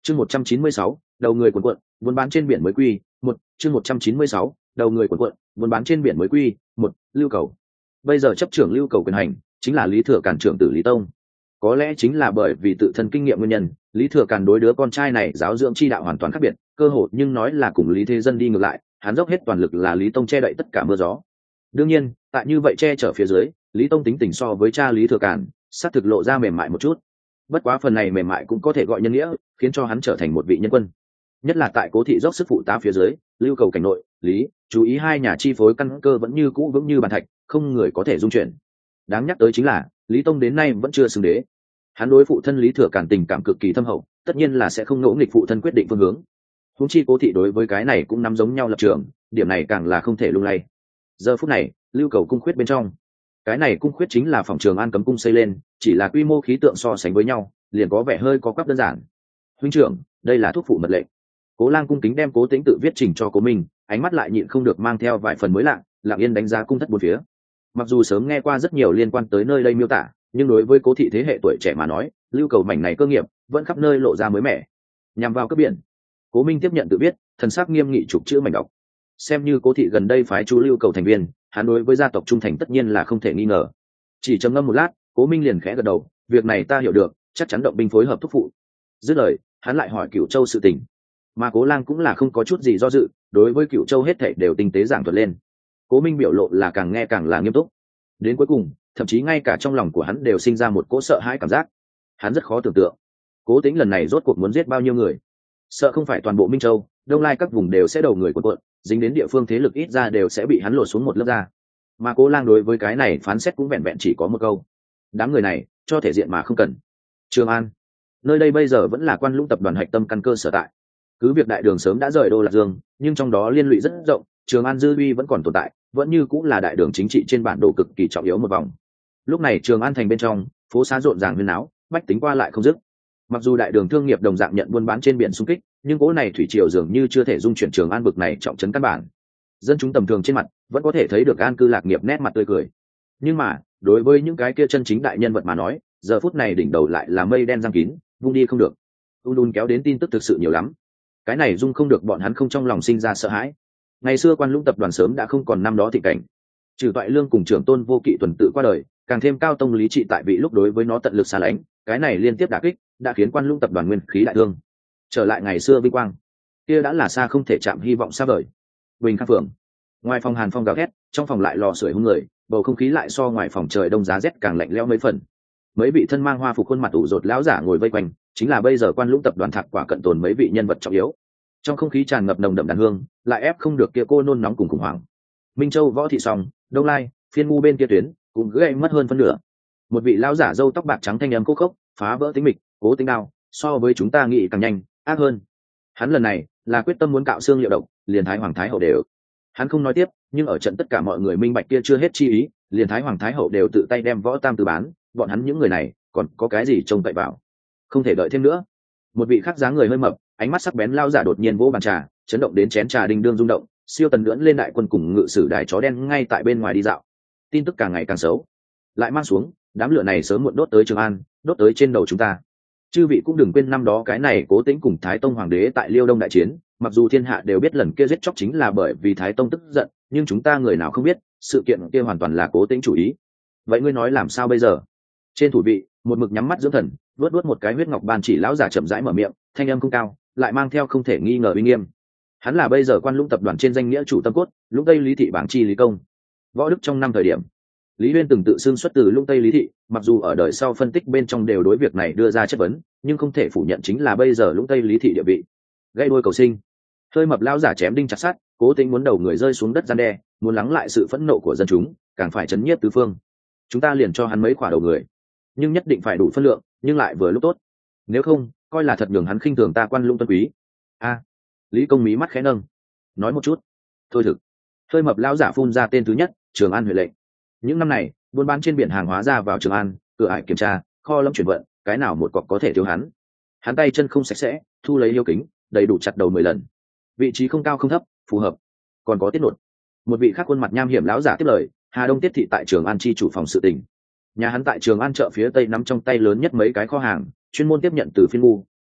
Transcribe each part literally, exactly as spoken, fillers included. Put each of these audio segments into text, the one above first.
chương một trăm chín mươi sáu đầu người cuộn cuộn buôn bán trên biển mới quy một chương một trăm chín mươi sáu đầu người cuộn cuộn buôn bán trên biển mới quy một lưu cầu. Bây giờ chấp trưởng lưu cầu quyền hành chính là Lý Thừa Càn trưởng tử Lý Tông. Có lẽ chính là bởi vì tự thân kinh nghiệm nguyên nhân, Lý Thừa Càn đối đứa con trai này giáo dưỡng chi đạo hoàn toàn khác biệt, cơ hội nhưng nói là cùng Lý Thế Dân đi ngược lại, hắn dốc hết toàn lực là Lý Tông che đậy tất cả mưa gió. Đương nhiên, tại như vậy che chở phía dưới, Lý Tông tính tình so với cha Lý Thừa Càn, sát thực lộ ra mềm mại một chút. Bất quá phần này mềm mại cũng có thể gọi nhân nghĩa, khiến cho hắn trở thành một vị nhân quân. Nhất là tại Cố thị dốc sức phụ tá phía dưới, lưu cầu cảnh nội, Lý, chú ý hai nhà chi phối căn cơ vẫn như cũ vững như bàn thạch, không người có thể dung chuyển. Đáng nhắc tới chính là, Lý Tông đến nay vẫn chưa xưng đế. Hắn đối phụ thân Lý Thừa Càn tình cảm cực kỳ thâm hậu, tất nhiên là sẽ không ngỗ nghịch phụ thân quyết định phương hướng. Huống chi Cố thị đối với cái này cũng nắm giống nhau lập trường, điểm này càng là không thể lung lay. Giờ phút này, lưu cầu cung khuyết bên trong, cái này cung khuyết chính là phòng Trường An cấm cung xây lên, chỉ là quy mô khí tượng so sánh với nhau, liền có vẻ hơi có quắp đơn giản. Huynh trưởng, đây là thuốc phụ mật lệnh. Cố Lang cung kính đem Cố Tĩnh tự viết trình cho Cố Minh, ánh mắt lại nhịn không được mang theo vài phần mới lạ, lặng yên đánh giá cung thất bốn phía. Mặc dù sớm nghe qua rất nhiều liên quan tới nơi đây miêu tả, nhưng đối với Cố thị thế hệ tuổi trẻ mà nói, lưu cầu mảnh này cơ nghiệp vẫn khắp nơi lộ ra mới mẻ. Nhằm vào cấp biển, Cố Minh tiếp nhận tự viết, thần sắc nghiêm nghị chụp chữ mảnh đọc. Xem như Cố thị gần đây phái chú lưu cầu thành viên, hắn đối với gia tộc trung thành tất nhiên là không thể nghi ngờ. Chỉ trầm ngâm một lát, Cố Minh liền khẽ gật đầu, việc này ta hiểu được, chắc chắn động binh phối hợp thúc phụ. Dứt lời, hắn lại hỏi Cửu Châu sự tình, mà Cố Lang cũng là không có chút gì do dự, đối với Cửu Châu hết thảy đều tinh tế giảng thuật lên. Cố Minh biểu lộ là càng nghe càng là nghiêm túc. Đến cuối cùng, thậm chí ngay cả trong lòng của hắn đều sinh ra một cỗ sợ hãi cảm giác. Hắn rất khó tưởng tượng, Cố Tĩnh lần này rốt cuộc muốn giết bao nhiêu người. Sợ không phải toàn bộ Minh Châu, Đông Lai các vùng đều sẽ đầu người cuộn cuộn, dính đến địa phương thế lực ít ra đều sẽ bị hắn lột xuống một lớp da. Mà Cố Lang đối với cái này phán xét cũng vẹn vẹn chỉ có một câu: đám người này cho thể diện mà không cần. Trường An, nơi đây bây giờ vẫn là Quan Lũng tập đoàn hạch tâm căn cơ sở tại. Cứ việc đại đường sớm đã rời đô Lạc Dương, nhưng trong đó liên lụy rất rộng, Trường An dư uy vẫn còn tồn tại, vẫn như cũng là đại đường chính trị trên bản đồ cực kỳ trọng yếu một vòng. Lúc này Trường An thành bên trong, phố xá rộn ràng huyên náo, bách tính qua lại không dứt. Mặc dù đại đường thương nghiệp đồng dạng nhận buôn bán trên biển xung kích, nhưng cỗ này thủy triều dường như chưa thể dung chuyển Trường An bực này trọng trấn căn bản. Dân chúng tầm thường trên mặt vẫn có thể thấy được an cư lạc nghiệp nét mặt tươi cười. Nhưng mà, đối với những cái kia chân chính đại nhân vật mà nói, giờ phút này đỉnh đầu lại là mây đen giăng kín, vung đi không được. Un un kéo đến tin tức thực sự nhiều lắm. Cái này dung không được bọn hắn không trong lòng sinh ra sợ hãi. Ngày xưa Quan Lũng tập đoàn sớm đã không còn năm đó thịnh cảnh. Trừ Toại Lương cùng Trưởng Tôn Vô Kỵ tuần tự qua đời, càng thêm Cao Tông Lý Trị tại vị lúc đối với nó tận lực xa lánh, cái này liên tiếp đả kích, đã khiến Quan Lũng tập đoàn nguyên khí đại thương. Trở lại ngày xưa vinh quang, kia đã là xa không thể chạm hy vọng xa vời. Bình Khang Phường, ngoài phòng hàn phong gào thét, trong phòng lại lò sưởi hung người, bầu không khí lại so ngoài phòng trời đông giá rét càng lạnh lẽo mấy phần. Mấy vị thân mang hoa phục khuôn mặt ủ rột lão giả ngồi vây quanh, chính là bây giờ Quan Lũng tập đoàn thạc quả cận tồn mấy vị nhân vật trọng yếu. Trong không khí tràn ngập nồng đậm đàn hương, lại ép không được kia cô nôn nóng cùng khủng hoảng. Minh Châu Võ Thị Song, Đông Lai, Phiên Ngu bên kia tuyến cũng gây mất hơn phân nửa. Một vị lão giả râu tóc bạc trắng thanh âm khô khốc, phá vỡ tính mịch, Cố Tĩnh đao, so với chúng ta nghĩ càng nhanh, ác hơn. Hắn lần này là quyết tâm muốn cạo xương liệu độc, liền Thái Hoàng Thái Hậu đều. Hắn không nói tiếp, nhưng ở trận tất cả mọi người minh bạch kia chưa hết chi ý, liền Thái Hoàng Thái Hậu đều tự tay đem Võ Tam Tư bán, bọn hắn những người này còn có cái gì trông cậy vào? Không thể đợi thêm nữa. Một vị khác dáng người hơi mập, ánh mắt sắc bén lao giả đột nhiên vỗ bàn trà, chấn động đến chén trà đinh đương rung động. Siêu tần lưỡn lên đại quân cùng ngự sử đài chó đen ngay tại bên ngoài đi dạo. Tin tức càng ngày càng xấu, lại mang xuống, đám lửa này sớm muộn đốt tới Trường An, đốt tới trên đầu chúng ta. Chư vị cũng đừng quên năm đó cái này Cố Tĩnh cùng Thái Tông hoàng đế tại Liêu Đông đại chiến, mặc dù thiên hạ đều biết lần kia giết chóc chính là bởi vì Thái Tông tức giận, nhưng chúng ta người nào không biết, sự kiện kia hoàn toàn là Cố Tĩnh chủ ý. Vậy ngươi nói làm sao bây giờ? Trên thủ vị, một mực nhắm mắt dưỡng thần, vớt vớt một cái huyết ngọc ban chỉ lão giả chậm rãi mở miệng, thanh âm không cao, lại mang theo không thể nghi ngờ uy nghiêm. Hắn là bây giờ Quan Lũng tập đoàn trên danh nghĩa chủ tâm cốt, Lũng Tây Lý thị bảng chi Lý Công. Võ đức trong năm thời điểm, Lý Huyên từng tự xưng xuất từ Lũng Tây Lý thị, mặc dù ở đời sau phân tích bên trong đều đối việc này đưa ra chất vấn, nhưng không thể phủ nhận chính là bây giờ Lũng Tây Lý thị địa vị. Gây đôi cầu sinh, hơi mập lão giả chém đinh chặt sắt, Cố Tĩnh muốn đầu người rơi xuống đất gian đe, muốn lắng lại sự phẫn nộ của dân chúng, càng phải chấn nhiếp tứ phương. Chúng ta liền cho hắn mấy quả đầu người, nhưng nhất định phải đủ phân lượng, nhưng lại vừa lúc tốt. Nếu không, coi là thật nhường hắn khinh thường ta Quan Lũng tuân quý. A, Lý Công mí mắt khẽ nâng, nói một chút. Thôi thực. Hơi mập lão giả phun ra tên thứ nhất, Trường An huệ lệnh. Những năm này, buôn bán trên biển hàng hóa ra vào Trường An, cửa ải kiểm tra, kho lâm chuyển vận, cái nào một cọc có thể thiếu hắn. Hắn tay chân không sạch sẽ, thu lấy yêu kính, đầy đủ chặt đầu mười lần. Vị trí không cao không thấp, phù hợp. Còn có tiết nột. Một vị khác khuôn mặt nham hiểm lão giả tiếp lời, Hà Đông Tiết thị tại Trường An chi chủ phòng sự tình. Nhà hắn tại Trường An chợ phía tây nắm trong tay lớn nhất mấy cái kho hàng, chuyên môn tiếp nhận từ Phiên Ngu,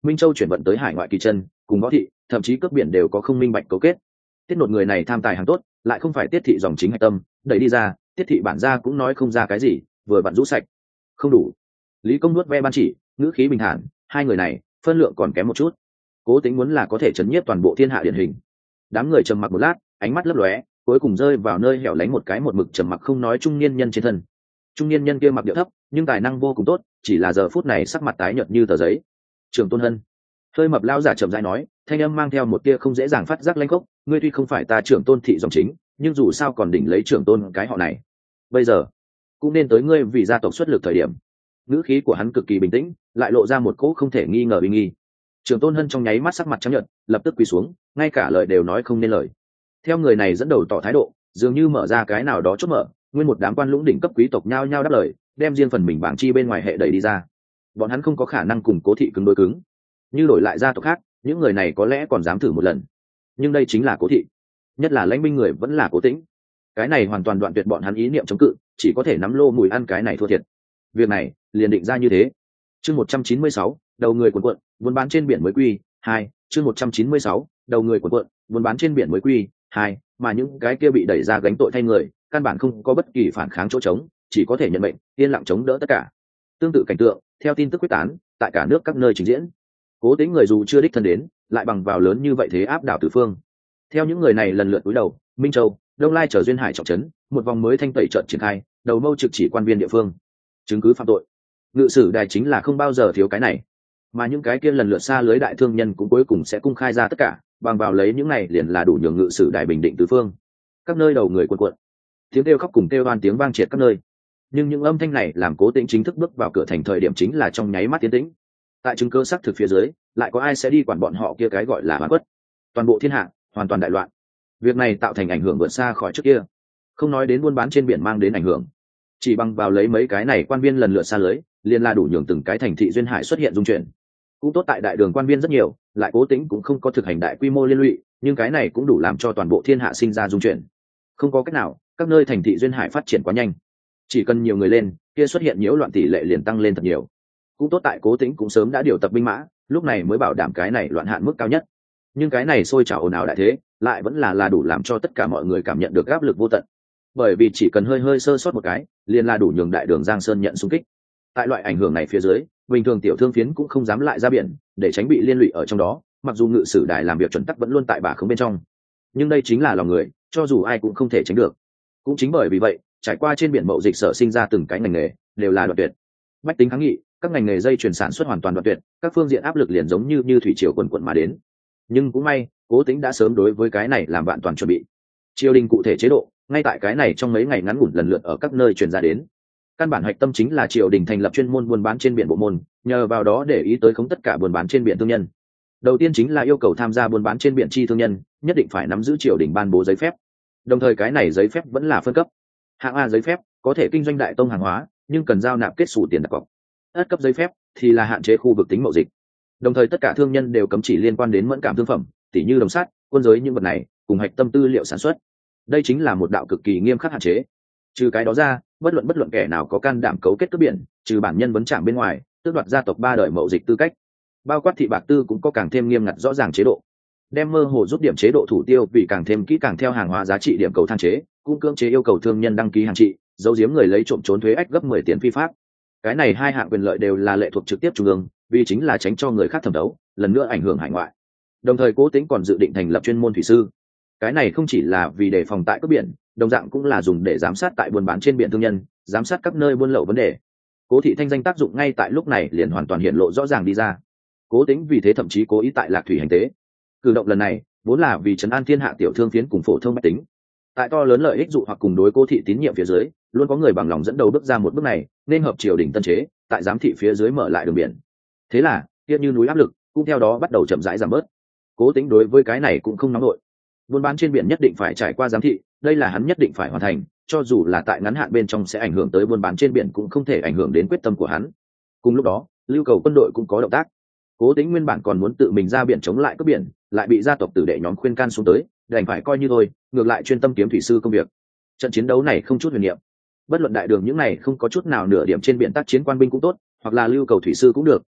Minh Châu chuyển vận tới hải ngoại kỳ chân cùng võ thị thậm chí cướp biển đều có không minh bạch cấu kết. Tiết Nột người này tham tài hàng tốt, lại không phải Tiết thị dòng chính hạch tâm, đẩy đi ra, Tiết thị bản gia cũng nói không ra cái gì, vừa vặn rũ sạch. Không đủ. Lý Công nuốt ve ban chỉ, ngữ khí bình thản, hai người này, phân lượng còn kém một chút. Cố Tính muốn là có thể chấn nhiếp toàn bộ thiên hạ điển hình. Đám người trầm mặc một lát, ánh mắt lấp lóe, cuối cùng rơi vào nơi hẻo lánh một cái một mực trầm mặc không nói trung niên nhân trên thân. Trung niên nhân kia mặc điệu thấp, nhưng tài năng vô cùng tốt, chỉ là giờ phút này sắc mặt tái nhợt như tờ giấy. Trường Tôn Hân, hơi mập lão giả chậm rãi nói, thanh âm mang theo một tia không dễ dàng phát giác lanh khốc, ngươi tuy không phải ta trưởng tôn thị dòng chính, nhưng dù sao còn đỉnh lấy trưởng tôn cái họ này. Bây giờ cũng nên tới ngươi vì gia tộc xuất lực thời điểm. Ngữ khí của hắn cực kỳ bình tĩnh, lại lộ ra một cỗ không thể nghi ngờ uy nghi. Trưởng Tôn Hân trong nháy mắt sắc mặt trắng nhợt, lập tức quỳ xuống, ngay cả lời đều nói không nên lời. Theo người này dẫn đầu tỏ thái độ, dường như mở ra cái nào đó chốt mở, nguyên một đám quan lũng đỉnh cấp quý tộc nhao nhao đáp lời, đem riêng phần mình bảng chi bên ngoài hệ đẩy đi ra. Bọn hắn không có khả năng cùng Cố thị cứng đối cứng, như đổi lại gia tộc khác, những người này có lẽ còn dám thử một lần. Nhưng đây chính là Cố thị, nhất là lãnh binh người vẫn là Cố Tĩnh. Cái này hoàn toàn đoạn tuyệt bọn hắn ý niệm chống cự, chỉ có thể nắm lô mùi ăn cái này thua thiệt. Việc này liền định ra như thế. Chương một trăm chín mươi sáu, đầu người cuộn cuộn, buôn bán trên biển mới quy hai. Chương một trăm chín mươi sáu, đầu người cuộn cuộn, buôn bán trên biển mới quy hai. Mà những cái kia bị đẩy ra gánh tội thay người, căn bản không có bất kỳ phản kháng chỗ trống, chỉ có thể nhận mệnh, yên lặng chống đỡ tất cả. Tương tự cảnh tượng, theo tin tức quyết tán, tại cả nước các nơi trình diễn. Cố Tính người dù chưa đích thân đến, lại bằng vào lớn như vậy thế áp đảo tứ phương. Theo những người này lần lượt cúi đầu, Minh Châu, Đông Lai trở duyên hải trọng trấn, một vòng mới thanh tẩy trận triển khai, đầu mâu trực chỉ quan viên địa phương. Chứng cứ phạm tội, ngự sử đài chính là không bao giờ thiếu cái này. Mà những cái kia lần lượt xa lưới đại thương nhân cũng cuối cùng sẽ cung khai ra tất cả, bằng vào lấy những này liền là đủ nhường ngự sử đài bình định tứ phương. Các nơi đầu người cuộn cuộn, tiếng kêu khóc cùng kêu oan tiếng vang triệt các nơi. Nhưng những âm thanh này làm Cố Tĩnh chính thức bước vào cửa thành thời điểm chính là trong nháy mắt tiến tĩnh. Tại chứng cơ xác thực phía dưới, lại có ai sẽ đi quản bọn họ kia cái gọi là oan khuất? Toàn bộ thiên hạ hoàn toàn đại loạn. Việc này tạo thành ảnh hưởng vượt xa khỏi trước kia. Không nói đến buôn bán trên biển mang đến ảnh hưởng, chỉ bằng vào lấy mấy cái này quan viên lần lượt xa lưới, liền là đủ nhường từng cái thành thị duyên hải xuất hiện dung chuyển. Cũng tốt tại đại đường quan viên rất nhiều, lại Cố Tĩnh cũng không có thực hành đại quy mô liên lụy, nhưng cái này cũng đủ làm cho toàn bộ thiên hạ sinh ra dung chuyển. Không có cách nào, các nơi thành thị duyên hải phát triển quá nhanh, chỉ cần nhiều người lên, kia xuất hiện nhiễu loạn tỷ lệ liền tăng lên thật nhiều. Cũng tốt tại Cố Tĩnh cũng sớm đã điều tập binh mã, lúc này mới bảo đảm cái này loạn hạn mức cao nhất. Nhưng cái này sôi trào ồn ào đại thế, lại vẫn là là đủ làm cho tất cả mọi người cảm nhận được áp lực vô tận. Bởi vì chỉ cần hơi hơi sơ sót một cái, liền là đủ nhường đại đường Giang Sơn nhận xung kích. Tại loại ảnh hưởng này phía dưới, bình thường tiểu thương phiến cũng không dám lại ra biển, để tránh bị liên lụy ở trong đó. Mặc dù ngự sử đài làm việc chuẩn tắc vẫn luôn tại bà khống bên trong, nhưng đây chính là lòng người, cho dù ai cũng không thể tránh được. Cũng chính bởi vì vậy, trải qua trên biển mậu dịch sở sinh ra từng cái ngành nghề đều là đoạn tuyệt. Bách tính kháng nghị, các ngành nghề dây chuyển sản xuất hoàn toàn đoạn tuyệt, các phương diện áp lực liền giống như như thủy triều quần quận mà đến. Nhưng cũng may, Cố Tĩnh đã sớm đối với cái này làm vạn toàn chuẩn bị. Triều đình cụ thể chế độ, ngay tại cái này trong mấy ngày ngắn ngủn lần lượt ở các nơi truyền ra đến. Căn bản hạch tâm chính là triều đình thành lập chuyên môn buôn bán trên biển bộ môn, nhờ vào đó để ý tới khống tất cả buôn bán trên biển thương nhân. Đầu tiên chính là yêu cầu tham gia buôn bán trên biển chi thương nhân, nhất định phải nắm giữ triều đình ban bố giấy phép. Đồng thời cái này giấy phép vẫn là phân cấp. Hạng A giấy phép có thể kinh doanh đại tông hàng hóa, nhưng cần giao nạp kết sổ tiền đặt cọc. Ất cấp giấy phép thì là hạn chế khu vực tính mậu dịch. Đồng thời tất cả thương nhân đều cấm chỉ liên quan đến mẫn cảm thương phẩm, tỉ như đồng sắt, quân giới những vật này, cùng hạch tâm tư liệu sản xuất. Đây chính là một đạo cực kỳ nghiêm khắc hạn chế. Trừ cái đó ra, bất luận bất luận kẻ nào có can đảm cấu kết cướp biển, trừ bản nhân vấn trạm bên ngoài, tước đoạt gia tộc ba đời mậu dịch tư cách. Bao quát thị bạc tư cũng có càng thêm nghiêm ngặt rõ ràng chế độ. Đem mơ hồ rút điểm chế độ thủ tiêu vì càng thêm kỹ càng theo hàng hóa giá trị điểm cầu thang chế, cũng cưỡng chế yêu cầu thương nhân đăng ký hàng trị, giấu giếm người lấy trộm trốn thuế ách gấp mười tiền phi pháp. Cái này hai hạng quyền lợi đều là lệ thuộc trực tiếp trung ương, vì chính là tránh cho người khác thẩm đấu, lần nữa ảnh hưởng hải ngoại. Đồng thời Cố Tĩnh còn dự định thành lập chuyên môn thủy sư. Cái này không chỉ là vì đề phòng tại cướp biển, đồng dạng cũng là dùng để giám sát tại buôn bán trên biển thương nhân, giám sát các nơi buôn lậu vấn đề. Cố thị thanh danh tác dụng ngay tại lúc này liền hoàn toàn hiện lộ rõ ràng đi ra. Cố Tĩnh vì thế thậm chí cố ý tại Lạc Thủy hành tế. Cử động lần này vốn là vì trấn an thiên hạ tiểu thương phiến cùng phổ thông bách tính. Tại to lớn lợi ích dụ hoặc cùng đối Cố thị tín nhiệm phía dưới, luôn có người bằng lòng dẫn đầu bước ra một bước này, nên hợp triều đình tân chế, tại giám thị phía dưới mở lại đường biển. Thế là, kia như núi áp lực, cũng theo đó bắt đầu chậm rãi giảm bớt. Cố Tĩnh đối với cái này cũng không nóng nổi. Buôn bán trên biển nhất định phải trải qua giám thị, đây là hắn nhất định phải hoàn thành, cho dù là tại ngắn hạn bên trong sẽ ảnh hưởng tới buôn bán trên biển cũng không thể ảnh hưởng đến quyết tâm của hắn. Cùng lúc đó, lưu cầu quân đội cũng có động tác. Cố Tĩnh nguyên bản còn muốn tự mình ra biển chống lại cướp biển, lại bị gia tộc tử đệ nhóm khuyên can xuống tới, đành phải coi như thôi, ngược lại chuyên tâm kiếm thủy sư công việc. Trận chiến đấu này không chút huyền niệm. Bất luận đại đường những này không có chút nào nửa điểm trên biển tác chiến quan binh cũng tốt, hoặc là lưu cầu thủy sư cũng được,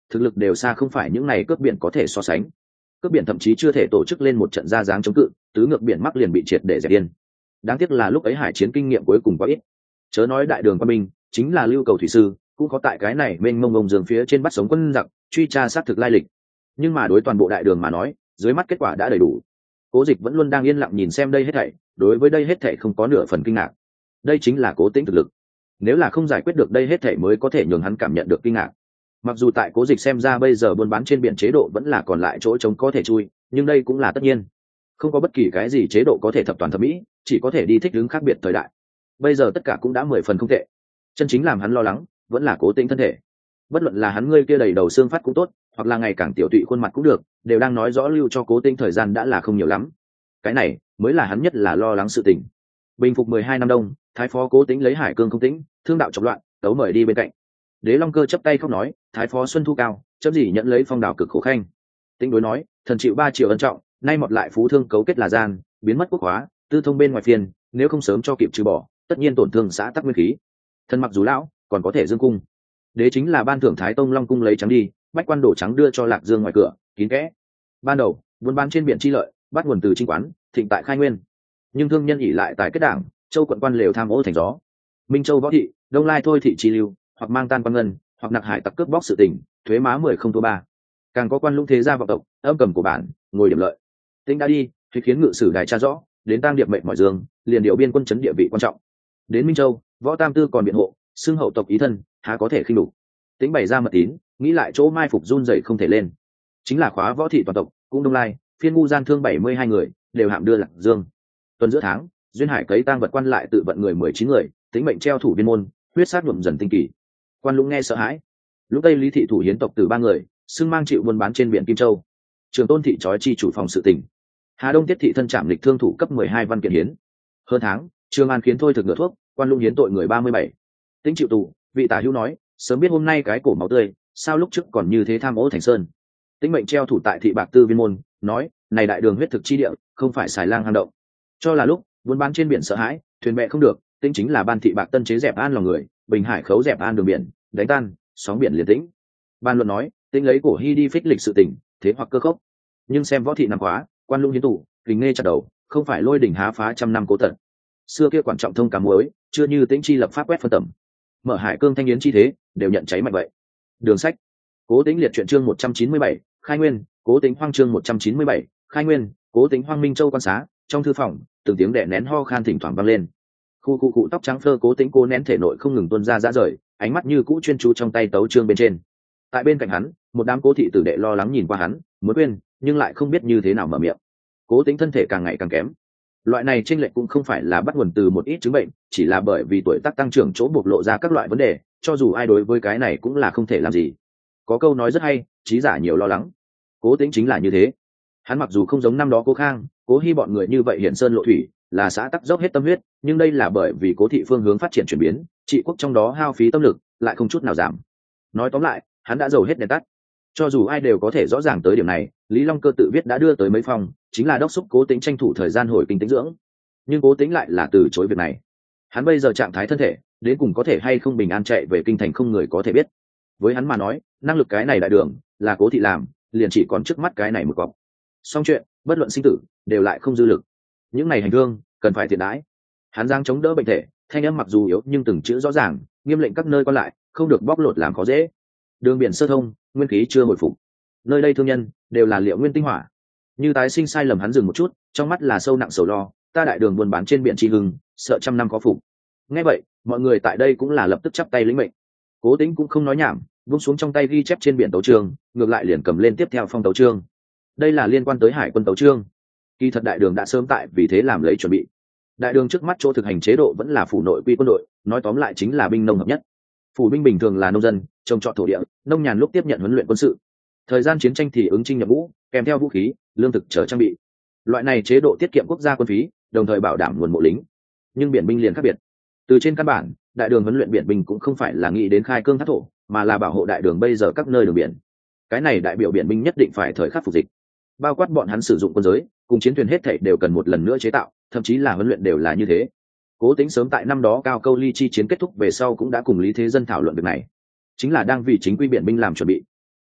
thực lực đều xa không phải những này cướp biển có thể so sánh. Cướp biển thậm chí chưa thể tổ chức lên một trận ra dáng chống cự, tứ ngược biển mắc liền bị triệt để dẹp yên. Đáng tiếc là lúc ấy hải chiến kinh nghiệm cuối cùng quá ít. Chớ nói đại đường quân binh, chính là lưu cầu thủy sư, cũng có tại cái này mênh mông ngông giường phía trên bắt sống quân giặc, truy tra xác thực lai lịch. Nhưng mà đối toàn bộ đại đường mà nói, dưới mắt kết quả đã đầy đủ. Cố Dịch vẫn luôn đang yên lặng nhìn xem đây hết thảy, đối với đây hết thảy không có nửa phần kinh ngạc. Đây chính là Cố Tĩnh thực lực. Nếu là không giải quyết được đây hết thảy mới có thể nhường hắn cảm nhận được kinh ngạc. Mặc dù tại Cố Dịch xem ra bây giờ buôn bán trên biển chế độ vẫn là còn lại chỗ trống có thể chui, nhưng đây cũng là tất nhiên. Không có bất kỳ cái gì chế độ có thể thập toàn thập mỹ, chỉ có thể đi thích ứng khác biệt thời đại. Bây giờ tất cả cũng đã mười phần không tệ. Chân chính làm hắn lo lắng vẫn là Cố Tĩnh thân thể. Bất luận là hắn ngươi kia đầy đầu xương phát cũng tốt, hoặc là ngày càng tiểu tụy khuôn mặt cũng được, đều đang nói rõ lưu cho Cố Tĩnh thời gian đã là không nhiều lắm. Cái này mới là hắn nhất là lo lắng sự tình. Bình phục mười hai năm đông, thái phó Cố Tĩnh lấy hải cương không tĩnh, thương đạo trọng loạn, tấu mời đi bên cạnh. Đế Long Cơ chắp tay không nói, thái phó xuân thu cao, chấm gì nhận lấy phong đảo cực khổ khanh. Tĩnh đối nói, thần chịu ba triệu ân trọng, nay một lại phú thương cấu kết là gian, biến mất quốc hóa, tư thông bên ngoài phiền, nếu không sớm cho kịp trừ bỏ, tất nhiên tổn thương xã tắc nguyên khí. Thần mặc dù lão, còn có thể dương cung. Đế chính là ban thưởng thái tông long cung lấy trắng đi, bách quan đổ trắng đưa cho lạc dương ngoài cửa, kín kẽ. Ban đầu buôn bán trên biển chi lợi, bắt nguồn từ trinh quán, thịnh tại khai nguyên. Nhưng thương nhân ỉ lại tại kết đảng, châu quận quan lều tham ô thành gió. Minh Châu võ thị, Đông Lai thôi thị chi lưu, hoặc mang tan quan ngân, hoặc nặc hải tặc cướp bóc sự tình, thuế má mười không thua ba. Càng có quan lũng thế gia vọng tộc, âm cầm của bản, ngồi điểm lợi. Tĩnh đã đi, thì khiến ngự sử đài tra rõ, đến tang điệp mệnh mọi dương, liền điệu biên quân chấn địa vị quan trọng. Đến Minh Châu, võ tam tư còn biện hộ, xưng hậu tộc ý thân, há có thể khinh đủ. Tĩnh bày ra mật tín, nghĩ lại chỗ mai phục run rẩy không thể lên. Chính là khóa võ thị toàn tộc, cũng Đông Lai, phiên ngu gian thương bảy mươi hai người, đều hạm đưa lạc dương. Tuần giữa tháng, duyên hải cấy tang vật quan lại tự vận người mười chín người, Tĩnh mệnh treo thủ viên môn, huyết sát nhuộm dần tinh kỳ. Quan lũng nghe sợ hãi. Lúc tây lý thị thủ hiến tộc từ ba người, xưng mang chịu buôn bán trên biển Kim Châu. Trường Tôn thị trói chi chủ phòng sự tỉnh. Hà Đông tiết thị thân trảm lịch thương thủ cấp mười hai văn kiện hiến. Hơn tháng, Trường An khiến thôi thực ngựa thuốc, quan lũng hiến tội người ba mươi bảy. Tĩnh chịu tù, vị tả hữu nói, sớm biết hôm nay cái cổ máu tươi, sao lúc trước còn như thế tham ô thành sơn. Tĩnh mệnh treo thủ tại thị bạc tư viên môn, nói, này đại đường huyết thực chi địa, không phải xài lang hang động. Cho là lúc buôn bán trên biển sợ hãi, thuyền bè không được, Tĩnh chính là ban thị bạc tân chế dẹp an lòng người, bình hải khấu dẹp an đường biển, đánh tan sóng biển liền tĩnh. Ban luận nói, Tĩnh lấy cổ hy đi phích lịch sự tỉnh, thế hoặc cơ khốc. Nhưng xem võ thị nằm khóa, quan lũng hiến tủ, kình nghe chặt đầu, không phải lôi đỉnh há phá trăm năm cố tận. Xưa kia quan trọng thông cả muối, chưa như Tĩnh chi lập pháp quét phân tẩm. Mở hải cương thanh yến chi thế, đều nhận cháy mạnh vậy. Đường sách. Cố Tĩnh liệt truyện chương một trăm chín mươi bảy, khai nguyên, Cố Tĩnh hoang chương một trăm chín mươi bảy, khai nguyên, Cố Tĩnh hoang Minh Châu quan xá, trong thư phòng, từng tiếng đẻ nén ho khan thỉnh thoảng vang lên. Khu khu cụ tóc trắng phơ Cố Tĩnh cố nén thể nội không ngừng tuôn ra ra rời, ánh mắt như cũ chuyên chú trong tay tấu chương bên trên. Tại bên cạnh hắn, một đám cố thị tử đệ lo lắng nhìn qua hắn, muốn quên, nhưng lại không biết như thế nào mở miệng. Cố Tĩnh thân thể càng ngày càng kém. Loại này chênh lệch cũng không phải là bắt nguồn từ một ít chứng bệnh, chỉ là bởi vì tuổi tác tăng trưởng chỗ bộc lộ ra các loại vấn đề, cho dù ai đối với cái này cũng là không thể làm gì. Có câu nói rất hay, trí giả nhiều lo lắng. Cố Tĩnh chính là như thế. Hắn mặc dù không giống năm đó Cố Khang, Cố Hy bọn người như vậy hiện sơn lộ thủy, là xã tắc dốc hết tâm huyết, nhưng đây là bởi vì Cố thị phương hướng phát triển chuyển biến, trị quốc trong đó hao phí tâm lực, lại không chút nào giảm. Nói tóm lại, hắn đã dầu hết đèn tắt. Cho dù ai đều có thể rõ ràng tới điểm này, Lý Long Cơ tự viết đã đưa tới mấy phòng, chính là đốc thúc Cố Tĩnh tranh thủ thời gian hồi kinh tĩnh dưỡng. Nhưng Cố Tĩnh lại là từ chối việc này. Hắn bây giờ trạng thái thân thể, đến cùng có thể hay không bình an chạy về kinh thành không người có thể biết. Với hắn mà nói, năng lực cái này đại đường là Cố thị làm, liền chỉ còn trước mắt cái này một cọc. Xong chuyện, bất luận sinh tử, đều lại không dư lực. Những này hành thương, cần phải thiện đãi. Hắn giang chống đỡ bệnh thể, thanh âm mặc dù yếu nhưng từng chữ rõ ràng, nghiêm lệnh các nơi quan lại, không được bóc lột làm khó dễ. Đường biển sơ thông, nguyên khí chưa hồi phục. Nơi đây thương nhân đều là liệu nguyên tinh hỏa. Như tái sinh sai lầm hắn dừng một chút, trong mắt là sâu nặng sầu lo, ta đại đường buôn bán trên biển tri hưng, sợ trăm năm có phục. Nghe vậy, mọi người tại đây cũng là lập tức chắp tay lĩnh mệnh. Cố Tĩnh cũng không nói nhảm, vung xuống trong tay ghi chép trên biển tấu chương, ngược lại liền cầm lên tiếp theo phong tấu chương. Đây là liên quan tới hải quân tấu chương. Kỳ thật đại đường đã sớm tại vì thế làm lấy chuẩn bị. Đại đường trước mắt chỗ thực hành chế độ vẫn là phủ nội quy quân đội, nói tóm lại chính là binh nông hợp nhất. Phủ binh bình thường là nông dân, trồng trọt thổ địa, nông nhàn lúc tiếp nhận huấn luyện quân sự. Thời gian chiến tranh thì ứng chinh nhập ngũ, kèm theo vũ khí, lương thực chở trang bị. Loại này chế độ tiết kiệm quốc gia quân phí, đồng thời bảo đảm nguồn mộ lính. Nhưng biển binh liền khác biệt. Từ trên căn bản, đại đường huấn luyện biển binh cũng không phải là nghĩ đến khai cương thác thổ, mà là bảo hộ đại đường bây giờ các nơi đường biển. Cái này đại biểu biển binh nhất định phải thời khắc phục dịch. Bao quát bọn hắn sử dụng quân giới, cùng chiến thuyền hết thảy đều cần một lần nữa chế tạo, thậm chí là huấn luyện đều là như thế. Cố Tĩnh sớm tại năm đó cao câu ly chi chiến kết thúc về sau cũng đã cùng Lý Thế Dân thảo luận việc này, chính là đang vì chính quy biển binh làm chuẩn bị.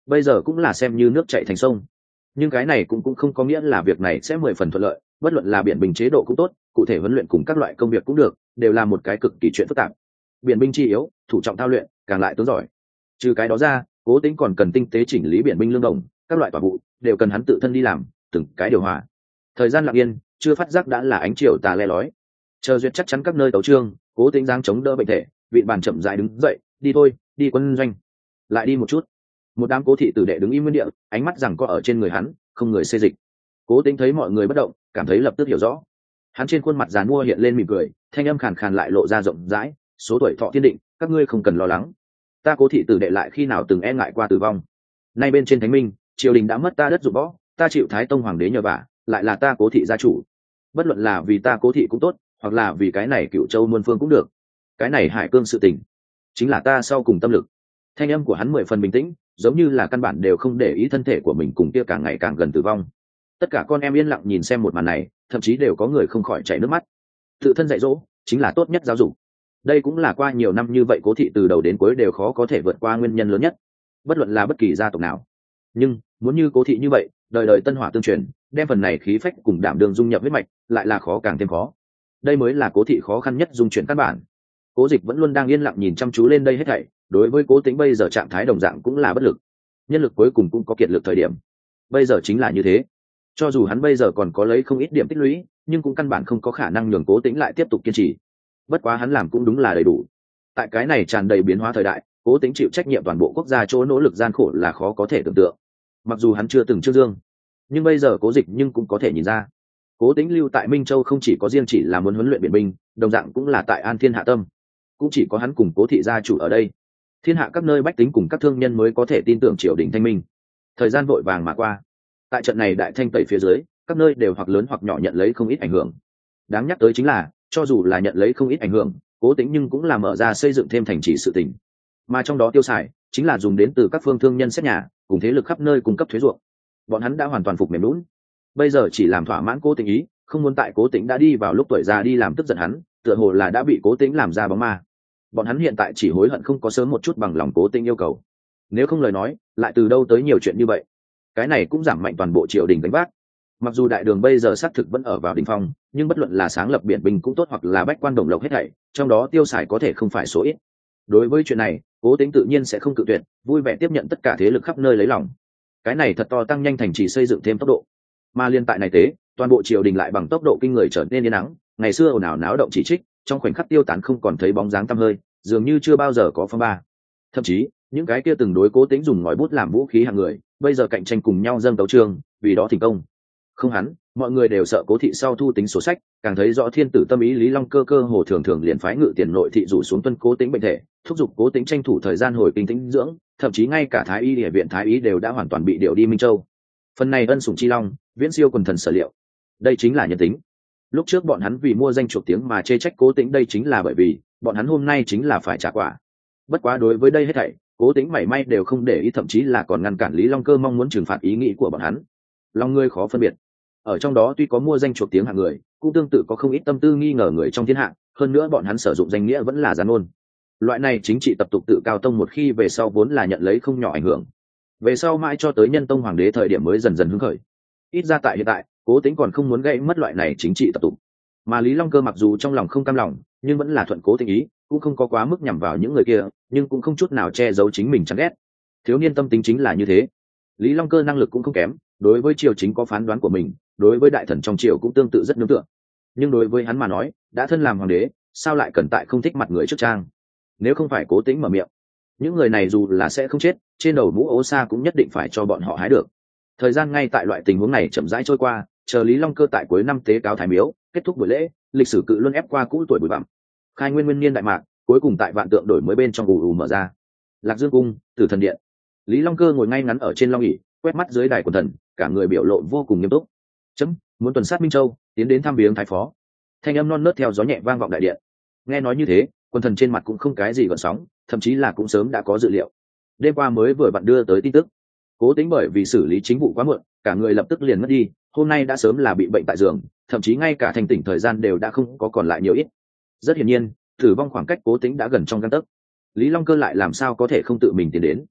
bây giờ cũng là xem như nước chảy thành sông. Nhưng cái này cũng cũng không có nghĩa là việc này sẽ mười phần thuận lợi, bất luận là biển binh chế độ cũng tốt, cụ thể huấn luyện cùng các loại công việc cũng được, đều là một cái cực kỳ chuyện phức tạp. Biển binh chi yếu, thủ trọng thao luyện, càng lại tướng giỏi. Trừ cái đó ra, Cố Tĩnh còn cần tinh tế chỉnh lý biển binh lương đồng, các loại tòa vụ đều cần hắn tự thân đi làm, từng cái điều hòa. Thời gian lặng yên, chưa phát giác đã là ánh chiều tà le lói. Chờ duyệt chắc chắn các nơi tấu trương, Cố Tĩnh giang chống đỡ bệnh thể, vị bàn chậm rãi đứng dậy, đi thôi, đi quân doanh. Lại đi một chút. Một đám Cố thị tử đệ đứng im nguyên địa, ánh mắt rằng có ở trên người hắn, không người xê dịch. Cố Tĩnh thấy mọi người bất động, cảm thấy lập tức hiểu rõ. Hắn trên khuôn mặt giàn mua hiện lên mỉm cười, thanh âm khàn khàn lại lộ ra rộng rãi, số tuổi thọ thiên định, các ngươi không cần lo lắng. Ta Cố thị tử đệ lại khi nào từng e ngại qua tử vong. Nay bên trên thánh minh, triều đình đã mất ta đất dụng võ, ta chịu Thái Tông hoàng đế nhờ vả, lại là ta Cố thị gia chủ. Bất luận là vì ta Cố thị cũng tốt, hoặc là vì cái này Cựu Châu muôn phương cũng được. Cái này Hải Cương sự tình, chính là ta sau cùng tâm lực. Thanh âm của hắn mười phần bình tĩnh, giống như là căn bản đều không để ý thân thể của mình cùng kia càng ngày càng gần tử vong. Tất cả con em yên lặng nhìn xem một màn này, thậm chí đều có người không khỏi chảy nước mắt. Tự thân dạy dỗ chính là tốt nhất giáo dục. Đây cũng là qua nhiều năm như vậy Cố thị từ đầu đến cuối đều khó có thể vượt qua nguyên nhân lớn nhất, bất luận là bất kỳ gia tộc nào. Nhưng muốn như Cố thị như vậy, đời đời tân hỏa tương truyền, đem phần này khí phách cùng đảm đường dung nhập huyết mạch, lại là khó càng thêm khó. Đây mới là Cố thị khó khăn nhất dung chuyển căn bản. Cố Dịch vẫn luôn đang yên lặng nhìn chăm chú lên đây hết thảy, đối với Cố Tĩnh bây giờ trạng thái đồng dạng cũng là bất lực. Nhân lực cuối cùng cũng có kiệt lực thời điểm. Bây giờ chính là như thế. Cho dù hắn bây giờ còn có lấy không ít điểm tích lũy, nhưng cũng căn bản không có khả năng nhường Cố Tĩnh lại tiếp tục kiên trì. Bất quá hắn làm cũng đúng là đầy đủ. Tại cái này tràn đầy biến hóa thời đại, Cố Tĩnh chịu trách nhiệm toàn bộ quốc gia chỗ nỗ lực gian khổ là khó có thể tưởng tượng. Mặc dù hắn chưa từng trương dương, nhưng bây giờ Cố Dịch nhưng cũng có thể nhìn ra. Cố Tĩnh lưu tại Minh Châu không chỉ có riêng chỉ là muốn huấn luyện biển binh, đồng dạng cũng là tại An Thiên hạ tâm. Cũng chỉ có hắn cùng Cố thị gia chủ ở đây, thiên hạ các nơi bách tính cùng các thương nhân mới có thể tin tưởng triều đình thanh minh. Thời gian vội vàng mà qua, tại trận này đại thanh tẩy phía dưới, các nơi đều hoặc lớn hoặc nhỏ nhận lấy không ít ảnh hưởng. Đáng nhắc tới chính là, cho dù là nhận lấy không ít ảnh hưởng, Cố Tĩnh nhưng cũng là mở ra xây dựng thêm thành trì sự tỉnh, mà trong đó tiêu xài chính là dùng đến từ các phương thương nhân xét nhà cùng thế lực khắp nơi cung cấp thuế ruộng. Bọn hắn đã hoàn toàn phục mềm lún, bây giờ chỉ làm thỏa mãn Cố Tĩnh ý, không muốn tại Cố Tĩnh đã đi vào lúc tuổi già đi làm tức giận hắn, tựa hồ là đã bị Cố Tĩnh làm ra bóng ma. Bọn hắn hiện tại chỉ hối hận không có sớm một chút bằng lòng Cố Tĩnh yêu cầu. Nếu không lời nói, lại từ đâu tới nhiều chuyện như vậy. Cái này cũng giảm mạnh toàn bộ triều đình gánh vác. Mặc dù đại đường bây giờ xác thực vẫn ở vào đỉnh phong, nhưng bất luận là sáng lập biển binh cũng tốt hoặc là bách quan đồng lộc hết thảy, trong đó tiêu xài có thể không phải số ít. Đối với chuyện này, Cố Tĩnh tự nhiên sẽ không cự tuyệt, vui vẻ tiếp nhận tất cả thế lực khắp nơi lấy lòng. Cái này thật to tăng nhanh thành trì xây dựng thêm tốc độ. Mà liên tại này tế, toàn bộ triều đình lại bằng tốc độ kinh người trở nên yên nắng, ngày xưa ồn ào náo động chỉ trích, trong khoảnh khắc tiêu tán không còn thấy bóng dáng tăm hơi, dường như chưa bao giờ có phong ba. Thậm chí, những cái kia từng đối Cố Tĩnh dùng ngòi bút làm vũ khí hàng người, bây giờ cạnh tranh cùng nhau dâng tấu chương, vì đó thành công. Không hắn, mọi người đều sợ Cố thị sau thu tính sổ sách, càng thấy rõ thiên tử tâm ý. Lý Long Cơ cơ hồ thường thường liền phái ngự tiền nội thị rủ xuống tuân Cố Tĩnh bệnh thể, thúc giục Cố Tĩnh tranh thủ thời gian hồi kinh tĩnh dưỡng, thậm chí ngay cả thái y địa viện thái y đều đã hoàn toàn bị điều đi Minh Châu. Phần này ân sủng chi long, viễn siêu quần thần sở liệu. Đây chính là nhân tính. Lúc trước bọn hắn vì mua danh chuộc tiếng mà chê trách Cố Tĩnh, đây chính là bởi vì bọn hắn hôm nay chính là phải trả quả. Bất quá đối với đây hết thảy, Cố Tĩnh mảy may đều không để ý, thậm chí là còn ngăn cản Lý Long Cơ mong muốn trừng phạt ý nghĩ của bọn hắn. Lòng ngươi khó phân biệt. Ở trong đó tuy có mua danh chuộc tiếng hạng người, cũng tương tự có không ít tâm tư nghi ngờ người trong thiên hạ, hơn nữa bọn hắn sử dụng danh nghĩa vẫn là gián ngôn. Loại này chính trị tập tục tự cao tông một khi về sau vốn là nhận lấy không nhỏ ảnh hưởng. Về sau mãi cho tới Nhân Tông hoàng đế thời điểm mới dần dần hứng khởi. Ít ra tại hiện tại, Cố Tĩnh còn không muốn gây mất loại này chính trị tập tục. Mà Lý Long Cơ mặc dù trong lòng không cam lòng, nhưng vẫn là thuận Cố Tĩnh ý, cũng không có quá mức nhằm vào những người kia, nhưng cũng không chút nào che giấu chính mình chán ghét. Thiếu niên tâm tính chính là như thế. Lý Long Cơ năng lực cũng không kém, đối với triều chính có phán đoán của mình, đối với đại thần trong triều cũng tương tự rất nương tựa. Nhưng đối với hắn mà nói, đã thân làm hoàng đế, sao lại cần tại không thích mặt người trước trang. Nếu không phải Cố Tĩnh mở miệng, những người này dù là sẽ không chết, trên đầu mũ ố sa cũng nhất định phải cho bọn họ hái được. Thời gian ngay tại loại tình huống này chậm rãi trôi qua, chờ Lý Long Cơ tại cuối năm tế cáo thái miếu, kết thúc buổi lễ, lịch sử cự luân ép qua cũ tuổi bụi bặm. Khai nguyên nguyên niên đại mạc, cuối cùng tại vạn tượng đổi mới bên trong ù ù mở ra. Lạc Dương cung, Tử Thần điện. Lý Long Cơ ngồi ngay ngắn ở trên long ỷ, quét mắt dưới đài quần thần, cả người biểu lộ vô cùng nghiêm túc. Chấm muốn tuần sát Minh Châu, tiến đến thăm viếng thái phó. Thanh âm non nớt theo gió nhẹ vang vọng đại điện. Nghe nói như thế, quần thần trên mặt cũng không cái gì gợn sóng, thậm chí là cũng sớm đã có dự liệu. Đêm qua mới vừa vặn đưa tới tin tức, Cố Tĩnh bởi vì xử lý chính vụ quá muộn, cả người lập tức liền mất đi, hôm nay đã sớm là bị bệnh tại giường, thậm chí ngay cả thành tỉnh thời gian đều đã không có còn lại nhiều ít. Rất hiển nhiên, tử vong khoảng cách Cố Tĩnh đã gần trong gang tấc. Lý Long Cơ lại làm sao có thể không tự mình tiến đến.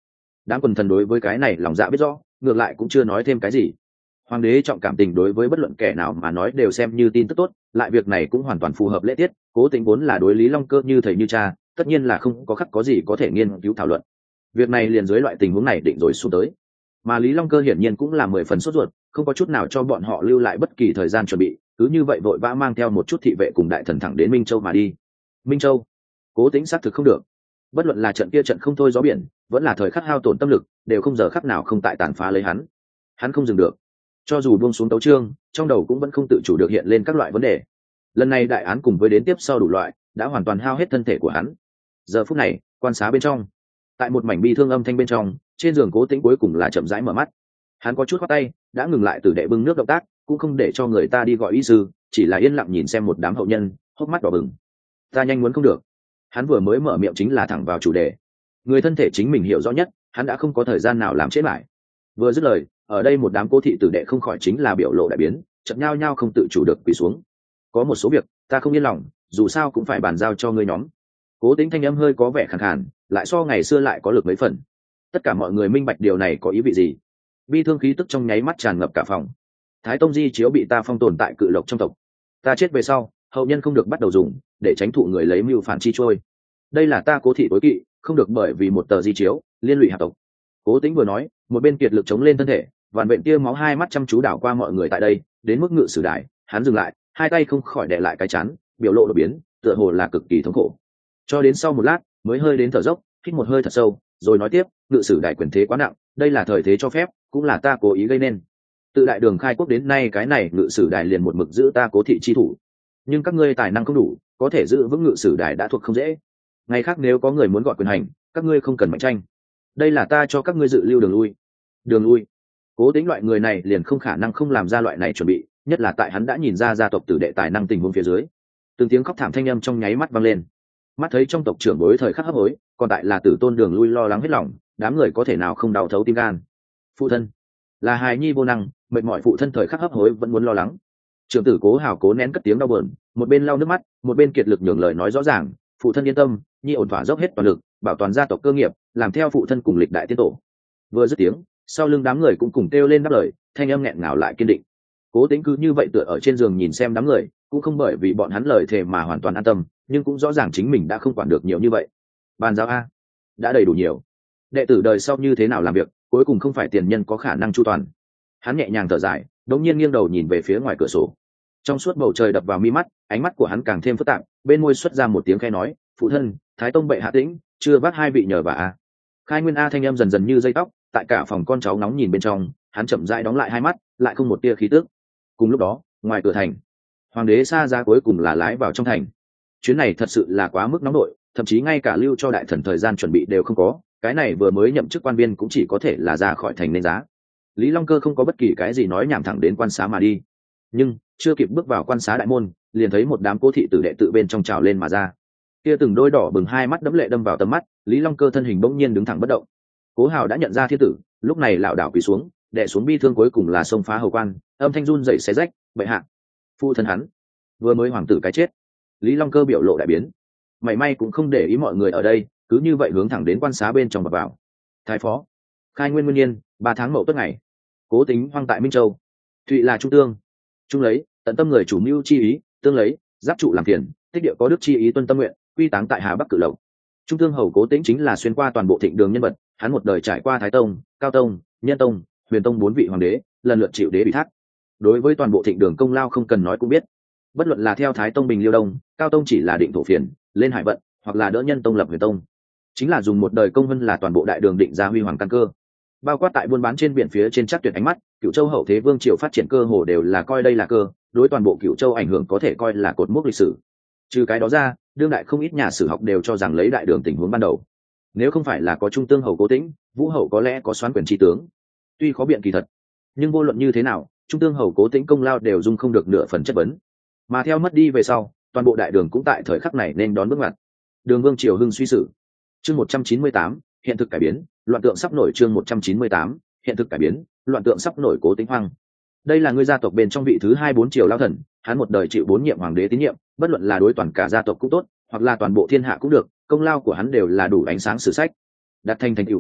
đám quần thần đối với cái này lòng dạ biết rõ, ngược lại cũng chưa nói thêm cái gì. Hoàng đế trọng cảm tình đối với bất luận kẻ nào mà nói đều xem như tin tức tốt, lại việc này cũng hoàn toàn phù hợp lễ tiết. Cố Tĩnh vốn là đối Lý Long Cơ như thầy như cha, tất nhiên là không có khắc có gì có thể nghiên cứu thảo luận. Việc này liền dưới loại tình huống này định rồi xuống tới, mà Lý Long Cơ hiển nhiên cũng là mười phần sốt ruột, không có chút nào cho bọn họ lưu lại bất kỳ thời gian chuẩn bị, cứ như vậy vội vã mang theo một chút thị vệ cùng đại thần thẳng đến Minh Châu mà đi. Minh Châu, Cố Tĩnh xác thực không được, bất luận là trận kia trận không thôi gió biển, vẫn là thời khắc hao tổn tâm lực, đều không giờ khắc nào không tại tàn phá lấy hắn. Hắn không dừng được, cho dù buông xuống tấu chương, trong đầu cũng vẫn không tự chủ được hiện lên các loại vấn đề. Lần này đại án cùng với đến tiếp sau đủ loại đã hoàn toàn hao hết thân thể của hắn. Giờ phút này, quan xá bên trong, tại một mảnh bi thương âm thanh bên trong, trên giường Cố Tĩnh cuối cùng là chậm rãi mở mắt. Hắn có chút khoát tay, đã ngừng lại từ đệ bưng nước động tác, cũng không để cho người ta đi gọi y sư, chỉ là yên lặng nhìn xem một đám hậu nhân, hốc mắt đỏ bừng. Ta nhanh muốn không được. Hắn vừa mới mở miệng chính là thẳng vào chủ đề. Người thân thể chính mình hiểu rõ nhất, hắn đã không có thời gian nào làm chết lại. Vừa dứt lời, ở đây một đám Cố thị tử đệ không khỏi chính là biểu lộ đại biến, chợt nhao nhao không tự chủ được quỳ xuống. Có một số việc, ta không yên lòng, dù sao cũng phải bàn giao cho ngươi nhóm. Cố Tĩnh thanh âm hơi có vẻ khàn khàn, lại so ngày xưa lại có lực mấy phần. Tất cả mọi người minh bạch điều này có ý vị gì. Bi thương khí tức trong nháy mắt tràn ngập cả phòng. Thái tông di chiếu bị ta phong tồn tại Cự Lộc trong tộc, ta chết về sau, hậu nhân không được bắt đầu dùng, để tránh thụ người lấy mưu phản chi trôi. Đây là ta Cố thị tối kỵ, không được bởi vì một tờ di chiếu liên lụy hạ tộc. Cố Tĩnh vừa nói, một bên kiệt lực chống lên thân thể, vằn vện tia máu hai mắt chăm chú đảo qua mọi người tại đây, đến mức Ngự Sử Đài, hắn dừng lại, hai tay không khỏi đè lại cái chán, biểu lộ đột biến, tựa hồ là cực kỳ thống khổ. Cho đến sau một lát, mới hơi đến thở dốc, hít một hơi thật sâu, rồi nói tiếp, Ngự Sử Đài quyền thế quá nặng, đây là thời thế cho phép, cũng là ta cố ý gây nên. Từ đại đường khai quốc đến nay, cái này Ngự Sử Đài liền một mực giữ ta Cố thị chi thủ, nhưng các ngươi tài năng không đủ, có thể giữ vững Ngự Sử Đài đã thuộc không dễ. Ngày khác nếu có người muốn gọi quyền hành, các ngươi không cần mạnh tranh, đây là ta cho các ngươi dự lưu đường lui. Đường lui? Cố Tĩnh loại người này liền không khả năng không làm ra loại này chuẩn bị, nhất là tại hắn đã nhìn ra gia tộc tử đệ tài năng tình huống phía dưới. Từng tiếng khóc thảm thanh âm trong nháy mắt vang lên. Mắt thấy trong tộc trưởng bối thời khắc hấp hối, còn tại là Tử Tôn Đường lui lo lắng hết lòng, đám người có thể nào không đau thấu tim gan. Phụ thân là hài nhi vô năng, mệt mỏi phụ thân thời khắc hấp hối vẫn muốn lo lắng. Trưởng tử Cố Hào cố nén cất tiếng đau buồn, một bên lau nước mắt, một bên kiệt lực nhường lời nói rõ ràng, phụ thân yên tâm, nhi ổn thỏa dốc hết toàn lực, bảo toàn gia tộc cơ nghiệp, làm theo phụ thân cùng lịch đại tiên tổ. Vừa dứt tiếng, sau lưng đám người cũng cùng kêu lên đáp lời, thanh âm nghẹn ngào lại kiên định. Cố Tĩnh cứ như vậy tựa ở trên giường nhìn xem đám người, cũng không bởi vì bọn hắn lời thề mà hoàn toàn an tâm, nhưng cũng rõ ràng chính mình đã không quản được nhiều như vậy. Bàn giao a, đã đầy đủ nhiều. Đệ tử đời sau như thế nào làm việc, cuối cùng không phải tiền nhân có khả năng chu toàn. Hắn nhẹ nhàng thở dài, đống nhiên nghiêng đầu nhìn về phía ngoài cửa sổ. Trong suốt bầu trời đập vào mi mắt, ánh mắt của hắn càng thêm phức tạp, bên môi xuất ra một tiếng khẽ nói, phụ thân, Thái tông bệ hạ tĩnh, chưa vác hai vị nhờ vả a. Khai Nguyên a thanh âm dần dần như dây tóc, tại cả phòng con cháu nóng nhìn bên trong, hắn chậm rãi đóng lại hai mắt, lại không một tia khí tức. Cùng lúc đó, ngoài cửa thành, hoàng đế xa ra cuối cùng là lái vào trong thành. Chuyến này thật sự là quá mức nóng nổi, thậm chí ngay cả lưu cho đại thần thời gian chuẩn bị đều không có, cái này vừa mới nhậm chức quan viên cũng chỉ có thể là ra khỏi thành nên giá. Lý Long Cơ không có bất kỳ cái gì nói nhảm thẳng đến quan xá mà đi, nhưng chưa kịp bước vào quan xá đại môn, liền thấy một đám Cố thị tử đệ tự bên trong trào lên mà ra. Kia từng đôi đỏ bừng hai mắt đẫm lệ đâm vào tầm mắt, Lý Long Cơ thân hình bỗng nhiên đứng thẳng bất động. Cố Hào đã nhận ra thiên tử, lúc này lảo đảo quỳ xuống, đè xuống bi thương cuối cùng là xông phá hầu quan, âm thanh run rẩy xé rách, bệ hạ, phụ thân hắn vừa mới hoàng tử cái chết. Lý Long Cơ biểu lộ đại biến, mảy may cũng không để ý mọi người ở đây, cứ như vậy hướng thẳng đến quan xá bên trong và vào. Thái phó, Khai Nguyên Nguyên Nhiên, ba tháng Mậu Tuất ngày, Cố Tính hoang tại Minh Châu. Thụy là trung tương, trung lấy tận tâm người chủ mưu chi ý, tương lấy giáp trụ làm tiền, tích địa có đức chi ý tuân tâm nguyện, quy táng tại Hà Bắc Cự Lộc. Trung tương hầu Cố Tĩnh chính là xuyên qua toàn bộ thịnh đường nhân vật, hắn một đời trải qua Thái Tông, Cao Tông, Nhân Tông, Huyền Tông bốn vị hoàng đế, lần lượt chịu đế ủy thác. Đối với toàn bộ thịnh đường công lao không cần nói cũng biết. Bất luận là theo Thái Tông Bình Liêu Đông, Cao Tông chỉ là định thổ phiền, lên hải vận, hoặc là đỡ Nhân Tông lập Huyền Tông, chính là dùng một đời công vân là toàn bộ đại đường định ra huy hoàng căn cơ. Bao quát tại buôn bán trên biển phía trên chắc tuyệt ánh mắt, Cửu Châu hậu thế vương triều phát triển cơ hồ đều là coi đây là cơ, đối toàn bộ Cửu Châu ảnh hưởng có thể coi là cột mốc lịch sử. Trừ cái đó ra, đương đại không ít nhà sử học đều cho rằng lấy đại đường tình huống ban đầu, nếu không phải là có trung tương hầu Cố Tĩnh, vũ hậu có lẽ có soán quyền tri tướng. Tuy khó biện kỳ thật, nhưng vô luận như thế nào, trung tương hầu Cố Tĩnh công lao đều dung không được nửa phần chất vấn. Mà theo mất đi về sau, toàn bộ đại đường cũng tại thời khắc này nên đón bước ngoặt. Đường vương triều hưng suy sử. Chương một trăm chín mươi tám, hiện thực cải biến, loạn tượng sắp nổi. Chương một trăm chín mươi tám, hiện thực cải biến, loạn tượng sắp nổi. Cố Tĩnh hoang, đây là người gia tộc bên trong vị thứ hai bốn triều lao thần, hắn một đời chịu bốn nhiệm hoàng đế tín nhiệm, bất luận là đối toàn cả gia tộc cũng tốt, hoặc là toàn bộ thiên hạ cũng được, công lao của hắn đều là đủ ánh sáng sử sách. Đạt thành thành tựu,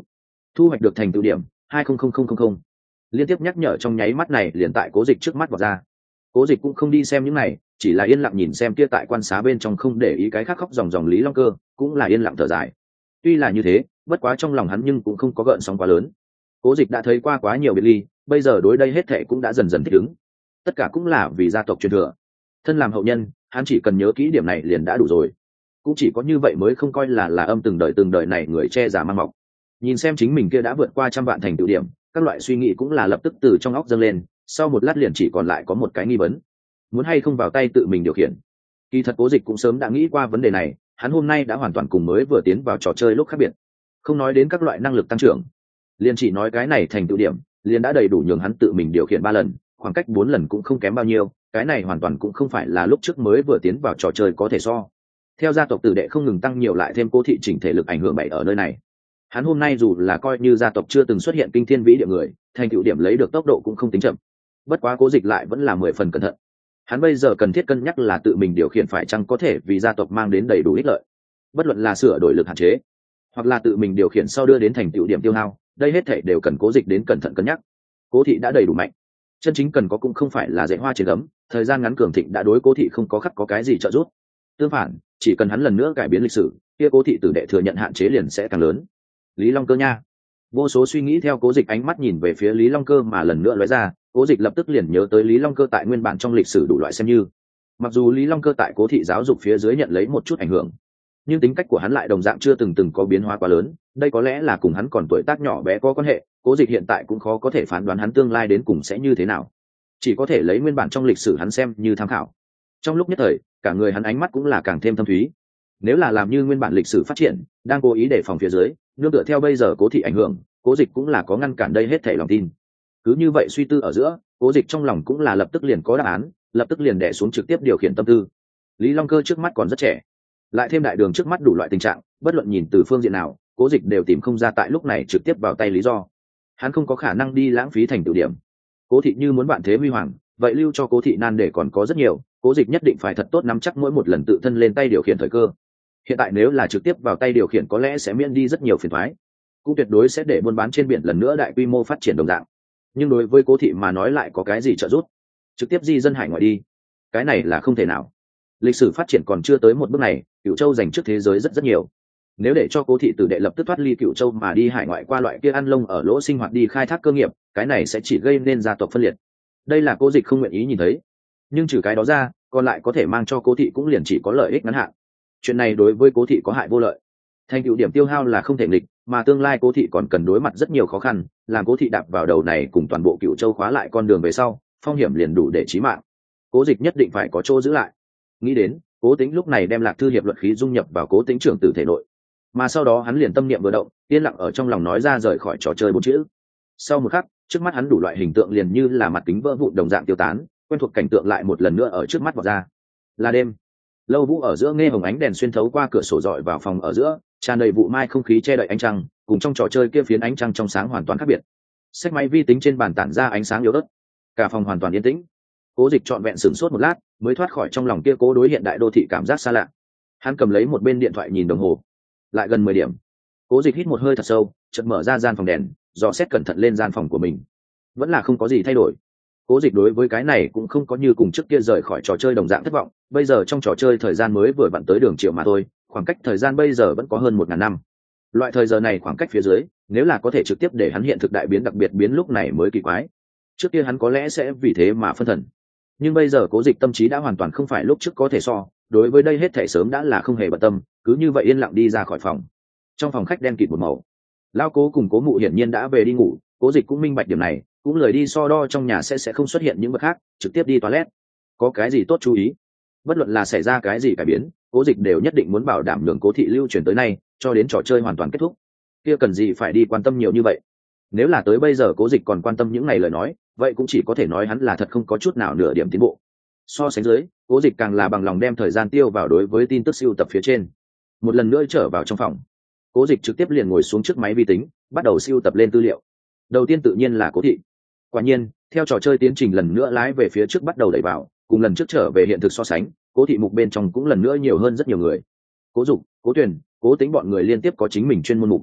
thu hoạch được thành tựu điểm hai không không không không không. Liên tiếp nhắc nhở trong nháy mắt này liền tại Cố Dịch trước mắt vọt ra. Cố Dịch cũng không đi xem những này, chỉ là yên lặng nhìn xem kia tại quan xá bên trong không để ý cái khác khóc dòng dòng Lý Long Cơ, cũng là yên lặng thở dài. Tuy là như thế, bất quá trong lòng hắn nhưng cũng không có gợn sóng quá lớn. Cố Dịch đã thấy qua quá nhiều biệt ly, bây giờ đối đây hết thảy cũng đã dần dần thích ứng. Tất cả cũng là vì gia tộc truyền thừa. Thân làm hậu nhân, hắn chỉ cần nhớ kỹ điểm này liền đã đủ rồi. Cũng chỉ có như vậy mới không coi là là âm từng đời từng đời này người che giả mang mọc. Nhìn xem chính mình kia đã vượt qua trăm vạn thành tựu điểm, các loại suy nghĩ cũng là lập tức từ trong óc dâng lên, sau một lát liền chỉ còn lại có một cái nghi vấn: muốn hay không vào tay tự mình điều khiển. Kỳ thật Cố Dịch cũng sớm đã nghĩ qua vấn đề này, hắn hôm nay đã hoàn toàn cùng mới vừa tiến vào trò chơi lúc khác biệt. Không nói đến các loại năng lực tăng trưởng, liền chỉ nói cái này thành tựu điểm, liền đã đầy đủ nhường hắn tự mình điều khiển ba lần, khoảng cách bốn lần cũng không kém bao nhiêu, cái này hoàn toàn cũng không phải là lúc trước mới vừa tiến vào trò chơi có thể so. Theo gia tộc tử đệ không ngừng tăng nhiều lại thêm Cố Thị chỉnh thể lực ảnh hưởng bảy ở nơi này. Hắn hôm nay dù là coi như gia tộc chưa từng xuất hiện kinh thiên vĩ địa người, thành tựu điểm lấy được tốc độ cũng không tính chậm. Bất quá Cố Dịch lại vẫn là mười phần cẩn thận. Hắn bây giờ cần thiết cân nhắc là tự mình điều khiển phải chăng có thể vì gia tộc mang đến đầy đủ ích lợi. Bất luận là sửa đổi lực hạn chế, hoặc là tự mình điều khiển sau đưa đến thành tựu điểm tiêu hao, đây hết thảy đều cần Cố Dịch đến cẩn thận cân nhắc. Cố Thị đã đầy đủ mạnh, chân chính cần có cũng không phải là dạy hoa trên gấm, thời gian ngắn cường thịnh đã đối Cố Thị không có khắc có cái gì trợ giúp. Tương phản, chỉ cần hắn lần nữa cải biến lịch sử, kia Cố Thị tử đệ thừa nhận hạn chế liền sẽ càng lớn. Lý Long Cơ nha. Vô số suy nghĩ theo Cố Dịch ánh mắt nhìn về phía Lý Long Cơ mà lần nữa lóe ra, Cố Dịch lập tức liền nhớ tới Lý Long Cơ tại nguyên bản trong lịch sử đủ loại xem như. Mặc dù Lý Long Cơ tại Cố Thị giáo dục phía dưới nhận lấy một chút ảnh hưởng, nhưng tính cách của hắn lại đồng dạng chưa từng từng có biến hóa quá lớn, đây có lẽ là cùng hắn còn tuổi tác nhỏ bé có quan hệ. Cố Dịch hiện tại cũng khó có thể phán đoán hắn tương lai đến cùng sẽ như thế nào, chỉ có thể lấy nguyên bản trong lịch sử hắn xem như tham khảo. Trong lúc nhất thời, cả người hắn ánh mắt cũng là càng thêm thâm thúy. Nếu là làm như nguyên bản lịch sử phát triển, đang cố ý để phòng phía dưới, nương tựa theo bây giờ Cố Thị ảnh hưởng, Cố Dịch cũng là có ngăn cản đây hết thảy lòng tin. Cứ như vậy suy tư ở giữa, Cố Dịch trong lòng cũng là lập tức liền có đáp án, lập tức liền đè xuống trực tiếp điều khiển tâm tư. Lý Long Cơ trước mắt còn rất trẻ, lại thêm đại đường trước mắt đủ loại tình trạng, bất luận nhìn từ phương diện nào, Cố Dịch đều tìm không ra tại lúc này trực tiếp vào tay lý do. Hắn không có khả năng đi lãng phí thành tựu điểm. Cố Thị như muốn vạn thế huy hoàng, vậy lưu cho Cố Thị nan để còn có rất nhiều, Cố Dịch nhất định phải thật tốt nắm chắc mỗi một lần tự thân lên tay điều khiển thời cơ. Hiện tại nếu là trực tiếp vào tay điều khiển có lẽ sẽ miễn đi rất nhiều phiền toái, cũng tuyệt đối sẽ để buôn bán trên biển lần nữa đại quy mô phát triển đồng dạng. Nhưng đối với Cố Thị mà nói lại có cái gì trợ giúp? Trực tiếp di dân hải ngoại đi, cái này là không thể nào. Lịch sử phát triển còn chưa tới một bước này, Cửu Châu dành trước thế giới rất rất nhiều. Nếu để cho Cố Thị tử đệ lập tức thoát ly Cửu Châu mà đi hải ngoại qua loại kia ăn lông ở lỗ sinh hoạt đi khai thác cơ nghiệp, cái này sẽ chỉ gây nên gia tộc phân liệt. Đây là Cố Dịch không nguyện ý nhìn thấy. Nhưng trừ cái đó ra, còn lại có thể mang cho Cố Thị cũng liền chỉ có lợi ích ngắn hạn. Chuyện này đối với Cố Thị có hại vô lợi. Thành tựu điểm tiêu hao là không thể nghịch, mà tương lai Cố Thị còn cần đối mặt rất nhiều khó khăn, làm Cố Thị đạp vào đầu này cùng toàn bộ Cửu Châu khóa lại con đường về sau, phong hiểm liền đủ để chí mạng. Cố Dịch nhất định phải có chỗ giữ lại. Nghĩ đến, Cố Tính lúc này đem Lạc Thư hiệp luật khí dung nhập vào Cố Tính trưởng tử thể nội, mà sau đó hắn liền tâm niệm vừa động, yên lặng ở trong lòng nói ra rời khỏi trò chơi bốn chữ. Sau một khắc, trước mắt hắn đủ loại hình tượng liền như là mặt kính vỡ vụn đồng dạng tiêu tán, quen thuộc cảnh tượng lại một lần nữa ở trước mắt vọt ra. Là đêm. Lâu vũ ở giữa nghe hồng ánh đèn xuyên thấu qua cửa sổ dọi vào phòng ở giữa, tràn đầy vụ mai không khí che đậy ánh trăng, cùng trong trò chơi kia phiến ánh trăng trong sáng hoàn toàn khác biệt. Sách máy vi tính trên bàn tản ra ánh sáng yếu ớt, cả phòng hoàn toàn yên tĩnh. Cố Dịch trọn vẹn sửng sốt một lát, mới thoát khỏi trong lòng kia cố đối hiện đại đô thị cảm giác xa lạ. Hắn cầm lấy một bên điện thoại nhìn đồng hồ, lại gần mười điểm. Cố Dịch hít một hơi thật sâu, chợt mở ra gian phòng đèn, dò xét cẩn thận lên gian phòng của mình. Vẫn là không có gì thay đổi. Cố Dịch đối với cái này cũng không có như cùng trước kia rời khỏi trò chơi đồng dạng thất vọng, bây giờ trong trò chơi thời gian mới vừa vặn tới đường triệu mà thôi, khoảng cách thời gian bây giờ vẫn có hơn một ngàn năm. Loại thời giờ này khoảng cách phía dưới, nếu là có thể trực tiếp để hắn hiện thực đại biến đặc biệt biến lúc này mới kỳ quái. Trước kia hắn có lẽ sẽ vì thế mà phân thần. Nhưng bây giờ Cố Dịch tâm trí đã hoàn toàn không phải lúc trước có thể so, đối với đây hết thảy sớm đã là không hề bận tâm, cứ như vậy yên lặng đi ra khỏi phòng. Trong phòng khách đen kịt một màu. Lão Cố cùng Cố Mụ hiển nhiên đã về đi ngủ, Cố Dịch cũng minh bạch điểm này, cũng lời đi so đo trong nhà sẽ sẽ không xuất hiện những vật khác, trực tiếp đi toilet. Có cái gì tốt chú ý? Bất luận là xảy ra cái gì cải biến, Cố Dịch đều nhất định muốn bảo đảm lượng Cố Thị lưu truyền tới nay, cho đến trò chơi hoàn toàn kết thúc. Kia cần gì phải đi quan tâm nhiều như vậy? Nếu là tới bây giờ Cố Dịch còn quan tâm những này lời nói, vậy cũng chỉ có thể nói hắn là thật không có chút nào nửa điểm tiến bộ. So sánh dưới, Cố Dịch càng là bằng lòng đem thời gian tiêu vào đối với tin tức sưu tập phía trên. Một lần nữa trở vào trong phòng, Cố Dịch trực tiếp liền ngồi xuống trước máy vi tính, bắt đầu sưu tập lên tư liệu. Đầu tiên tự nhiên là Cố Thị. Quả nhiên, theo trò chơi tiến trình lần nữa lái về phía trước bắt đầu đẩy vào, cùng lần trước trở về hiện thực so sánh, Cố Thị mục bên trong cũng lần nữa nhiều hơn rất nhiều người. Cố Dục, Cố Tuyền, Cố Tính bọn người liên tiếp có chính mình chuyên môn mục.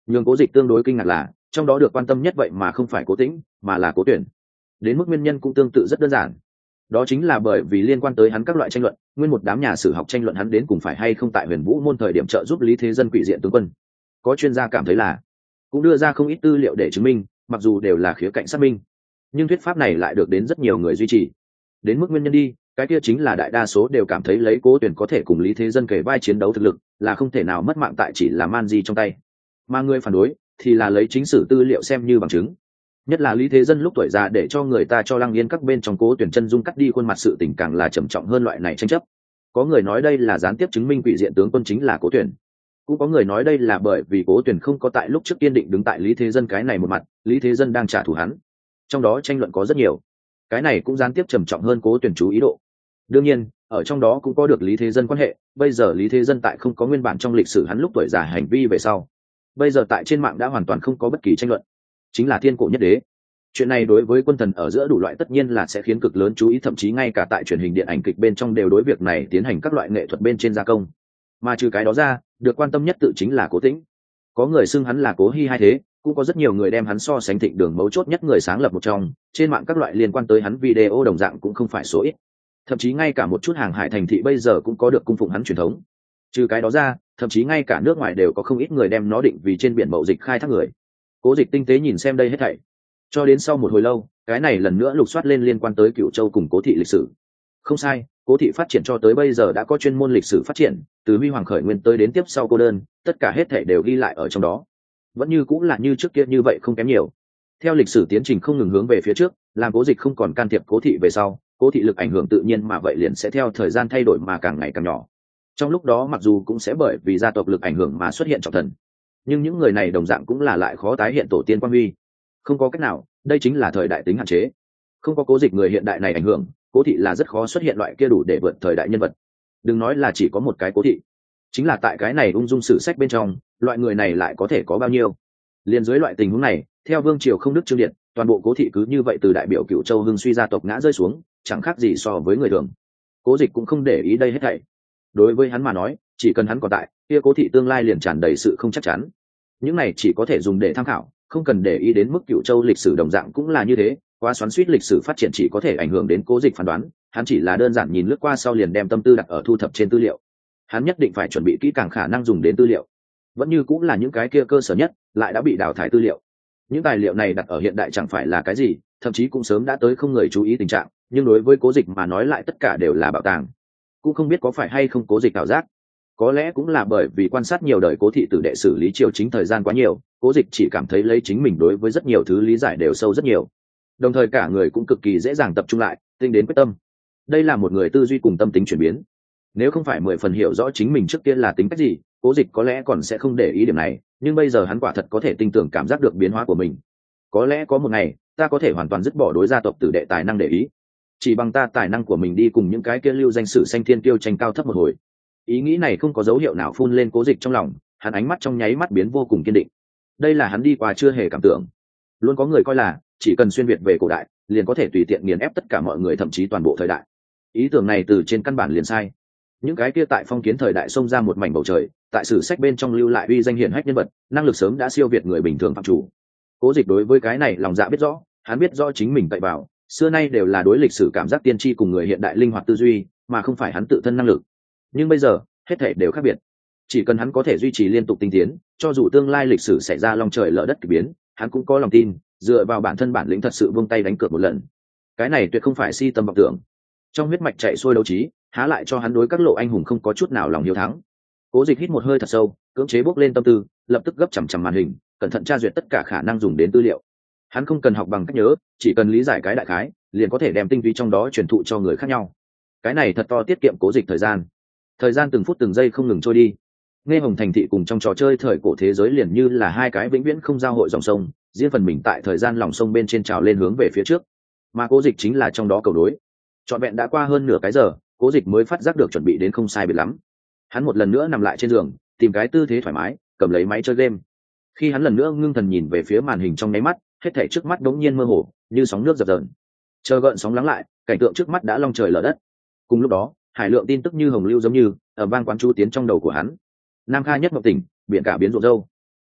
Nhưng Cố Dịch tương đối kinh ngạc là trong đó được quan tâm nhất vậy mà không phải Cố Tĩnh mà là Cố Tuyển. Đến mức nguyên nhân cũng tương tự rất đơn giản, đó chính là bởi vì liên quan tới hắn các loại tranh luận, nguyên một đám nhà sử học tranh luận hắn đến cùng phải hay không tại Huyền Vũ môn thời điểm trợ giúp Lý Thế Dân quỷ diện tướng quân. Có chuyên gia cảm thấy là cũng đưa ra không ít tư liệu để chứng minh, mặc dù đều là khía cạnh xác minh, nhưng thuyết pháp này lại được đến rất nhiều người duy trì. Đến mức nguyên nhân đi, cái kia chính là đại đa số đều cảm thấy lấy Cố Tuyển có thể cùng Lý Thế Dân kể vai chiến đấu thực lực, là không thể nào mất mạng tại chỉ là man di trong tay. Mà người phản đối thì là lấy chính sử tư liệu xem như bằng chứng. Nhất là Lý Thế Dân lúc tuổi già để cho người ta cho Lăng Yên các bên trong Cố Tuyển chân dung cắt đi khuôn mặt, sự tình càng là trầm trọng hơn loại này tranh chấp. Có người nói đây là gián tiếp chứng minh quỷ diện tướng quân chính là Cố Tuyển, cũng có người nói đây là bởi vì Cố Tuyển không có tại lúc trước kiên định đứng tại Lý Thế Dân cái này một mặt, Lý Thế Dân đang trả thù hắn. Trong đó tranh luận có rất nhiều, cái này cũng gián tiếp trầm trọng hơn Cố Tuyển chú ý độ. Đương nhiên ở trong đó cũng có được Lý Thế Dân quan hệ, bây giờ Lý Thế Dân tại không có nguyên bản trong lịch sử hắn lúc tuổi già hành vi về sau, bây giờ tại trên mạng đã hoàn toàn không có bất kỳ tranh luận, chính là thiên cổ nhất đế. Chuyện này đối với quân thần ở giữa đủ loại tất nhiên là sẽ khiến cực lớn chú ý, thậm chí ngay cả tại truyền hình điện ảnh kịch bên trong đều đối việc này tiến hành các loại nghệ thuật bên trên gia công. Mà trừ cái đó ra, được quan tâm nhất tự chính là Cố Tĩnh. Có người xưng hắn là Cố Hi hai thế, cũng có rất nhiều người đem hắn so sánh Thịnh Đường mấu chốt nhất người sáng lập một trong, trên mạng các loại liên quan tới hắn video đồng dạng cũng không phải số ít. Thậm chí ngay cả một chút hàng hải thành thị bây giờ cũng có được cung phụng hắn truyền thống. Trừ cái đó ra, thậm chí ngay cả nước ngoài đều có không ít người đem nó định vì trên biển mậu dịch khai thác người. Cố Dịch tinh tế nhìn xem đây hết thảy, cho đến sau một hồi lâu, cái này lần nữa lục soát lên liên quan tới Cửu Châu cùng Cố thị lịch sử. Không sai, Cố thị phát triển cho tới bây giờ đã có chuyên môn lịch sử phát triển, từ huy hoàng khởi nguyên tới đến tiếp sau cô đơn, tất cả hết thảy đều ghi lại ở trong đó. Vẫn như cũng là như trước kia như vậy, không kém nhiều. Theo lịch sử tiến trình không ngừng hướng về phía trước, làm Cố Dịch không còn can thiệp Cố thị về sau, Cố thị lực ảnh hưởng tự nhiên mà vậy liền sẽ theo thời gian thay đổi mà càng ngày càng nhỏ. Trong lúc đó mặc dù cũng sẽ bởi vì gia tộc lực ảnh hưởng mà xuất hiện trọng thần, nhưng những người này đồng dạng cũng là lại khó tái hiện tổ tiên quan huy. Không có cách nào, đây chính là thời đại tính hạn chế. Không có Cố Dịch người hiện đại này ảnh hưởng, Cố thị là rất khó xuất hiện loại kia đủ để vượt thời đại nhân vật. Đừng nói là chỉ có một cái Cố thị, chính là tại cái này ung dung sử sách bên trong, loại người này lại có thể có bao nhiêu. Liên dưới loại tình huống này, theo vương triều không đức trương điện, toàn bộ Cố thị cứ như vậy từ đại biểu Cửu Châu hưng suy gia tộc ngã rơi xuống, chẳng khác gì so với người thường. Cố Dịch cũng không để ý đây hết thảy. Đối với hắn mà nói, chỉ cần hắn còn tại, kia Cố thị tương lai liền tràn đầy sự không chắc chắn. Những này chỉ có thể dùng để tham khảo, không cần để ý đến mức Cửu Châu lịch sử đồng dạng cũng là như thế, quá xoắn xuýt lịch sử phát triển chỉ có thể ảnh hưởng đến Cố Dịch phán đoán, hắn chỉ là đơn giản nhìn lướt qua sau liền đem tâm tư đặt ở thu thập trên tư liệu. Hắn nhất định phải chuẩn bị kỹ càng khả năng dùng đến tư liệu, vẫn như cũng là những cái kia cơ sở nhất, lại đã bị đào thải tư liệu. Những tài liệu này đặt ở hiện đại chẳng phải là cái gì, thậm chí cũng sớm đã tới không người chú ý tình trạng, nhưng đối với Cố Dịch mà nói lại tất cả đều là bảo tàng. Cũng không biết có phải hay không Cố Dịch ảo giác, có lẽ cũng là bởi vì quan sát nhiều đời Cố thị tử đệ xử lý triều chính thời gian quá nhiều, Cố Dịch chỉ cảm thấy lấy chính mình đối với rất nhiều thứ lý giải đều sâu rất nhiều, đồng thời cả người cũng cực kỳ dễ dàng tập trung lại, tinh đến quyết tâm. Đây là một người tư duy cùng tâm tính chuyển biến. Nếu không phải mười phần hiểu rõ chính mình trước tiên là tính cách gì, Cố Dịch có lẽ còn sẽ không để ý điểm này, nhưng bây giờ hắn quả thật có thể tin tưởng cảm giác được biến hóa của mình. Có lẽ có một ngày, ta có thể hoàn toàn dứt bỏ đối gia tộc tử đệ tài năng để ý, chỉ bằng ta tài năng của mình đi cùng những cái kia lưu danh sử sanh thiên tiêu tranh cao thấp một hồi. Ý nghĩ này không có dấu hiệu nào phun lên Cố Dịch trong lòng, hắn ánh mắt trong nháy mắt biến vô cùng kiên định. Đây là hắn đi qua chưa hề cảm tưởng. Luôn có người coi là chỉ cần xuyên việt về cổ đại, liền có thể tùy tiện nghiền ép tất cả mọi người, thậm chí toàn bộ thời đại. Ý tưởng này từ trên căn bản liền sai. Những cái kia tại phong kiến thời đại xông ra một mảnh bầu trời, tại sử sách bên trong lưu lại uy danh hiển hách nhân vật, năng lực sớm đã siêu việt người bình thường phạm chủ. Cố Dịch đối với cái này lòng dạ biết rõ, hắn biết rõ chính mình cậy vào, xưa nay đều là đối lịch sử cảm giác tiên tri cùng người hiện đại linh hoạt tư duy, mà không phải hắn tự thân năng lực. Nhưng bây giờ, hết thảy đều khác biệt. Chỉ cần hắn có thể duy trì liên tục tinh tiến, cho dù tương lai lịch sử xảy ra long trời lở đất kỳ biến, hắn cũng có lòng tin, dựa vào bản thân bản lĩnh thật sự vung tay đánh cược một lần. Cái này tuyệt không phải si tâm vọng tưởng. Trong huyết mạch chạy xuôi đấu trí, há lại cho hắn đối các lộ anh hùng không có chút nào lòng hiếu thắng. Cố Dịch hít một hơi thật sâu, cưỡng chế bốc lên tâm tư, lập tức gấp chằm chằm màn hình, cẩn thận tra duyệt tất cả khả năng dùng đến tư liệu. Hắn không cần học bằng cách nhớ, chỉ cần lý giải cái đại khái, liền có thể đem tinh túy trong đó truyền thụ cho người khác nhau. Cái này thật to tiết kiệm Cố Dịch thời gian. Thời gian từng phút từng giây không ngừng trôi đi. Nghe Hồng thành thị cùng trong trò chơi thời cổ thế giới liền như là hai cái vĩnh viễn không giao hội dòng sông, riêng phần mình tại thời gian lòng sông bên trên trào lên hướng về phía trước, mà Cố Dịch chính là trong đó cầu đối. Trọn vẹn đã qua hơn nửa cái giờ, Cố Dịch mới phát giác được chuẩn bị đến không sai biệt lắm. Hắn một lần nữa nằm lại trên giường, tìm cái tư thế thoải mái, cầm lấy máy chơi game. Khi hắn lần nữa ngưng thần nhìn về phía màn hình trong nháy mắt, hết thảy trước mắt đống nhiên mơ hồ, như sóng nước dập dờn. Chờ gợn sóng lắng lại, cảnh tượng trước mắt đã long trời lở đất. Cùng lúc đó, hải lượng tin tức như hồng lưu giống như ở vang quán chú tiến trong đầu của hắn. Nam Kha nhất mộng tỉnh, biển cả biến rộn râu.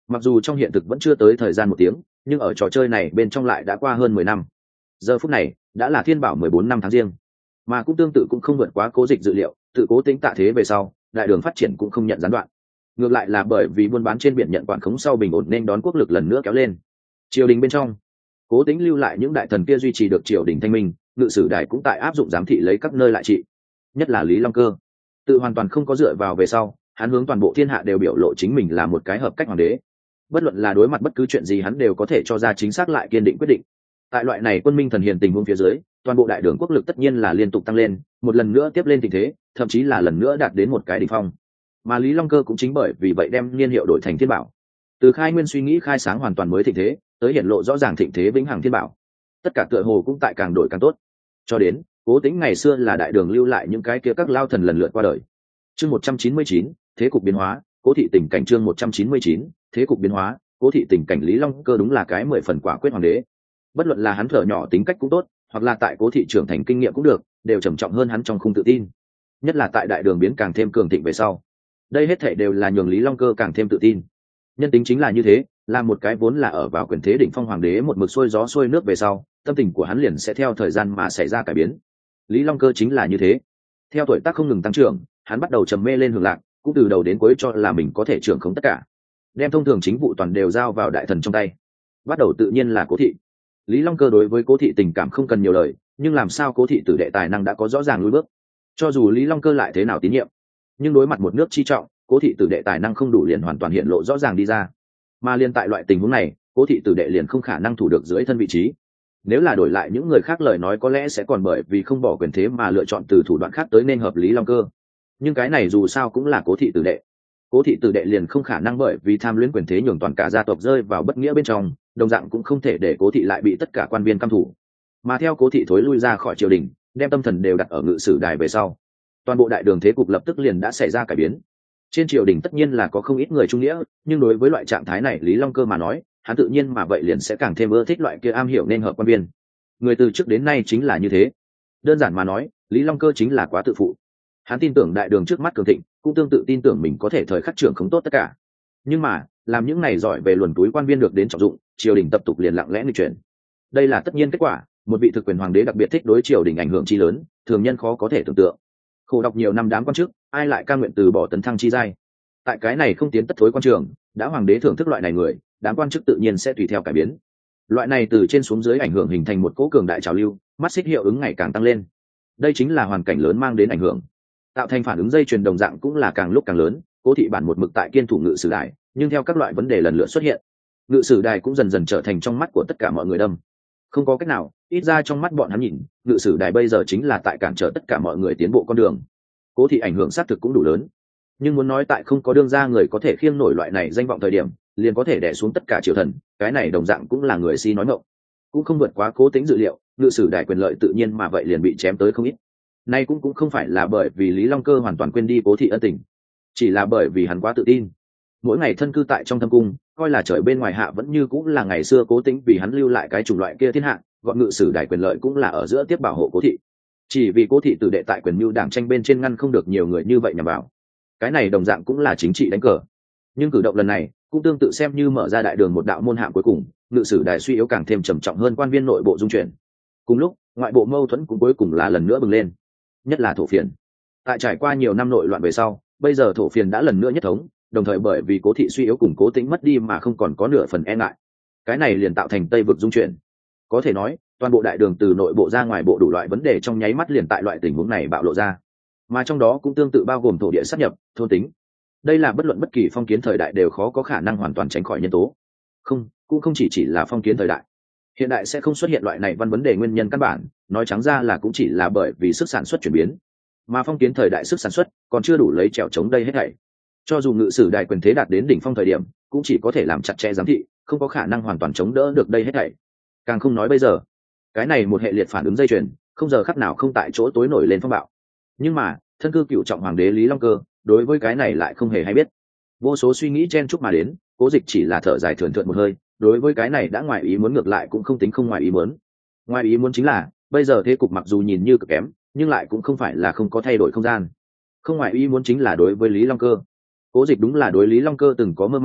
mặc dù trong hiện thực vẫn chưa tới thời gian một tiếng, nhưng ở trò chơi này bên trong lại đã qua hơn mười năm. Giờ phút này đã là thiên bảo mười bốn năm tháng riêng, mà cũng tương tự cũng không vượt quá Cố Dịch dự liệu. Tự Cố Tĩnh tạ thế về sau, đại đường phát triển cũng không nhận gián đoạn, ngược lại là bởi vì buôn bán trên biển nhận quản khống sau bình ổn nên đón quốc lực lần nữa kéo lên. Triều đình bên trong, Cố Tĩnh lưu lại những đại thần kia duy trì được triều đình thanh minh, ngự sử đài cũng tại áp dụng giám thị lấy các nơi lại trị. Nhất là Lý Long Cơ, tự hoàn toàn không có dựa vào về sau, hắn hướng toàn bộ thiên hạ đều biểu lộ chính mình là một cái hợp cách hoàng đế. Bất luận là đối mặt bất cứ chuyện gì hắn đều có thể cho ra chính xác lại kiên định quyết định. Tại loại này quân minh thần hiền tình huống phía dưới, toàn bộ đại đường quốc lực tất nhiên là liên tục tăng lên, một lần nữa tiếp lên tình thế, thậm chí là lần nữa đạt đến một cái đỉnh phong. Mà Lý Long Cơ cũng chính bởi vì vậy đem niên hiệu đổi thành Thiên Bảo. Từ khai nguyên suy nghĩ khai sáng hoàn toàn mới thịnh thế, tới hiện lộ rõ ràng thịnh thế vĩnh hằng Thiên Bảo. Tất cả tựa hồ cũng tại càng đổi càng tốt. Cho đến, Cố Tĩnh ngày xưa là đại đường lưu lại những cái kia các lao thần lần lượt qua đời. Chương một trăm chín mươi chín, thế cục biến hóa, Cố thị tình cảnh chương một trăm chín mươi chín, thế cục biến hóa, Cố thị tình cảnh Lý Long Cơ đúng là cái mười phần quả quyết hoàng đế. Bất luận là hắn thở nhỏ tính cách cũng tốt, hoặc là tại Cố thị trưởng thành kinh nghiệm cũng được, đều trầm trọng hơn hắn trong khung tự tin. Nhất là tại đại đường biến càng thêm cường thịnh về sau, đây hết thảy đều là nhường Lý Long Cơ càng thêm tự tin. Nhân tính chính là như thế, là một cái vốn là ở vào quyền thế đỉnh phong hoàng đế một mực xuôi gió xuôi nước về sau, tâm tình của hắn liền sẽ theo thời gian mà xảy ra cải biến. Lý Long Cơ chính là như thế. Theo tuổi tác không ngừng tăng trưởng, hắn bắt đầu trầm mê lên hưởng lạc, cũng từ đầu đến cuối cho là mình có thể trưởng khống tất cả, đem thông thường chính vụ toàn đều giao vào đại thần trong tay. Bắt đầu tự nhiên là Cố thị. Lý Long Cơ đối với Cố thị tình cảm không cần nhiều lời, nhưng làm sao Cố thị tử đệ tài năng đã có rõ ràng lùi bước. Cho dù Lý Long Cơ lại thế nào tín nhiệm, nhưng đối mặt một nước chi trọng, Cố thị tử đệ tài năng không đủ liền hoàn toàn hiện lộ rõ ràng đi ra. Mà liên tại loại tình huống này, Cố thị tử đệ liền không khả năng thủ được dưới thân vị trí. Nếu là đổi lại những người khác lời nói có lẽ sẽ còn bởi vì không bỏ quyền thế mà lựa chọn từ thủ đoạn khác tới nên hợp Lý Long Cơ. Nhưng cái này dù sao cũng là Cố thị tử đệ. Cố thị tử đệ liền không khả năng bởi vì tham luyến quyền thế nhường toàn cả gia tộc rơi vào bất nghĩa bên trong, đồng dạng cũng không thể để Cố thị lại bị tất cả quan viên căm thủ. Mà theo Cố thị thối lui ra khỏi triều đình, đem tâm thần đều đặt ở ngự sử đài về sau, toàn bộ đại đường thế cục lập tức liền đã xảy ra cải biến. Trên triều đình tất nhiên là có không ít người trung nghĩa, nhưng đối với loại trạng thái này Lý Long Cơ mà nói, hắn tự nhiên mà vậy liền sẽ càng thêm ưa thích loại kia am hiểu nên hợp quan viên. Người từ trước đến nay chính là như thế. Đơn giản mà nói, Lý Long Cơ chính là quá tự phụ. Hắn tin tưởng đại đường trước mắt cường thịnh, cũng tương tự tin tưởng mình có thể thời khắc trưởng khống tốt tất cả. Nhưng mà, làm những này giỏi về luồn túi quan viên được đến trọng dụng, triều đình tập tục liền lặng lẽ nghịch chuyển. Đây là tất nhiên kết quả, một vị thực quyền hoàng đế đặc biệt thích đối triều đình ảnh hưởng chi lớn, thường nhân khó có thể tưởng tượng. Khổ đọc nhiều năm đám quan chức, ai lại cam nguyện từ bỏ tấn thăng chi giai. Tại cái này không tiến tất thối quan trường, đã hoàng đế thưởng thức loại này người, đám quan chức tự nhiên sẽ tùy theo cải biến. Loại này từ trên xuống dưới ảnh hưởng hình thành một cỗ cường đại trào lưu, mắt xích hiệu ứng ngày càng tăng lên. Đây chính là hoàn cảnh lớn mang đến ảnh hưởng, tạo thành phản ứng dây chuyền đồng dạng cũng là càng lúc càng lớn. Cố thị bản một mực tại kiên thủ ngự sử đài, nhưng theo các loại vấn đề lần lượt xuất hiện, ngự sử đài cũng dần dần trở thành trong mắt của tất cả mọi người đâm. Không có cách nào, ít ra trong mắt bọn hắn nhìn, ngự sử đài bây giờ chính là tại cản trở tất cả mọi người tiến bộ con đường. Cố thị ảnh hưởng xác thực cũng đủ lớn, nhưng muốn nói tại không có đương gia người có thể khiêng nổi loại này danh vọng thời điểm, liền có thể đè xuống tất cả triều thần, cái này đồng dạng cũng là người si nói ngọng, cũng không vượt quá Cố Tĩnh dự liệu. Ngự sử đài quyền lợi tự nhiên mà vậy liền bị chém tới không ít. Nay cũng cũng không phải là bởi vì Lý Long Cơ hoàn toàn quên đi Cố thị ân tình, chỉ là bởi vì hắn quá tự tin. Mỗi ngày thân cư tại trong thâm cung, coi là trời bên ngoài hạ vẫn như cũng là ngày xưa Cố Tĩnh vì hắn lưu lại cái chủng loại kia thiên hạ, gọn ngự sử đài quyền lợi cũng là ở giữa tiếp bảo hộ Cố thị. Chỉ vì Cố thị tử đệ tại quyền mưu đảng tranh bên trên ngăn không được nhiều người như vậy nhằm vào, cái này đồng dạng cũng là chính trị đánh cờ. Nhưng cử động lần này cũng tương tự xem như mở ra đại đường một đạo môn hạm cuối cùng, ngự sử đài suy yếu càng thêm trầm trọng hơn quan viên nội bộ dung chuyển. Cùng lúc, ngoại bộ mâu thuẫn cũng cuối cùng là lần nữa bừng lên, nhất là thổ phiền. Tại trải qua nhiều năm nội loạn về sau, bây giờ thổ phiền đã lần nữa nhất thống, đồng thời bởi vì Cố thị suy yếu cùng Cố Tĩnh mất đi mà không còn có nửa phần e ngại. Cái này liền tạo thành Tây vực dung chuyển. Có thể nói, toàn bộ đại đường từ nội bộ ra ngoài bộ đủ loại vấn đề trong nháy mắt liền tại loại tình huống này bạo lộ ra. Mà trong đó cũng tương tự bao gồm thổ địa sáp nhập, thôn tính. Đây là bất luận bất kỳ phong kiến thời đại đều khó có khả năng hoàn toàn tránh khỏi nhân tố. Không, cũng không chỉ chỉ là phong kiến thời đại. Hiện đại sẽ không xuất hiện loại này văn vấn đề nguyên nhân căn bản, nói trắng ra là cũng chỉ là bởi vì sức sản xuất chuyển biến. Mà phong kiến thời đại sức sản xuất còn chưa đủ lấy trèo chống đây hết thảy. Cho dù ngự sử đài quyền thế đạt đến đỉnh phong thời điểm, cũng chỉ có thể làm chặt chẽ giám thị, không có khả năng hoàn toàn chống đỡ được đây hết thảy. Càng không nói bây giờ, cái này một hệ liệt phản ứng dây chuyền, không giờ khắc nào không tại chỗ tối nổi lên phong bạo. Nhưng mà, thân cư cựu trọng hoàng đế Lý Long Cơ, đối với cái này lại không hề hay biết. Vô số suy nghĩ chen chúc mà đến, Cố Dịch chỉ là thở dài thườn thượt một hơi, đối với cái này đã ngoài ý muốn ngược lại cũng không tính không ngoài ý muốn. Ngoài ý muốn chính là, bây giờ thế cục mặc dù nhìn như cực kém, nhưng lại cũng không phải là không có thay đổi không gian. Không ngoài ý muốn chính là đối với Lý Long Cơ. Cố Dịch đúng là đối Lý Long Cơ từng có mơ màng,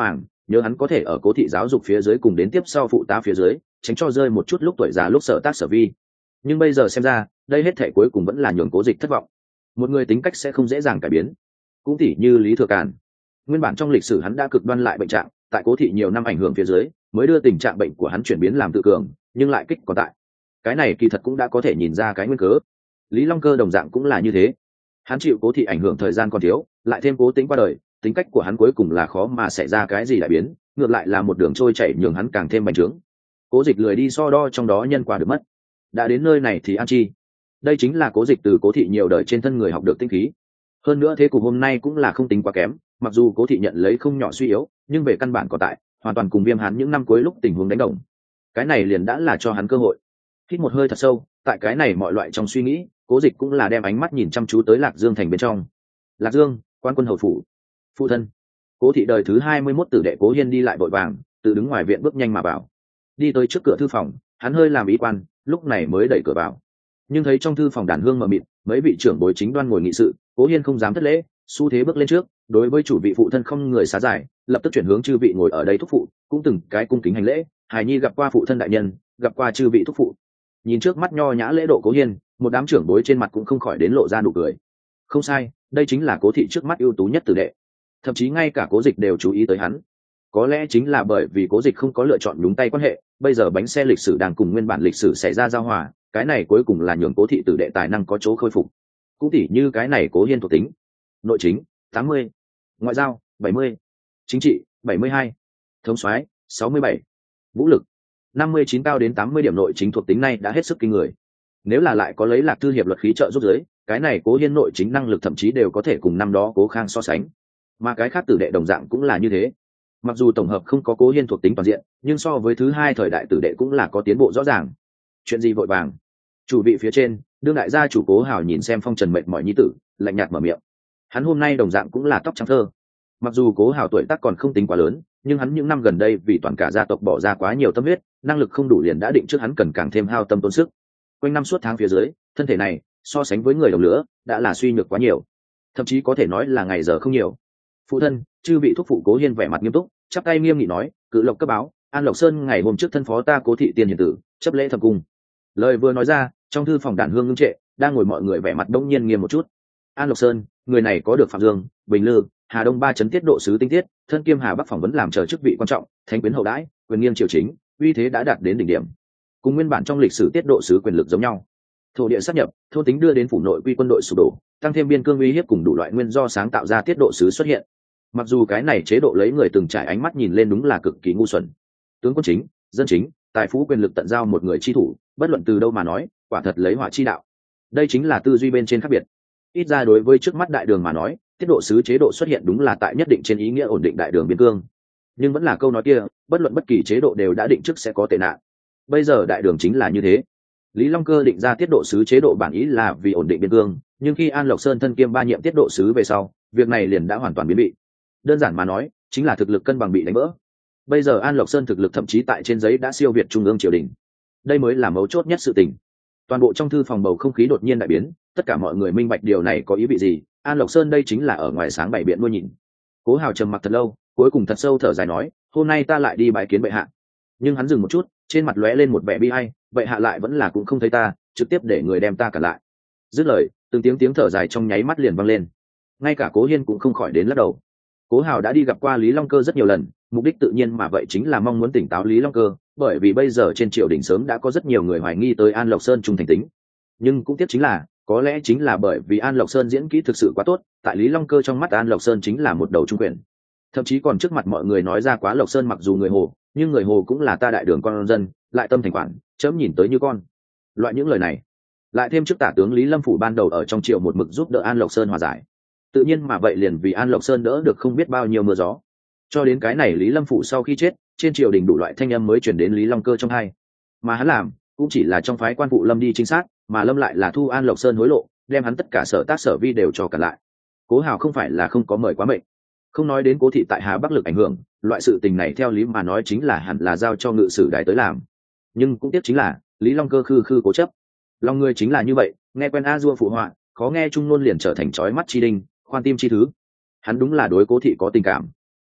nhớ hắn có thể ở cố thị giáo dục phía dưới cùng đến tiếp sau phụ tá phía dưới, tránh cho rơi một chút lúc tuổi già lúc sở tác sở vi. Nhưng bây giờ xem ra đây hết thể cuối cùng vẫn là nhường Cố Dịch thất vọng. Một người tính cách sẽ không dễ dàng cải biến, cũng tỉ như Lý Thừa Càn. Nguyên bản trong lịch sử hắn đã cực đoan lại bệnh trạng, tại Cố thị nhiều năm ảnh hưởng phía dưới mới đưa tình trạng bệnh của hắn chuyển biến làm tự cường, nhưng lại kích còn tại. Cái này kỳ thật cũng đã có thể nhìn ra cái nguyên cớ. Lý Long Cơ đồng dạng cũng là như thế, hắn chịu Cố thị ảnh hưởng thời gian còn thiếu, lại thêm Cố Tĩnh qua đời, tính cách của hắn cuối cùng là khó mà xảy ra cái gì đại biến, ngược lại là một đường trôi chảy nhường hắn càng thêm bành trướng. Cố Dịch lười đi so đo trong đó nhân quả được mất, đã đến nơi này thì an chi. Đây chính là Cố Dịch từ Cố thị nhiều đời trên thân người học được tinh khí. Hơn nữa thế cục hôm nay cũng là không tính quá kém, mặc dù Cố thị nhận lấy không nhỏ suy yếu, nhưng về căn bản còn tại, hoàn toàn cùng Viêm Hán những năm cuối lúc tình huống đánh đồng. Cái này liền đã là cho hắn cơ hội. Hít một hơi thật sâu, tại cái này mọi loại trong suy nghĩ, Cố Dịch cũng là đem ánh mắt nhìn chăm chú tới Lạc Dương thành bên trong. Lạc Dương, quan quân hầu phủ. Phụ thân. Cố thị đời thứ hai mươi mốt tử đệ Cố Hiên đi lại vội vàng, tự đứng ngoài viện bước nhanh mà vào. Đi tới trước cửa thư phòng, hắn hơi làm ý quan, lúc này mới đẩy cửa vào. Nhưng thấy trong thư phòng đàn hương mờ mịt, mấy vị trưởng bối chính đoan ngồi nghị sự, Cố Hiên không dám thất lễ, xu thế bước lên trước, đối với chủ vị phụ thân không người xá giải, lập tức chuyển hướng chư vị ngồi ở đây thúc phụ, cũng từng cái cung kính hành lễ. Hải nhi gặp qua phụ thân đại nhân, gặp qua chư vị thúc phụ. Nhìn trước mắt nho nhã lễ độ Cố Hiên, một đám trưởng bối trên mặt cũng không khỏi đến lộ ra nụ cười. Không sai, đây chính là Cố thị trước mắt ưu tú nhất tử đệ, thậm chí ngay cả Cố Dịch đều chú ý tới hắn. Có lẽ chính là bởi vì Cố Dịch không có lựa chọn đúng tay quan hệ, bây giờ bánh xe lịch sử đang cùng nguyên bản lịch sử xảy ra giao hòa, cái này cuối cùng là nhường Cố thị tử đệ tài năng có chỗ khôi phục. Cũng tỉ như cái này Cố Hiên thuộc tính: nội chính tám mươi, ngoại giao bảy mươi, chính trị bảy mươi hai, thống soái sáu mươi bảy, vũ lực năm mươi chín, cao đến tám mươi điểm. Nội chính thuộc tính này đã hết sức kinh người. Nếu là lại có lấy Lạc Thư hiệp luật khí trợ giúp giới, cái này Cố Hiên nội chính năng lực thậm chí đều có thể cùng năm đó Cố Khang so sánh. Mà cái khác tử đệ đồng dạng cũng là như thế. Mặc dù tổng hợp không có Cố Hiên thuộc tính toàn diện, nhưng so với thứ hai thời đại tử đệ cũng là có tiến bộ rõ ràng. Chuyện gì vội vàng? Chủ vị phía trên, đương đại gia chủ Cố Hào nhìn xem phong trần mệt mỏi nhi tử, lạnh nhạt mở miệng. Hắn hôm nay đồng dạng cũng là tóc trắng thơ. Mặc dù Cố Hào tuổi tác còn không tính quá lớn, nhưng hắn những năm gần đây vì toàn cả gia tộc bỏ ra quá nhiều tâm huyết, năng lực không đủ liền đã định trước hắn cần càng thêm hao tâm tốn sức. Quanh năm suốt tháng phía dưới, thân thể này so sánh với người đồng lứa đã là suy nhược quá nhiều, thậm chí có thể nói là ngày giờ không nhiều. Phụ thân, chư vị thúc phụ. Cố Hiên vẻ mặt nghiêm túc, chắp tay nghiêm nghị nói: Cự Lộc cấp báo, An Lộc Sơn ngày hôm trước thân phó ta Cố thị tiên hiền tử, chấp lễ thập cung. Lời vừa nói ra, trong thư phòng đàn hương ngưng trệ, đang ngồi mọi người vẻ mặt đông nhiên nghiêm một chút. An Lộc Sơn, người này có được Phạm Dương, Bình Lư, Hà Đông ba chấn tiết độ sứ tinh tiết, thân kiêm Hà Bắc phỏng vấn làm chờ chức vị quan trọng, thánh quyến hậu đãi, quyền nghiêng triều chính, uy thế đã đạt đến đỉnh điểm. Cùng nguyên bản trong lịch sử tiết độ sứ quyền lực giống nhau. Thổ địa sáp nhập, thôn tính đưa đến phủ nội quy quân đội sụp đổ, tăng thêm biên cương uy hiếp cùng đủ loại nguyên do sáng tạo ra tiết độ sứ xuất hiện. Mặc dù cái này chế độ lấy người từng trải ánh mắt nhìn lên đúng là cực kỳ ngu xuẩn. Tướng quân chính, dân chính, tài phú quyền lực tận giao một người chi thủ, bất luận từ đâu mà nói, quả thật lấy hỏa chi đạo. Đây chính là tư duy bên trên khác biệt. Ít ra đối với trước mắt đại đường mà nói, tiết độ sứ chế độ xuất hiện đúng là tại nhất định trên ý nghĩa ổn định đại đường biên cương. Nhưng vẫn là câu nói kia, bất luận bất kỳ chế độ đều đã định trước sẽ có tệ nạn. Bây giờ đại đường chính là như thế. Lý Long Cơ định ra tiết độ sứ chế độ bản ý là vì ổn định biên cương, nhưng khi An Lộc Sơn thân kiêm ba nhiệm tiết độ sứ về sau, việc này liền đã hoàn toàn biến bị. Đơn giản mà nói, chính là thực lực cân bằng bị đánh vỡ. Bây giờ An Lộc Sơn thực lực thậm chí tại trên giấy đã siêu việt trung ương triều đình. Đây mới là mấu chốt nhất sự tình. Toàn bộ trong thư phòng bầu không khí đột nhiên đại biến, tất cả mọi người minh bạch điều này có ý vị gì. An Lộc Sơn đây chính là ở ngoài sáng bảy biện nuôi nhìn. Cố Hào trầm mặc thật lâu, cuối cùng thật sâu thở dài nói: hôm nay ta lại đi bái kiến bệ hạ. Nhưng hắn dừng một chút, trên mặt lóe lên một vẻ bi ai, bệ hạ lại vẫn là cũng không thấy ta, trực tiếp để người đem ta cản lại. Dứt lời, từng tiếng tiếng thở dài trong nháy mắt liền vang lên. Ngay cả Cố Hiên cũng không khỏi đến lắc đầu. Cố Hào đã đi gặp qua Lý Long Cơ rất nhiều lần, mục đích tự nhiên mà vậy chính là mong muốn tỉnh táo Lý Long Cơ, bởi vì bây giờ trên triều đình sớm đã có rất nhiều người hoài nghi tới An Lộc Sơn trung thành tính. Nhưng cũng tiếc chính là, có lẽ chính là bởi vì An Lộc Sơn diễn kỹ thực sự quá tốt, tại Lý Long Cơ trong mắt An Lộc Sơn chính là một đầu trung quyền. Thậm chí còn trước mặt mọi người nói ra quá Lộc Sơn mặc dù người Hồ, nhưng người Hồ cũng là ta đại đường con dân, lại tâm thành quản, chớm nhìn tới như con. Loại những lời này, lại thêm trước tả tướng Lý Lâm phủ ban đầu ở trong triều một mực giúp đỡ An Lộc Sơn hòa giải, tự nhiên mà vậy liền vì An Lộc Sơn đỡ được không biết bao nhiêu mưa gió. Cho đến cái này Lý Lâm phủ sau khi chết, trên triều đình đủ loại thanh âm mới chuyển đến Lý Long Cơ trong hai. Mà hắn làm cũng chỉ là trong phái quan phụ Lâm đi trinh sát, mà Lâm lại là thu An Lộc Sơn hối lộ, đem hắn tất cả sở tác sở vi đều cho cả lại. Cố Hào không phải là không có mời quá mệnh, không nói đến Cố thị tại Hà Bắc lực ảnh hưởng, loại sự tình này theo lý mà nói chính là hẳn là giao cho ngự sử đài tới làm. Nhưng cũng tiếc chính là Lý Long Cơ khư khư cố chấp. Lòng người chính là như vậy, nghe quen a dua phụ họa, khó nghe trung ngôn liền trở thành chói mắt chi đinh, khoan tim chi thứ. Hắn đúng là đối Cố thị có tình cảm.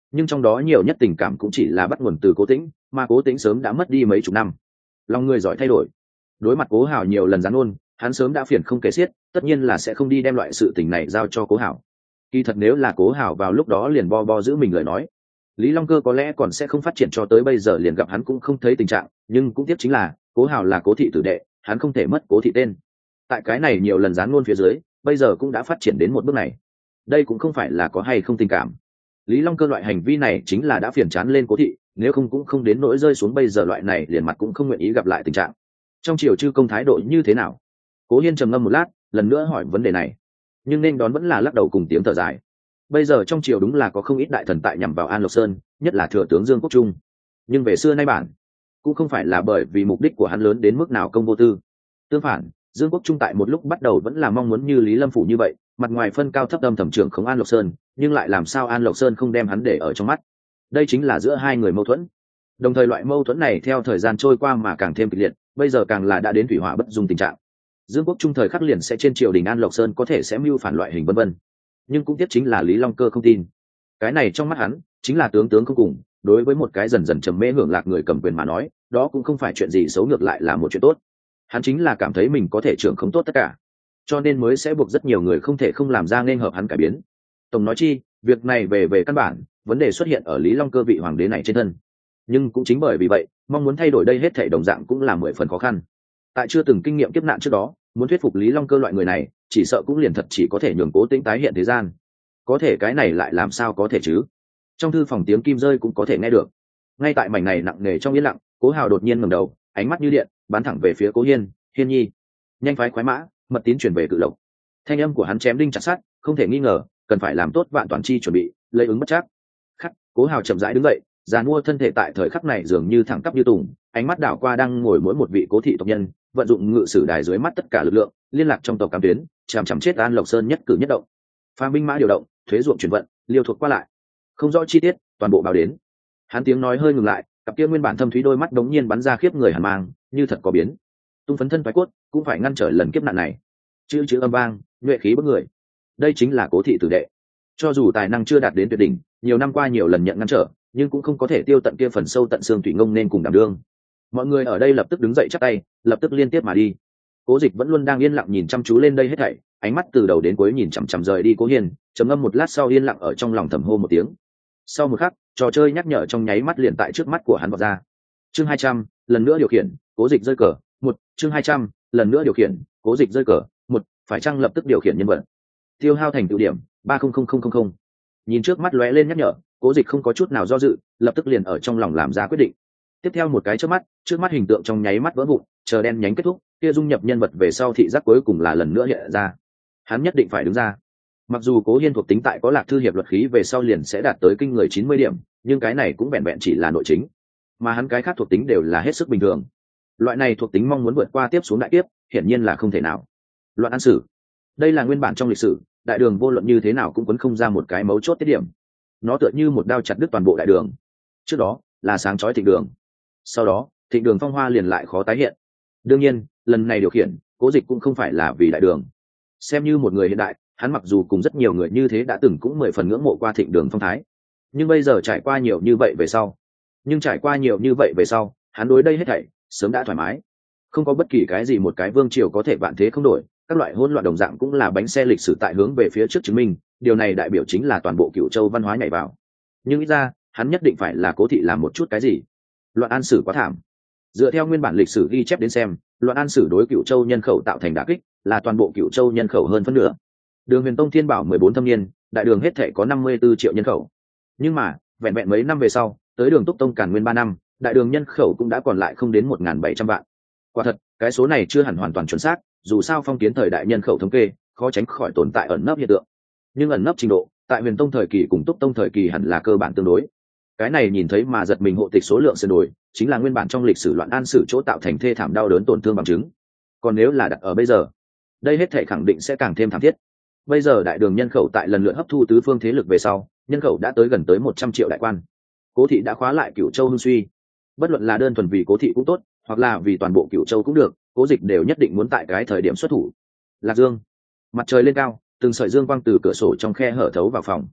nhưng trong đó nhiều nhất tình cảm cũng chỉ là bắt nguồn từ Cố Tĩnh, mà Cố Tĩnh sớm đã mất đi mấy chục năm. Lòng người giỏi thay đổi. Đối mặt Cố Hào nhiều lần gián ôn, hắn sớm đã phiền không kể xiết, tất nhiên là sẽ không đi đem loại sự tình này giao cho Cố Hào. Kỳ thật nếu là Cố Hào vào lúc đó liền bo bo giữ mình lời nói, Lý Long Cơ có lẽ còn sẽ không phát triển cho tới bây giờ liền gặp hắn cũng không thấy tình trạng, nhưng cũng tiếc chính là Cố Hào là Cố thị tử đệ, hắn không thể mất Cố thị tên. Tại cái này nhiều lần gián ngôn phía dưới, bây giờ cũng đã phát triển đến một bước này. Đây cũng không phải là có hay không tình cảm. Lý Long Cơ loại hành vi này chính là đã phiền chán lên Cố thị, nếu không cũng không đến nỗi rơi xuống bây giờ loại này liền mặt cũng không nguyện ý gặp lại tình trạng. Trong triều chư công thái độ như thế nào? Cố Hiên trầm ngâm một lát, lần nữa hỏi vấn đề này, nhưng nên đón vẫn là lắc đầu cùng tiếng thở dài. Bây giờ trong triều đúng là có không ít đại thần tại nhằm vào An Lộc Sơn, nhất là thừa tướng Dương Quốc Trung. Nhưng về xưa nay bản, cũng không phải là bởi vì mục đích của hắn lớn đến mức nào công vô tư. Tương phản, Dương Quốc Trung tại một lúc bắt đầu vẫn là mong muốn như Lý Lâm Phủ như vậy, mặt ngoài phân cao thấp âm thẩm trưởng khống An Lộc Sơn, nhưng lại làm sao An Lộc Sơn không đem hắn để ở trong mắt. Đây chính là giữa hai người mâu thuẫn. Đồng thời loại mâu thuẫn này theo thời gian trôi qua mà càng thêm kịch liệt, bây giờ càng là đã đến thủy hỏa bất dung tình trạng. Dương Quốc Trung thời khắc liền sẽ trên triều đình An Lộc Sơn có thể sẽ mưu phản loại hình vân vân. Nhưng cũng tiếc chính là Lý Long Cơ không tin. Cái này trong mắt hắn chính là tướng tướng không cùng, đối với một cái dần dần trầm mê hưởng lạc người cầm quyền mà nói, đó cũng không phải chuyện gì xấu, ngược lại là một chuyện tốt. Hắn chính là cảm thấy mình có thể trưởng không tốt tất cả, cho nên mới sẽ buộc rất nhiều người không thể không làm ra nên hợp hắn cải biến. Tổng nói chi, việc này về về căn bản, vấn đề xuất hiện ở Lý Long Cơ vị hoàng đế này trên thân. Nhưng cũng chính bởi vì vậy, mong muốn thay đổi đây hết thảy đồng dạng cũng là mười phần khó khăn. Tại chưa từng kinh nghiệm kiếp nạn trước đó, muốn thuyết phục Lý Long Cơ loại người này, chỉ sợ cũng liền thật chỉ có thể nhường Cố Tĩnh tái hiện thế gian. Có thể cái này lại làm sao có thể chứ? Trong thư phòng tiếng kim rơi cũng có thể nghe được. Ngay tại mảnh này nặng nề trong yên lặng, Cố Hào đột nhiên ngẩng đầu, ánh mắt như điện, bắn thẳng về phía Cố Hiên. Hiên nhi, nhanh phái khoái mã, mật tín chuyển về Cự Lộc. Thanh âm của hắn chém đinh chặt sắt, không thể nghi ngờ, cần phải làm tốt vạn toàn chi chuẩn bị, lấy ứng bất trắc. Khắc, Cố Hào chậm rãi đứng dậy, giàn mua thân thể tại thời khắc này dường như thẳng tắp như tùng, ánh mắt đảo qua đang ngồi mỗi một vị Cố thị tộc nhân, vận dụng ngự sử đài dưới mắt tất cả lực lượng, liên lạc trong tộc cam tuyến, chằm chằm chết An Lộc Sơn nhất cử nhất động. Pha binh mã điều động, thuế ruộng chuyển vận, liêu thuộc qua lại, không rõ chi tiết, toàn bộ báo đến. Hắn tiếng nói hơi ngừng lại, cặp kia nguyên bản thâm thúy đôi mắt đống nhiên bắn ra khiếp người hàn mang, như thật có biến. Tung phấn thân phái cốt, cũng phải ngăn trở lần kiếp nạn này. Chữ chữ âm vang, nhuệ khí bức người. Đây chính là Cố thị tử đệ. Cho dù tài năng chưa đạt đến tuyệt đỉnh, nhiều năm qua nhiều lần nhận ngăn trở, nhưng cũng không có thể tiêu tận kia phần sâu tận xương thủy ngông nên cùng đảm đương. Mọi người ở đây lập tức đứng dậy chắp tay, lập tức liên tiếp mà đi. Cố Dịch vẫn luôn đang yên lặng nhìn chăm chú lên đây hết thảy, ánh mắt từ đầu đến cuối nhìn chằm chằm rời đi Cố Hiên, trầm ngâm một lát sau yên lặng ở trong lòng thầm hô một tiếng. Sau một khắc, trò chơi nhắc nhở trong nháy mắt liền tại trước mắt của hắn vọt ra. Chương hai trăm, lần nữa điều khiển, Cố Dịch rơi cờ, một, chương hai trăm, lần nữa điều khiển, Cố Dịch rơi cờ, một, phải chăng lập tức điều khiển nhân vật. Tiêu hao thành tựu điểm ba không không không không không. Nhìn trước mắt lóe lên nhắc nhở, Cố Dịch không có chút nào do dự, lập tức liền ở trong lòng làm ra quyết định. Tiếp theo một cái chớp mắt, trước mắt hình tượng trong nháy mắt vỡ vụn, chờ đen nhánh kết thúc, kia dung nhập nhân vật về sau thị giác cuối cùng là lần nữa hiện ra. Hắn nhất định phải đứng ra. Mặc dù Cố Hiên thuộc tính tại có Lạc Thư hiệp luật khí về sau liền sẽ đạt tới kinh người chín mươi điểm, nhưng cái này cũng vẹn vẹn chỉ là nội chính, mà hắn cái khác thuộc tính đều là hết sức bình thường. Loại này thuộc tính mong muốn vượt qua tiếp xuống đại kiếp, hiển nhiên là không thể nào. Loạn an sử, đây là nguyên bản trong lịch sử, đại đường vô luận như thế nào cũng quấn không ra một cái mấu chốt tiết điểm. Nó tựa như một đao chặt đứt toàn bộ đại đường. Trước đó là sáng chói thịnh đường, sau đó thịnh đường phong hoa liền lại khó tái hiện. Đương nhiên, lần này điều khiển Cố Dịch cũng không phải là vì đại đường. Xem như một người hiện đại, hắn mặc dù cùng rất nhiều người như thế đã từng cũng mười phần ngưỡng mộ qua thịnh đường phong thái, nhưng bây giờ trải qua nhiều như vậy về sau nhưng trải qua nhiều như vậy về sau hắn đối đây hết thảy sớm đã thoải mái. Không có bất kỳ cái gì một cái vương triều có thể vạn thế không đổi, các loại hỗn loạn đồng dạng cũng là bánh xe lịch sử tại hướng về phía trước chứng minh, điều này đại biểu chính là toàn bộ Cửu Châu văn hóa nhảy vào. Nhưng ít ra hắn nhất định phải là Cố thị làm một chút cái gì. Loạn an sử quá thảm. Dựa theo nguyên bản lịch sử ghi chép đến xem, loạn an sử đối Cửu Châu nhân khẩu tạo thành đả kích, là toàn bộ Cửu Châu nhân khẩu hơn phân nửa. Đường Huyền Tông Thiên Bảo mười bốn thâm niên, đại đường hết thể có năm mươi tư triệu nhân khẩu. Nhưng mà, vẹn vẹn mấy năm về sau, tới Đường Túc Tông Càn Nguyên ba năm, đại đường nhân khẩu cũng đã còn lại không đến một nghìn bảy trăm vạn. Quả thật, cái số này chưa hẳn hoàn toàn chuẩn xác, dù sao phong kiến thời đại nhân khẩu thống kê, khó tránh khỏi tồn tại ẩn nấp hiện tượng. Nhưng ẩn nấp trình độ, tại Huyền Tông thời kỳ cùng Túc Tông thời kỳ hẳn là cơ bản tương đối. Cái này nhìn thấy mà giật mình hộ tịch số lượng sửa đổi, chính là nguyên bản trong lịch sử loạn an sử chỗ tạo thành thê thảm đau đớn tổn thương bằng chứng. Còn nếu là đặt ở bây giờ, đây hết thể khẳng định sẽ càng thêm thảm thiết. Bây giờ đại đường nhân khẩu tại lần lượt hấp thu tứ phương thế lực về sau, nhân khẩu đã tới gần tới một trăm triệu đại quan. Cố thị đã khóa lại Cửu Châu hưng suy. Bất luận là đơn thuần vì Cố thị cũng tốt, hoặc là vì toàn bộ Cửu Châu cũng được, Cố Dịch đều nhất định muốn tại cái thời điểm xuất thủ. Lạc Dương, mặt trời lên cao, từng sợi dương quang từ cửa sổ trong khe hở thấu vào phòng.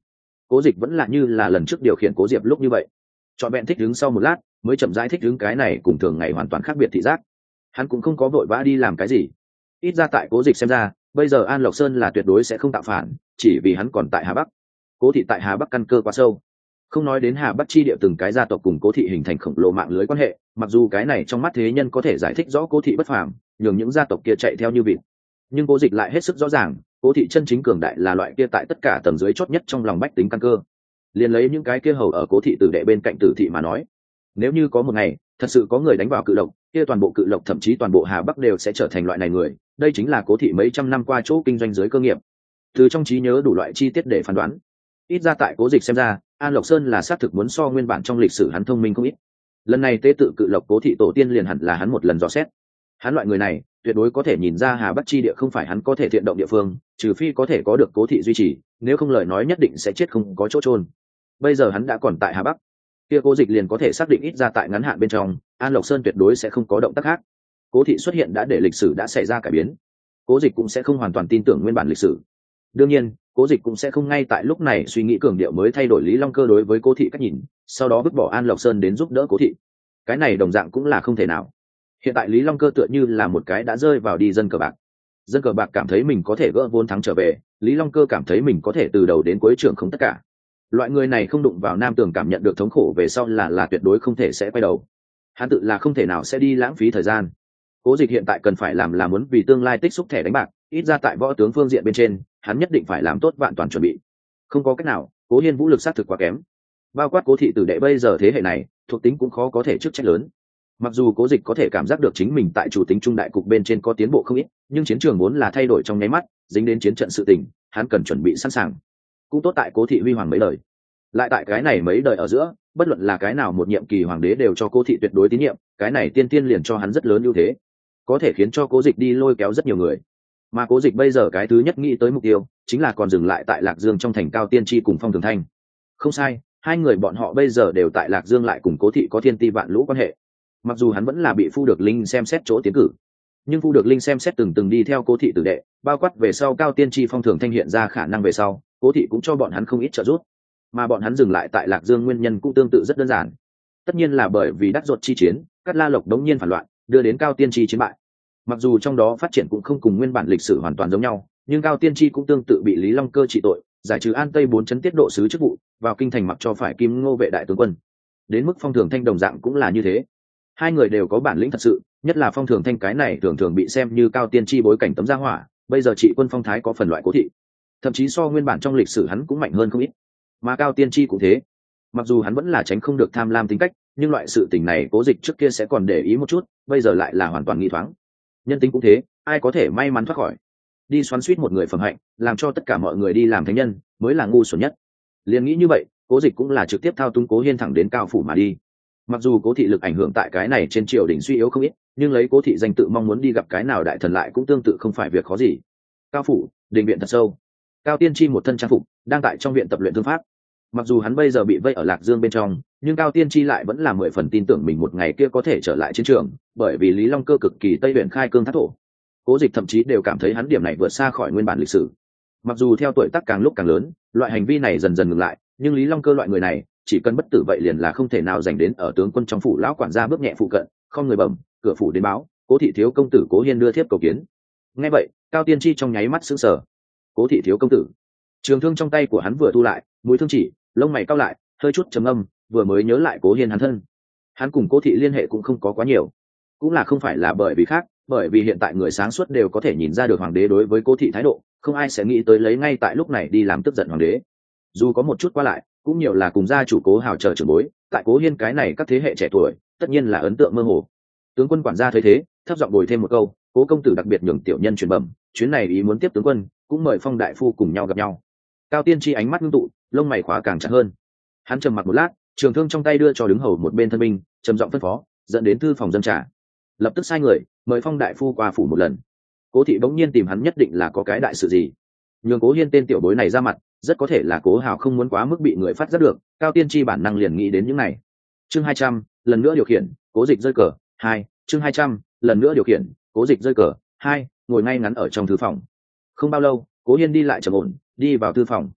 Cố Dịch vẫn là như là lần trước điều khiển Cố Diệp lúc như vậy, chọn vẹn thích đứng sau một lát mới chậm rãi thích đứng cái này cùng thường ngày hoàn toàn khác biệt thị giác. Hắn cũng không có vội vã đi làm cái gì, ít ra tại Cố Dịch xem ra bây giờ An Lộc Sơn là tuyệt đối sẽ không tạo phản, chỉ vì hắn còn tại Hà Bắc. Cố thị tại Hà Bắc căn cơ quá sâu, không nói đến Hà Bắc chi địa từng cái gia tộc cùng Cố thị hình thành khổng lồ mạng lưới quan hệ, mặc dù cái này trong mắt thế nhân có thể giải thích rõ Cố thị bất phàm, nhường những gia tộc kia chạy theo như vịt, nhưng Cố Dịch lại hết sức rõ ràng Cố thị chân chính cường đại là loại kia tại tất cả tầng dưới chót nhất trong lòng bách tính căn cơ. Liền lấy những cái kia hầu ở Cố thị tử đệ bên cạnh Tử thị mà nói, nếu như có một ngày thật sự có người đánh vào Cự Lộc, kia toàn bộ Cự Lộc thậm chí toàn bộ Hà Bắc đều sẽ trở thành loại này người. Đây chính là Cố thị mấy trăm năm qua chỗ kinh doanh dưới cơ nghiệp, từ trong trí nhớ đủ loại chi tiết để phán đoán. Ít ra tại Cố Dịch xem ra, An Lộc Sơn là xác thực muốn so nguyên bản trong lịch sử hắn thông minh không ít. Lần này tế tự Cự Lộc Cố thị tổ tiên liền hẳn là hắn một lần dò xét. Hắn loại người này tuyệt đối có thể nhìn ra Hà Bắc chi địa không phải hắn có thể thiện động địa phương, trừ phi có thể có được Cố thị duy trì, nếu không lời nói nhất định sẽ chết không có chỗ chôn. Bây giờ hắn đã còn tại Hà Bắc, kia Cố Dịch liền có thể xác định ít ra tại ngắn hạn bên trong, An Lộc Sơn tuyệt đối sẽ không có động tác khác. Cố thị xuất hiện đã để lịch sử đã xảy ra cải biến, Cố Dịch cũng sẽ không hoàn toàn tin tưởng nguyên bản lịch sử. Đương nhiên, Cố Dịch cũng sẽ không ngay tại lúc này suy nghĩ cường điệu mới thay đổi Lý Long Cơ đối với Cố thị cách nhìn, sau đó vứt bỏ An Lộc Sơn đến giúp đỡ Cố thị. Cái này đồng dạng cũng là không thể nào. Hiện tại Lý Long Cơ tựa như là một cái đã rơi vào đi dân cờ bạc. Dân cờ bạc cảm thấy mình có thể gỡ vốn thắng trở về, Lý Long Cơ cảm thấy mình có thể từ đầu đến cuối trưởng không tất cả. Loại người này không đụng vào Nam Tường cảm nhận được thống khổ về sau là là tuyệt đối không thể sẽ quay đầu. Hắn tự là không thể nào sẽ đi lãng phí thời gian. Cố Dịch hiện tại cần phải làm là muốn vì tương lai tích xúc thẻ đánh bạc, ít ra tại võ tướng phương diện bên trên, hắn nhất định phải làm tốt vạn toàn chuẩn bị. Không có cách nào, Cố Hiên vũ lực sát thực quá kém. Bao quát Cố thị tử đệ bây giờ thế hệ này, thuộc tính cũng khó có thể chức trách lớn. Mặc dù Cố Dịch có thể cảm giác được chính mình tại chủ tính trung đại cục bên trên có tiến bộ không ít, nhưng chiến trường vốn là thay đổi trong nháy mắt, dính đến chiến trận sự tình, hắn cần chuẩn bị sẵn sàng. Cũng tốt tại Cố thị huy hoàng mấy đời, lại tại cái này mấy đời ở giữa, bất luận là cái nào một nhiệm kỳ hoàng đế đều cho Cố thị tuyệt đối tín nhiệm, cái này tiên tiên liền cho hắn rất lớn ưu thế, có thể khiến cho Cố Dịch đi lôi kéo rất nhiều người. Mà Cố Dịch bây giờ cái thứ nhất nghĩ tới mục tiêu chính là còn dừng lại tại Lạc Dương trong thành Cao Tiên Tri cùng Phong Thường Thanh. Không sai, hai người bọn họ bây giờ đều tại Lạc Dương lại cùng Cố thị có thiên ti vạn lũ quan hệ. Mặc dù hắn vẫn là bị Phu Được Linh xem xét chỗ tiến cử, nhưng Phu Được Linh xem xét từng từng đi theo Cố thị tử đệ, bao quát về sau Cao Tiên Tri Phong Thường Thanh hiện ra khả năng về sau, Cố thị cũng cho bọn hắn không ít trợ giúp. Mà bọn hắn dừng lại tại Lạc Dương nguyên nhân cũng tương tự rất đơn giản, tất nhiên là bởi vì đắc ruột chi chiến, Cát La Lộc đống nhiên phản loạn, đưa đến Cao Tiên Tri chiến bại. Mặc dù trong đó phát triển cũng không cùng nguyên bản lịch sử hoàn toàn giống nhau, nhưng Cao Tiên Tri cũng tương tự bị Lý Long Cơ trị tội, giải trừ An Tây bốn chấn tiết độ sứ chức vụ, vào kinh thành mặc cho phải Kim Ngô vệ đại tướng quân. Đến mức Phong Thường Thanh đồng dạng cũng là như thế. Hai người đều có bản lĩnh thật sự, nhất là Phong Thường Thanh cái này thường thường bị xem như Cao Tiên Tri bối cảnh tấm gia hỏa, bây giờ trị quân phong thái có phần loại Cố thị, thậm chí so nguyên bản trong lịch sử hắn cũng mạnh hơn không ít. Mà Cao Tiên Tri cũng thế, mặc dù hắn vẫn là tránh không được tham lam tính cách, nhưng loại sự tình này Cố Dịch trước kia sẽ còn để ý một chút, bây giờ lại là hoàn toàn nghi thoáng. Nhân tính cũng thế, ai có thể may mắn thoát khỏi. Đi xoắn suýt một người phẩm hạnh, làm cho tất cả mọi người đi làm thánh nhân, mới là ngu xuẩn nhất. Liền nghĩ như vậy, Cố Dịch cũng là trực tiếp thao túng Cố Hiên thẳng đến Cao phủ mà đi. Mặc dù Cố thị lực ảnh hưởng tại cái này trên triều đình suy yếu không ít, nhưng lấy Cố thị danh tự mong muốn đi gặp cái nào đại thần lại cũng tương tự không phải việc khó gì. Cao phủ, đình viện thật sâu. Cao Tiên Tri một thân trang phục, đang tại trong viện tập luyện thương pháp. Mặc dù hắn bây giờ bị vây ở Lạc Dương bên trong, nhưng Cao Tiên Tri lại vẫn là mười phần tin tưởng mình một ngày kia có thể trở lại chiến trường, bởi vì Lý Long Cơ cực kỳ Tây huyện khai cương thác thổ. Cố Dịch thậm chí đều cảm thấy hắn điểm này vượt xa khỏi nguyên bản lịch sử. Mặc dù theo tuổi tác càng lúc càng lớn, loại hành vi này dần dần ngừng lại, nhưng Lý Long Cơ loại người này, chỉ cần bất tử vậy liền là không thể nào giành đến ở tướng quân trong phủ lão quản gia bước nhẹ phụ cận, không người bẩm, cửa phủ đến báo, Cố thị thiếu công tử Cố Hiên đưa thiếp cầu kiến. Nghe vậy, Cao Tiên Tri trong nháy mắt sững sờ. Cố thị thiếu công tử? Trường thương trong tay của hắn vừa thu lại, mũi thương chỉ, lông mày cau lại, hơi chút trầm âm, vừa mới nhớ lại Cố Hiên hắn thân. Hắn cùng Cố thị liên hệ cũng không có quá nhiều, cũng là không phải là bởi vì khác, bởi vì hiện tại người sáng suốt đều có thể nhìn ra được hoàng đế đối với Cố thị thái độ, không ai sẽ nghĩ tới lấy ngay tại lúc này đi làm tức giận hoàng đế. Dù có một chút qua lại, cũng nhiều là cùng gia chủ Cố Hào chờ trưởng bối, tại Cố Hiên cái này các thế hệ trẻ tuổi, tất nhiên là ấn tượng mơ hồ. Tướng quân quản gia thấy thế, thấp giọng bồi thêm một câu, Cố công tử đặc biệt nhường tiểu nhân truyền bẩm, chuyến này ý muốn tiếp tướng quân, cũng mời Phong đại phu cùng nhau gặp nhau. Cao Tiên Tri ánh mắt ngưng tụ, lông mày khóa càng chặt hơn. Hắn trầm mặc một lát, trường thương trong tay đưa cho đứng hầu một bên thân binh, trầm giọng phân phó, dẫn đến thư phòng dân trà. Lập tức sai người mời Phong đại phu qua phủ một lần. Cố thị bỗng nhiên tìm hắn nhất định là có cái đại sự gì. Nhường Cố Hiên tên tiểu bối này ra mặt, rất có thể là Cố Hào không muốn quá mức bị người phát giác được. Cao Tiên Tri bản năng liền nghĩ đến những này. Chương hai trăm, lần nữa điều khiển, Cố Dịch rơi cờ. Hai, chương hai trăm, lần nữa điều khiển, Cố Dịch rơi cờ. Hai, ngồi ngay ngắn ở trong thư phòng. Không bao lâu, Cố Hiên đi lại trầm ổn, đi vào thư phòng.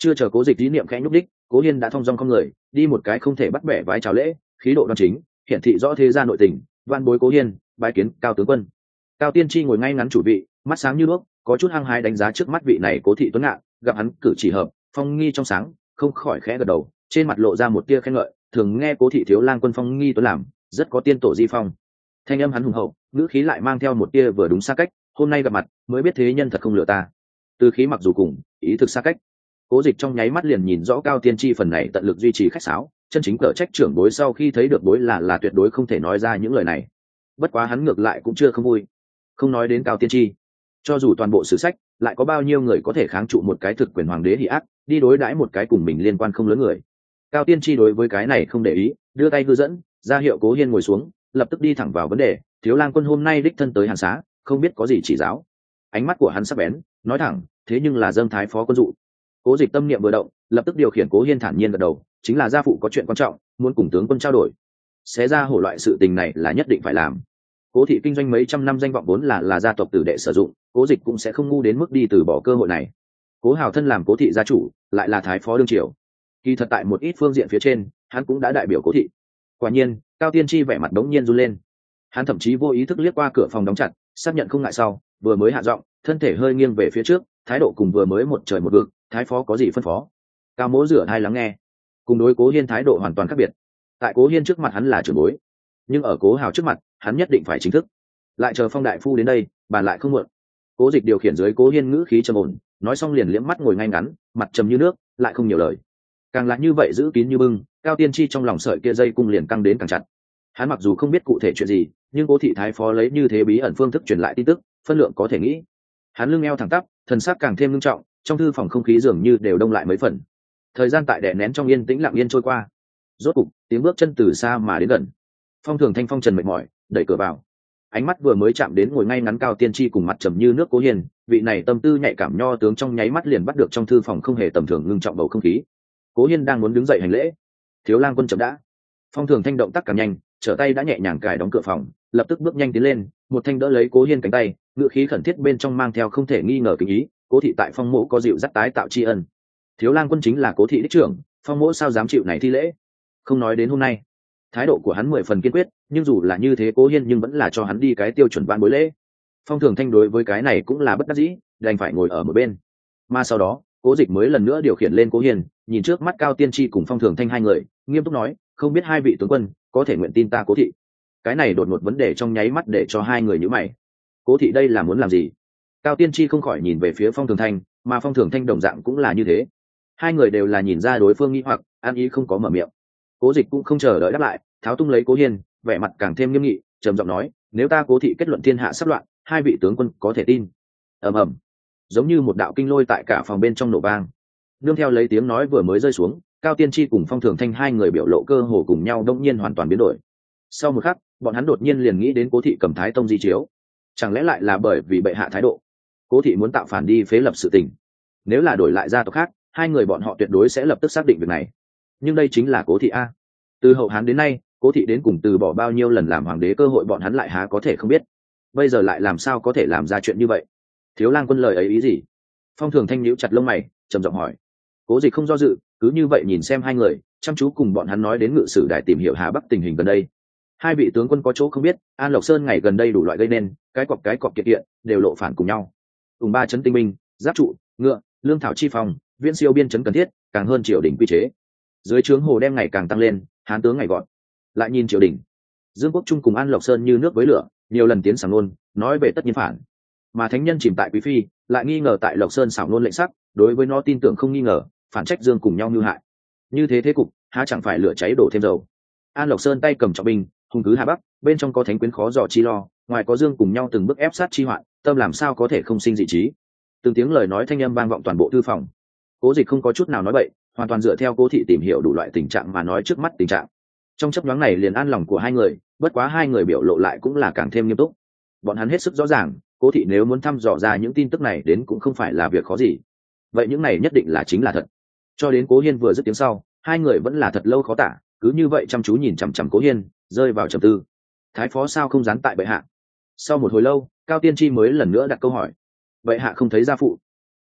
Chưa chờ Cố Dịch ý niệm khẽ nhúc đích, Cố Hiên đã thong dong không người đi một cái không thể bắt bẻ vái chào lễ, khí độ đoan chính hiển thị rõ thế gia nội tình. Van bối Cố Hiên bái kiến Cao tướng quân. Cao tiên tri ngồi ngay ngắn chủ vị, mắt sáng như đuốc, có chút hăng hái đánh giá trước mắt vị này Cố thị tuấn ngạn, gặp hắn cử chỉ hợp phong nghi trong sáng, không khỏi khẽ gật đầu, trên mặt lộ ra một tia khen ngợi. Thường nghe Cố thị thiếu lang quân phong nghi tuấn làm rất có tiên tổ di phong. Thanh âm hắn hùng hậu, ngữ khí lại mang theo một tia vừa đúng xa cách. Hôm nay gặp mặt mới biết thế nhân thật không lừa ta. Từ khí mặc dù cùng ý thực xa cách. Cố Dịch trong nháy mắt liền nhìn rõ Cao tiên tri phần này tận lực duy trì khách sáo, chân chính cở trách trưởng bối sau khi thấy được bối là là tuyệt đối không thể nói ra những lời này. Bất quá hắn ngược lại cũng chưa không vui. Không nói đến Cao tiên tri, cho dù toàn bộ sử sách lại có bao nhiêu người có thể kháng trụ một cái thực quyền hoàng đế hỉ ác, đi đối đãi một cái cùng mình liên quan không lớn người. Cao tiên tri đối với cái này không để ý, đưa tay hư dẫn ra hiệu Cố Hiên ngồi xuống, lập tức đi thẳng vào vấn đề. Thiếu lang quân hôm nay đích thân tới Hàn Xá, không biết có gì chỉ giáo. Ánh mắt của hắn sắc bén, nói thẳng, thế nhưng là dâng thái phó quân dụ. Cố Dịch tâm niệm vừa động, lập tức điều khiển Cố Hiên thản nhiên gật đầu, chính là gia phụ có chuyện quan trọng, muốn cùng tướng quân trao đổi. Xé ra hổ loại sự tình này là nhất định phải làm. Cố thị kinh doanh mấy trăm năm danh vọng vốn là là gia tộc tử đệ sử dụng, Cố Dịch cũng sẽ không ngu đến mức đi từ bỏ cơ hội này. Cố Hào thân làm Cố thị gia chủ, lại là thái phó đương triều, kỳ thật tại một ít phương diện phía trên, hắn cũng đã đại biểu Cố thị. Quả nhiên, Cao tiên tri vẻ mặt đống nhiên run lên. Hắn thậm chí vô ý thức liếc qua cửa phòng đóng chặt, xác nhận không ngại sau, vừa mới hạ giọng, thân thể hơi nghiêng về phía trước, thái độ cùng vừa mới một trời một vực. Thái phó có gì phân phó? Cao mỗ rửa hai lắng nghe. Cùng đối Cố Hiên thái độ hoàn toàn khác biệt. Tại Cố Hiên trước mặt hắn là trưởng bối, nhưng ở Cố Hào trước mặt hắn nhất định phải chính thức. Lại chờ Phong đại phu đến đây, bàn lại không muộn. Cố Dịch điều khiển dưới Cố Hiên ngữ khí trầm ổn, nói xong liền liếc mắt ngồi ngay ngắn, mặt trầm như nước, lại không nhiều lời. Càng là như vậy giữ kín như bưng, Cao tiên tri trong lòng sợi kia dây cung liền căng đến càng chặt. Hắn mặc dù không biết cụ thể chuyện gì, nhưng Cố thị thái phó lấy như thế bí ẩn phương thức truyền lại tin tức, phân lượng có thể nghĩ. Hắn lưng eo thẳng tắp, thần sắc càng thêm nghiêm trọng, trong thư phòng không khí dường như đều đông lại mấy phần. Thời gian tại đè nén trong yên tĩnh lặng yên trôi qua. Rốt cục tiếng bước chân từ xa mà đến gần. Phong Thường Thanh phong trần mệt mỏi đẩy cửa vào, ánh mắt vừa mới chạm đến ngồi ngay ngắn Cao tiên tri cùng mặt trầm như nước Cố Hiên, vị này tâm tư nhạy cảm nho tướng trong nháy mắt liền bắt được trong thư phòng không hề tầm thường ngưng trọng bầu không khí. Cố Hiên đang muốn đứng dậy hành lễ, thiếu lang quân chậm đã. Phong Thường Thanh động tác càng nhanh, trở tay đã nhẹ nhàng cài đóng cửa phòng, lập tức bước nhanh tiến lên, một thanh đỡ lấy Cố Hiên cánh tay, ngựa khí khẩn thiết bên trong mang theo không thể nghi ngờ kính ý. Cố thị tại Phong mỗ có dịu dắt tái tạo tri ân, thiếu lang quân chính là Cố thị đích trưởng, Phong mỗ sao dám chịu này thi lễ. Không nói đến hôm nay, thái độ của hắn mười phần kiên quyết, nhưng dù là như thế Cố Hiên nhưng vẫn là cho hắn đi cái tiêu chuẩn ban bối lễ. Phong Thường Thanh đối với cái này cũng là bất đắc dĩ, đành phải ngồi ở một bên. Mà sau đó Cố Dịch mới lần nữa điều khiển lên Cố Hiên, nhìn trước mắt Cao tiên tri cùng Phong Thường Thanh hai người, nghiêm túc nói, không biết hai vị tướng quân có thể nguyện tin ta Cố thị. Cái này đột ngột vấn đề trong nháy mắt để cho hai người nhíu mày. Cố thị đây là muốn làm gì? Cao tiên tri không khỏi nhìn về phía Phong Thường Thanh, mà Phong Thường Thanh đồng dạng cũng là như thế. Hai người đều là nhìn ra đối phương nghi hoặc, an ý không có mở miệng. Cố Dịch cũng không chờ đợi đáp lại, tháo tung lấy Cố Hiên, vẻ mặt càng thêm nghiêm nghị, trầm giọng nói, nếu ta Cố thị kết luận thiên hạ sắp loạn, hai vị tướng quân có thể tin. Ầm ầm, giống như một đạo kinh lôi tại cả phòng bên trong nổ vang. Nương theo lấy tiếng nói vừa mới rơi xuống, Cao tiên tri cùng Phong Thường Thanh hai người biểu lộ cơ hồ cùng nhau đông nhiên hoàn toàn biến đổi. Sau một khắc, bọn hắn đột nhiên liền nghĩ đến Cố thị cầm Thái Tông di chiếu, chẳng lẽ lại là bởi vì bệ hạ thái độ, Cố thị muốn tạo phản đi phế lập sự tình. Nếu là đổi lại gia tộc khác, hai người bọn họ tuyệt đối sẽ lập tức xác định việc này. Nhưng đây chính là Cố thị a. Từ hậu Hán đến nay, Cố thị đến cùng từ bỏ bao nhiêu lần làm hoàng đế cơ hội bọn hắn lại há có thể không biết. Bây giờ lại làm sao có thể làm ra chuyện như vậy? Thiếu lang quân lời ấy ý gì? Phong Thường Thanh nhíu chặt lông mày, trầm giọng hỏi. Cố Dịch không do dự, cứ như vậy nhìn xem hai người, chăm chú cùng bọn hắn nói đến ngự sử đài tìm hiểu Hà Bắc tình hình gần đây. Hai vị tướng quân có chỗ không biết, An Lộc Sơn ngày gần đây đủ loại gây nên, cái cọp cái cọp kiệt kiện đều lộ phản cùng nhau. Cùng ba chấn tinh binh, giáp trụ, ngựa, lương thảo chi phòng, viễn siêu biên chấn cần thiết, càng hơn triều đình quy chế. Dưới trướng hồ đem ngày càng tăng lên, hán tướng ngày gọn. Lại nhìn triều đình, Dương Quốc Trung cùng An Lộc Sơn như nước với lửa, nhiều lần tiến sảng nôn, nói về tất nhiên phản. Mà thánh nhân chìm tại quý phi, lại nghi ngờ tại Lộc Sơn xảo nôn lệnh sắc, đối với nó tin tưởng không nghi ngờ, phản trách Dương cùng nhau như hại. Như thế thế cục, há chẳng phải lửa cháy đổ thêm dầu. An Lộc Sơn tay cầm trọng binh, hung cứ Hà Bắc, bên trong có thánh quyến khó dò chi lo, ngoài có Dương cùng nhau từng bước ép sát chi hoạn, tâm làm sao có thể không sinh dị trí. Từng tiếng lời nói thanh âm vang vọng toàn bộ thư phòng. Cố Dịch không có chút nào nói bậy, hoàn toàn dựa theo Cố thị tìm hiểu đủ loại tình trạng mà nói trước mắt tình trạng. Trong chấp nhoáng này liền an lòng của hai người, bất quá hai người biểu lộ lại cũng là càng thêm nghiêm túc. Bọn hắn hết sức rõ ràng, Cố thị nếu muốn thăm dò ra những tin tức này đến cũng không phải là việc khó gì. Vậy những này nhất định là chính là thật. Cho đến Cố Hiên vừa dứt tiếng sau, hai người vẫn là thật lâu khó tả, cứ như vậy chăm chú nhìn chằm chằm Cố Hiên, rơi vào trầm tư. Thái phó sao không gián tại bệ hạ? Sau một hồi lâu, Cao tiên tri mới lần nữa đặt câu hỏi. Bệ hạ không thấy gia phụ?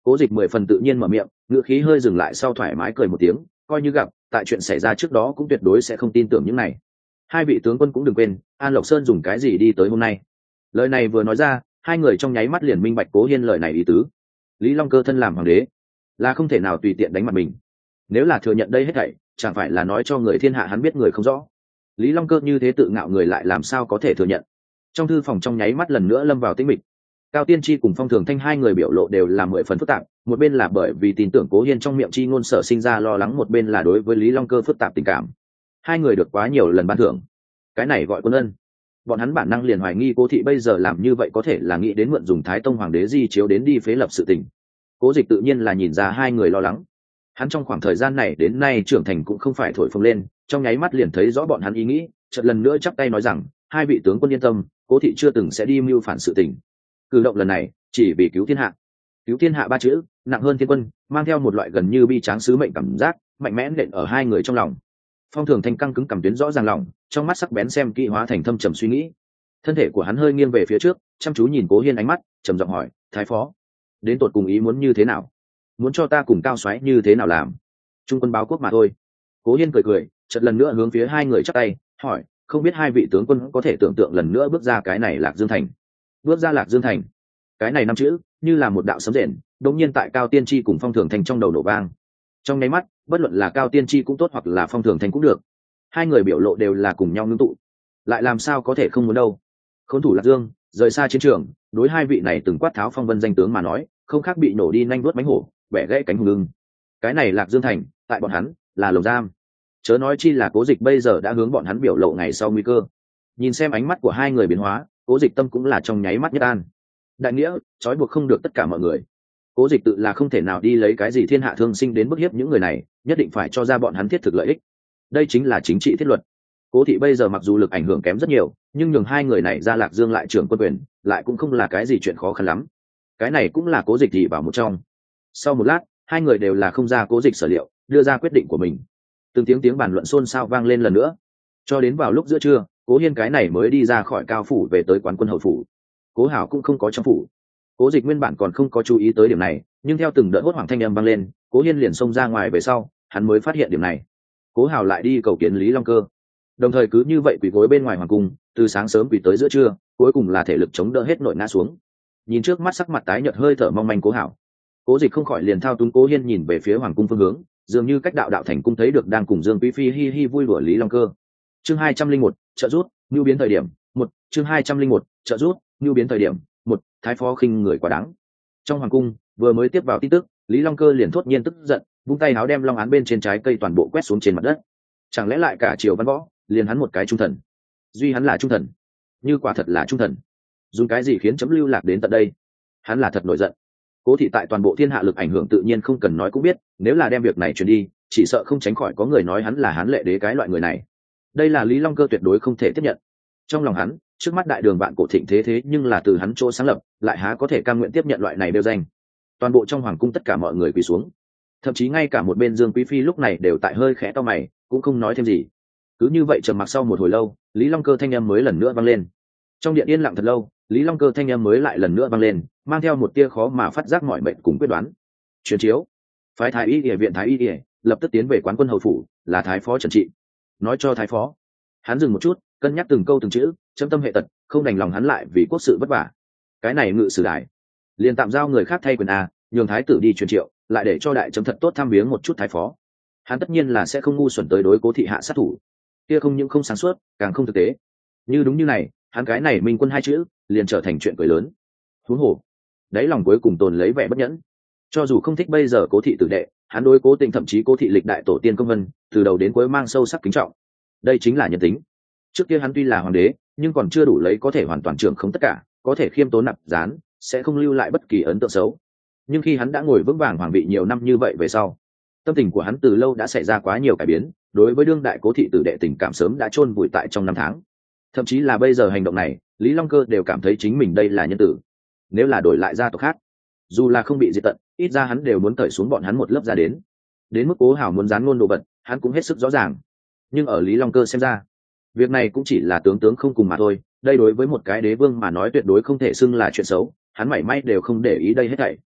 Cố Dịch mười phần tự nhiên mở miệng, ngữ khí hơi dừng lại sau thoải mái cười một tiếng, coi như gặp, tại chuyện xảy ra trước đó cũng tuyệt đối sẽ không tin tưởng những này. Hai vị tướng quân cũng đừng quên, An Lộc Sơn dùng cái gì đi tới hôm nay. Lời này vừa nói ra, hai người trong nháy mắt liền minh bạch Cố Hiên lời này ý tứ. Lý Long Cơ thân làm hoàng đế, là không thể nào tùy tiện đánh mặt mình. Nếu là thừa nhận đây hết thảy, chẳng phải là nói cho người thiên hạ hắn biết người không rõ. Lý Long Cơ như thế tự ngạo người lại làm sao có thể thừa nhận. Trong thư phòng trong nháy mắt lần nữa lâm vào tĩnh mịch. Cao Tiên Tri cùng Phong Thường Thanh hai người biểu lộ đều là mười phần phức tạp, một bên là bởi vì tin tưởng Cố Hiên trong miệng chi ngôn sở sinh ra lo lắng, một bên là đối với Lý Long Cơ phức tạp tình cảm. Hai người được quá nhiều lần ban thưởng, cái này gọi quân ân. Bọn hắn bản năng liền hoài nghi Cố thị bây giờ làm như vậy có thể là nghĩ đến mượn dùng Thái Tông hoàng đế di chiếu đến đi phế lập sự tình. Cố Dịch tự nhiên là nhìn ra hai người lo lắng. Hắn trong khoảng thời gian này đến nay trưởng thành cũng không phải thổi phồng lên, trong nháy mắt liền thấy rõ bọn hắn ý nghĩ, chợt lần nữa chắp tay nói rằng, hai vị tướng quân yên tâm, Cố thị chưa từng sẽ đi mưu phản sự tình. Cử động lần này chỉ vì cứu thiên hạ. Cứu thiên hạ ba chữ nặng hơn thiên quân, mang theo một loại gần như bi tráng sứ mệnh cảm giác mạnh mẽ nện ở hai người trong lòng. Phong Thường Thanh căng cứng cầm tuyến rõ ràng lòng, trong mắt sắc bén xem kỹ hóa thành thâm trầm suy nghĩ. Thân thể của hắn hơi nghiêng về phía trước, chăm chú nhìn Cố Hiên ánh mắt, trầm giọng hỏi, thái phó, đến tột cùng ý muốn như thế nào? Muốn cho ta cùng Cao Soái như thế nào làm? Trung quân báo quốc mà thôi. Cố Hiên cười cười, chợt lần nữa hướng phía hai người chắp tay, hỏi, không biết hai vị tướng quân có thể tưởng tượng lần nữa bước ra cái này Lạc Dương thành. Bước ra Lạc Dương thành, cái này năm chữ như là một đạo sấm rền, đột nhiên tại Cao Tiên Tri cùng Phong Thường Thanh trong đầu nổ vang. Trong nháy mắt, bất luận là Cao Tiên Tri cũng tốt hoặc là Phong Thường Thanh cũng được, hai người biểu lộ đều là cùng nhau ngưng tụ. Lại làm sao có thể không muốn đâu? Khốn thủ Lạc Dương, rời xa chiến trường, đối hai vị này từng quát tháo phong vân danh tướng mà nói, không khác bị nổ đi nhanh vuốt bánh hổ, bẻ gãy cánh hùng lưng. Cái này Lạc Dương thành, tại bọn hắn là lồng giam. Chớ nói chi là Cố Dịch bây giờ đã hướng bọn hắn biểu lộ ngày sau nguy cơ. Nhìn xem ánh mắt của hai người biến hóa, Cố Dịch tâm cũng là trong nháy mắt nhất an. Đại nghĩa trói buộc không được tất cả mọi người. Cố Dịch tự là không thể nào đi lấy cái gì thiên hạ thương sinh đến bức hiếp những người này, nhất định phải cho ra bọn hắn thiết thực lợi ích. Đây chính là chính trị thiết luật. Cố thị bây giờ mặc dù lực ảnh hưởng kém rất nhiều, nhưng nhường hai người này ra Lạc Dương lại trưởng quân quyền, lại cũng không là cái gì chuyện khó khăn lắm. Cái này cũng là Cố Dịch thì vào một trong. Sau một lát, hai người đều là không ra Cố Dịch sở liệu, đưa ra quyết định của mình. Từng tiếng tiếng bàn luận xôn xao vang lên lần nữa. Cho đến vào lúc giữa trưa, Cố Hiên cái này mới đi ra khỏi Cao phủ về tới quán quân hầu phủ. Cố Hảo cũng không có trong phủ. Cố Dịch nguyên bản còn không có chú ý tới điểm này, nhưng theo từng đợt hốt hoảng thanh âm vang lên, Cố Hiên liền xông ra ngoài về sau, hắn mới phát hiện điểm này. Cố Hảo lại đi cầu kiến Lý Long Cơ, đồng thời cứ như vậy quỳ gối bên ngoài hoàng cung, từ sáng sớm quỳ tới giữa trưa, cuối cùng là thể lực chống đỡ hết nội ngã xuống. Nhìn trước mắt sắc mặt tái nhợt hơi thở mong manh Cố Hảo, Cố Dịch không khỏi liền thao túng Cố Hiên nhìn về phía hoàng cung phương hướng, dường như cách đạo đạo thành cung thấy được đang cùng Dương Quý phi hi hi vui đùa Lý Long Cơ. Chương hai trăm linh một, trợ rút, nưu biến thời điểm, một, chương hai trăm linh một, trợ rút, nưu biến thời điểm, một, thái phó khinh người quá đáng. Trong hoàng cung, vừa mới tiếp vào tin tức, Lý Long Cơ liền thốt nhiên tức giận, vung tay áo đem long án bên trên trái cây toàn bộ quét xuống trên mặt đất. Chẳng lẽ lại cả triều văn võ, liền hắn một cái trung thần? Duy hắn là trung thần, như quả thật là trung thần, dùng cái gì khiến chấm lưu lạc đến tận đây? Hắn là thật nổi giận. Cố thị tại toàn bộ thiên hạ lực ảnh hưởng tự nhiên không cần nói cũng biết, nếu là đem việc này truyền đi, chỉ sợ không tránh khỏi có người nói hắn là Hán lệ đế cái loại người này. Đây là Lý Long Cơ tuyệt đối không thể tiếp nhận. Trong lòng hắn, trước mắt đại đường vạn cổ thịnh thế thế nhưng là từ hắn chỗ sáng lập, lại há có thể cam nguyện tiếp nhận loại này đeo danh. Toàn bộ trong hoàng cung tất cả mọi người quỳ xuống, thậm chí ngay cả một bên Dương Quý phi lúc này đều tại hơi khẽ to mày, cũng không nói thêm gì. Cứ như vậy trầm mặc sau một hồi lâu, Lý Long Cơ thanh âm mới lần nữa vang lên. Trong điện yên lặng thật lâu, Lý Long Cơ thanh âm mới lại lần nữa vang lên, mang theo một tia khó mà phát giác mọi mệnh cùng quyết đoán. Truyền chiếu, phái thái y y viện thái y y lập tức tiến về quán quân hầu phủ, là thái phó trần trị. Nói cho thái phó. Hắn dừng một chút, cân nhắc từng câu từng chữ, chấm tâm hệ tật, không đành lòng hắn lại vì quốc sự vất vả. Cái này ngự sử đại, liền tạm giao người khác thay quyền a, nhường thái tử đi truyền triệu, lại để cho đại chấm thật tốt tham viếng một chút thái phó. Hắn tất nhiên là sẽ không ngu xuẩn tới đối Cố thị hạ sát thủ, kia không những không sáng suốt, càng không thực tế. Như đúng như này, hắn cái này minh quân hai chữ liền trở thành chuyện cười lớn. Huống hồ, đáy lòng cuối cùng tồn lấy vẻ bất nhẫn. Cho dù không thích bây giờ Cố thị tử đệ, hắn đối Cố Tịnh thậm chí Cố thị lịch đại tổ tiên công vân, từ đầu đến cuối mang sâu sắc kính trọng. Đây chính là nhân tính. Trước kia hắn tuy là hoàng đế, nhưng còn chưa đủ lấy có thể hoàn toàn trưởng không tất cả, có thể khiêm tốn nạp gián, sẽ không lưu lại bất kỳ ấn tượng xấu. Nhưng khi hắn đã ngồi vững vàng hoàng vị nhiều năm như vậy về sau, tâm tình của hắn từ lâu đã xảy ra quá nhiều cải biến, đối với đương đại Cố thị tử đệ tình cảm sớm đã chôn vùi tại trong năm tháng. Thậm chí là bây giờ hành động này, Lý Long Cơ đều cảm thấy chính mình đây là nhân tử. Nếu là đổi lại gia tộc khác, dù là không bị diệt tận, ít ra hắn đều muốn cởi xuống bọn hắn một lớp ra đến. Đến mức Cố Hảo muốn dán ngôn đồ vật, hắn cũng hết sức rõ ràng. Nhưng ở Lý Long Cơ xem ra, việc này cũng chỉ là tướng tướng không cùng mà thôi. Đây đối với một cái đế vương mà nói tuyệt đối không thể xưng là chuyện xấu, hắn mảy may đều không để ý đây hết thảy.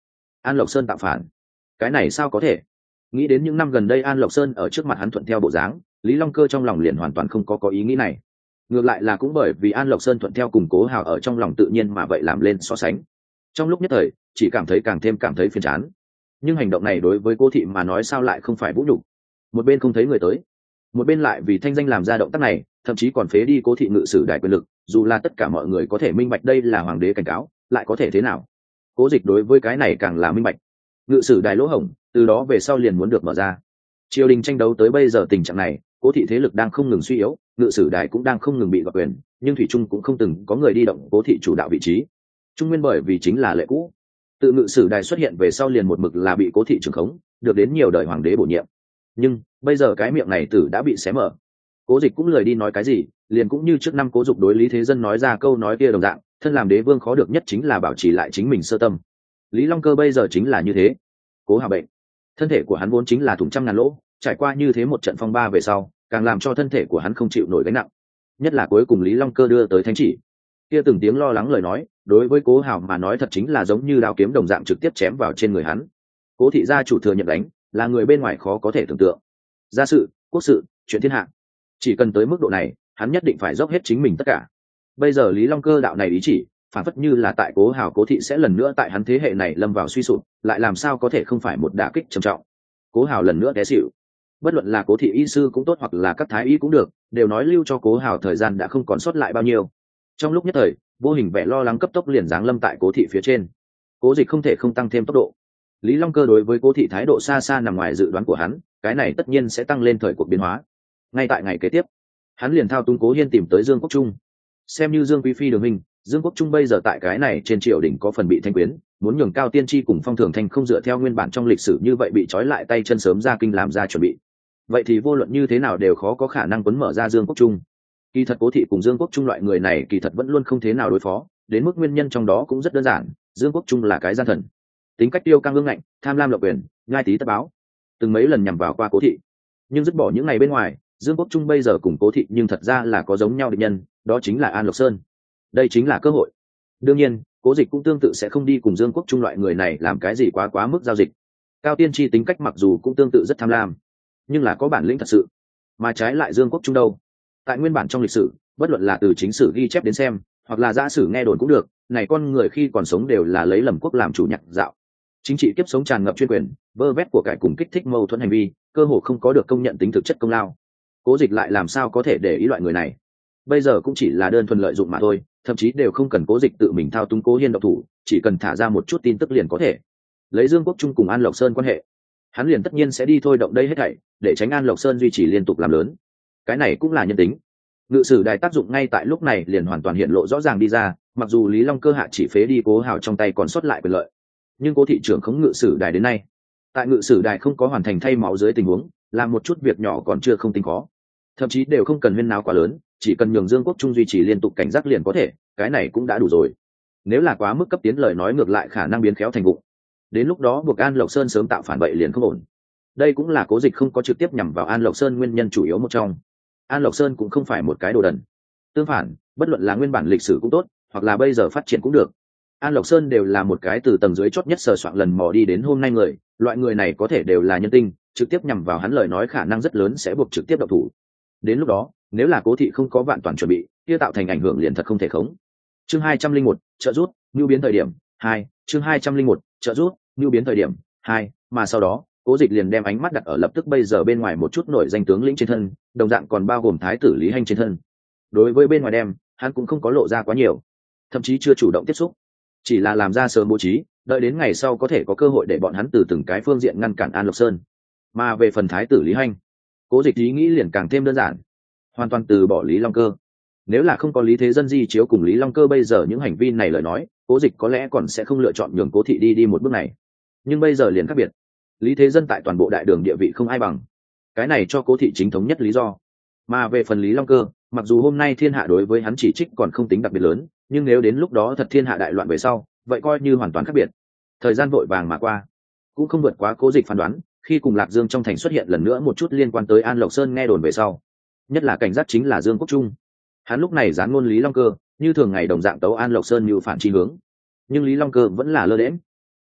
An Lộc Sơn tạo phản, cái này sao có thể? Nghĩ đến những năm gần đây An Lộc Sơn ở trước mặt hắn thuận theo bộ dáng, Lý Long Cơ trong lòng liền hoàn toàn không có có ý nghĩ này. Ngược lại là cũng bởi vì An Lộc Sơn thuận theo cùng Cố Hào ở trong lòng tự nhiên mà vậy làm lên so sánh. Trong lúc nhất thời, chỉ cảm thấy càng thêm cảm thấy phiền chán. Nhưng hành động này đối với Cố thị mà nói sao lại không phải vũ nhục? Một bên không thấy người tới, một bên lại vì thanh danh làm ra động tác này, thậm chí còn phế đi Cố thị ngự sử đại quyền lực, dù là tất cả mọi người có thể minh bạch đây là hoàng đế cảnh cáo, lại có thể thế nào? Cố Dịch đối với cái này càng là minh bạch. Ngự sử đài lỗ hổng, từ đó về sau liền muốn được mở ra. Triều đình tranh đấu tới bây giờ tình trạng này, Cố thị thế lực đang không ngừng suy yếu, ngự sử đài cũng đang không ngừng bị đoạt quyền, nhưng thủy trung cũng không từng có người đi động Cố thị chủ đạo vị trí. Trung nguyên bởi vì chính là lệ cũ, tự ngự sử đài xuất hiện về sau liền một mực là bị Cố thị trưởng khống, được đến nhiều đời hoàng đế bổ nhiệm. Nhưng bây giờ cái miệng này tử đã bị xé mở. Cố Dịch cũng lười đi nói cái gì, liền cũng như trước năm Cố Dục đối Lý Thế Dân nói ra câu nói kia đồng dạng, thân làm đế vương khó được nhất chính là bảo trì lại chính mình sơ tâm. Lý Long Cơ bây giờ chính là như thế. Cố Hào bệnh, thân thể của hắn vốn chính là thủng trăm ngàn lỗ, trải qua như thế một trận phong ba về sau, càng làm cho thân thể của hắn không chịu nổi gánh nặng. Nhất là cuối cùng Lý Long Cơ đưa tới thánh chỉ, kia từng tiếng lo lắng lời nói, đối với Cố Hào mà nói thật chính là giống như đao kiếm đồng dạng trực tiếp chém vào trên người hắn. Cố thị gia chủ thừa nhận đánh, là người bên ngoài khó có thể tưởng tượng. Gia sự, quốc sự, chuyện thiên hạ, chỉ cần tới mức độ này, hắn nhất định phải dốc hết chính mình tất cả. Bây giờ Lý Long Cơ đạo này ý chỉ, phản phất như là tại Cố Hào Cố thị sẽ lần nữa tại hắn thế hệ này lâm vào suy sụp, lại làm sao có thể không phải một đả kích trầm trọng. Cố Hào lần nữa té xỉu. Bất luận là Cố thị y sư cũng tốt hoặc là các thái y cũng được, đều nói lưu cho Cố Hào thời gian đã không còn sót lại bao nhiêu. Trong lúc nhất thời, vô hình vẻ lo lắng cấp tốc liền giáng lâm tại Cố thị phía trên. Cố Dịch không thể không tăng thêm tốc độ. Lý Long Cơ đối với Cố thị thái độ xa xa nằm ngoài dự đoán của hắn, cái này tất nhiên sẽ tăng lên thời cuộc biến hóa. Ngay tại ngày kế tiếp, hắn liền thao túng Cố Hiên tìm tới Dương Quốc Trung. Xem như Dương Quý phi đường minh, Dương Quốc Trung bây giờ tại cái này trên triều đình có phần bị thanh quyến, muốn nhường Cao Tiên Tri cùng Phong Thường Thanh không dựa theo nguyên bản trong lịch sử như vậy bị trói lại tay chân sớm ra kinh làm ra chuẩn bị. Vậy thì vô luận như thế nào đều khó có khả năng quấn mở ra Dương Quốc Trung. Kỳ thật Cố thị cùng Dương Quốc Trung loại người này kỳ thật vẫn luôn không thế nào đối phó, đến mức nguyên nhân trong đó cũng rất đơn giản, Dương Quốc Trung là cái gian thần, tính cách tiêu căng ương ngạnh, tham lam lộc quyền, ngai tí tất báo, từng mấy lần nhằm vào qua Cố thị. Nhưng dứt bỏ những ngày bên ngoài, Dương Quốc Trung bây giờ cùng Cố thị nhưng thật ra là có giống nhau địch nhân, đó chính là An Lộc Sơn. Đây chính là cơ hội. Đương nhiên, Cố Dịch cũng tương tự sẽ không đi cùng Dương Quốc Trung loại người này làm cái gì quá quá mức giao dịch. Cao Tiên Tri tính cách mặc dù cũng tương tự rất tham lam, nhưng là có bản lĩnh thật sự. Mà trái lại Dương Quốc Trung đâu? Tại nguyên bản trong lịch sử, bất luận là từ chính sử ghi chép đến xem, hoặc là giả sử nghe đồn cũng được, này con người khi còn sống đều là lấy lầm quốc làm chủ nhạc dạo. Chính trị kiếp sống tràn ngập chuyên quyền, vơ vét của cải cùng kích thích mâu thuẫn hành vi, cơ hồ không có được công nhận tính thực chất công lao. Cố Dịch lại làm sao có thể để ý loại người này? Bây giờ cũng chỉ là đơn thuần lợi dụng mà thôi, thậm chí đều không cần Cố Dịch tự mình thao túng Cố Hiên độc thủ, chỉ cần thả ra một chút tin tức liền có thể. Lấy Dương Quốc Trung cùng An Lộc Sơn quan hệ, hắn liền tất nhiên sẽ đi thôi động đây hết thảy, để tránh An Lộc Sơn duy trì liên tục làm lớn. Cái này cũng là nhân tính. Ngự sử đài tác dụng ngay tại lúc này liền hoàn toàn hiện lộ rõ ràng đi ra, mặc dù Lý Long Cơ hạ chỉ phế đi Cố Hào trong tay còn sót lại quyền lợi, nhưng Cố thị trưởng khống ngự sử đài đến nay, tại ngự sử đài không có hoàn thành thay máu dưới tình huống, làm một chút việc nhỏ còn chưa không tính khó, thậm chí đều không cần huyên náo quá lớn, chỉ cần nhường Dương Quốc Trung duy trì liên tục cảnh giác liền có thể, cái này cũng đã đủ rồi. Nếu là quá mức cấp tiến lời nói ngược lại khả năng biến khéo thành vụng, đến lúc đó buộc An Lộc Sơn sớm tạo phản bậy liền không ổn. Đây cũng là Cố Dịch không có trực tiếp nhằm vào An Lộc Sơn nguyên nhân chủ yếu một trong. An Lộc Sơn cũng không phải một cái đồ đần, tương phản, bất luận là nguyên bản lịch sử cũng tốt, hoặc là bây giờ phát triển cũng được, An Lộc Sơn đều là một cái từ tầng dưới chót nhất sờ soạn lần mò đi đến hôm nay người, loại người này có thể đều là nhân tinh, trực tiếp nhằm vào hắn lời nói khả năng rất lớn sẽ buộc trực tiếp động thủ. Đến lúc đó, nếu là Cố thị không có vạn toàn chuẩn bị, kia tạo thành ảnh hưởng liền thật không thể khống. Chương hai trăm linh một, trợ rút, nưu biến thời điểm hai, chương hai trăm linh một, trợ rút, nưu biến thời điểm hai, mà sau đó, Cố Dịch liền đem ánh mắt đặt ở lập tức bây giờ bên ngoài một chút nổi danh tướng lĩnh trên thân, đồng dạng còn bao gồm thái tử Lý Hành trên thân. Đối với bên ngoài đem, hắn cũng không có lộ ra quá nhiều, thậm chí chưa chủ động tiếp xúc, chỉ là làm ra sớm bố trí, đợi đến ngày sau có thể có cơ hội để bọn hắn từ từng cái phương diện ngăn cản An Lộc Sơn. Mà về phần thái tử Lý Hành, Cố Dịch ý nghĩ liền càng thêm đơn giản, hoàn toàn từ bỏ Lý Long Cơ. Nếu là không có Lý Thế Dân di chiếu cùng Lý Long Cơ bây giờ những hành vi này lời nói, Cố Dịch có lẽ còn sẽ không lựa chọn nhường Cố thị đi đi một bước này. Nhưng bây giờ liền khác biệt, Lý Thế Dân tại toàn bộ đại đường địa vị không ai bằng, cái này cho Cố thị chính thống nhất lý do. Mà về phần Lý Long Cơ, mặc dù hôm nay thiên hạ đối với hắn chỉ trích còn không tính đặc biệt lớn, nhưng nếu đến lúc đó thật thiên hạ đại loạn về sau, vậy coi như hoàn toàn khác biệt. Thời gian vội vàng mà qua, cũng không vượt quá Cố Dịch phán đoán, khi cùng Lạc Dương trong thành xuất hiện lần nữa một chút liên quan tới An Lộc Sơn nghe đồn về sau, nhất là cảnh giác chính là Dương Quốc Trung. Hắn lúc này gián ngôn Lý Long Cơ, như thường ngày đồng dạng tấu An Lộc Sơn như phản chi hướng, nhưng Lý Long Cơ vẫn là lơ đễm.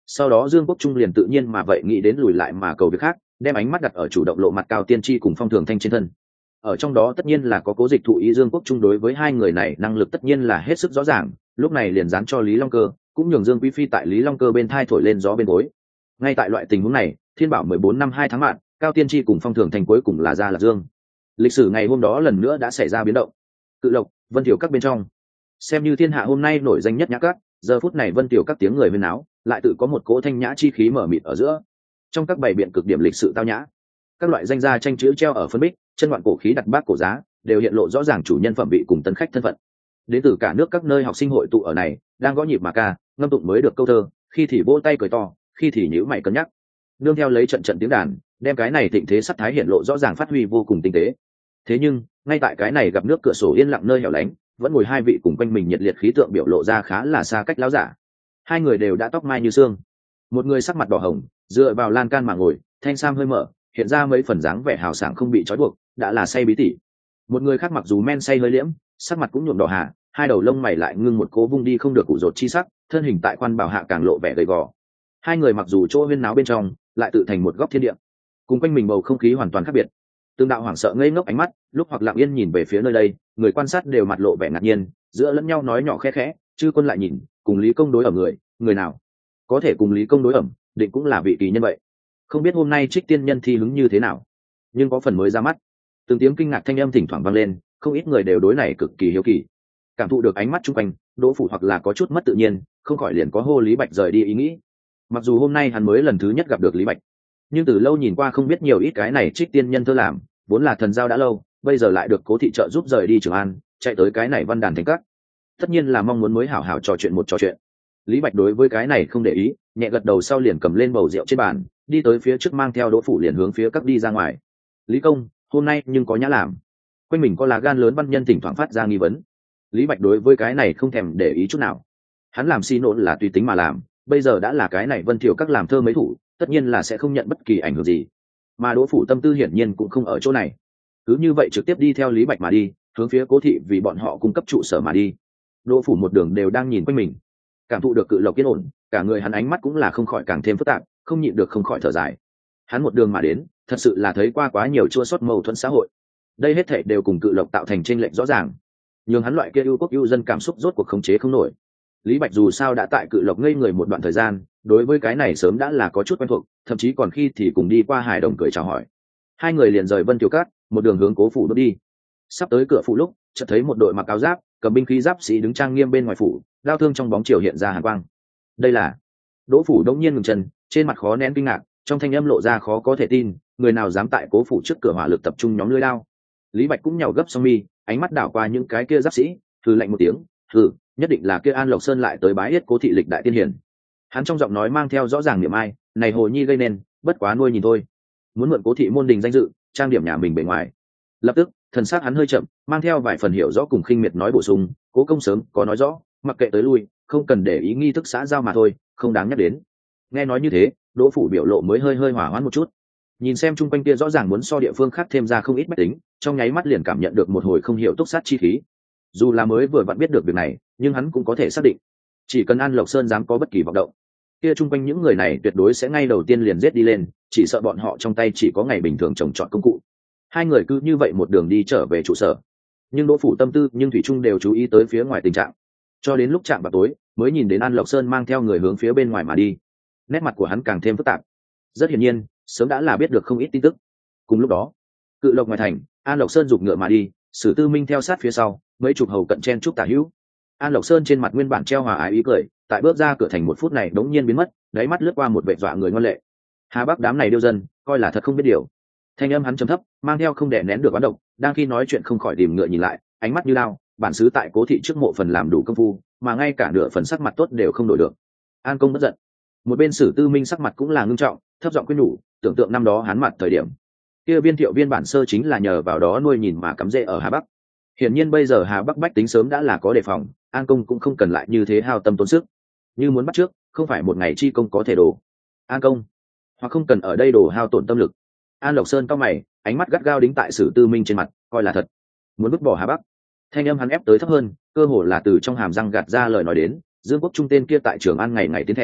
Sau đó Dương Quốc Trung liền tự nhiên mà vậy nghĩ đến lùi lại mà cầu việc khác, đem ánh mắt đặt ở chủ động lộ mặt Cao Tiên Tri cùng Phong Thường Thanh trên thân. Ở trong đó tất nhiên là có Cố Dịch thụ ý, Dương Quốc Trung đối với hai người này năng lực tất nhiên là hết sức rõ ràng, lúc này liền dán cho Lý Long Cơ, cũng nhường Dương Quý Phi tại Lý Long Cơ bên thai thổi lên gió bên gối. Ngay tại loại tình huống này, Thiên Bảo mười bốn năm hai tháng mạng, Cao Tiên Tri cùng Phong Thường Thanh cuối cùng là ra Lạc Dương. Lịch sử ngày hôm đó lần nữa đã xảy ra biến động. Cự Lộc, Vân Tiểu các bên trong, xem như thiên hạ hôm nay nổi danh nhất nhã các, giờ phút này Vân Tiểu các tiếng người huyên náo, lại tự có một cỗ thanh nhã chi khí mở mịt ở giữa. Trong các bày biện cực điểm lịch sự tao nhã, các loại danh gia tranh chữ treo ở phân bích, chân ngoạn cổ khí đặt bác cổ giá, đều hiện lộ rõ ràng chủ nhân phẩm vị cùng tân khách thân phận. Đến từ cả nước các nơi học sinh hội tụ ở này, đang gõ nhịp mà ca, ngâm tụng mới được câu thơ, khi thì vỗ tay cười to, khi thì nhíu mày cân nhắc. Nương theo lấy trận trận tiếng đàn, đem cái này thịnh thế sắc thái hiện lộ rõ ràng, phát huy vô cùng tinh tế. Thế nhưng, ngay tại cái này gặp nước cửa sổ yên lặng nơi hẻo lánh, vẫn ngồi hai vị cùng quanh mình nhiệt liệt khí tượng biểu lộ ra khá là xa cách láo giả. Hai người đều đã tóc mai như xương, một người sắc mặt đỏ hồng, dựa vào lan can mà ngồi, thanh sam hơi mở, hiện ra mấy phần dáng vẻ hào sảng không bị trói buộc, đã là say bí tỉ. Một người khác mặc dù men say hơi liễm, sắc mặt cũng nhuộm đỏ hà, hai đầu lông mày lại ngưng một cố vung đi không được cụ rột chi sắc, thân hình tại quan bảo hạ càng lộ vẻ gầy gò. Hai người mặc dù chỗ huyên náo bên trong, lại tự thành một góc thiên địa, cùng quanh mình bầu không khí hoàn toàn khác biệt. Tương đạo hoảng sợ ngây ngốc ánh mắt, lúc hoặc lặng yên nhìn về phía nơi đây, người quan sát đều mặt lộ vẻ ngạc nhiên, giữa lẫn nhau nói nhỏ khẽ khẽ, chư quân lại nhìn, cùng Lý Công đối ở người, người nào có thể cùng Lý Công đối ẩm, định cũng là vị kỳ nhân vậy. Không biết hôm nay Trích Tiên Nhân thi hứng như thế nào, nhưng có phần mới ra mắt. Từng tiếng kinh ngạc thanh âm thỉnh thoảng vang lên, không ít người đều đối này cực kỳ hiếu kỳ. Cảm thụ được ánh mắt chung quanh, Đỗ Phủ hoặc là có chút mất tự nhiên, không khỏi liền có hô Lý Bạch rời đi ý nghĩ. Mặc dù hôm nay hắn mới lần thứ nhất gặp được Lý Bạch, nhưng từ lâu nhìn qua không biết nhiều ít cái này Trích Tiên Nhân thơ làm, vốn là thần giao đã lâu, bây giờ lại được Cố thị trợ giúp rời đi Trường An, chạy tới cái này Văn Đàn Thành Các, tất nhiên là mong muốn mới hảo hảo trò chuyện một trò chuyện. Lý Bạch đối với cái này không để ý, nhẹ gật đầu sau liền cầm lên bầu rượu trên bàn, đi tới phía trước mang theo Đỗ Phủ liền hướng phía các đi ra ngoài. Lý Công, hôm nay nhưng có nhã làm. Quanh mình có là gan lớn văn nhân thỉnh thoảng phát ra nghi vấn. Lý Bạch đối với cái này không thèm để ý chút nào. Hắn làm xin nộn là tùy tính mà làm, bây giờ đã là cái này Vân Thiểu các làm thơ mấy thủ, tất nhiên là sẽ không nhận bất kỳ ảnh hưởng gì. Mà Đỗ Phủ tâm tư hiển nhiên cũng không ở chỗ này. Cứ như vậy trực tiếp đi theo Lý Bạch mà đi, hướng phía Cố thị vì bọn họ cung cấp trụ sở mà đi. Đỗ Phủ một đường đều đang nhìn quanh mình, cảm thụ được Cự Lộc yên ổn, cả người hắn ánh mắt cũng là không khỏi càng thêm phức tạp, không nhịn được không khỏi thở dài. Hắn một đường mà đến, thật sự là thấy qua quá nhiều chua xót mâu thuẫn xã hội. Đây hết thảy đều cùng Cự Lộc tạo thành chênh lệch rõ ràng, nhưng hắn loại kia ưu quốc ưu dân cảm xúc rốt cuộc khống chế không nổi. Lý Bạch dù sao đã tại Cự Lộc ngây người một đoạn thời gian, đối với cái này sớm đã là có chút quen thuộc, thậm chí còn khi thì cùng đi qua hài đồng cười chào hỏi. Hai người liền rời Vân Tiểu Cát, một đường hướng Cố phủ bước đi. Sắp tới cửa phủ lúc, chợt thấy một đội mặc áo giáp, cầm binh khí giáp sĩ đứng trang nghiêm bên ngoài phủ, đao thương trong bóng chiều hiện ra hàn quang. Đây là Đỗ Phủ đống nhiên ngừng chân, trên mặt khó nén kinh ngạc, trong thanh âm lộ ra khó có thể tin, người nào dám tại Cố phủ trước cửa hỏa lực tập trung nhóm lưỡi đao. Lý Bạch cũng nhàu gấp song mi, ánh mắt đảo qua những cái kia giáp sĩ, hừ lạnh một tiếng, hừ, nhất định là kia An Lộc Sơn lại tới bái yết Cố thị lịch đại tiên hiển. Hắn trong giọng nói mang theo rõ ràng niệm ai, này hồ nhi gây nên, bất quá nuôi nhìn thôi. Muốn mượn Cố thị môn đình danh dự, trang điểm nhà mình bề ngoài. Lập tức, thần sắc hắn hơi chậm, mang theo vài phần hiểu rõ cùng khinh miệt nói bổ sung, Cố công sớm có nói rõ, mặc kệ tới lui, không cần để ý nghi thức xã giao mà thôi, không đáng nhắc đến. Nghe nói như thế, Đỗ Phủ biểu lộ mới hơi hơi hỏa hoãn một chút. Nhìn xem chung quanh kia rõ ràng muốn so địa phương khác thêm ra không ít bách tính, trong nháy mắt liền cảm nhận được một hồi không hiểu túc sát chi khí. Dù là mới vừa vặn biết được việc này, nhưng hắn cũng có thể xác định, chỉ cần An Lộc Sơn dám có bất kỳ vọng động, kia chung quanh những người này tuyệt đối sẽ ngay đầu tiên liền giết đi lên, chỉ sợ bọn họ trong tay chỉ có ngày bình thường trồng trọt công cụ. Hai người cứ như vậy một đường đi trở về trụ sở, nhưng Đỗ Phủ tâm tư nhưng thủy chung đều chú ý tới phía ngoài tình trạng, cho đến lúc chạm vào tối mới nhìn đến An Lộc Sơn mang theo người hướng phía bên ngoài mà đi. Nét mặt của hắn càng thêm phức tạp, rất hiển nhiên sớm đã là biết được không ít tin tức. Cùng lúc đó, Cự Lộc ngoài thành, An Lộc Sơn giục ngựa mà đi, Sử Tư Minh theo sát phía sau, mấy chục hầu cận chen chúc tả hữu. An Lộc Sơn trên mặt nguyên bản treo hòa ái ý cười, tại bước ra cửa thành một phút này đống nhiên biến mất, đáy mắt lướt qua một vẻ dọa người ngoan lệ. Hà Bắc đám này điêu dân, coi là thật không biết điều. Thanh âm hắn trầm thấp, mang theo không đè nén được oán độc, đang khi nói chuyện không khỏi tìm ngựa nhìn lại, ánh mắt như lao, bản xứ tại Cố thị trước mộ phần làm đủ công phu, mà ngay cả nửa phần sắc mặt tốt đều không đổi được. An công bất giận. Một bên Sử Tư Minh sắc mặt cũng là ngưng trọng, thấp giọng khuyên nhủ, tưởng tượng năm đó hắn mặt thời điểm, kia viên thiệu viên bản sơ chính là nhờ vào đó nuôi nhìn mà cắm rễ ở Hà Bắc. Hiển nhiên bây giờ Hà Bắc bách tính sớm đã là có đề phòng, An công cũng không cần lại như thế hao tâm tốn sức. Như muốn bắt trước, không phải một ngày chi công có thể đổ. An công, hoặc không cần ở đây đổ hao tổn tâm lực. An Lộc Sơn cau mày, ánh mắt gắt gao đính tại Sử Tư Minh trên mặt, coi là thật muốn vứt bỏ Hà Bắc. Thanh âm hắn ép tới thấp hơn, cơ hồ là từ trong hàm răng gạt ra lời nói đến, Dương Quốc Trung tên kia tại Trường An ngày ngày tiến thèm,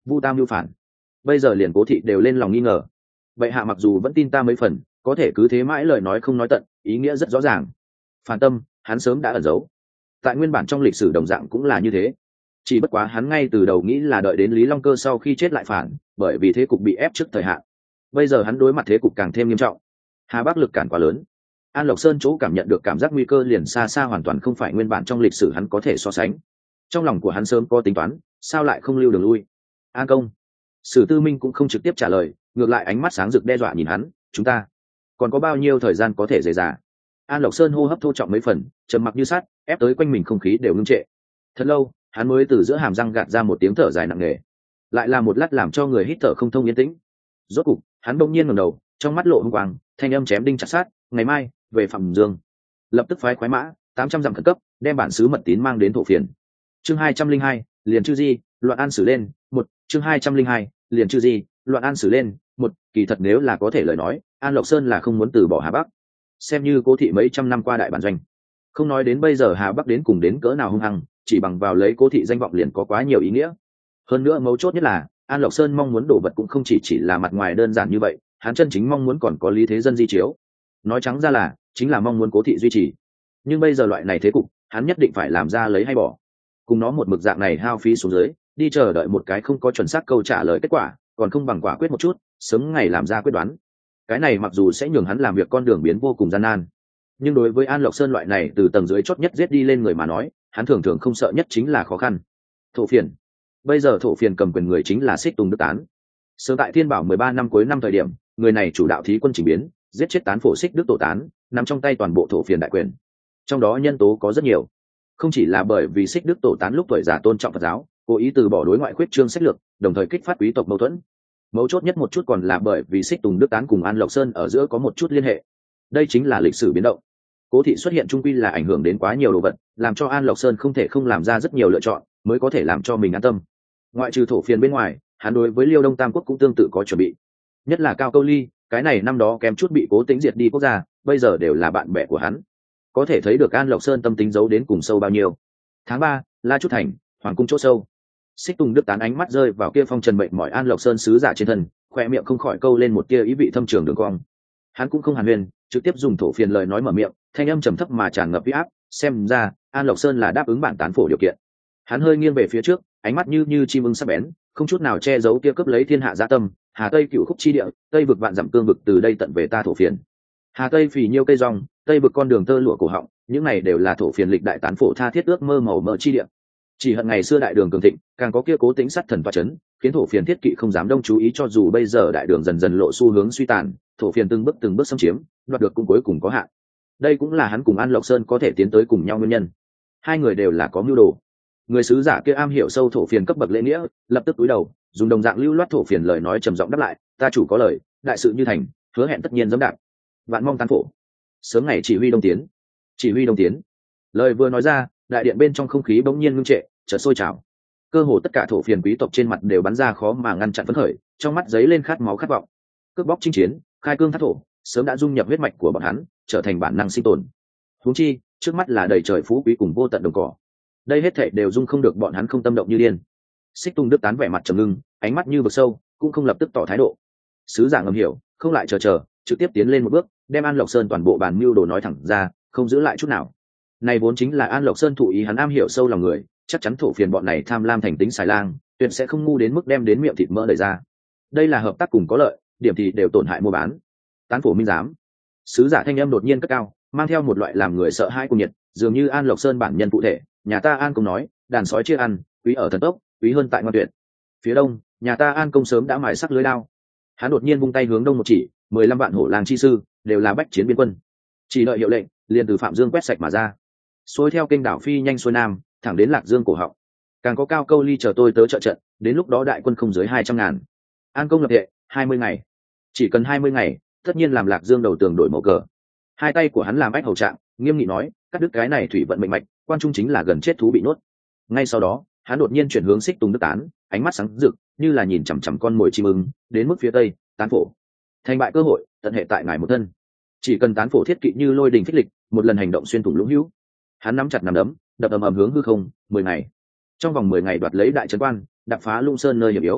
vu tam mưu phản, bây giờ liền cố thị đều lên lòng nghi ngờ. Bệ hạ mặc dù vẫn tin ta mấy phần, có thể cứ thế mãi lời nói không nói tận, ý nghĩa rất rõ ràng. Phản tâm hắn sớm đã ẩn giấu, tại nguyên bản trong lịch sử đồng dạng cũng là như thế, chỉ bất quá hắn ngay từ đầu nghĩ là đợi đến Lý Long Cơ sau khi chết lại phản, bởi vì thế cục bị ép trước thời hạn. Bây giờ hắn đối mặt thế cục càng thêm nghiêm trọng, Hà Bắc lực cản quá lớn, An Lộc Sơn chỗ cảm nhận được cảm giác nguy cơ liền xa xa hoàn toàn không phải nguyên bản trong lịch sử hắn có thể so sánh. Trong lòng của hắn sớm có tính toán, sao lại không lưu đường lui. An công. Sử Tư Minh cũng không trực tiếp trả lời, ngược lại ánh mắt sáng rực đe dọa nhìn hắn, chúng ta còn có bao nhiêu thời gian có thể dày dà. An Lộc Sơn hô hấp thô trọng mấy phần, trầm mặc như sắt, ép tới quanh mình không khí đều ngưng trệ. Thật lâu hắn mới từ giữa hàm răng gạt ra một tiếng thở dài nặng nề, lại là một lát làm cho người hít thở không thông yên tĩnh. Rốt cục hắn bỗng nhiên ngẩng đầu, trong mắt lộ hung quang, thanh âm chém đinh chặt sát, ngày mai về Phạm Dương, lập tức phái khoái mã tám trăm dặm khẩn cấp, đem bản sứ mật tín mang đến thổ phiền. Chương hai trăm linh hai, liền chư di loạn an xử lên một. Chương hai trăm linh hai, liền chư di loạn an xử lên một. Kỳ thật nếu là có thể lời nói, An Lộc Sơn là không muốn từ bỏ Hà Bắc, xem như cố thị mấy trăm năm qua đại bản doanh. Không nói đến bây giờ Hà Bắc đến cùng đến cỡ nào hung hăng, chỉ bằng vào lấy cố thị danh vọng liền có quá nhiều ý nghĩa. Hơn nữa mấu chốt nhất là An Lộc Sơn mong muốn đổ vật cũng không chỉ chỉ là mặt ngoài đơn giản như vậy, hắn chân chính mong muốn còn có lý thế dân di chiếu, nói trắng ra là chính là mong muốn cố thị duy trì. Nhưng bây giờ loại này thế cục, hắn nhất định phải làm ra lấy hay bỏ, cùng nó một mực dạng này hao phí xuống dưới, đi chờ đợi một cái không có chuẩn xác câu trả lời kết quả, còn không bằng quả quyết một chút, sớm ngày làm ra quyết đoán. Cái này mặc dù sẽ nhường hắn làm việc con đường biến vô cùng gian nan, nhưng đối với An Lộc Sơn loại này từ tầng dưới chót nhất giết đi lên người mà nói, hắn thường thường không sợ nhất chính là khó khăn. Thổ phiền. Bây giờ thổ phiền cầm quyền người chính là Xích Tùng Đức Tán. Sớm tại Thiên Bảo mười ba năm cuối năm thời điểm, người này chủ đạo thí quân chỉnh biến, giết chết tán phổ Xích Đức Tổ Tán, nắm trong tay toàn bộ thổ phiền đại quyền. Trong đó nhân tố có rất nhiều, không chỉ là bởi vì Xích Đức Tổ Tán lúc tuổi già tôn trọng Phật giáo, cố ý từ bỏ đối ngoại khuyết trương sách lược, đồng thời kích phát quý tộc mâu thuẫn. Mấu chốt nhất một chút còn là bởi vì Xích Tùng Đức Tán cùng An Lộc Sơn ở giữa có một chút liên hệ. Đây chính là lịch sử biến động. Cố thị xuất hiện trung quy là ảnh hưởng đến quá nhiều đồ vật, làm cho An Lộc Sơn không thể không làm ra rất nhiều lựa chọn, mới có thể làm cho mình an tâm. Ngoại trừ thổ phiền bên ngoài, hắn đối với Liêu Đông Tam Quốc cũng tương tự có chuẩn bị. Nhất là Cao Câu Ly, cái này năm đó kém chút bị Cố Tĩnh diệt đi quốc gia, bây giờ đều là bạn bè của hắn. Có thể thấy được An Lộc Sơn tâm tính giấu đến cùng sâu bao nhiêu. Tháng ba, La Trúc Thành, hoàng cung chỗ sâu. Xích Tùng Đức Tán ánh mắt rơi vào kia phong trần mệnh mỏi An Lộc Sơn sứ giả trên thân, khoe miệng không khỏi câu lên một tia ý vị thâm trường đường cong. Hắn cũng không hàn huyên, trực tiếp dùng thổ phiền lời nói mở miệng, thanh âm trầm thấp mà tràn ngập uy áp, xem ra An Lộc Sơn là đáp ứng bản tán phổ điều kiện. Hắn hơi nghiêng về phía trước, ánh mắt như như chim ưng sắc bén, không chút nào che giấu kia cướp lấy thiên hạ dã tâm. Hà Tây cựu khúc chi địa, Tây vực vạn dặm cương vực, từ đây tận về ta thổ phiền. Hà Tây phì nhiêu cây rong, Tây vực con đường tơ lụa cổ họng, những này đều là thổ phiền lịch đại tán phổ tha thiết ước mơ màu mỡ chi địa. Chỉ hận ngày xưa đại đường cường thịnh, càng có kia Cố Tĩnh sát thần toa chấn, khiến thổ phiền thiết kỵ không dám đông chú ý. Cho dù bây giờ đại đường dần dần lộ xu hướng suy tàn, thổ phiền từng bước từng bước xâm chiếm, đoạt được cũng cuối cùng có hạn. Đây cũng là hắn cùng An Lộc Sơn có thể tiến tới cùng nhau nguyên nhân. Hai người đều là có mưu đồ. Người sứ giả kia am hiểu sâu thổ phiền cấp bậc lễ nghĩa, lập tức cúi đầu, dùng đồng dạng lưu loát thổ phiền lời nói trầm giọng đáp lại, ta chủ có lời, đại sự như thành, hứa hẹn tất nhiên dẫm đạp, vạn mong tán phổ, sớm ngày chỉ huy đông tiến. Chỉ huy đông tiến. Lời vừa nói ra, đại điện bên trong không khí bỗng nhiên ngưng trệ, chợt sôi trào. Cơ hồ tất cả thổ phiền quý tộc trên mặt đều bắn ra khó mà ngăn chặn phấn khởi, trong mắt giấy lên khát máu khát vọng. Cướp bóc chinh chiến, khai cương thác thổ, sớm đã dung nhập huyết mạch của bọn hắn, trở thành bản năng sinh tồn. Huống chi, trước mắt là đầy trời phú quý cùng vô tận đồng cỏ. Đây hết thảy đều dung không được bọn hắn không tâm động như điên. Xích Tùng Đức Tán vẻ mặt trầm ngưng, ánh mắt như vực sâu, cũng không lập tức tỏ thái độ. Sứ giả ngầm hiểu, không lại chờ chờ, trực tiếp tiến lên một bước, đem An Lộc Sơn toàn bộ bản mưu đồ nói thẳng ra, không giữ lại chút nào. Này vốn chính là An Lộc Sơn thụ ý hắn am hiểu sâu lòng người, chắc chắn thổ phiền bọn này tham lam thành tính xài lang, tuyệt sẽ không ngu đến mức đem đến miệng thịt mỡ đẩy ra. Đây là hợp tác cùng có lợi, điểm thì đều tổn hại mua bán. Tán phổ minh giám. Sứ giả thanh âm đột nhiên cất cao, mang theo một loại làm người sợ hãi cùng nhiệt, dường như An Lộc Sơn bản nhân cụ thể. Nhà ta An công nói, đàn sói chia ăn, quý ở thần tốc, quý hơn tại ngoan tuyệt. Phía đông, nhà ta An công sớm đã mài sắc lưới đao. Hắn đột nhiên vung tay hướng đông một chỉ, mười lăm vạn hổ làng chi sư, đều là bách chiến biên quân. Chỉ đợi hiệu lệnh, liền từ Phạm Dương quét sạch mà ra. Xuôi theo kênh đảo phi nhanh xuôi nam, thẳng đến Lạc Dương cổ họng. Càng có Cao Câu Ly chờ tôi tớ trợ trận, đến lúc đó đại quân không dưới hai trăm ngàn. An công lập hệ, hai mươi ngày. Chỉ cần hai mươi ngày, tất nhiên làm Lạc Dương đầu tường đổi màu cờ. Hai tay của hắn làm ách hầu trạng, nghiêm nghị nói, cắt đứt cái này thủy vận mệnh mạch, quan trung chính là gần chết thú bị nuốt. Ngay sau đó, hắn đột nhiên chuyển hướng Xích Tùng Đức Tán, ánh mắt sáng rực, như là nhìn chằm chằm con mồi chim ưng, đến mức phía tây, tán phổ. Thành bại cơ hội, tận hệ tại ngài một thân. Chỉ cần tán phổ thiết kỵ như lôi đình phích lịch, một lần hành động xuyên thủng lũng hữu. Hắn nắm chặt nắm đấm, đập ầm ầm hướng hư không, mười ngày. Trong vòng mười ngày đoạt lấy đại trấn quan, đập phá Lũng Sơn nơi hiểm yếu,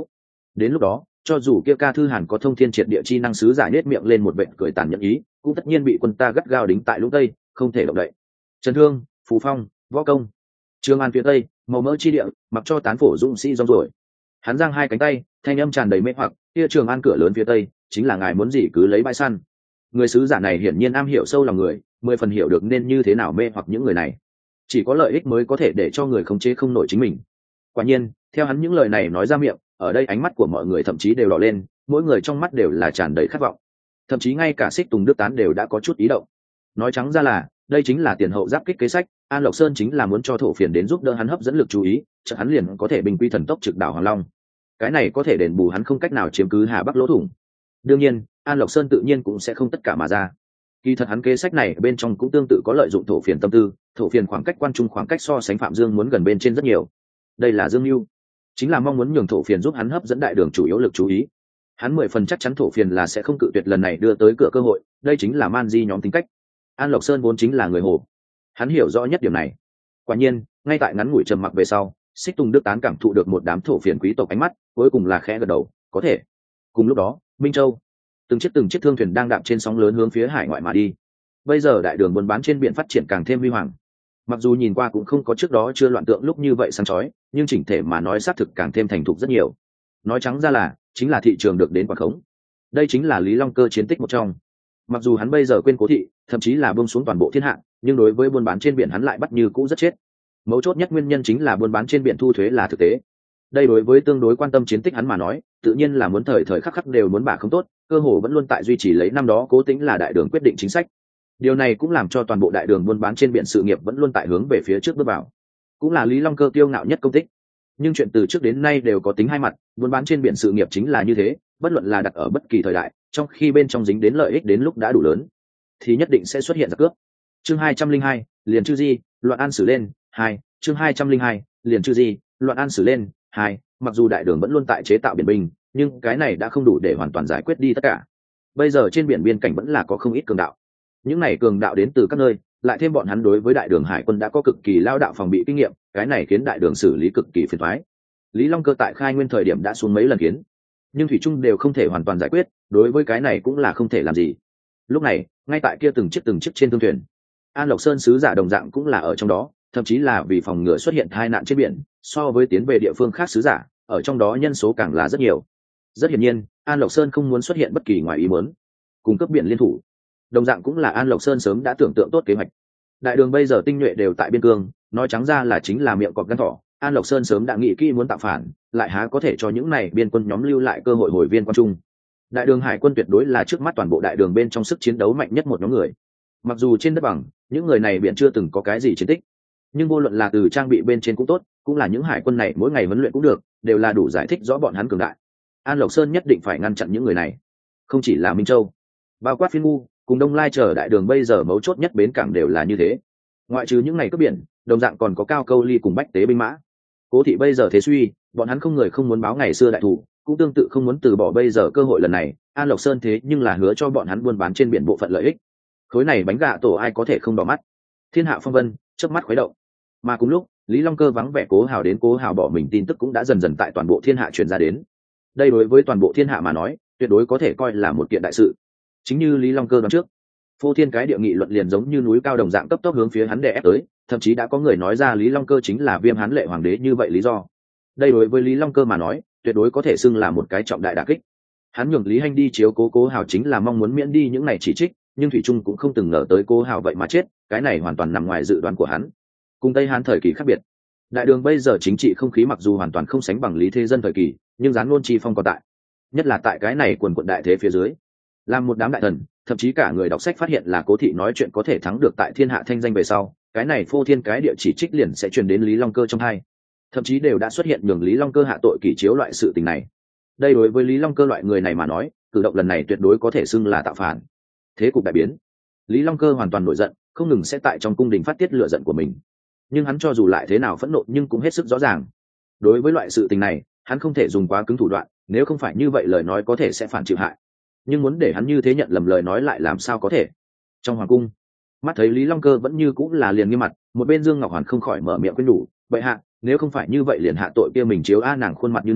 Đến lúc đó cho dù kia ca thư hàn có thông thiên triệt địa chi năng sứ giải nết miệng lên một vệt cười tàn nhẫn ý, cũng tất nhiên bị quân ta gắt gao đính tại lũng tây, không thể động đậy. Trần Thương, Phù Phong, Võ Công, Trường An phía tây, màu mỡ chi địa, mặc cho tán phổ dũng sĩ rong rồi. Hắn giang hai cánh tay, thanh âm tràn đầy mê hoặc, kia Trường An cửa lớn phía tây, chính là ngài muốn gì cứ lấy bãi săn. Người sứ giả này hiển nhiên am hiểu sâu lòng người, mười phần hiểu được nên như thế nào mê hoặc những người này. Chỉ có lợi ích mới có thể để cho người khống chế không nổi chính mình. Quả nhiên, theo hắn những lời này nói ra miệng, ở đây ánh mắt của mọi người thậm chí đều đỏ lên, mỗi người trong mắt đều là tràn đầy khát vọng. Thậm chí ngay cả Xích Tùng Đức Tán đều đã có chút ý động. Nói trắng ra là, đây chính là tiền hậu giáp kích kế sách, An Lộc Sơn chính là muốn cho thổ phiền đến giúp đỡ hắn hấp dẫn lực chú ý, chợt hắn liền có thể bình quy thần tốc trực đảo Hoàng Long. Cái này có thể đền bù hắn không cách nào chiếm cứ Hà Bắc lỗ thủng. Đương nhiên, An Lộc Sơn tự nhiên cũng sẽ không tất cả mà ra. Kỳ thật hắn kế sách này bên trong cũng tương tự có lợi dụng thổ phiền tâm tư, thổ phiền khoảng cách quan trung khoảng cách so sánh Phạm Dương muốn gần bên trên rất nhiều. Đây là Dương Nưu, chính là mong muốn nhường thổ phiền giúp hắn hấp dẫn đại đường chủ yếu lực chú ý. Hắn mười phần chắc chắn thổ phiền là sẽ không cự tuyệt lần này đưa tới cửa cơ hội, đây chính là man di nhóm tính cách. An Lộc Sơn vốn chính là người Hồ, hắn hiểu rõ nhất điểm này. Quả nhiên, ngay tại ngắn ngủi trầm mặc về sau, Xích Tùng Đức Tán cảm thụ được một đám thổ phiền quý tộc ánh mắt, cuối cùng là khẽ gật đầu, có thể. Cùng lúc đó, Minh Châu, từng chiếc từng chiếc thương thuyền đang đạp trên sóng lớn hướng phía hải ngoại mà đi. Bây giờ đại đường buôn bán trên biển phát triển càng thêm huy hoàng. Mặc dù nhìn qua cũng không có trước đó chưa loạn tượng lúc như vậy sáng chói, nhưng chỉnh thể mà nói xác thực càng thêm thành thục rất nhiều. Nói trắng ra là, chính là thị trường được đến quản khống. Đây chính là Lý Long Cơ chiến tích một trong. Mặc dù hắn bây giờ quên cố thị, thậm chí là buông xuống toàn bộ thiên hạ, nhưng đối với buôn bán trên biển hắn lại bắt như cũ rất chết. Mấu chốt nhất nguyên nhân chính là buôn bán trên biển thu thuế là thực tế. Đây đối với tương đối quan tâm chiến tích hắn mà nói, tự nhiên là muốn thời thời khắc khắc đều muốn bả không tốt, cơ hồ vẫn luôn tại duy trì lấy năm đó cố tính là đại đường quyết định chính sách. Điều này cũng làm cho toàn bộ đại đường buôn bán trên biển sự nghiệp vẫn luôn tại hướng về phía trước bước vào, cũng là Lý Long Cơ kiêu ngạo nhất công tích. Nhưng chuyện từ trước đến nay đều có tính hai mặt, buôn bán trên biển sự nghiệp chính là như thế, bất luận là đặt ở bất kỳ thời đại, trong khi bên trong dính đến lợi ích đến lúc đã đủ lớn, thì nhất định sẽ xuất hiện giặc cướp. Chương hai trăm linh hai, liền chư di, loạn an xử lên, hai, chương hai trăm linh hai, liền chư di, loạn an xử lên, hai, mặc dù đại đường vẫn luôn tại chế tạo biển binh, nhưng cái này đã không đủ để hoàn toàn giải quyết đi tất cả. Bây giờ trên biển biên cảnh vẫn là có không ít cường đạo. Những này cường đạo đến từ các nơi, lại thêm bọn hắn đối với đại đường hải quân đã có cực kỳ lao đạo phòng bị kinh nghiệm, cái này khiến đại đường xử lý cực kỳ phiền toái. Lý Long Cơ tại khai nguyên thời điểm đã xuống mấy lần kiến, nhưng thủy trung đều không thể hoàn toàn giải quyết, đối với cái này cũng là không thể làm gì. Lúc này, ngay tại kia từng chiếc từng chiếc trên thương thuyền, An Lộc Sơn sứ giả đồng dạng cũng là ở trong đó, thậm chí là vì phòng ngừa xuất hiện tai nạn trên biển, so với tiến về địa phương khác sứ giả, ở trong đó nhân số càng là rất nhiều. Rất hiển nhiên, An Lộc Sơn không muốn xuất hiện bất kỳ ngoài ý muốn, cung cấp biển liên thủ. Đồng dạng cũng là An Lộc Sơn sớm đã tưởng tượng tốt kế hoạch. Đại đường bây giờ tinh nhuệ đều tại biên cương, nói trắng ra là chính là miệng cọp gan thỏ. An Lộc Sơn sớm đã nghĩ kỹ muốn tạo phản, lại há có thể cho những này biên quân nhóm lưu lại cơ hội hồi viên quan trung. Đại đường hải quân tuyệt đối là trước mắt toàn bộ đại đường bên trong sức chiến đấu mạnh nhất một nhóm người. Mặc dù trên đất bằng, những người này biển chưa từng có cái gì chiến tích, nhưng vô luận là từ trang bị bên trên cũng tốt, cũng là những hải quân này mỗi ngày huấn luyện cũng được, đều là đủ giải thích rõ bọn hắn cường đại. An Lộc Sơn nhất định phải ngăn chặn những người này. Không chỉ là Minh Châu, bao quát Phiên Ngu cùng Đông Lai chờ đại đường bây giờ mấu chốt nhất bến cảng đều là như thế. Ngoại trừ những ngày cướp biển, đồng dạng còn có Cao Câu Ly cùng Bách Tế binh mã. Cố thị bây giờ thế suy, bọn hắn không người không muốn báo ngày xưa đại thủ, cũng tương tự không muốn từ bỏ bây giờ cơ hội lần này. An Lộc Sơn thế nhưng là hứa cho bọn hắn buôn bán trên biển bộ phận lợi ích. Khối này bánh gà tổ ai có thể không đỏ mắt. Thiên hạ phong vân, chớp mắt khuấy động. Mà cùng lúc, Lý Long Cơ vắng vẻ Cố Hào đến Cố Hào bỏ mình tin tức cũng đã dần dần tại toàn bộ thiên hạ truyền ra đến. Đây đối với toàn bộ thiên hạ mà nói, tuyệt đối có thể coi là một kiện đại sự. Chính như Lý Long Cơ đoán trước, phô thiên cái địa nghị luận liền giống như núi cao đồng dạng cấp tốc hướng phía hắn đè ép tới, thậm chí đã có người nói ra Lý Long Cơ chính là Viêm Hán Lệ hoàng đế như vậy lý do. Đây đối với Lý Long Cơ mà nói, tuyệt đối có thể xưng là một cái trọng đại đả kích. Hắn nhường Lý Hành đi chiếu cố Cố Hào chính là mong muốn miễn đi những này chỉ trích, nhưng thủy trung cũng không từng ngờ tới Cố Hào vậy mà chết, cái này hoàn toàn nằm ngoài dự đoán của hắn. Cùng Tây Hán thời kỳ khác biệt, đại đường bây giờ chính trị không khí mặc dù hoàn toàn không sánh bằng Lý Thế Dân thời kỳ, nhưng gián ngôn chi phong còn tại, nhất là tại cái này quần quận đại thế phía dưới. Làm một đám đại thần, thậm chí cả người đọc sách phát hiện là Cố thị nói chuyện có thể thắng được tại thiên hạ thanh danh về sau, cái này phô thiên cái địa chỉ trích liền sẽ truyền đến Lý Long Cơ trong hai, thậm chí đều đã xuất hiện nhường Lý Long Cơ hạ tội kỷ chiếu loại sự tình này. Đây đối với Lý Long Cơ loại người này mà nói, cử động lần này tuyệt đối có thể xưng là tạo phản. Thế cục đại biến, Lý Long Cơ hoàn toàn nổi giận, không ngừng sẽ tại trong cung đình phát tiết lửa giận của mình. Nhưng hắn cho dù lại thế nào phẫn nộ nhưng cũng hết sức rõ ràng, đối với loại sự tình này, hắn không thể dùng quá cứng thủ đoạn, nếu không phải như vậy lời nói có thể sẽ phản chịu hại. Nhưng muốn để hắn như thế nhận lầm lời nói lại làm sao có thể. Trong hoàng cung, mắt thấy Lý Long Cơ vẫn như cũng là liền nghiêm mặt, một bên Dương Ngọc Hoàn không khỏi mở miệng khuyên nhủ, "Bệ hạ, nếu không phải như vậy liền hạ tội kia mình chiếu a nàng khuôn mặt như nước,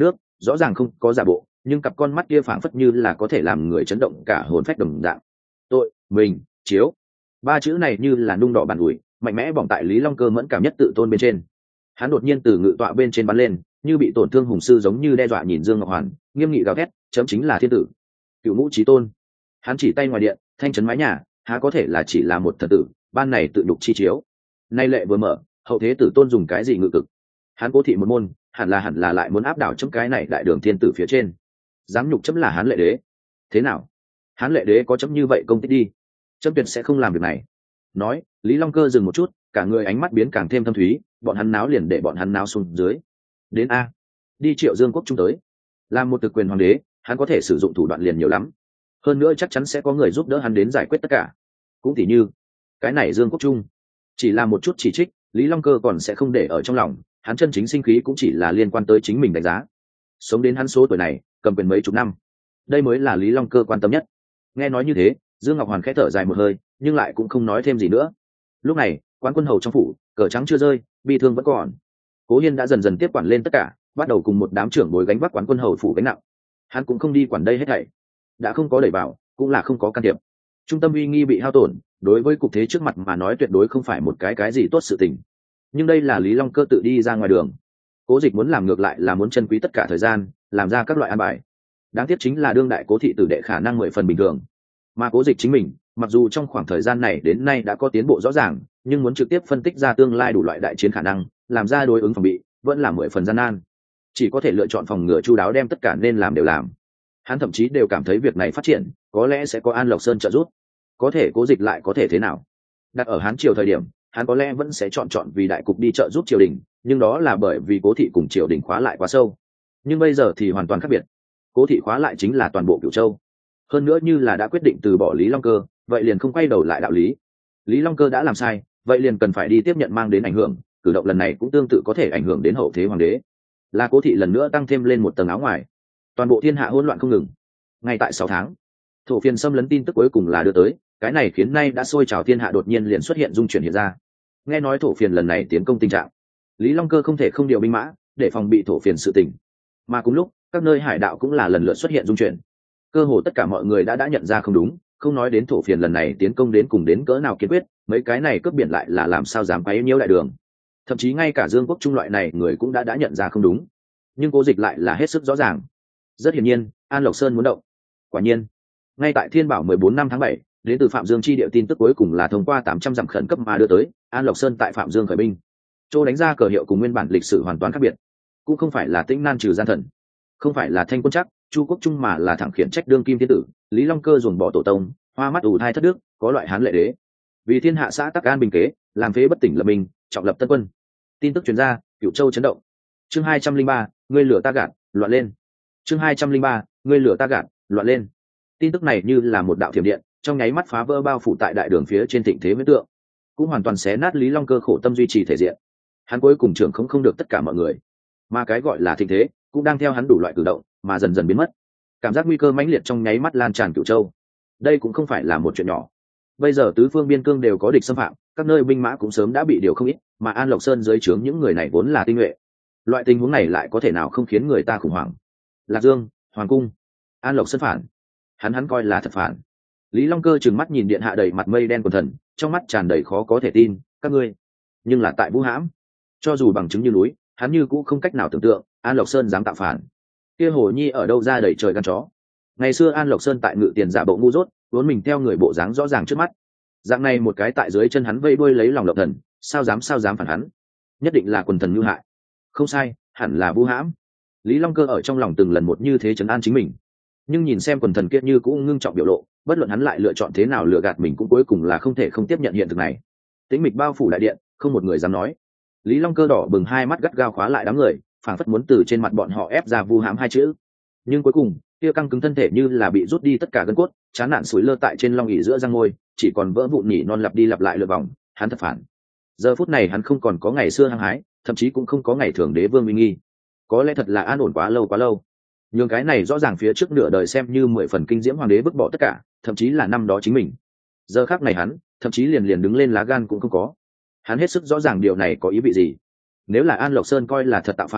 rõ ràng không có giả bộ, nhưng cặp con mắt kia phảng phất như là có thể làm người chấn động cả hồn phách đồng dạng. Tội, mình, chiếu. Ba chữ này như là nung đỏ bàn ủi, mạnh mẽ bỏng tại Lý Long Cơ mẫn cảm nhất tự tôn bên trên. Hắn đột nhiên từ ngự tọa bên trên bắn lên, như bị tổn thương hùng sư giống như đe dọa nhìn Dương Ngọc Hoàn, nghiêm nghị gào thét, chấm chính là thiên tử, cựu ngũ chí tôn. Hắn chỉ tay ngoài điện, thanh trấn mái nhà, há có thể là chỉ là một thần tử, ban này tự nhục chi chiếu. Nay lệ vừa mở, hậu thế tử tôn dùng cái gì ngự cực? Hắn cố thị một môn, hẳn là hẳn là lại muốn áp đảo chấm cái này đại đường thiên tử phía trên. Dám nhục chấm là Hán lệ đế. Thế nào? Hán lệ đế có chấm như vậy công tích đi. Chấm tuyệt sẽ không làm việc này. Nói, Lý Long Cơ dừng một chút, cả người ánh mắt biến càng thêm thâm thúy, bọn hắn náo liền để bọn hắn náo xuống dưới. Đến a, đi Triệu Dương quốc trung tới. Làm một thực quyền hoàng đế, hắn có thể sử dụng thủ đoạn liền nhiều lắm. Hơn nữa chắc chắn sẽ có người giúp đỡ hắn đến giải quyết tất cả. Cũng tỉ như, cái này Dương quốc trung, chỉ là một chút chỉ trích, Lý Long Cơ còn sẽ không để ở trong lòng, hắn chân chính sinh khí cũng chỉ là liên quan tới chính mình đánh giá. Sống đến hắn số tuổi này, cầm quyền mấy chục năm, đây mới là Lý Long Cơ quan tâm nhất. Nghe nói như thế, Dương Ngọc Hoàn khẽ thở dài một hơi, nhưng lại cũng không nói thêm gì nữa. Lúc này, Quán Quân Hầu trong phủ, cờ trắng chưa rơi, bi thương vẫn còn. Cố Hiên đã dần dần tiếp quản lên tất cả, bắt đầu cùng một đám trưởng bối gánh vác Quán Quân Hầu phủ gánh nặng. Hắn cũng không đi quản đây hết thảy, đã không có đẩy vào, cũng là không có can thiệp. Trung tâm uy nghi bị hao tổn, đối với cục thế trước mặt mà nói tuyệt đối không phải một cái cái gì tốt sự tình. Nhưng đây là Lý Long Cơ tự đi ra ngoài đường. Cố Dịch muốn làm ngược lại là muốn trân quý tất cả thời gian, làm ra các loại an bài. Đáng tiếc chính là đương đại Cố thị tử đệ khả năng mười phần bình thường, mà Cố Dịch chính mình, mặc dù trong khoảng thời gian này đến nay đã có tiến bộ rõ ràng, nhưng muốn trực tiếp phân tích ra tương lai đủ loại đại chiến khả năng, làm ra đối ứng phòng bị, vẫn là mười phần gian nan. Chỉ có thể lựa chọn phòng ngừa chu đáo, đem tất cả nên làm đều làm. Hắn thậm chí đều cảm thấy việc này phát triển, có lẽ sẽ có An Lộc Sơn trợ giúp. Có thể Cố Dịch lại có thể thế nào? Đặt ở Hán triều thời điểm, hắn có lẽ vẫn sẽ chọn chọn vì đại cục đi trợ giúp triều đình, nhưng đó là bởi vì Cố thị cùng triều đình khóa lại quá sâu. Nhưng bây giờ thì hoàn toàn khác biệt. Cố thị khóa lại chính là toàn bộ Cửu Châu. Hơn nữa như là đã quyết định từ bỏ Lý Long Cơ, vậy liền không quay đầu lại đạo lý. Lý Long Cơ đã làm sai, vậy liền cần phải đi tiếp nhận mang đến ảnh hưởng, cử động lần này cũng tương tự có thể ảnh hưởng đến hậu thế hoàng đế. Là Cố thị lần nữa tăng thêm lên một tầng áo ngoài. Toàn bộ thiên hạ hỗn loạn không ngừng. Ngay tại sáu tháng, thổ phiên xâm lấn tin tức cuối cùng là đưa tới, cái này khiến nay đã sôi trào thiên hạ đột nhiên liền xuất hiện dung chuyển hiện ra. Nghe nói thổ phiền lần này tiến công tình trạng, Lý Long Cơ không thể không điều binh mã để phòng bị thổ phiền sự tình. Mà cùng lúc, các nơi hải đạo cũng là lần lượt xuất hiện dung chuyển. Cơ hồ tất cả mọi người đã đã nhận ra không đúng, không nói đến thổ phiền lần này tiến công đến cùng đến cỡ nào kiên quyết, mấy cái này cướp biển lại là làm sao dám quấy nhiễu đại đường. Thậm chí ngay cả Dương quốc trung loại này người cũng đã đã nhận ra không đúng. Nhưng Cố Dịch lại là hết sức rõ ràng. Rất hiển nhiên, An Lộc Sơn muốn động. Quả nhiên, ngay tại Thiên Bảo mười bốn năm tháng bảy, đến từ Phạm Dương chi địa tin tức cuối cùng là thông qua tám trăm dặm khẩn cấp mà đưa tới, An Lộc Sơn tại Phạm Dương khởi binh. Chỗ đánh ra cờ hiệu cùng nguyên bản lịch sử hoàn toàn khác biệt, cũng không phải là Tĩnh Nan trừ gian thần, không phải là Thanh Quân Trắc, Chu Quốc Trung, mà là thẳng khiển trách đương kim thiên tử, Lý Long Cơ dồn bỏ tổ tông, hoa mắt ủ thai thất đức, có loại Hán lệ đế. Vì thiên hạ xã tắc an bình kế, làm phế bất tỉnh lập mình, trọng lập tân quân. Tin tức truyền ra, Cửu Châu chấn động. Chương hai trăm linh ba, ngươi lửa ta gạt, loạn lên. Chương hai trăm linh ba, ngươi lửa ta gạt, loạn lên. Tin tức này như là một đạo thiểm điện, trong nháy mắt phá vỡ bao phủ tại đại đường phía trên thịnh thế huyễn tượng, cũng hoàn toàn xé nát Lý Long Cơ khổ tâm duy trì thể diện. Hắn cuối cùng trưởng không không được tất cả mọi người, mà cái gọi là thịnh thế cũng đang theo hắn đủ loại cử động mà dần dần biến mất. Cảm giác nguy cơ mãnh liệt trong nháy mắt lan tràn Cửu Châu. Đây cũng không phải là một chuyện nhỏ. Bây giờ tứ phương biên cương đều có địch xâm phạm, các nơi binh mã cũng sớm đã bị điều không ít, mà An Lộc Sơn dưới trướng những người này vốn là tinh nhuệ. Loại tình huống này lại có thể nào không khiến người ta khủng hoảng? Lạc Dương, Hoàng cung, An Lộc Sơn phản, hắn hắn coi là thật phản. Lý Long Cơ trừng mắt nhìn điện hạ đầy mặt mây đen quần thần, trong mắt tràn đầy khó có thể tin, các ngươi, nhưng là tại Vũ Hãm, cho dù bằng chứng như núi, hắn như cũng không cách nào tưởng tượng An Lộc Sơn dám tạo phản. Kia Hồ Nhi ở đâu ra đầy trời gan chó? Ngày xưa An Lộc Sơn tại Ngự Tiền giả bộ ngu dốt, vốn mình theo người bộ dáng rõ ràng trước mắt. Dạng này một cái tại dưới chân hắn vây đuôi lấy lòng lộc thần, sao dám sao dám phản hắn? Nhất định là quần thần ngư hại. Không sai, hẳn là Vũ Hãm. Lý Long Cơ ở trong lòng từng lần một như thế trấn an chính mình. Nhưng nhìn xem quần thần kia như cũng ngưng trọng biểu lộ, bất luận hắn lại lựa chọn thế nào lừa gạt mình cũng cuối cùng là không thể không tiếp nhận hiện thực này. Tĩnh mịch bao phủ đại điện, không một người dám nói. Lý Long Cơ đỏ bừng hai mắt gắt gao khóa lại đám người, phảng phất muốn từ trên mặt bọn họ ép ra Vu Hãm hai chữ. Nhưng cuối cùng, kia căng cứng thân thể như là bị rút đi tất cả gân cốt, chán nản sủi lơ tại trên long ỷ giữa răng môi, chỉ còn vỡ vụn nhỉ non lặp đi lặp lại lượt vòng, hắn thật phản. Giờ phút này hắn không còn có ngày xưa hăng hái, thậm chí cũng không có ngày thường đế vương uy nghi. Có lẽ thật là an ổn quá lâu quá lâu. Nhưng cái này rõ ràng phía trước nửa đời xem như mười phần kinh diễm hoàng đế vứt bỏ tất cả, thậm chí là năm đó chính mình. Giờ khắc này hắn, thậm chí liền liền đứng lên lá gan cũng không có. Hắn hết sức rõ ràng điều này có ý vị gì. Nếu là An Lộc Sơn coi là thật tạo phản,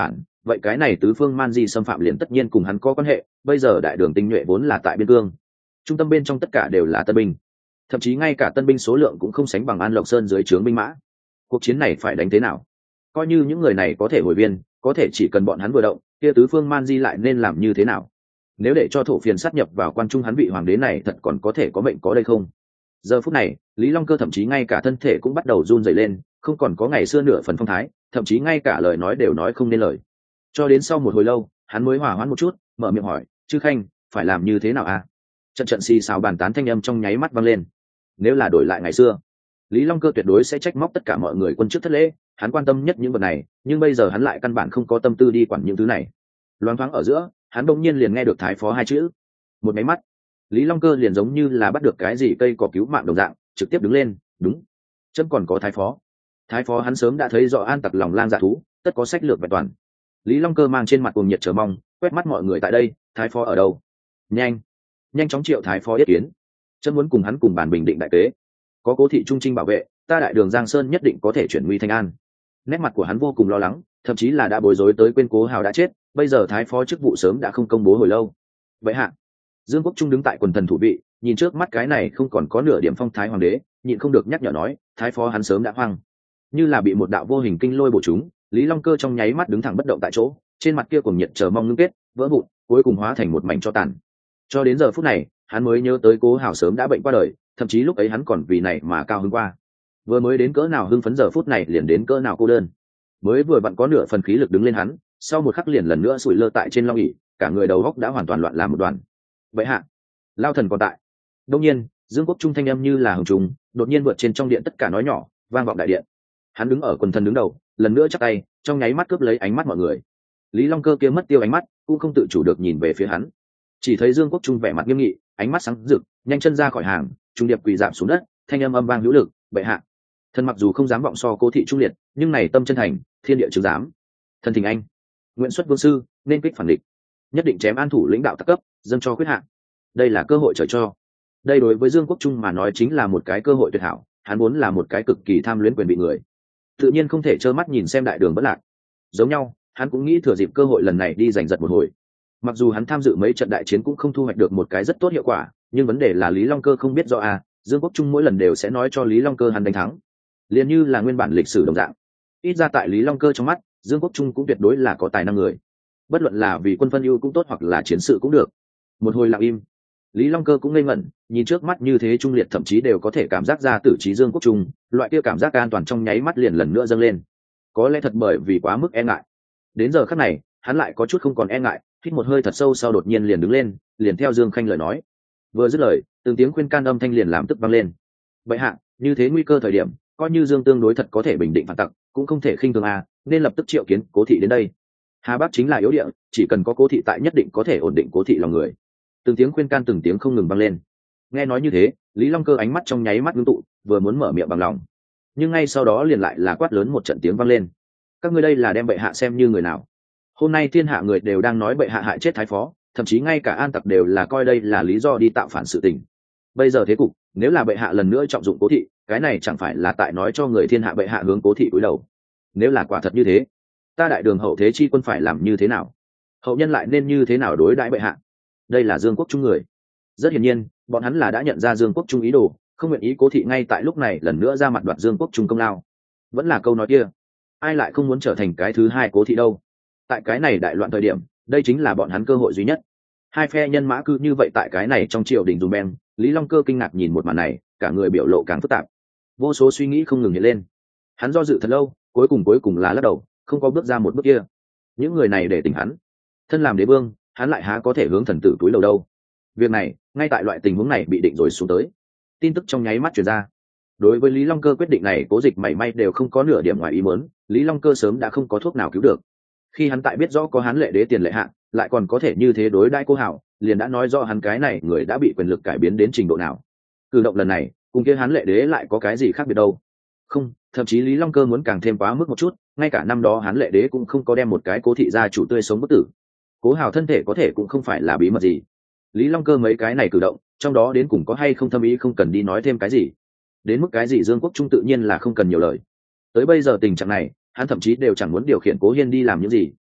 vậy cái này tứ phương man di xâm phạm liền tất nhiên cùng hắn có quan hệ. Bây giờ đại đường tinh nhuệ vốn là tại biên cương, trung tâm bên trong tất cả đều là tân binh, thậm chí ngay cả tân binh số lượng cũng không sánh bằng An Lộc Sơn dưới trướng binh mã. Cuộc chiến này phải đánh thế nào? Coi như những người này có thể hồi viên, có thể chỉ cần bọn hắn vừa động, kia tứ phương man di lại nên làm như thế nào? Nếu để cho thổ phiền sát nhập vào quan trung, hắn vị hoàng đế này thật còn có thể có mệnh có đây không? Giờ phút này, Lý Long Cơ thậm chí ngay cả thân thể cũng bắt đầu run rẩy lên, không còn có ngày xưa nửa phần phong thái, thậm chí ngay cả lời nói đều nói không nên lời. Cho đến sau một hồi lâu, hắn mới hòa hoãn một chút, mở miệng hỏi: "Chư khanh, phải làm như thế nào à?" Trận trận xì xào bàn tán thanh âm trong nháy mắt vang lên. Nếu là đổi lại ngày xưa, Lý Long Cơ tuyệt đối sẽ trách móc tất cả mọi người quân trước thất lễ, hắn quan tâm nhất những vật này, nhưng bây giờ hắn lại căn bản không có tâm tư đi quản những thứ này. Loáng thoáng ở giữa, hắn đột nhiên liền nghe được thái phó hai chữ. Một máy mắt, Lý Long Cơ liền giống như là bắt được cái gì cây cỏ cứu mạng đồng dạng, trực tiếp đứng lên. Đúng, chấm còn có thái phó. Thái phó hắn sớm đã thấy rõ an tặc lòng lang dạ thú, tất có sách lược vẹn toàn. Lý Long Cơ mang trên mặt cuồng nhiệt chờ mong, quét mắt mọi người tại đây, thái phó ở đâu? Nhanh, nhanh chóng triệu thái phó yết kiến. Chấm muốn cùng hắn cùng bàn bình định đại kế. Có Cố thị trung trinh bảo vệ, ta đại đường Giang Sơn nhất định có thể chuyển nguy thành an. Nét mặt của hắn vô cùng lo lắng, thậm chí là đã bối rối tới quên Cố Hào đã chết, bây giờ thái phó chức vụ sớm đã không công bố hồi lâu. Vậy hạ, Dương Quốc Trung đứng tại quần thần thủ vị, nhìn trước mắt cái này không còn có nửa điểm phong thái hoàng đế, nhịn không được nhắc nhở nói: thái phó hắn sớm đã hoang. Như là bị một đạo vô hình kinh lôi bổ trúng, Lý Long Cơ trong nháy mắt đứng thẳng bất động tại chỗ, trên mặt kia cuồng nhiệt chờ mong ngưng kết, vỡ vụn, cuối cùng hóa thành một mảnh tro tàn. Cho đến giờ phút này, hắn mới nhớ tới Cố Hào sớm đã bệnh qua đời, thậm chí lúc ấy hắn còn vì này mà cao hứng qua. Vừa mới đến cỡ nào hưng phấn, giờ phút này liền đến cỡ nào cô đơn. Mới vừa vặn có nửa phần khí lực đứng lên hắn, sau một khắc liền lần nữa sủi lơ tại trên long ỷ, cả người đầu óc đã hoàn toàn loạn làm một đoàn. Vậy hạ, lao thần còn tại. Đông nhiên, Dương Quốc Trung thanh âm như là hồng trùng, đột nhiên vượt trên trong điện tất cả nói nhỏ, vang vọng đại điện. Hắn đứng ở quần thần đứng đầu, lần nữa chắp tay, trong nháy mắt cướp lấy ánh mắt mọi người. Lý Long Cơ kia mất tiêu ánh mắt, cũng không tự chủ được nhìn về phía hắn. Chỉ thấy Dương Quốc Trung vẻ mặt nghiêm nghị, ánh mắt sáng rực, nhanh chân ra khỏi hàng, trung điệp quỳ rạp xuống đất, thanh âm âm vang hữu lực: "Bệ hạ." Thần mặc dù không dám vọng so Cố thị trung liệt, nhưng này tâm chân thành, thiên địa chứng giám. Thần thỉnh anh, nguyện xuất vương sư, nên kích phản địch, nhất định chém an thủ lãnh đạo tắc cấp, dâng cho quyết hạ. Đây là cơ hội trời cho. Đây đối với Dương Quốc Trung mà nói chính là một cái cơ hội tuyệt hảo, hắn vốn là một cái cực kỳ tham luyến quyền bị người, tự nhiên không thể trơ mắt nhìn xem đại đường bất lạc. Giống nhau, hắn cũng nghĩ thừa dịp cơ hội lần này đi giành giật một hồi. Mặc dù hắn tham dự mấy trận đại chiến cũng không thu hoạch được một cái rất tốt hiệu quả, nhưng vấn đề là Lý Long Cơ không biết rõ à, Dương Quốc Trung mỗi lần đều sẽ nói cho Lý Long Cơ hắn đánh thắng, liền như là nguyên bản lịch sử đồng dạng. Ít ra tại Lý Long Cơ trong mắt, Dương Quốc Trung cũng tuyệt đối là có tài năng người, bất luận là vì quân phân ưu cũng tốt hoặc là chiến sự cũng được. Một hồi lặng im, Lý Long Cơ cũng ngây ngẩn, nhìn trước mắt như thế trung liệt, thậm chí đều có thể cảm giác ra tử trí Dương Quốc Trung, loại kia cảm giác an toàn trong nháy mắt liền lần nữa dâng lên. Có lẽ thật bởi vì quá mức e ngại, đến giờ khắc này hắn lại có chút không còn e ngại, hít một hơi thật sâu sau đột nhiên liền đứng lên, liền theo Dương Khanh lời nói. Vừa dứt lời, từng tiếng khuyên can âm thanh liền làm tức vang lên. Bệ hạ, như thế nguy cơ thời điểm, coi như Dương tương đối thật có thể bình định phản tặc, cũng không thể khinh thường à, nên lập tức triệu kiến Cố thị đến đây. Hà Bắc chính là yếu địa, chỉ cần có Cố thị tại nhất định có thể ổn định Cố thị lòng người. Từng tiếng khuyên can từng tiếng không ngừng vang lên. Nghe nói như thế, Lý Long Cơ ánh mắt trong nháy mắt ngưng tụ, vừa muốn mở miệng bằng lòng, nhưng ngay sau đó liền lại là quát lớn một trận tiếng vang lên. Các ngươi đây là đem bệ hạ xem như người nào? Hôm nay thiên hạ người đều đang nói bệ hạ hại chết thái phó, thậm chí ngay cả an tặc đều là coi đây là lý do đi tạo phản sự tình. Bây giờ thế cục, nếu là bệ hạ lần nữa trọng dụng Cố thị, cái này chẳng phải là tại nói cho người thiên hạ bệ hạ hướng Cố thị cúi đầu? Nếu là quả thật như thế, ta đại đường hậu thế chi quân phải làm như thế nào? Hậu nhân lại nên như thế nào đối đãi bệ hạ? Đây là Dương Quốc Trung người. Rất hiển nhiên, bọn hắn là đã nhận ra Dương Quốc Trung ý đồ, không nguyện ý Cố thị ngay tại lúc này lần nữa ra mặt đoạt Dương Quốc Trung công lao. Vẫn là câu nói kia, ai lại không muốn trở thành cái thứ hai Cố thị đâu? Tại cái này đại loạn thời điểm, đây chính là bọn hắn cơ hội duy nhất. Hai phe nhân mã cứ như vậy tại cái này trong triều đình dùng beng. Lý Long Cơ kinh ngạc nhìn một màn này, cả người biểu lộ càng phức tạp, vô số suy nghĩ không ngừng hiện lên. Hắn do dự thật lâu, cuối cùng cuối cùng là lắc đầu, không có bước ra một bước kia. Những người này để tỉnh hắn, thân làm đế vương, hắn lại há có thể hướng thần tử túi lầu đâu. Việc này, ngay tại loại tình huống này bị định rồi xuống tới. Tin tức trong nháy mắt truyền ra. Đối với Lý Long Cơ quyết định này, Cố Dịch mảy may đều không có nửa điểm ngoài ý muốn, Lý Long Cơ sớm đã không có thuốc nào cứu được. Khi hắn tại biết rõ có Hán Lệ Đế tiền lệ hạng, lại còn có thể như thế đối đãi Cố Hạo, liền đã nói rõ hắn cái này người đã bị quyền lực cải biến đến trình độ nào. Cử động lần này, cùng kia Hán Lệ Đế lại có cái gì khác biệt đâu? Không, thậm chí Lý Long Cơ muốn càng thêm quá mức một chút, ngay cả năm đó Hán Lệ Đế cũng không có đem một cái Cố thị gia chủ tươi sống bất tử. Cố Hạo thân thể có thể cũng không phải là bí mật gì. Lý Long Cơ mấy cái này cử động, trong đó đến cùng có hay không thâm ý không cần đi nói thêm cái gì. Đến mức cái gì Dương Quốc Trung tự nhiên là không cần nhiều lời. Tới bây giờ tình trạng này, hắn thậm chí đều chẳng muốn điều khiển Cố Hiên đi làm những gì,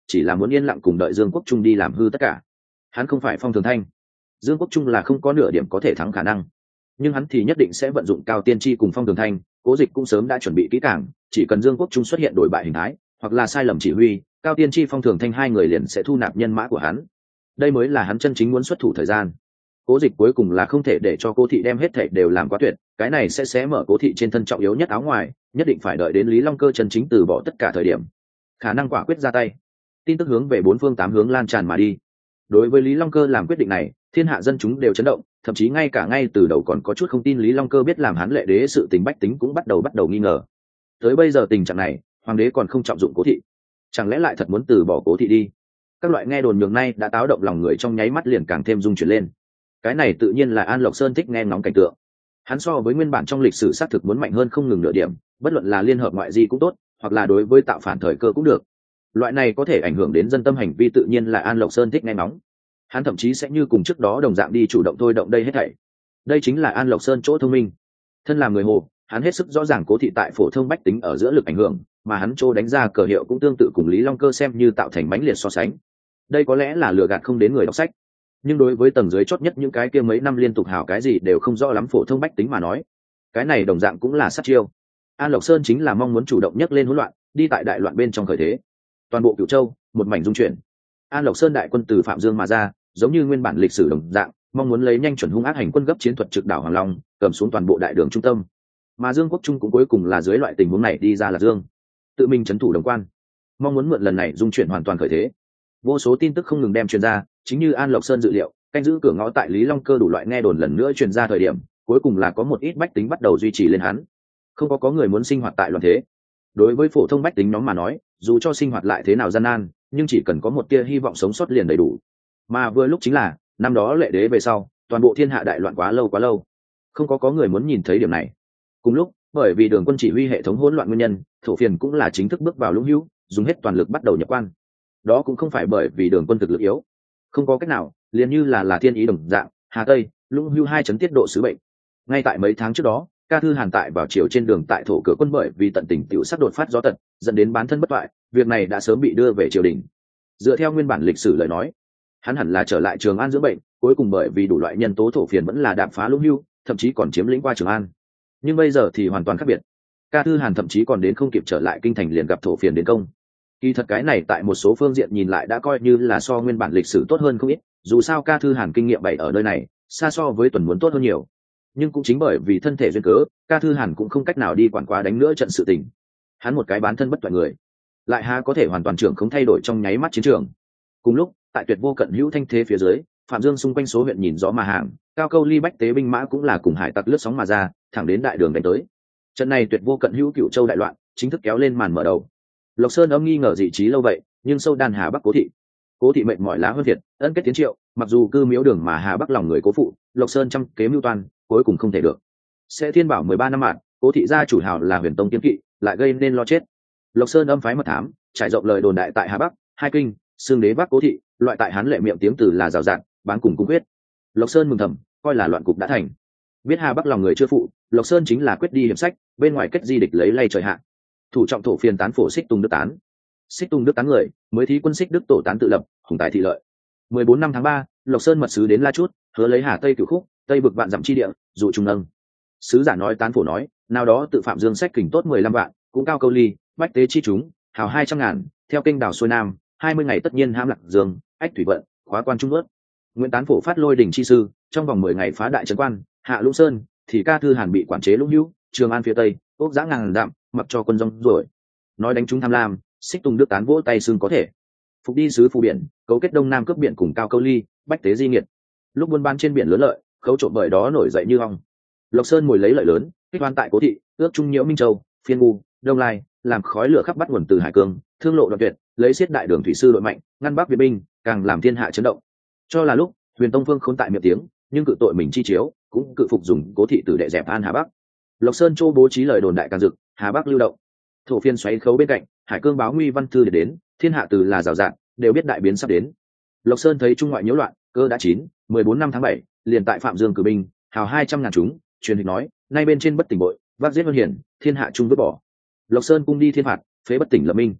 chỉ là muốn yên lặng cùng đợi Dương Quốc Trung đi làm hư tất cả. Hắn không phải Phong Thường Thanh, Dương Quốc Trung là không có nửa điểm có thể thắng khả năng, nhưng hắn thì nhất định sẽ vận dụng Cao Tiên Tri cùng Phong Thường Thanh. Cố Dịch cũng sớm đã chuẩn bị kỹ càng, chỉ cần Dương Quốc Trung xuất hiện đổi bại hình thái hoặc là sai lầm chỉ huy, Cao Tiên Tri Phong Thường Thanh hai người liền sẽ thu nạp nhân mã của hắn. Đây mới là hắn chân chính muốn xuất thủ thời gian. Cố Dịch cuối cùng là không thể để cho Cố thị đem hết thảy đều làm quá tuyệt, cái này sẽ xé mở Cố thị trên thân trọng yếu nhất áo ngoài, nhất định phải đợi đến Lý Long Cơ chân chính từ bỏ tất cả thời điểm, khả năng quả quyết ra tay. Tin tức hướng về bốn phương tám hướng lan tràn mà đi. Đối với Lý Long Cơ làm quyết định này, thiên hạ dân chúng đều chấn động, thậm chí ngay cả ngay từ đầu còn có chút không tin Lý Long Cơ biết làm hắn lệ đế sự tình bách tính cũng bắt đầu bắt đầu nghi ngờ. Tới bây giờ tình trạng này, hoàng đế còn không trọng dụng Cố thị, chẳng lẽ lại thật muốn từ bỏ Cố thị đi? Các loại nghe đồn nhường nay đã táo động lòng người trong nháy mắt liền càng thêm rung chuyển lên. Cái này tự nhiên là An Lộc Sơn thích nghe ngóng cảnh tượng. Hắn so với nguyên bản trong lịch sử xác thực muốn mạnh hơn không ngừng nửa điểm, bất luận là liên hợp ngoại di cũng tốt, hoặc là đối với tạo phản thời cơ cũng được. Loại này có thể ảnh hưởng đến dân tâm hành vi tự nhiên là An Lộc Sơn thích nghe ngóng. Hắn thậm chí sẽ như cùng trước đó đồng dạng đi chủ động thôi động đây hết thảy. Đây chính là An Lộc Sơn chỗ thông minh. Thân làm người Hồ, hắn hết sức rõ ràng Cố thị tại phổ thông bách tính ở giữa lực ảnh hưởng, mà hắn chỗ đánh ra cờ hiệu cũng tương tự cùng Lý Long Cơ xem như tạo thành mãnh liệt so sánh. Đây có lẽ là lừa gạt không đến người đọc sách, nhưng đối với tầng dưới chót nhất những cái kia mấy năm liên tục hào cái gì đều không rõ lắm phổ thông bách tính mà nói, cái này đồng dạng cũng là sát chiêu. An Lộc Sơn chính là mong muốn chủ động nhấc lên hỗn loạn, đi tại đại loạn bên trong khởi thế. Toàn bộ Cửu Châu một mảnh dung chuyển. An Lộc Sơn đại quân từ Phạm Dương mà ra, giống như nguyên bản lịch sử đồng dạng, mong muốn lấy nhanh chuẩn hung ác hành quân gấp chiến thuật trực đảo Hoàng Long, cầm xuống toàn bộ đại đường trung tâm. Mà Dương Quốc Trung cũng cuối cùng là dưới loại tình huống này đi ra là Dương, tự mình trấn thủ Đồng Quan, mong muốn mượn lần này dung chuyển hoàn toàn khởi thế. Vô số tin tức không ngừng đem truyền ra, chính như An Lộc Sơn dự liệu, canh giữ cửa ngõ tại Lý Long Cơ đủ loại nghe đồn lần nữa truyền ra thời điểm, cuối cùng là có một ít bách tính bắt đầu duy trì lên hắn. Không có có người muốn sinh hoạt tại loạn thế. Đối với phổ thông bách tính nhóm mà nói, dù cho sinh hoạt lại thế nào gian nan, nhưng chỉ cần có một tia hy vọng sống sót liền đầy đủ. Mà vừa lúc chính là năm đó lệ đế về sau, toàn bộ thiên hạ đại loạn quá lâu quá lâu, không có có người muốn nhìn thấy điểm này. Cùng lúc, bởi vì đường quân chỉ huy hệ thống hỗn loạn nguyên nhân, thổ phiền cũng là chính thức bước vào lũng hữu, dùng hết toàn lực bắt đầu nhập quan. Đó cũng không phải bởi vì đường quân thực lực yếu, không có cách nào, liền như là là thiên ý đồng dạng, Hà Tây, lũng hữu hai chấn tiết độ sứ bệnh. Ngay tại mấy tháng trước đó, Ca Thư Hàn tại vào chiều trên đường tại thổ cửa quân bởi vì tận tình tiểu sắc đột phát gió tật, dẫn đến bán thân bất toại, việc này đã sớm bị đưa về triều đình. Dựa theo nguyên bản lịch sử lời nói, hắn hẳn là trở lại Trường An dưỡng bệnh, cuối cùng bởi vì đủ loại nhân tố thổ phiền vẫn là đạp phá lũng hữu, thậm chí còn chiếm lĩnh qua Trường An. Nhưng bây giờ thì hoàn toàn khác biệt. Ca Thư Hàn thậm chí còn đến không kịp trở lại kinh thành liền gặp thổ phiền đến công. Kỳ thật cái này tại một số phương diện nhìn lại đã coi như là so nguyên bản lịch sử tốt hơn không ít, dù sao Ca Thư Hàn kinh nghiệm bày ở nơi này, xa so với Tuần muốn tốt hơn nhiều. Nhưng cũng chính bởi vì thân thể duyên cớ, Ca Thư Hàn cũng không cách nào đi quản quá đánh nữa trận sự tình. Hắn một cái bán thân bất toại người, lại há có thể hoàn toàn trưởng không thay đổi trong nháy mắt chiến trường. Cùng lúc, tại tuyệt vô cận hữu thanh thế phía dưới, Phạm Dương xung quanh số huyện nhìn rõ mà hàng, cao câu ly bách tế binh mã cũng là cùng hải tặc lướt sóng mà ra, thẳng đến đại đường đánh tới. Trận này tuyệt vô cận hữu Cửu Châu đại loạn chính thức kéo lên màn mở đầu. Lộc Sơn âm nghi ngờ dị trí lâu vậy, nhưng sâu đan Hà Bắc Cố thị, Cố thị mệnh mọi lá hơn thiệt, ân kết tiến triệu, mặc dù cư miếu đường mà Hà Bắc lòng người cố phụ, Lộc Sơn trăm kế mưu toan, cuối cùng không thể được. Sẽ thiên bảo mười ba năm mạng, Cố thị gia chủ hào là Huyền Tông Kiếm Kỵ, lại gây nên lo chết. Lộc Sơn âm phái mật thám, trải rộng lời đồn đại tại Hà Bắc, hai kinh, xương đế Bắc Cố thị, loại tại hán lệ miệng tiếng từ là rào rạt, bán cùng cung quyết. Lộc Sơn mừng thầm, coi là loạn cục đã thành. Biết Hà Bắc lòng người chưa phụ, Lộc Sơn chính là quyết đi hiểm sách, bên ngoài kết di địch lấy lay trời hạ. Thủ trọng thổ phiền tán phổ Xích Tung Đức tán. Xích Tung Đức tán người, mới thí quân Xích Đức tổ tán tự lập, hùng tài thị lợi. mười bốn năm tháng ba, Lộc Sơn mật sứ đến La Chút, hứa lấy Hà Tây Cửu Khúc, Tây vực vạn dặm chi địa, dụ trung nâng. Sứ giả nói tán phổ nói, nào đó tự Phạm Dương sách kình tốt mười lăm vạn, cũng cao câu ly, bách tế chi chúng, hào hai trăm ngàn, theo kênh đảo xuôi nam, hai mươi ngày tất nhiên hãm lạc dương, ách thủy vận, khóa quan trung ước. Nguyễn tán phổ phát lôi đỉnh chi sư, trong vòng mười ngày phá đại trấn quan, hạ Lũng Sơn, thì Ca Thư Hàn bị quản chế Lũng Hữu, Trường An phía tây, ốc giã ngàn dặm, mặc cho quân rong rồi. Nói đánh chúng tham lam, Xích Tung Đức tán vỗ tay xương có thể. Phục đi sứ phù biển, cấu kết đông nam cướp biển cùng cao câu ly, bách tế di nghiệt. Lúc buôn bán trên biển lớn lợi, khấu trộm bởi đó nổi dậy như ong. Lộc Sơn ngồi lấy lợi lớn, kích oan tại Cố thị, ước trung nhiễu Minh Châu, Phiên ngu, Đông Lai, làm khói lửa khắp bắt nguồn từ Hải Cương, thương lộ đoạn tuyệt, lấy xiết đại đường thủy sư đội mạnh, ngăn Bắc Việt binh, càng làm thiên hạ chấn động. Cho là lúc Huyền Tông Phương khốn tại miệng tiếng, nhưng cự tội mình chi chiếu, cũng cự phục dùng Cố thị tử đệ dẹp an Hà Bắc. Lộc Sơn châu bố trí lời đồn đại càng dực, Hà Bắc lưu động. Thổ phiên xoáy khấu bên cạnh, Hải Cương báo nguy văn thư để đến, thiên hạ từ là rào rạt, đều biết đại biến sắp đến. Lộc Sơn thấy trung ngoại nhiễu loạn, cơ đã chín, mười bốn năm tháng bảy, liền tại Phạm Dương cử binh, hào hai trăm ngàn chúng, truyền hình nói, nay bên trên bất tỉnh bội, vác giết vân hiển, thiên hạ trung vứt bỏ. Lộc Sơn cung đi thiên phạt, phế bất tỉnh lập minh.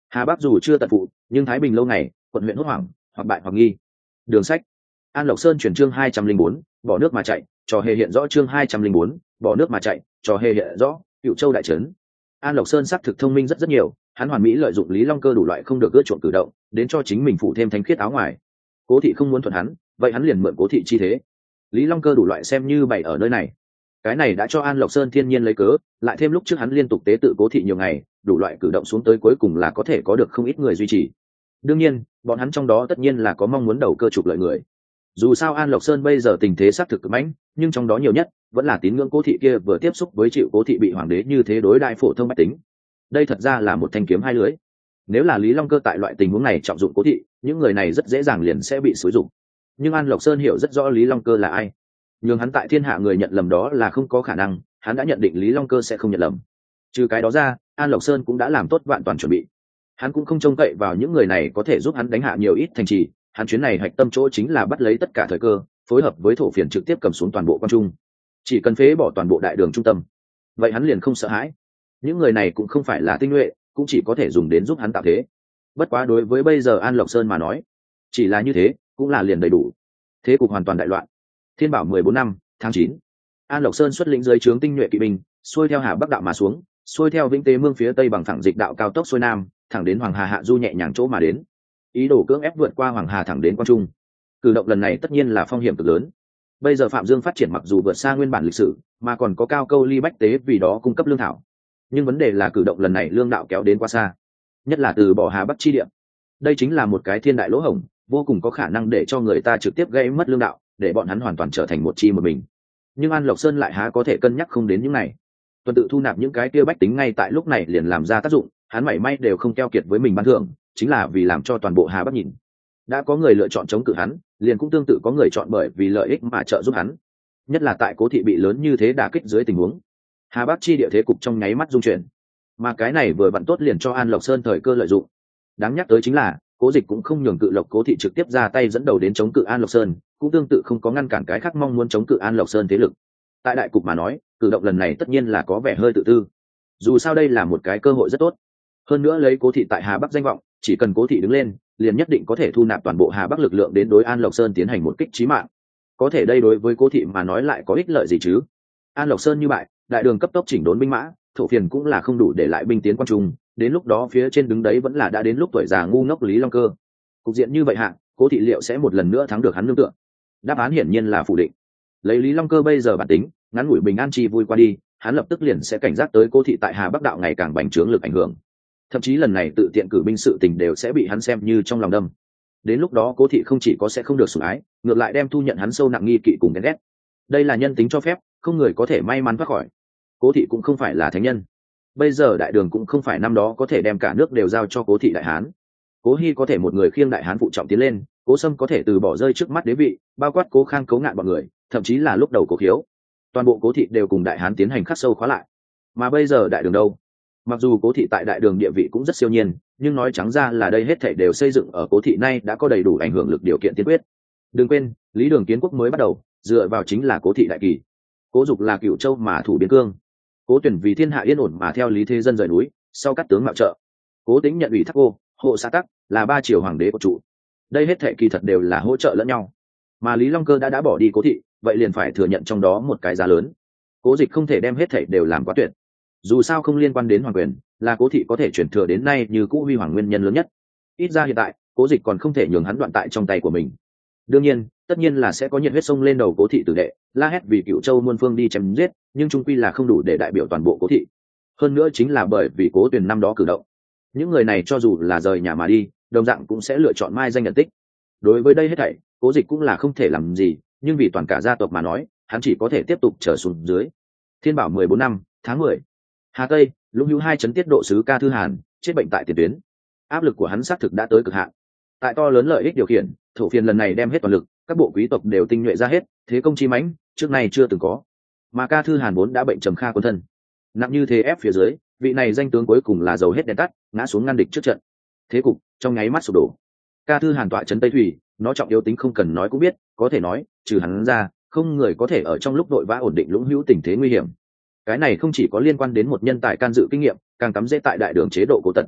Hà Bắc dù chưa tận phụ, nhưng Thái Bình lâu ngày, quận huyện hốt hoảng, hoặc bại hoặc nghi. Đường sách. An Lộc Sơn chuyển chương hai trăm linh bốn, bỏ nước mà chạy, trò hề hiện rõ chương hai trăm linh bốn, bỏ nước mà chạy, trò hề hiện rõ, Cựu Châu đại trấn. An Lộc Sơn xác thực thông minh rất rất nhiều, hắn hoàn mỹ lợi dụng Lý Long Cơ đủ loại không được ưa chuộng cử động, đến cho chính mình phụ thêm thánh khiết áo ngoài. Cố thị không muốn thuận hắn, vậy hắn liền mượn Cố thị chi thế. Lý Long Cơ đủ loại xem như bày ở nơi này. Cái này đã cho An Lộc Sơn thiên nhiên lấy cớ, lại thêm lúc trước hắn liên tục tế tự Cố thị nhiều ngày, đủ loại cử động xuống tới cuối cùng là có thể có được không ít người duy trì. Đương nhiên, bọn hắn trong đó tất nhiên là có mong muốn đầu cơ trục lợi người. Dù sao An Lộc Sơn bây giờ tình thế xác thực cực mãnh, nhưng trong đó nhiều nhất vẫn là tín ngưỡng Cố thị kia vừa tiếp xúc với chịu Cố thị bị hoàng đế như thế đối đại phổ thông bách tính. Đây thật ra là một thanh kiếm hai lưỡi. Nếu là Lý Long Cơ tại loại tình huống này trọng dụng Cố thị, những người này rất dễ dàng liền sẽ bị xúi dụng. Nhưng An Lộc Sơn hiểu rất rõ Lý Long Cơ là ai, nhưng hắn tại thiên hạ người nhận lầm đó là không có khả năng, hắn đã nhận định Lý Long Cơ sẽ không nhận lầm. Trừ cái đó ra, An Lộc Sơn cũng đã làm tốt vạn toàn chuẩn bị. Hắn cũng không trông cậy vào những người này có thể giúp hắn đánh hạ nhiều ít thành trì, hắn chuyến này hạch tâm chỗ chính là bắt lấy tất cả thời cơ, phối hợp với thổ phiền trực tiếp cầm xuống toàn bộ quan trung. Chỉ cần phế bỏ toàn bộ đại đường trung tâm, vậy hắn liền không sợ hãi. Những người này cũng không phải là tinh nhuệ, cũng chỉ có thể dùng đến giúp hắn tạo thế. Bất quá đối với bây giờ An Lộc Sơn mà nói, chỉ là như thế cũng là liền đầy đủ. Thế cục hoàn toàn đại loạn. Thiên Bảo mười bốn năm, tháng chín, An Lộc Sơn xuất lĩnh dưới trướng tinh nhuệ kỵ binh, xuôi theo Hà Bắc đạo mà xuống, xuôi theo Vĩnh Tế Mương phía tây bằng thẳng dịch đạo cao tốc xuôi nam, thẳng đến Hoàng Hà hạ du nhẹ nhàng chỗ mà đến. Ý đồ cưỡng ép vượt qua Hoàng Hà thẳng đến Quan Trung. Cử động lần này tất nhiên là phong hiểm cực lớn. Bây giờ Phạm Dương phát triển mặc dù vượt xa nguyên bản lịch sử, mà còn có cao câu ly bách tế vì đó cung cấp lương thảo. Nhưng vấn đề là cử động lần này lương đạo kéo đến quá xa, nhất là từ bỏ Hà Bắc chi địa. Đây chính là một cái thiên đại lỗ hổng, vô cùng có khả năng để cho người ta trực tiếp gây mất lương đạo, để bọn hắn hoàn toàn trở thành một chi một mình. Nhưng An Lộc Sơn lại há có thể cân nhắc không đến những này. Tuần tự thu nạp những cái kia bách tính ngay tại lúc này liền làm ra tác dụng, hắn mảy may đều không keo kiệt với mình ban thưởng, chính là vì làm cho toàn bộ Hà Bắc nhìn. Đã có người lựa chọn chống cự hắn, liền cũng tương tự có người chọn bởi vì lợi ích mà trợ giúp hắn. Nhất là tại Cố thị bị lớn như thế đả kích dưới tình huống, Hà Bắc chi địa thế cục trong nháy mắt dung chuyển. Mà cái này vừa vặn tốt liền cho An Lộc Sơn thời cơ lợi dụng. Đáng nhắc tới chính là, Cố Dịch cũng không nhường cự Lộc Cố thị trực tiếp ra tay dẫn đầu đến chống cự An Lộc Sơn, cũng tương tự không có ngăn cản cái khác mong muốn chống cự An Lộc Sơn thế lực. Tại đại cục mà nói, cử động lần này tất nhiên là có vẻ hơi tự tư. Dù sao đây là một cái cơ hội rất tốt. Hơn nữa lấy Cố thị tại Hà Bắc danh vọng, chỉ cần Cố thị đứng lên, liền nhất định có thể thu nạp toàn bộ Hà Bắc lực lượng đến đối An Lộc Sơn tiến hành một kích chí mạng. Có thể đây đối với Cố thị mà nói lại có ích lợi gì chứ? An Lộc Sơn như bại, đại đường cấp tốc chỉnh đốn binh mã, thổ phiền cũng là không đủ để lại binh tiến Quan Trung, đến lúc đó phía trên đứng đấy vẫn là đã đến lúc tuổi già ngu ngốc Lý Long Cơ. Cục diện như vậy hạ, Cố thị liệu sẽ một lần nữa thắng được hắn nương tựa? Đáp án hiển nhiên là phủ định. Lấy Lý Long Cơ bây giờ bản tính, ngắn ngủi bình an chi vui qua đi, hắn lập tức liền sẽ cảnh giác tới Cố thị tại Hà Bắc đạo ngày càng bành trướng lực ảnh hưởng. Thậm chí lần này tự tiện cử binh sự tình đều sẽ bị hắn xem như trong lòng đâm. Đến lúc đó Cố thị không chỉ có sẽ không được sủng ái, ngược lại đem thu nhận hắn sâu nặng nghi kỵ cùng ghen ghét. Đây là nhân tính cho phép, không người có thể may mắn thoát khỏi. Cố thị cũng không phải là thánh nhân. Bây giờ đại đường cũng không phải năm đó có thể đem cả nước đều giao cho Cố thị đại hán. Cố Hi có thể một người khiêng đại hán phụ trọng tiến lên, Cố Sâm có thể từ bỏ rơi trước mắt đế vị, bao quát Cố Khang, Cố Ngạn bọn người, thậm chí là lúc đầu Cố Khiếu, toàn bộ Cố thị đều cùng đại hán tiến hành khắc sâu khóa lại. Mà bây giờ đại đường đâu? Mặc dù Cố thị tại đại đường địa vị cũng rất siêu nhiên, nhưng nói trắng ra là đây hết thảy đều xây dựng ở Cố thị nay đã có đầy đủ ảnh hưởng lực điều kiện tiên quyết. Đừng quên, Lý Đường kiến quốc mới bắt đầu, dựa vào chính là Cố thị đại kỳ. Cố Dục là Cửu Châu mà thủ biên cương. Cố Tuyển vì thiên hạ yên ổn mà theo Lý Thế Dân rời núi, sau cắt tướng mạo trợ. Cố Tĩnh nhận ủy thác ô, hộ xã tắc, là ba triều hoàng đế của trụ. Đây hết thảy kỳ thật đều là hỗ trợ lẫn nhau. Mà Lý Long Cơ đã đã bỏ đi Cố thị, vậy liền phải thừa nhận trong đó một cái giá lớn. Cố Dịch không thể đem hết thảy đều làm quá tuyệt. Dù sao không liên quan đến hoàng quyền, là Cố thị có thể chuyển thừa đến nay như cũ huy hoàng nguyên nhân lớn nhất. Ít ra hiện tại, Cố Dịch còn không thể nhường hắn đoạn tại trong tay của mình. Đương nhiên, tất nhiên là sẽ có nhiệt huyết sông lên đầu Cố thị tử đệ, la hét vì Cửu Châu muôn phương đi chém giết, nhưng chung quy là không đủ để đại biểu toàn bộ Cố thị. Hơn nữa chính là bởi vì Cố Tuyền năm đó cử động, những người này cho dù là rời nhà mà đi, đồng dạng cũng sẽ lựa chọn mai danh nhận tích. Đối với đây hết thảy, Cố Dịch cũng là không thể làm gì, nhưng vì toàn cả gia tộc mà nói, hắn chỉ có thể tiếp tục trở xuống dưới. Thiên Bảo mười bốn năm, tháng mười. Hà Tây, Lũng Hữu hai chấn tiết độ sứ Ca Thư Hàn, chết bệnh tại tiền tuyến. Áp lực của hắn xác thực đã tới cực hạn. Tại to lớn lợi ích điều khiển, thổ phiền lần này đem hết toàn lực, các bộ quý tộc đều tinh nhuệ ra hết, thế công chi mãnh, trước này chưa từng có. Mà Ca Thư Hàn vốn đã bệnh trầm kha quân thân, nặng như thế ép phía dưới, vị này danh tướng cuối cùng là dầu hết đèn tắt, ngã xuống ngăn địch trước trận. Thế cục trong nháy mắt sụp đổ. Ca Thư Hàn tọa trấn Tây Thủy, nó trọng yếu tính không cần nói cũng biết, có thể nói, trừ hắn ra, không người có thể ở trong lúc đội vã ổn định Lũng Hữu tình thế nguy hiểm. Cái này không chỉ có liên quan đến một nhân tài can dự kinh nghiệm, càng cắm rễ tại đại đường chế độ Cố Tật.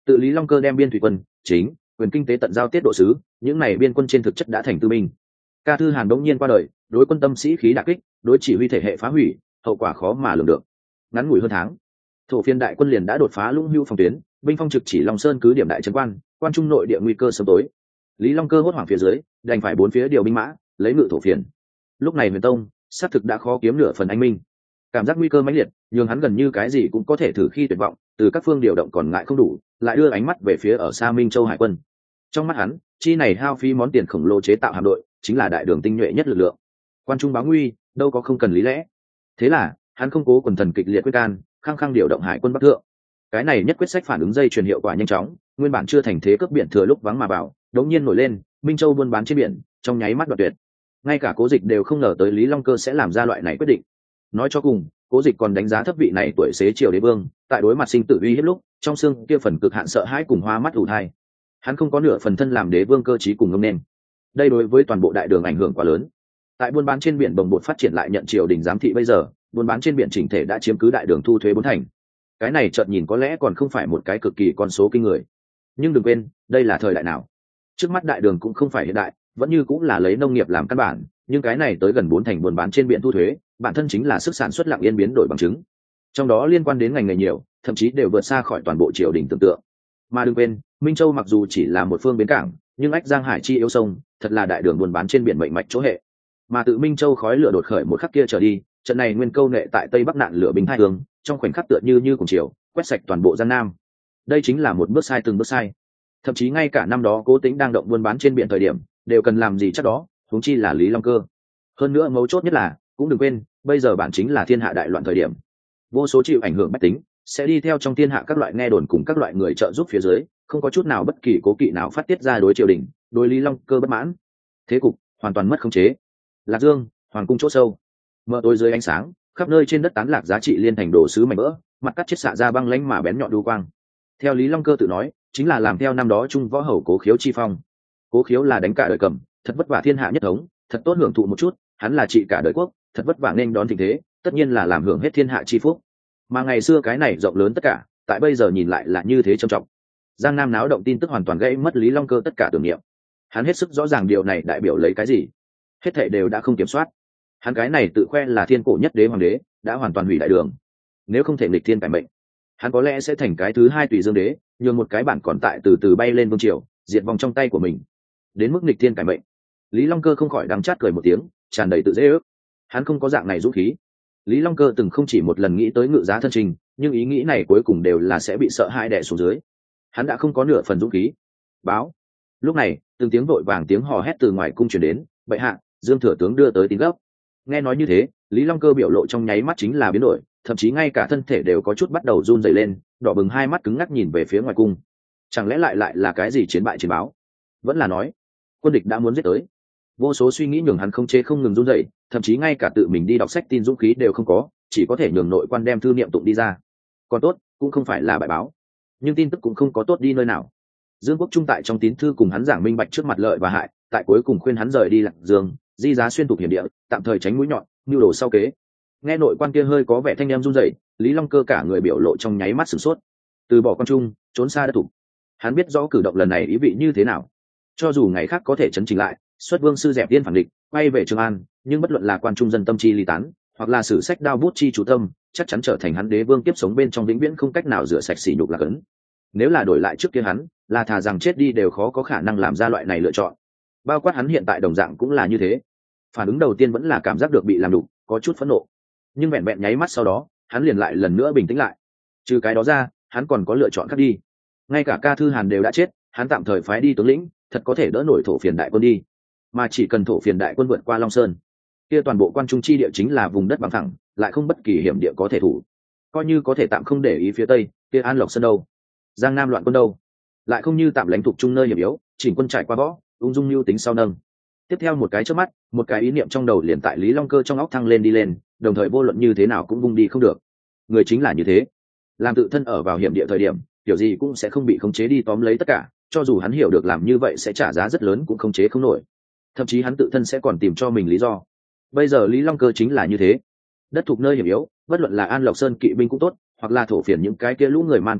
Tự Lý Long Cơ đem biên thủy quân chính quyền kinh tế tận giao tiết độ sứ, những này biên quân trên thực chất đã thành tư binh. Ca Thư Hàn đống nhiên qua đời, đối quân tâm sĩ khí đả kích, đối chỉ huy thể hệ phá hủy, hậu quả khó mà lường được. Ngắn ngủi hơn tháng, thổ phiên đại quân liền đã đột phá Lũng Hưu phòng tuyến, binh phong trực chỉ Long Sơn cứ điểm đại trấn quan, quan trung nội địa nguy cơ sớm tối. Lý Long Cơ hốt hoảng phía dưới, đành phải bốn phía điều binh mã, lấy ngự thổ phiền. Lúc này Huyền Tông xác thực đã khó kiếm nửa phần anh minh. Cảm giác nguy cơ mãnh liệt, nhường hắn gần như cái gì cũng có thể thử khi tuyệt vọng, từ các phương điều động còn ngại không đủ, lại đưa ánh mắt về phía ở xa Minh Châu hải quân. Trong mắt hắn, chi này hao phí món tiền khổng lồ chế tạo hạm đội, chính là đại đường tinh nhuệ nhất lực lượng. Quan trung báo nguy, đâu có không cần lý lẽ. Thế là, hắn không cố quần thần kịch liệt quyết can, khăng khăng điều động hải quân bắc thượng. Cái này nhất quyết sách phản ứng dây truyền hiệu quả nhanh chóng, nguyên bản chưa thành thế cướp biển thừa lúc vắng mà vào, đống nhiên nổi lên, Minh Châu buôn bán trên biển, trong nháy mắt đoạt tuyệt. Ngay cả Cố Dịch đều không ngờ tới Lý Long Cơ sẽ làm ra loại này quyết định. Nói cho cùng, Cố Dịch còn đánh giá thấp vị này tuổi xế triều đế vương, tại đối mặt sinh tử uy hiếp lúc, trong xương kia phần cực hạn sợ hãi cùng hoa mắt ủ thai. Hắn không có nửa phần thân làm đế vương cơ trí cùng ngông nên. Đây đối với toàn bộ đại đường ảnh hưởng quá lớn. Tại buôn bán trên biển bồng bột phát triển lại nhận triều đình giám thị bây giờ, buôn bán trên biển chỉnh thể đã chiếm cứ đại đường thu thuế bốn thành. Cái này chợt nhìn có lẽ còn không phải một cái cực kỳ con số kinh người. Nhưng đừng quên, đây là thời đại nào? Trước mắt đại đường cũng không phải hiện đại, vẫn như cũng là lấy nông nghiệp làm căn bản, nhưng cái này tới gần bốn thành buôn bán trên biển thu thuế, bản thân chính là sức sản xuất lặng yên biến đổi bằng chứng. Trong đó liên quan đến ngành nghề nhiều, thậm chí đều vượt xa khỏi toàn bộ triều đình tưởng tượng. Mà đừng quên, Minh Châu mặc dù chỉ là một phương bến cảng, nhưng ách Giang Hải chi yêu sông, thật là đại đường buôn bán trên biển mệnh mạch chỗ hệ. Mà tự Minh Châu khói lửa đột khởi một khắc kia trở đi, trận này nguyên câu nệ tại Tây Bắc nạn lửa binh hai hướng, trong khoảnh khắc tựa như như cùng chiều, quét sạch toàn bộ Giang Nam. Đây chính là một bước sai từng bước sai. Thậm chí ngay cả năm đó Cố Tĩnh đang động buôn bán trên biển thời điểm, đều cần làm gì chắc đó, huống chi là Lý Long Cơ. Hơn nữa mấu chốt nhất là, cũng đừng quên, bây giờ bản chính là thiên hạ đại loạn thời điểm. Vô số chịu ảnh hưởng bách tính, sẽ đi theo trong thiên hạ các loại nghe đồn cùng các loại người trợ giúp phía dưới, không có chút nào bất kỳ cố kỵ nào phát tiết ra đối triều đình, đối Lý Long Cơ bất mãn. Thế cục hoàn toàn mất khống chế. Lạc Dương, hoàng cung chỗ sâu, mờ tối dưới ánh sáng, khắp nơi trên đất tán lạc giá trị liên thành đồ sứ mảnh vỡ, mặt cắt chết xạ ra băng lãnh mà bén nhọn đu quang. Theo Lý Long Cơ tự nói, chính là làm theo năm đó Trung Võ Hầu Cố Khiếu chi phong. Cố Khiếu là đánh cả đời cầm, thật vất vả thiên hạ nhất thống, thật tốt hưởng thụ một chút, hắn là trị cả đời quốc, thật vất vả nên đón tình thế, tất nhiên là làm hưởng hết thiên hạ chi phúc. Mà ngày xưa cái này rộng lớn tất cả, tại bây giờ nhìn lại là như thế trầm trọng. Giang Nam náo động tin tức hoàn toàn gây mất Lý Long Cơ tất cả tưởng niệm. Hắn hết sức rõ ràng điều này đại biểu lấy cái gì, hết thảy đều đã không kiểm soát. Hắn cái này tự khoe là thiên cổ nhất đế hoàng đế, đã hoàn toàn hủy đại đường. Nếu không thể nghịch thiên cải mệnh, hắn có lẽ sẽ thành cái thứ hai Tùy Dương đế, nhường một cái bản còn tại từ từ bay lên vương triều, diệt vong trong tay của mình. Đến mức nghịch thiên cải mệnh, Lý Long Cơ không khỏi đắng chát cười một tiếng, tràn đầy tự dễ ước. Hắn không có dạng này dũng khí. Lý Long Cơ từng không chỉ một lần nghĩ tới ngự giá thân trình, nhưng ý nghĩ này cuối cùng đều là sẽ bị sợ hãi đè xuống dưới. Hắn đã không có nửa phần dũng khí. Báo. Lúc này, từng tiếng vội vàng tiếng hò hét từ ngoài cung truyền đến, bệ hạ, Dương thừa tướng đưa tới tín gấp. Nghe nói như thế, Lý Long Cơ biểu lộ trong nháy mắt chính là biến đổi, thậm chí ngay cả thân thể đều có chút bắt đầu run rẩy lên, đỏ bừng hai mắt cứng ngắc nhìn về phía ngoài cung. Chẳng lẽ lại lại là cái gì chiến bại chiến báo? Vẫn là nói, quân địch đã muốn giết tới. Vô số suy nghĩ nhường hắn không chế không ngừng run rẩy, thậm chí ngay cả tự mình đi đọc sách tin dũng khí đều không có, chỉ có thể nhường nội quan đem thư niệm tụng đi ra. Còn tốt, cũng không phải là bại báo, nhưng tin tức cũng không có tốt đi nơi nào. Dương Quốc Trung tại trong tín thư cùng hắn giảng minh bạch trước mặt lợi và hại, tại cuối cùng khuyên hắn rời đi Lạc Dương, di giá xuyên tục hiểm địa, tạm thời tránh mũi nhọn, nưu đồ sau kế. Nghe nội quan kia hơi có vẻ thanh em run rẩy, Lý Long Cơ cả người biểu lộ trong nháy mắt sửng sốt. Từ bỏ quan trung, trốn xa đất thủ. Hắn biết rõ cử động lần này ý vị như thế nào. Cho dù ngày khác có thể chấn chỉnh lại, xuất vương sư dẹp tiên phản địch, quay về Trường An, nhưng bất luận là quan trung dân tâm chi ly tán, hoặc là sử sách đao bút chi chủ tâm, chắc chắn trở thành hắn đế vương kiếp sống bên trong vĩnh viễn không cách nào rửa sạch sỉ nhục là cấn. Nếu là đổi lại trước kia hắn, là thà rằng chết đi đều khó có khả năng làm ra loại này lựa chọn. Bao quát hắn hiện tại đồng dạng cũng là như thế. Phản ứng đầu tiên vẫn là cảm giác được bị làm đục, có chút phẫn nộ. Nhưng vẹn vẹn nháy mắt sau đó, hắn liền lại lần nữa bình tĩnh lại. Trừ cái đó ra, hắn còn có lựa chọn khác đi. Ngay cả Ca Thư Hàn đều đã chết, hắn tạm thời phái đi tướng lĩnh, thật có thể đỡ nổi thổ phiền đại quân đi. Mà chỉ cần thổ phiền đại quân vượt qua Long Sơn, kia toàn bộ quan trung chi địa chính là vùng đất bằng phẳng, lại không bất kỳ hiểm địa có thể thủ. Coi như có thể tạm không để ý phía tây, kia An Lộc Sơn đâu, Giang Nam loạn quân đâu, lại không như tạm lãnh thuộc trung nơi hiểm yếu, chỉnh quân trải qua võ, ung dung lưu tính sau nâng. Tiếp theo một cái chớp mắt, một cái ý niệm trong đầu liền tại Lý Long Cơ trong óc thăng lên đi lên, đồng thời vô luận như thế nào cũng vung đi không được. Người chính là như thế, làm tự thân ở vào hiểm địa thời điểm, kiểu gì cũng sẽ không bị khống chế đi tóm lấy tất cả, cho dù hắn hiểu được làm như vậy sẽ trả giá rất lớn cũng khống chế không nổi. Thậm chí hắn tự thân sẽ còn tìm cho mình lý do. Bây giờ Lý Long Cơ chính là như thế. Đất thuộc nơi hiểm yếu, bất luận là An Lộc Sơn kỵ binh cũng tốt, hoặc là thổ phiền những cái kia lũ người man cũng được,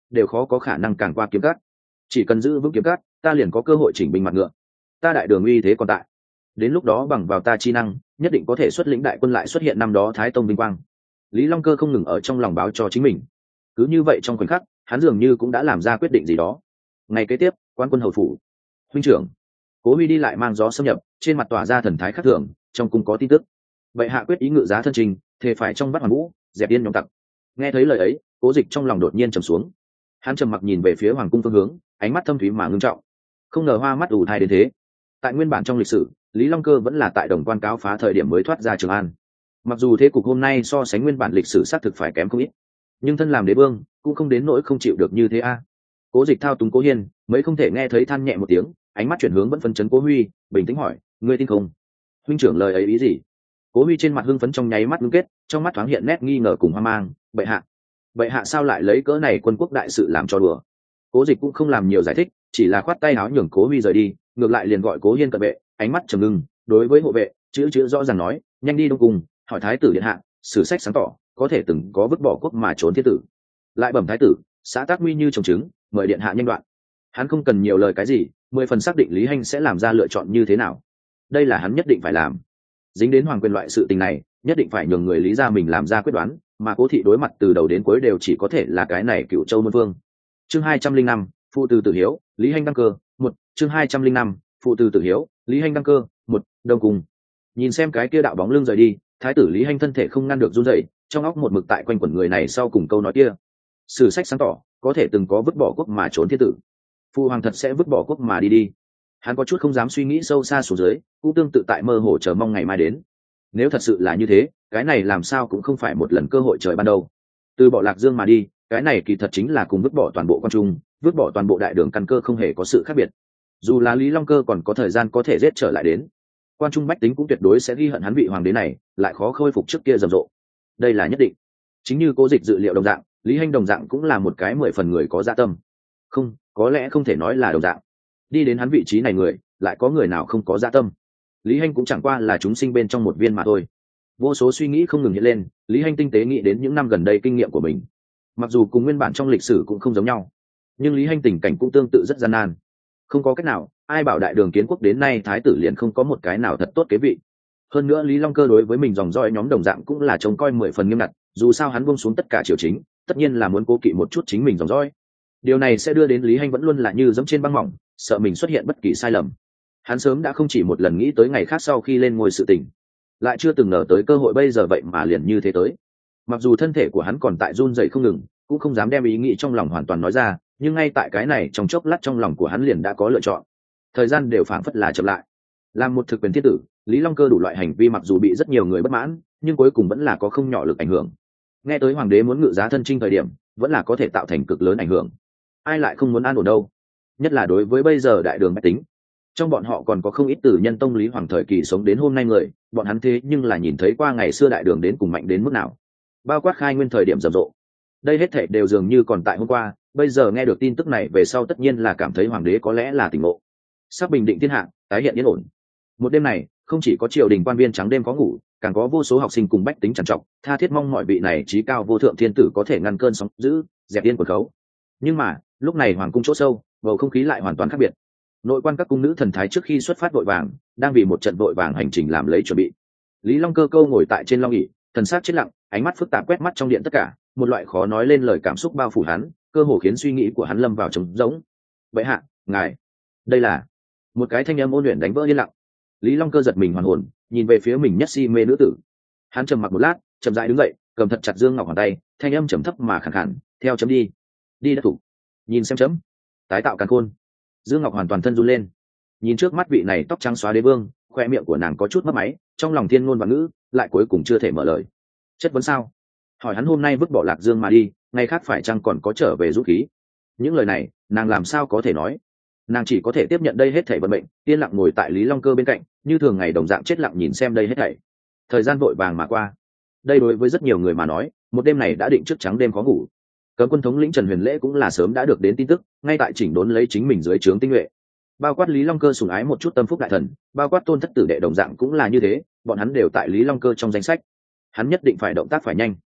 đều khó có khả năng càng qua kiếm cắt. Chỉ cần giữ vững kiếm cắt, ta liền có cơ hội chỉnh binh mặt ngựa. Ta đại đường uy thế còn tại, đến lúc đó bằng vào ta chi năng, nhất định có thể xuất lĩnh đại quân lại xuất hiện năm đó Thái Tông vinh quang. Lý Long Cơ không ngừng ở trong lòng báo cho chính mình. Cứ như vậy trong khoảnh khắc, hắn dường như cũng đã làm ra quyết định gì đó. Ngày kế tiếp, quan quân hầu phủ, huynh trưởng Cố Huy đi lại mang gió xâm nhập, trên mặt tỏa ra thần thái khác thường. Trong cung có tin tức, bệ hạ quyết ý ngự giá thân trình, thề phải trong bắt hoàn vũ, dẹp yên nhóm tặc. Nghe thấy lời ấy, Cố Dịch trong lòng đột nhiên trầm xuống. Hắn trầm mặc nhìn về phía hoàng cung phương hướng, ánh mắt thâm thúy mà ngưng trọng. Không ngờ hoa mắt ủ thai đến thế. Tại nguyên bản trong lịch sử, Lý Long Cơ vẫn là tại Đồng Quan cáo phá thời điểm mới thoát ra Trường An. Mặc dù thế cục hôm nay so sánh nguyên bản lịch sử xác thực phải kém không ít, nhưng thân làm đế vương cũng không đến nỗi không chịu được như thế a. Cố Dịch thao túng Cố Hiên, mới không thể nghe thấy than nhẹ một tiếng, ánh mắt chuyển hướng vẫn phân chấn Cố Huy, bình tĩnh hỏi: ngươi tin không? Huynh trưởng lời ấy ý gì? Cố Huy trên mặt hưng phấn trong nháy mắt ngưng kết, trong mắt thoáng hiện nét nghi ngờ cùng hoang mang. Bệ hạ, bệ hạ sao lại lấy cỡ này quân quốc đại sự làm cho đùa? Cố Dịch cũng không làm nhiều giải thích, chỉ là khoát tay áo nhường Cố Huy rời đi, ngược lại liền gọi Cố Hiên cận vệ, ánh mắt trầm ngưng, đối với hộ vệ chữ chữ rõ ràng nói: nhanh đi đông cung, hỏi thái tử điện hạ, sử sách sáng tỏ, có thể từng có vứt bỏ quốc mà trốn thiên tử. Lại bẩm thái tử, xã tác nguy như trồng trứng, mời điện hạ nhanh đoạn. Hắn không cần nhiều lời cái gì, mười phần xác định Lý Hanh sẽ làm ra lựa chọn như thế nào. Đây là hắn nhất định phải làm. Dính đến hoàng quyền loại sự tình này, nhất định phải nhường người Lý gia mình làm ra quyết đoán, mà Cố thị đối mặt từ đầu đến cuối đều chỉ có thể là cái này Cựu Châu Môn Vương. Chương hai trăm linh năm, phụ từ tử hiếu, Lý Hanh đăng cơ. Một chương hai trăm linh năm, phụ từ tử hiếu, Lý Hanh đăng cơ. Một đông cùng. Nhìn xem cái kia đạo bóng lưng rời đi, thái tử Lý Hanh thân thể không ngăn được run rẩy, trong óc một mực tại quanh quẩn người này sau cùng câu nói kia. Sử sách sáng tỏ, có thể từng có vứt bỏ quốc mà trốn thiên tử. Phu hoàng thật sẽ vứt bỏ quốc mà đi đi. Hắn có chút không dám suy nghĩ sâu xa xuống dưới, cũng tương tự tại mơ hồ chờ mong ngày mai đến. Nếu thật sự là như thế, cái này làm sao cũng không phải một lần cơ hội trời ban đầu. Từ bỏ Lạc Dương mà đi, cái này kỳ thật chính là cùng vứt bỏ toàn bộ quan trung, vứt bỏ toàn bộ đại đường căn cơ không hề có sự khác biệt. Dù là Lý Long Cơ còn có thời gian có thể giết trở lại đến, quan trung bách tính cũng tuyệt đối sẽ ghi hận hắn vị hoàng đế này, lại khó khôi phục trước kia rầm rộ. Đây là nhất định. Chính như Cố Dịch dự liệu đồng dạng, Lý Hanh đồng dạng cũng là một cái mười phần người có dạ tâm. Không, có lẽ không thể nói là đồng dạng. Đi đến hắn vị trí này người, lại có người nào không có dạ tâm. Lý Hanh cũng chẳng qua là chúng sinh bên trong một viên mà thôi. Vô số suy nghĩ không ngừng hiện lên, Lý Hanh tinh tế nghĩ đến những năm gần đây kinh nghiệm của mình. Mặc dù cùng nguyên bản trong lịch sử cũng không giống nhau, nhưng Lý Hanh tình cảnh cũng tương tự rất gian nan. Không có cách nào, ai bảo đại đường kiến quốc đến nay thái tử liền không có một cái nào thật tốt kế vị. Hơn nữa Lý Long Cơ đối với mình dòng dõi nhóm đồng dạng cũng là trông coi mười phần nghiêm ngặt, dù sao hắn buông xuống tất cả triều chính, tất nhiên là muốn cố kỵ một chút chính mình dòng dõi. Điều này sẽ đưa đến Lý Hanh vẫn luôn là như dẫm trên băng mỏng, sợ mình xuất hiện bất kỳ sai lầm. Hắn sớm đã không chỉ một lần nghĩ tới ngày khác sau khi lên ngôi sự tình, lại chưa từng ngờ tới cơ hội bây giờ vậy mà liền như thế tới. Mặc dù thân thể của hắn còn tại run rẩy không ngừng, cũng không dám đem ý nghĩ trong lòng hoàn toàn nói ra, nhưng ngay tại cái này trong chốc lát trong lòng của hắn liền đã có lựa chọn. Thời gian đều phảng phất là chậm lại. Làm một thực quyền thiên tử, Lý Long Cơ đủ loại hành vi mặc dù bị rất nhiều người bất mãn, nhưng cuối cùng vẫn là có không nhỏ lực ảnh hưởng. Nghe tới hoàng đế muốn ngự giá thân chinh thời điểm, vẫn là có thể tạo thành cực lớn ảnh hưởng. Ai lại không muốn an ổn đâu? Nhất là đối với bây giờ đại đường bách tính. Trong bọn họ còn có không ít từ nhân tông Lý Hoàng thời kỳ sống đến hôm nay người, bọn hắn thế nhưng là nhìn thấy qua ngày xưa đại đường đến cùng mạnh đến mức nào. Bao quát khai nguyên thời điểm rầm rộ. Đây hết thảy đều dường như còn tại hôm qua, bây giờ nghe được tin tức này về sau tất nhiên là cảm thấy hoàng đế có lẽ là tỉnh ngộ. Sắp bình định thiên hạ, tái hiện yên ổn. Một đêm này, không chỉ có triều đình quan viên trắng đêm có ngủ, càng có vô số học sinh cùng bách tính trằn trọc, tha thiết mong mọi vị này trí cao vô thượng thiên tử có thể ngăn cơn sóng dữ, dẹp yên quần khấu. Nhưng mà, lúc này hoàng cung chỗ sâu, bầu không khí lại hoàn toàn khác biệt. Nội quan các cung nữ thần thái trước khi xuất phát vội vàng, đang vì một trận vội vàng hành trình làm lấy chuẩn bị. Lý Long Cơ câu ngồi tại trên long ỷ, thần sắc chết lặng, ánh mắt phức tạp quét mắt trong điện tất cả, một loại khó nói lên lời cảm xúc bao phủ hắn, cơ hồ khiến suy nghĩ của hắn lâm vào trống rỗng. Vậy hạ, ngài, đây là một cái thanh âm ôn luyện đánh vỡ yên lặng. Lý Long Cơ giật mình hoàn hồn, nhìn về phía mình nhất si mê nữ tử. Hắn trầm mặc một lát, chậm rãi đứng dậy, cầm thật chặt dương ngọc hoàn tay, thanh âm trầm thấp mà khàn khàn, theo chấm đi, đi đất thủ, nhìn xem chấm, tái tạo càn khôn. Dương ngọc hoàn toàn thân run lên, nhìn trước mắt vị này tóc trắng xóa đế vương, khoe miệng của nàng có chút mất máy, trong lòng thiên ngôn và ngữ, lại cuối cùng chưa thể mở lời. Chất vấn sao? Hỏi hắn hôm nay vứt bỏ Lạc Dương mà đi, ngày khác phải chăng còn có trở về dũng khí? Những lời này, nàng làm sao có thể nói? Nàng chỉ có thể tiếp nhận đây hết thảy vận mệnh, yên lặng ngồi tại Lý Long Cơ bên cạnh, như thường ngày đồng dạng chết lặng nhìn xem đây hết thảy. Thời gian vội vàng mà qua. Đây đối với rất nhiều người mà nói, một đêm này đã định trước trắng đêm khó ngủ. Cấm quân thống lĩnh Trần Huyền Lễ cũng là sớm đã được đến tin tức, ngay tại chỉnh đốn lấy chính mình dưới trướng tinh nhuệ. Bao quát Lý Long Cơ sủng ái một chút tâm phúc đại thần, bao quát Tôn thất tử đệ đồng dạng cũng là như thế, bọn hắn đều tại Lý Long Cơ trong danh sách. Hắn nhất định phải động tác phải nhanh.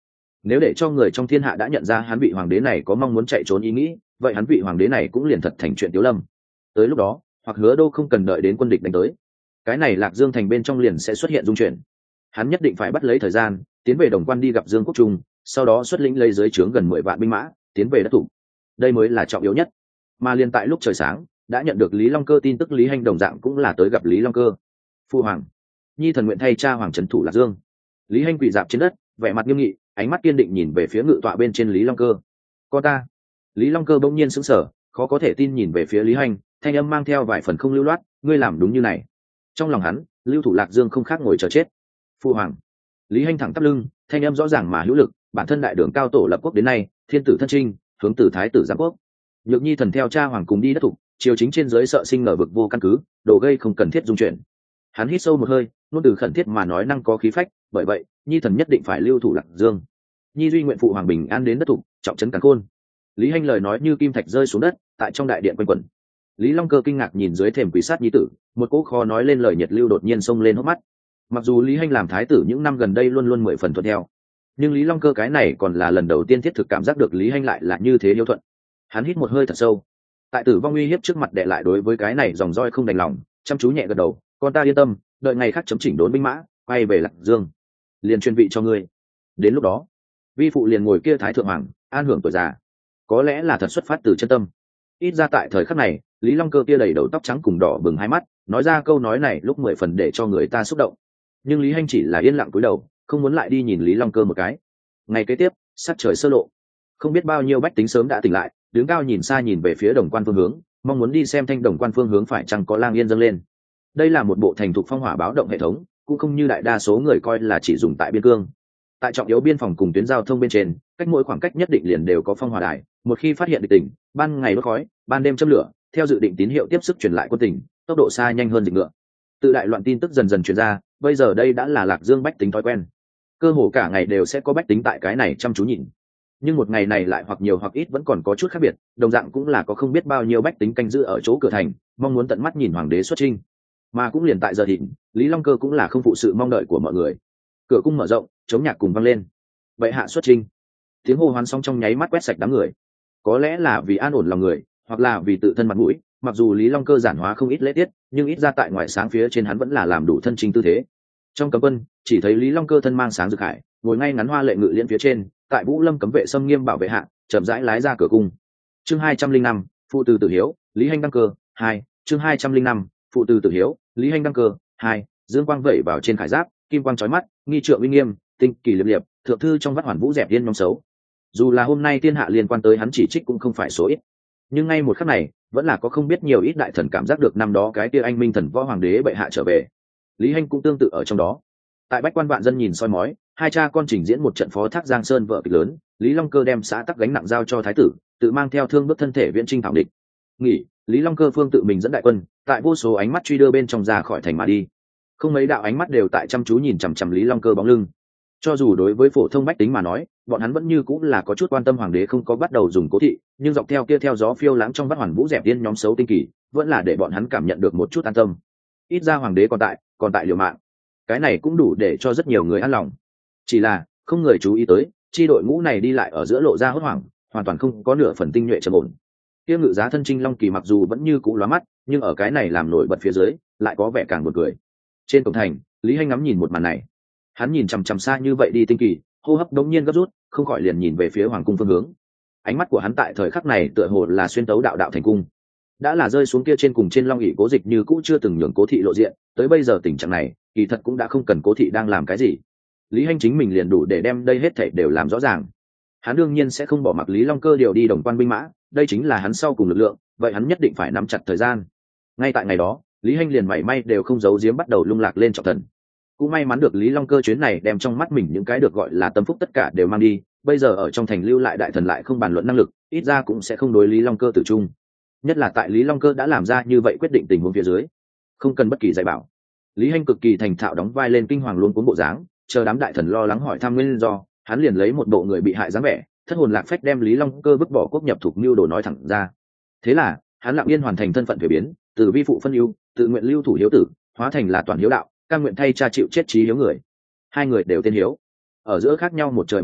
Nếu để cho người trong thiên hạ đã nhận ra hắn vị hoàng đế này có mong muốn chạy trốn ý nghĩ, vậy hắn vị hoàng đế này cũng liền thật thành chuyện tiếu lâm. Tới lúc đó, hoặc Hứa Đô không cần đợi đến quân địch đánh tới, cái này Lạc Dương thành bên trong liền sẽ xuất hiện dung chuyển. Hắn nhất định phải bắt lấy thời gian, tiến về Đồng Quan đi gặp Dương Quốc Trung, sau đó xuất lĩnh lấy dưới trướng gần mười vạn binh mã, tiến về đất thủ. Đây mới là trọng yếu nhất. Mà liền tại lúc trời sáng, đã nhận được Lý Long Cơ tin tức Lý Hành đồng dạng cũng là tới gặp Lý Long Cơ. Phu hoàng, nhi thần nguyện thay cha hoàng trấn thủ Lạc Dương. Lý Hành quỳ dạp trên đất, vẻ mặt nghiêm nghị, ánh mắt kiên định nhìn về phía ngự tọa bên trên Lý Long Cơ. Con ta. Lý Long Cơ bỗng nhiên sững sờ, khó có thể tin nhìn về phía Lý Hành, thanh âm mang theo vài phần không lưu loát, ngươi làm đúng như này. Trong lòng hắn, lưu thủ Lạc Dương không khác ngồi chờ chết. Phu hoàng. Lý Hành thẳng tắp lưng, thanh âm rõ ràng mà hữu lực, bản thân đại đường cao tổ lập quốc đến nay, thiên tử thân trinh, hướng tử thái tử giáng quốc. Nhược nhi thần theo cha hoàng cùng đi đất thủ, triều chính trên dưới sợ sinh ngờ vực vô căn cứ, đồ gây không cần thiết dung chuyển. Hắn hít sâu một hơi, luôn từ khẩn thiết mà nói năng có khí phách, bởi vậy, nhi thần nhất định phải lưu thủ Lạc Dương. Nhi duy nguyện phụ hoàng bình an đến đất thủ, trọng trấn càn khôn. Lý Hành lời nói như kim thạch rơi xuống đất, tại trong đại điện quanh quẩn. Lý Long Cơ kinh ngạc nhìn dưới thềm quỷ sát nhi tử, một cỗ khó nói lên lời nhiệt lưu đột nhiên xông lên hốc mắt. Mặc dù Lý Hành làm thái tử những năm gần đây luôn luôn mười phần thuận theo, nhưng Lý Long Cơ cái này còn là lần đầu tiên thiết thực cảm giác được Lý Hành lại là như thế hiếu thuận. Hắn hít một hơi thật sâu, tại tử vong uy hiếp trước mặt đệ lại đối với cái này dòng roi không đành lòng, chăm chú nhẹ gật đầu, con ta yên tâm, đợi ngày khác chấm chỉnh đốn binh mã, quay về Lạc Dương, liền chuyên vị cho ngươi. Đến lúc đó, vi phụ liền ngồi kia thái thượng hoàng, an hưởng tuổi già. Có lẽ là thật xuất phát từ chân tâm. Ít ra tại thời khắc này, Lý Long Cơ kia đầy đầu tóc trắng cùng đỏ bừng hai mắt, nói ra câu nói này lúc mười phần để cho người ta xúc động. Nhưng Lý Hành chỉ là yên lặng cúi đầu, không muốn lại đi nhìn Lý Long Cơ một cái. Ngày kế tiếp, sắc trời sơ lộ, không biết bao nhiêu bách tính sớm đã tỉnh lại, đứng cao nhìn xa nhìn về phía Đồng Quan phương hướng, mong muốn đi xem thanh Đồng Quan phương hướng phải chăng có lang yên dâng lên. Đây là một bộ thành thục phong hỏa báo động hệ thống, cũng không như đại đa số người coi là chỉ dùng tại biên cương. Tại trọng yếu biên phòng cùng tuyến giao thông bên trên, cách mỗi khoảng cách nhất định liền đều có phong hỏa đài, một khi phát hiện địch tình, ban ngày đốt khói, ban đêm châm lửa, theo dự định tín hiệu tiếp sức truyền lại quân tình, tốc độ xa nhanh hơn dịch ngựa. Tự đại loạn tin tức dần dần truyền ra, bây giờ đây đã là Lạc Dương bách tính thói quen. Cơ hồ cả ngày đều sẽ có bách tính tại cái này chăm chú nhìn. Nhưng một ngày này lại hoặc nhiều hoặc ít vẫn còn có chút khác biệt, đồng dạng cũng là có không biết bao nhiêu bách tính canh giữ ở chỗ cửa thành, mong muốn tận mắt nhìn hoàng đế xuất chinh. Mà cũng liền tại giờ thịnh, Lý Long Cơ cũng là không phụ sự mong đợi của mọi người. Cửa cung mở rộng, chống nhạc cùng vang lên. Bệ hạ xuất chinh. Tiếng hô hoán xong trong nháy mắt quét sạch đám người. Có lẽ là vì an ổn lòng người, hoặc là vì tự thân mặt mũi, mặc dù Lý Long Cơ giản hóa không ít lễ tiết, nhưng ít ra tại ngoài sáng phía trên hắn vẫn là làm đủ thân chinh tư thế. Trong cấm quân, chỉ thấy Lý Long Cơ thân mang sáng rực hải, ngồi ngay ngắn hoa lệ ngự liễn phía trên, tại Vũ Lâm cấm vệ xâm nghiêm bảo vệ hạ, chậm rãi lái ra cửa cung. Chương hai trăm linh năm, phụ tử tử hiếu, Lý Hành đăng cơ, hai, chương hai trăm linh năm, phụ tử tử hiếu, Lý Hành đăng cơ, hai, dương quang vẩy vào trên khải giáp, kim quang chói mắt, nghi trượng uy nghiêm, tinh kỳ liệp liệp, thượng thư trong vắt hoàn vũ dẹp yên nhóm xấu. Dù là hôm nay thiên hạ liên quan tới hắn chỉ trích cũng không phải số ít, nhưng ngay một khắc này, vẫn là có không biết nhiều ít đại thần cảm giác được năm đó cái kia anh minh thần võ hoàng đế bệ hạ trở về. Lý Hành cũng tương tự ở trong đó. Tại bách quan vạn dân nhìn soi mói, hai cha con trình diễn một trận phó thác giang sơn vợ kịch lớn. Lý Long Cơ đem xã tắc gánh nặng giao cho thái tử, tự mang theo thương bước thân thể viễn chinh thảo địch. Nghỉ, Lý Long Cơ phương tự mình dẫn đại quân, tại vô số ánh mắt truy đưa bên trong ra khỏi thành mà đi. Không mấy đạo ánh mắt đều tại chăm chú nhìn chằm chằm Lý Long Cơ bóng lưng. Cho dù đối với phổ thông bách tính mà nói, bọn hắn vẫn như cũng là có chút quan tâm hoàng đế không có bắt đầu dùng cố thị, nhưng dọc theo kia theo gió phiêu lãng trong vắt hoàn vũ dẹp yên nhóm xấu tinh kỳ, vẫn là để bọn hắn cảm nhận được một chút an tâm. Ít ra hoàng đế còn tại, còn tại liều mạng. Cái này cũng đủ để cho rất nhiều người an lòng. Chỉ là không người chú ý tới, chi đội ngũ này đi lại ở giữa lộ ra hốt hoảng, hoàn toàn không có nửa phần tinh nhuệ trầm ổn. Kia ngự giá thân trinh long kỳ mặc dù vẫn như cũ lóa mắt, nhưng ở cái này làm nổi bật phía dưới, lại có vẻ càng buồn cười. Trên cổng thành, Lý Hành ngắm nhìn một màn này, hắn nhìn chằm chằm xa như vậy đi tinh kỳ, hô hấp đống nhiên gấp rút, không khỏi liền nhìn về phía hoàng cung phương hướng. Ánh mắt của hắn tại thời khắc này tựa hồ là xuyên tấu đạo đạo thành cung, đã là rơi xuống kia trên cùng trên long ỷ cố dịch như cũ chưa từng nhường cố thị lộ diện, tới bây giờ tình trạng này, kỳ thật cũng đã không cần cố thị đang làm cái gì. Lý Hành chính mình liền đủ để đem đây hết thảy đều làm rõ ràng. Hắn đương nhiên sẽ không bỏ mặc Lý Long Cơ điều đi Đồng Quan binh mã, đây chính là hắn sau cùng lực lượng, vậy hắn nhất định phải nắm chặt thời gian. Ngay tại ngày đó, Lý Hành liền mảy may đều không giấu giếm bắt đầu lung lạc lên trọng thần. Cũng may mắn được Lý Long Cơ chuyến này đem trong mắt mình những cái được gọi là tâm phúc tất cả đều mang đi, bây giờ ở trong thành lưu lại đại thần lại không bàn luận năng lực, ít ra cũng sẽ không đối Lý Long Cơ tử trung. Nhất là tại Lý Long Cơ đã làm ra như vậy quyết định tình huống phía dưới, không cần bất kỳ dạy bảo. Lý Hành cực kỳ thành thạo đóng vai lên kinh hoàng luôn cuốn bộ dáng, chờ đám đại thần lo lắng hỏi thăm nguyên do, hắn liền lấy một bộ người bị hại dáng vẻ, thất hồn lạc phách đem Lý Long Cơ vứt bỏ quốc nhập thuộc mưu đồ nói thẳng ra. Thế là, hắn lặng yên hoàn thành thân phận thuế biến, từ vi phụ phân ưu, tự nguyện lưu thủ hiếu tử, hóa thành là toàn hiếu đạo, cam nguyện thay cha chịu chết chí hiếu người. Hai người đều tên hiếu, ở giữa khác nhau một trời một vực,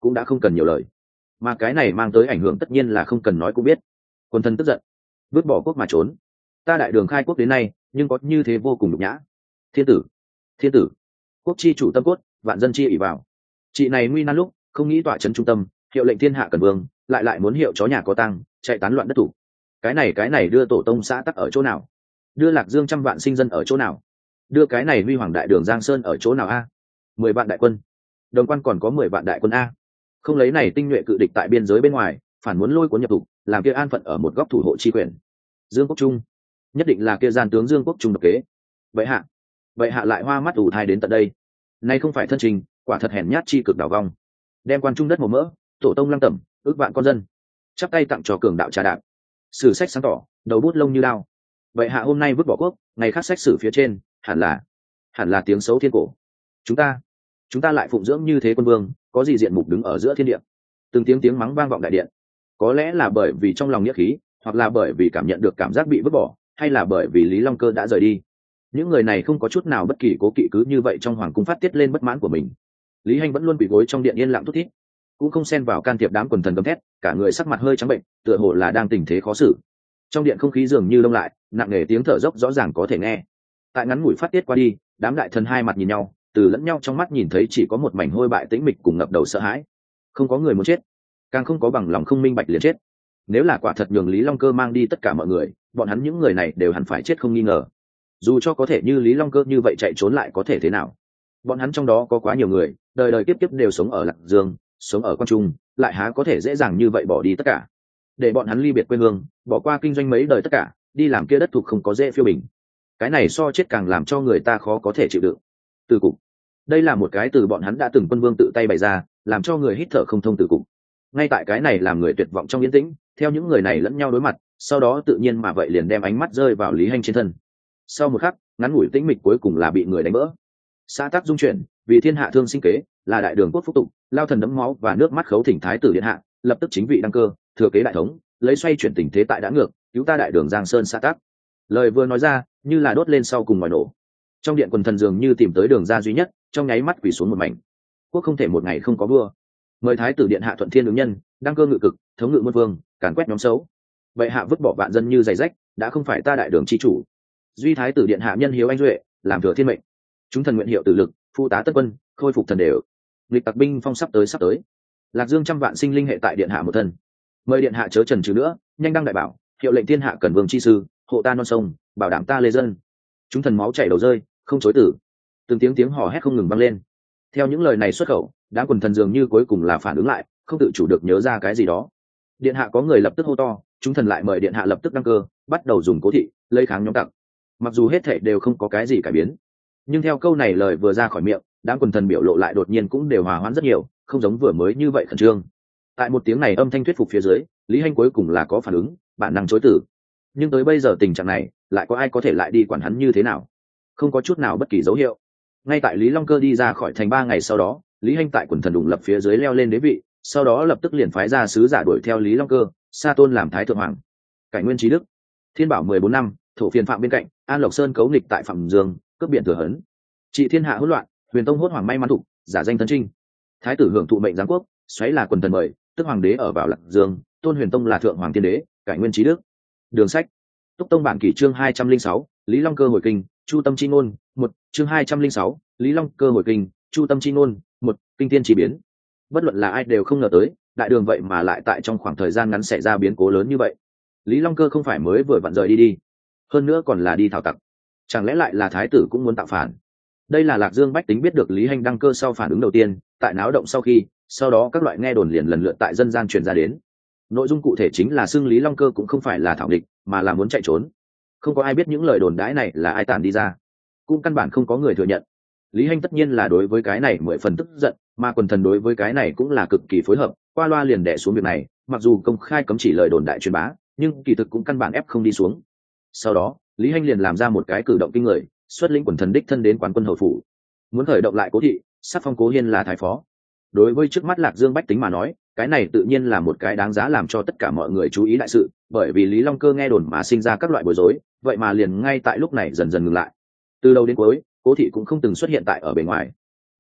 cũng đã không cần nhiều lời, mà cái này mang tới ảnh hưởng tất nhiên là không cần nói cũng biết. Quân thân tức giận, vứt bỏ quốc mà trốn. Ta đại đường khai quốc đến nay nhưng có như thế vô cùng nhục nhã. Thiên tử, thiên tử, quốc chi chủ tâm cốt, vạn dân chi ỷ vào. Chị này nguy nan lúc không nghĩ tọa trấn trung tâm, hiệu lệnh thiên hạ cần vương, lại lại muốn hiệu chó nhà có tăng, chạy tán loạn đất thủ. Cái này cái này đưa tổ tông xã tắc ở chỗ nào? Đưa Lạc Dương trăm vạn sinh dân ở chỗ nào? Đưa cái này huy hoàng đại đường Giang Sơn ở chỗ nào a? Mười vạn đại quân, đồng quan còn có mười vạn đại quân a. Không lấy này tinh nhuệ cự địch tại biên giới bên ngoài, phản muốn lôi cuốn nhập thủ, làm kia an phận ở một góc thủ hộ chi quyền. Dương Quốc Trung, nhất định là kia gian tướng Dương Quốc Trung độc kế. Vậy hạ, vậy hạ lại hoa mắt ủ thai đến tận đây. Nay không phải thân trình, quả thật hèn nhát chi cực đảo vong. Đem quan trung đất màu mỡ, tổ tông lăng tẩm, ước vạn con dân, chắp tay tặng cho cường đạo trà đạp. Sử sách sáng tỏ, đầu bút lông như đao. Vậy hạ hôm nay vứt bỏ quốc, ngày khác sách sử phía trên, hẳn là, hẳn là tiếng xấu thiên cổ. Chúng ta, chúng ta lại phụng dưỡng như thế quân vương, có gì diện mục đứng ở giữa thiên địa. Từng tiếng tiếng mắng vang vọng đại điện. Có lẽ là bởi vì trong lòng nghĩa khí, hoặc là bởi vì cảm nhận được cảm giác bị vứt bỏ, hay là bởi vì Lý Long Cơ đã rời đi. Những người này không có chút nào bất kỳ cố kỵ, cứ như vậy trong hoàng cung phát tiết lên bất mãn của mình. Lý Hành vẫn luôn quỳ gối trong điện yên lặng thút thít, cũng không xen vào can thiệp đám quần thần gầm thét, cả người sắc mặt hơi trắng bệnh, tựa hồ là đang tình thế khó xử. Trong điện không khí dường như đông lại, nặng nề tiếng thở dốc rõ ràng có thể nghe. Tại ngắn ngủi phát tiết qua đi, đám đại thần hai mặt nhìn nhau, từ lẫn nhau trong mắt nhìn thấy chỉ có một mảnh hôi bại tĩnh mịch cùng ngập đầu sợ hãi. Không có người muốn chết, càng không có bằng lòng không minh bạch liền chết. Nếu là quả thật nhường Lý Long Cơ mang đi tất cả mọi người, bọn hắn những người này đều hẳn phải chết không nghi ngờ. Dù cho có thể như Lý Long Cơ như vậy chạy trốn lại có thể thế nào? Bọn hắn trong đó có quá nhiều người, đời đời kiếp kiếp đều sống ở Lạc Dương, sống ở Quan Trung, lại há có thể dễ dàng như vậy bỏ đi tất cả? Để bọn hắn ly biệt quê hương, bỏ qua kinh doanh mấy đời tất cả, đi làm kia đất thuộc không có dễ phiêu bình. Cái này so chết càng làm cho người ta khó có thể chịu đựng. Từ cục, đây là một cái từ bọn hắn đã từng quân vương tự tay bày ra, làm cho người hít thở không thông từ cục. Ngay tại cái này làm người tuyệt vọng trong yên tĩnh, theo những người này lẫn nhau đối mặt, sau đó tự nhiên mà vậy liền đem ánh mắt rơi vào Lý Hành trên thân. Sau một khắc, ngắn ngủi tĩnh mịch cuối cùng là bị người đánh vỡ. Xã tắc dung chuyển, vì thiên hạ thương sinh kế, là đại đường quốc phúc tục, lao thần đẫm máu và nước mắt khấu thỉnh thái tử điện hạ, lập tức chính vị đăng cơ, thừa kế đại thống, lấy xoay chuyển tình thế tại đã ngược, cứu ta đại đường Giang Sơn xã tắc. Lời vừa nói ra, như là đốt lên sau cùng ngòi nổ. Trong điện quần thần dường như tìm tới đường ra duy nhất, trong nháy mắt quỳ xuống một mảnh. Quốc không thể một ngày không có vua. Mời thái tử điện hạ thuận thiên ứng nhân, đăng cơ ngự cực, thống ngự muôn vương, càn quét nhóm xấu. Vậy hạ vứt bỏ vạn dân như giày rách, đã không phải ta đại đường chi chủ. Duy thái tử điện hạ nhân hiếu anh duệ, làm thừa thiên mệnh. Chúng thần nguyện hiệu tử lực, phụ tá tất quân, khôi phục thần đều. Lịch tặc binh phong sắp tới sắp tới. Lạc Dương trăm vạn sinh linh hệ tại điện hạ một thân. Mời điện hạ chớ trần trừ nữa, nhanh đăng đại bảo, hiệu lệnh thiên hạ cần vương chi sư, hộ ta non sông, bảo đảm ta lê dân. Chúng thần máu chảy đầu rơi, không chối tử. Từng tiếng tiếng hò hét không ngừng vang lên. Theo những lời này xuất khẩu, đám quần thần dường như cuối cùng là phản ứng lại, không tự chủ được nhớ ra cái gì đó. Điện hạ có người lập tức hô to, chúng thần lại mời điện hạ lập tức đăng cơ, bắt đầu dùng cố thị lấy kháng nhóm tặc. Mặc dù hết thảy đều không có cái gì cải biến, nhưng theo câu này lời vừa ra khỏi miệng, đám quần thần biểu lộ lại đột nhiên cũng đều hòa hoãn rất nhiều, không giống vừa mới như vậy khẩn trương. Tại một tiếng này âm thanh thuyết phục phía dưới, Lý Hành cuối cùng là có phản ứng, bản năng chối từ. Nhưng tới bây giờ tình trạng này, lại có ai có thể lại đi quản hắn như thế nào? Không có chút nào bất kỳ dấu hiệu. Ngay tại Lý Long Cơ đi ra khỏi thành ba ngày sau đó, Lý Hành tại quần thần đủng lập phía dưới leo lên đế vị, sau đó lập tức liền phái ra sứ giả đuổi theo Lý Long Cơ, sa tôn làm thái thượng hoàng. Cải nguyên trí đức, thiên bảo mười bốn năm, thổ phiền phạm bên cạnh, An Lộc Sơn cấu nghịch tại Phạm Dương, cướp biển thừa hấn. Trị thiên hạ hỗn loạn, huyền tông hốt hoàng may mắn thục, giả danh tấn trinh. Thái tử hưởng thụ mệnh giáng quốc, xoáy là quần thần mời, tức hoàng đế ở vào Lạc Dương, tôn huyền tông là thượng hoàng tiên đế, cải nguyên trí đức. Đường sách, Túc Tông bản kỷ chương hai trăm linh sáu, Lý Long Cơ hồi kinh, Chu Tâm chi ngôn, một, chương hai trăm linh sáu, Lý Long Cơ hồi kinh, Chu Tâm chi ngôn, một, kinh thiên chỉ biến. Bất luận là ai đều không ngờ tới, đại đường vậy mà lại tại trong khoảng thời gian ngắn xảy ra biến cố lớn như vậy. Lý Long Cơ không phải mới vừa vặn rời đi đi, hơn nữa còn là đi thảo tặc. Chẳng lẽ lại là thái tử cũng muốn tạo phản? Đây là Lạc Dương bách tính biết được Lý Hành đăng cơ sau phản ứng đầu tiên, tại náo động sau khi, sau đó các loại nghe đồn liền lần lượt tại dân gian truyền ra đến. Nội dung cụ thể chính là xưng Lý Long Cơ cũng không phải là thảo địch, mà là muốn chạy trốn. Không có ai biết những lời đồn đãi này là ai tản đi ra, cũng căn bản không có người thừa nhận. Lý Hành tất nhiên là đối với cái này mười phần tức giận, mà quần thần đối với cái này cũng là cực kỳ phối hợp, qua loa liền đè xuống việc này, mặc dù công khai cấm chỉ lời đồn đại truyền bá, nhưng kỳ thực cũng căn bản ép không đi xuống. Sau đó, Lý Hành liền làm ra một cái cử động kinh người, xuất lĩnh quần thần đích thân đến quán quân hầu phủ, muốn khởi động lại Cố thị, sắp phong Cố Hiên là thái phó. Đối với trước mắt Lạc Dương bách tính mà nói, cái này tự nhiên là một cái đáng giá làm cho tất cả mọi người chú ý đại sự, bởi vì Lý Long Cơ nghe đồn mà sinh ra các loại bối rối, vậy mà liền ngay tại lúc này dần dần ngừng lại. Từ đầu đến cuối, Cố thị cũng không từng xuất hiện tại ở bên ngoài.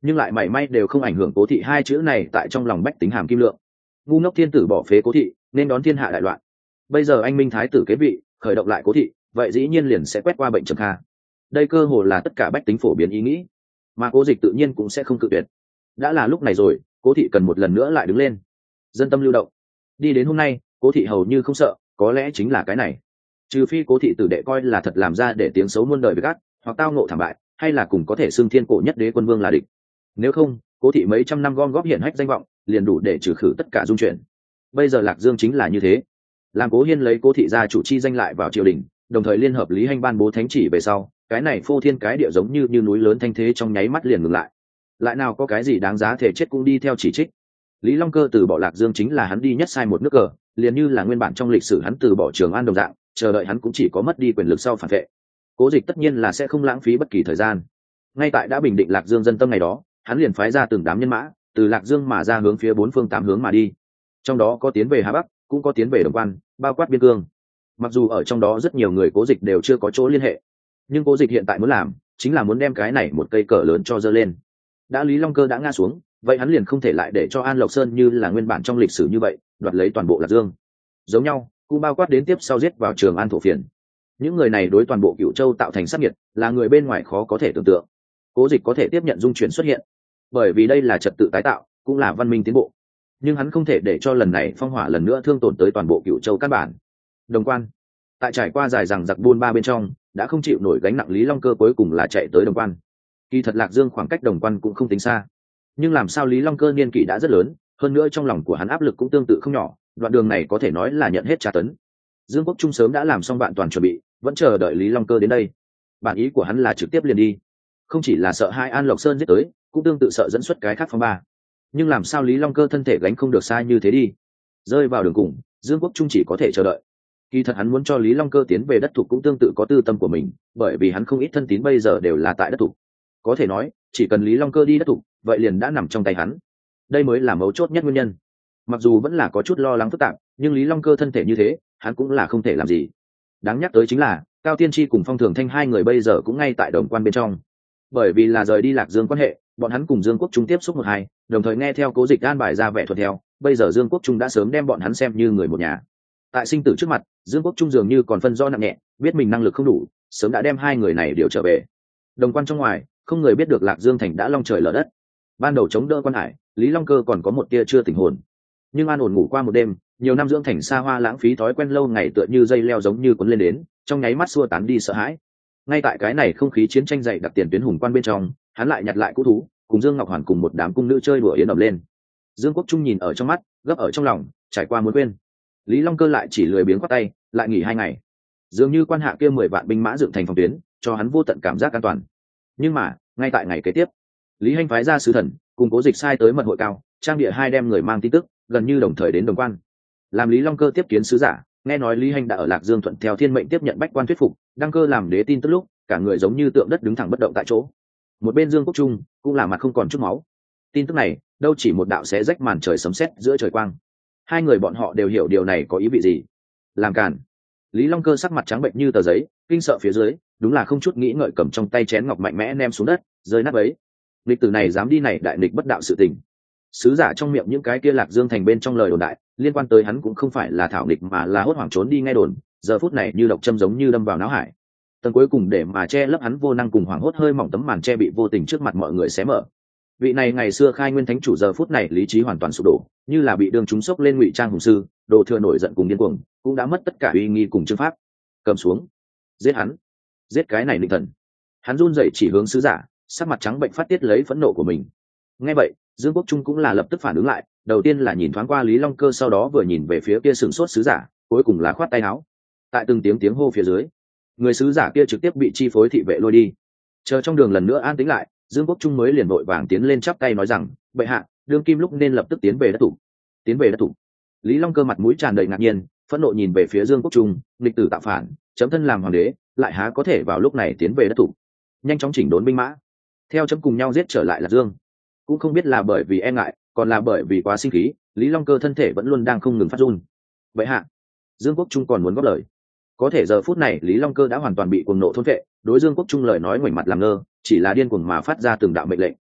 nhưng lại mảy may đều không ảnh hưởng cố thị hai chữ này tại trong lòng bách tính hàm kim lượng. Ngu ngốc thiên tử bỏ phế cố thị nên đón thiên hạ đại loạn, bây giờ anh minh thái tử kế vị khởi động lại cố thị, vậy dĩ nhiên liền sẽ quét qua bệnh trầm kha. Đây cơ hồ là tất cả bách tính phổ biến ý nghĩ, mà Cố Dịch tự nhiên cũng sẽ không cự tuyệt. Đã là lúc này rồi, cố thị cần một lần nữa lại đứng lên. Dân tâm lưu động, đi đến hôm nay cố thị hầu như không sợ, có lẽ chính là cái này. Trừ phi cố thị tử đệ coi là thật làm ra để tiếng xấu muôn đời với gắt, hoặc tao ngộ thảm bại, hay là cùng có thể xưng thiên cổ nhất đế quân vương là địch. Nếu không, cố thị mấy trăm năm gom góp hiển hách danh vọng liền đủ để trừ khử tất cả dung chuyển. Bây giờ Lạc Dương chính là như thế. Làm Cố Hiên lấy cố thị gia chủ chi danh lại vào triều đình, đồng thời liên hợp Lý Hanh ban bố thánh chỉ về sau, cái này phô thiên cái địa giống như như núi lớn thanh thế trong nháy mắt liền ngừng lại. Lại nào có cái gì đáng giá thể chết cũng đi theo chỉ trích. Lý Long Cơ từ bỏ Lạc Dương chính là hắn đi nhất sai một nước cờ, liền như là nguyên bản trong lịch sử hắn từ bỏ Trường An đồng dạng, chờ đợi hắn cũng chỉ có mất đi quyền lực sau phản vệ. Cố Dịch tất nhiên là sẽ không lãng phí bất kỳ thời gian. Ngay tại đã bình định Lạc Dương dân tâm ngày đó, hắn liền phái ra từng đám nhân mã, từ Lạc Dương mà ra hướng phía bốn phương tám hướng mà đi. Trong đó có tiến về Hà Bắc, cũng có tiến về Đồng Quan, bao quát biên cương. Mặc dù ở trong đó rất nhiều người Cố Dịch đều chưa có chỗ liên hệ, nhưng Cố Dịch hiện tại muốn làm chính là muốn đem cái này một cây cờ lớn cho dơ lên. Đã Lý Long Cơ đã ngã xuống, vậy hắn liền không thể lại để cho An Lộc Sơn như là nguyên bản trong lịch sử như vậy đoạt lấy toàn bộ Lạc Dương. Giống nhau cũng bao quát đến tiếp sau giết vào Trường An thổ phiền. Những người này đối toàn bộ Cửu Châu tạo thành sát nhiệt, là người bên ngoài khó có thể tưởng tượng. Cố Dịch có thể tiếp nhận dung chuyển xuất hiện, bởi vì đây là trật tự tái tạo, cũng là văn minh tiến bộ. Nhưng hắn không thể để cho lần này phong hỏa lần nữa thương tổn tới toàn bộ Cửu Châu căn bản. Đồng Quan, tại trải qua dài rằng giặc buôn ba bên trong, đã không chịu nổi gánh nặng, Lý Long Cơ cuối cùng là chạy tới Đồng Quan. Kỳ thật Lạc Dương khoảng cách Đồng Quan cũng không tính xa, nhưng làm sao Lý Long Cơ niên kỷ đã rất lớn, hơn nữa trong lòng của hắn áp lực cũng tương tự không nhỏ, đoạn đường này có thể nói là nhận hết tra tấn. Dương Quốc Trung sớm đã làm xong vạn toàn chuẩn bị, vẫn chờ đợi Lý Long Cơ đến đây. Bản ý của hắn là trực tiếp liền đi, không chỉ là sợ hai An Lộc Sơn giết tới, cũng tương tự sợ dẫn xuất cái khác phong ba. Nhưng làm sao Lý Long Cơ thân thể gánh không được xa như thế đi, rơi vào đường cùng, Dương Quốc Trung chỉ có thể chờ đợi. Kỳ thật hắn muốn cho Lý Long Cơ tiến về đất thủ cũng tương tự có tư tâm của mình, bởi vì hắn không ít thân tín bây giờ đều là tại đất thủ. Có thể nói, chỉ cần Lý Long Cơ đi đất thủ, vậy liền đã nằm trong tay hắn. Đây mới là mấu chốt nhất nguyên nhân. Mặc dù vẫn là có chút lo lắng phức tạp, nhưng Lý Long Cơ thân thể như thế, hắn cũng là không thể làm gì. Đáng nhắc tới chính là Cao Tiên Tri cùng Phong Thường Thanh hai người bây giờ cũng ngay tại Đồng Quan bên trong. Bởi vì là rời đi Lạc Dương quan hệ, bọn hắn cùng Dương Quốc Trung tiếp xúc một hai, đồng thời nghe theo Cố Dịch an bài ra vẻ thuận theo. Bây giờ Dương Quốc Trung đã sớm đem bọn hắn xem như người một nhà. Tại sinh tử trước mặt, Dương Quốc Trung dường như còn phân do nặng nhẹ, biết mình năng lực không đủ, sớm đã đem hai người này điều trở về. Đồng Quan trong ngoài, không người biết được Lạc Dương thành đã long trời lở đất. Ban đầu chống đỡ Quan Hải, Lý Long Cơ còn có một tia chưa tỉnh hồn, nhưng an ổn ngủ qua một đêm, nhiều năm dưỡng thành xa hoa lãng phí thói quen lâu ngày tựa như dây leo giống như cuốn lên đến, trong nháy mắt xua tán đi sợ hãi. Ngay tại cái này không khí chiến tranh dày đặc tiền tuyến hùng quan bên trong, hắn lại nhặt lại cũ thú, cùng Dương Ngọc Hoàn cùng một đám cung nữ chơi đùa yến ẩm lên. Dương Quốc Trung nhìn ở trong mắt, gấp ở trong lòng, trải qua muốn quên. Lý Long Cơ lại chỉ lười biếng khoát tay, lại nghỉ hai ngày. Dường như quan hạ kia mười vạn binh mã dựng thành phòng tuyến, cho hắn vô tận cảm giác an toàn. Nhưng mà, ngay tại ngày kế tiếp, Lý Hanh phái ra sứ thần, cùng Cố Dịch sai tới mật hội cao, trang địa hai đem người mang tin tức, gần như đồng thời đến Đồng Quan. Làm Lý Long Cơ tiếp kiến sứ giả, nghe nói Lý Hanh đã ở Lạc Dương thuận theo thiên mệnh tiếp nhận bách quan thuyết phục, đăng cơ làm đế tin tức lúc, cả người giống như tượng đất đứng thẳng bất động tại chỗ. Một bên Dương Quốc Trung cũng là mặt không còn chút máu. Tin tức này, đâu chỉ một đạo xé rách màn trời sấm sét giữa trời quang. Hai người bọn họ đều hiểu điều này có ý vị gì. Làm càn. Lý Long Cơ sắc mặt trắng bệnh như tờ giấy, kinh sợ phía dưới, đúng là không chút nghĩ ngợi cầm trong tay chén ngọc mạnh mẽ ném xuống đất, rơi nát ấy. Lịch tử này dám đi này đại nghịch bất đạo sự tình. Sứ giả trong miệng những cái kia Lạc Dương thành bên trong lời đồn đại, liên quan tới hắn cũng không phải là thảo nghịch mà là hốt hoảng trốn đi nghe đồn, giờ phút này như độc châm giống như đâm vào não hải. Tầng cuối cùng để mà che lấp hắn vô năng cùng hoảng hốt hơi mỏng tấm màn che bị vô tình trước mặt mọi người xé mở. Vị này ngày xưa khai nguyên thánh chủ giờ phút này lý trí hoàn toàn sụp đổ, như là bị đường chúng sốc lên ngụy trang hùng sư, đồ thừa nổi giận cùng điên cuồng, cũng đã mất tất cả uy nghi cùng chương pháp. Cầm xuống, giết hắn, giết cái này định thần. Hắn run rẩy chỉ hướng sứ giả, sắc mặt trắng bệnh phát tiết lấy phẫn nộ của mình. Nghe vậy, Dương Quốc Trung cũng là lập tức phản ứng lại, đầu tiên là nhìn thoáng qua Lý Long Cơ, sau đó vừa nhìn về phía kia sừng sốt sứ giả, cuối cùng là khoát tay áo. Tại từng tiếng tiếng hô phía dưới, người sứ giả kia trực tiếp bị chi phối thị vệ lôi đi. Chờ trong đường lần nữa an tĩnh lại, Dương Quốc Trung mới liền vội vàng tiến lên chắp tay nói rằng, bệ hạ, đương kim lúc nên lập tức tiến về đất thủ. Tiến về đất thủ. Lý Long Cơ mặt mũi tràn đầy ngạc nhiên, phẫn nộ nhìn về phía Dương Quốc Trung, nghịch tử tạo phản, chấm thân làm hoàng đế, lại há có thể vào lúc này tiến về đất thủ. Nhanh chóng chỉnh đốn binh mã, theo chấm cùng nhau giết trở lại Lạc Dương. Cũng không biết là bởi vì e ngại, còn là bởi vì quá sinh khí, Lý Long Cơ thân thể vẫn luôn đang không ngừng phát run. Vậy hạ, Dương Quốc Trung còn muốn góp lời, có thể giờ phút này Lý Long Cơ đã hoàn toàn bị cuồng nộ thôn vệ, đối Dương Quốc Trung lời nói ngoảnh mặt làm ngơ, chỉ là điên cuồng mà phát ra từng đạo mệnh lệnh.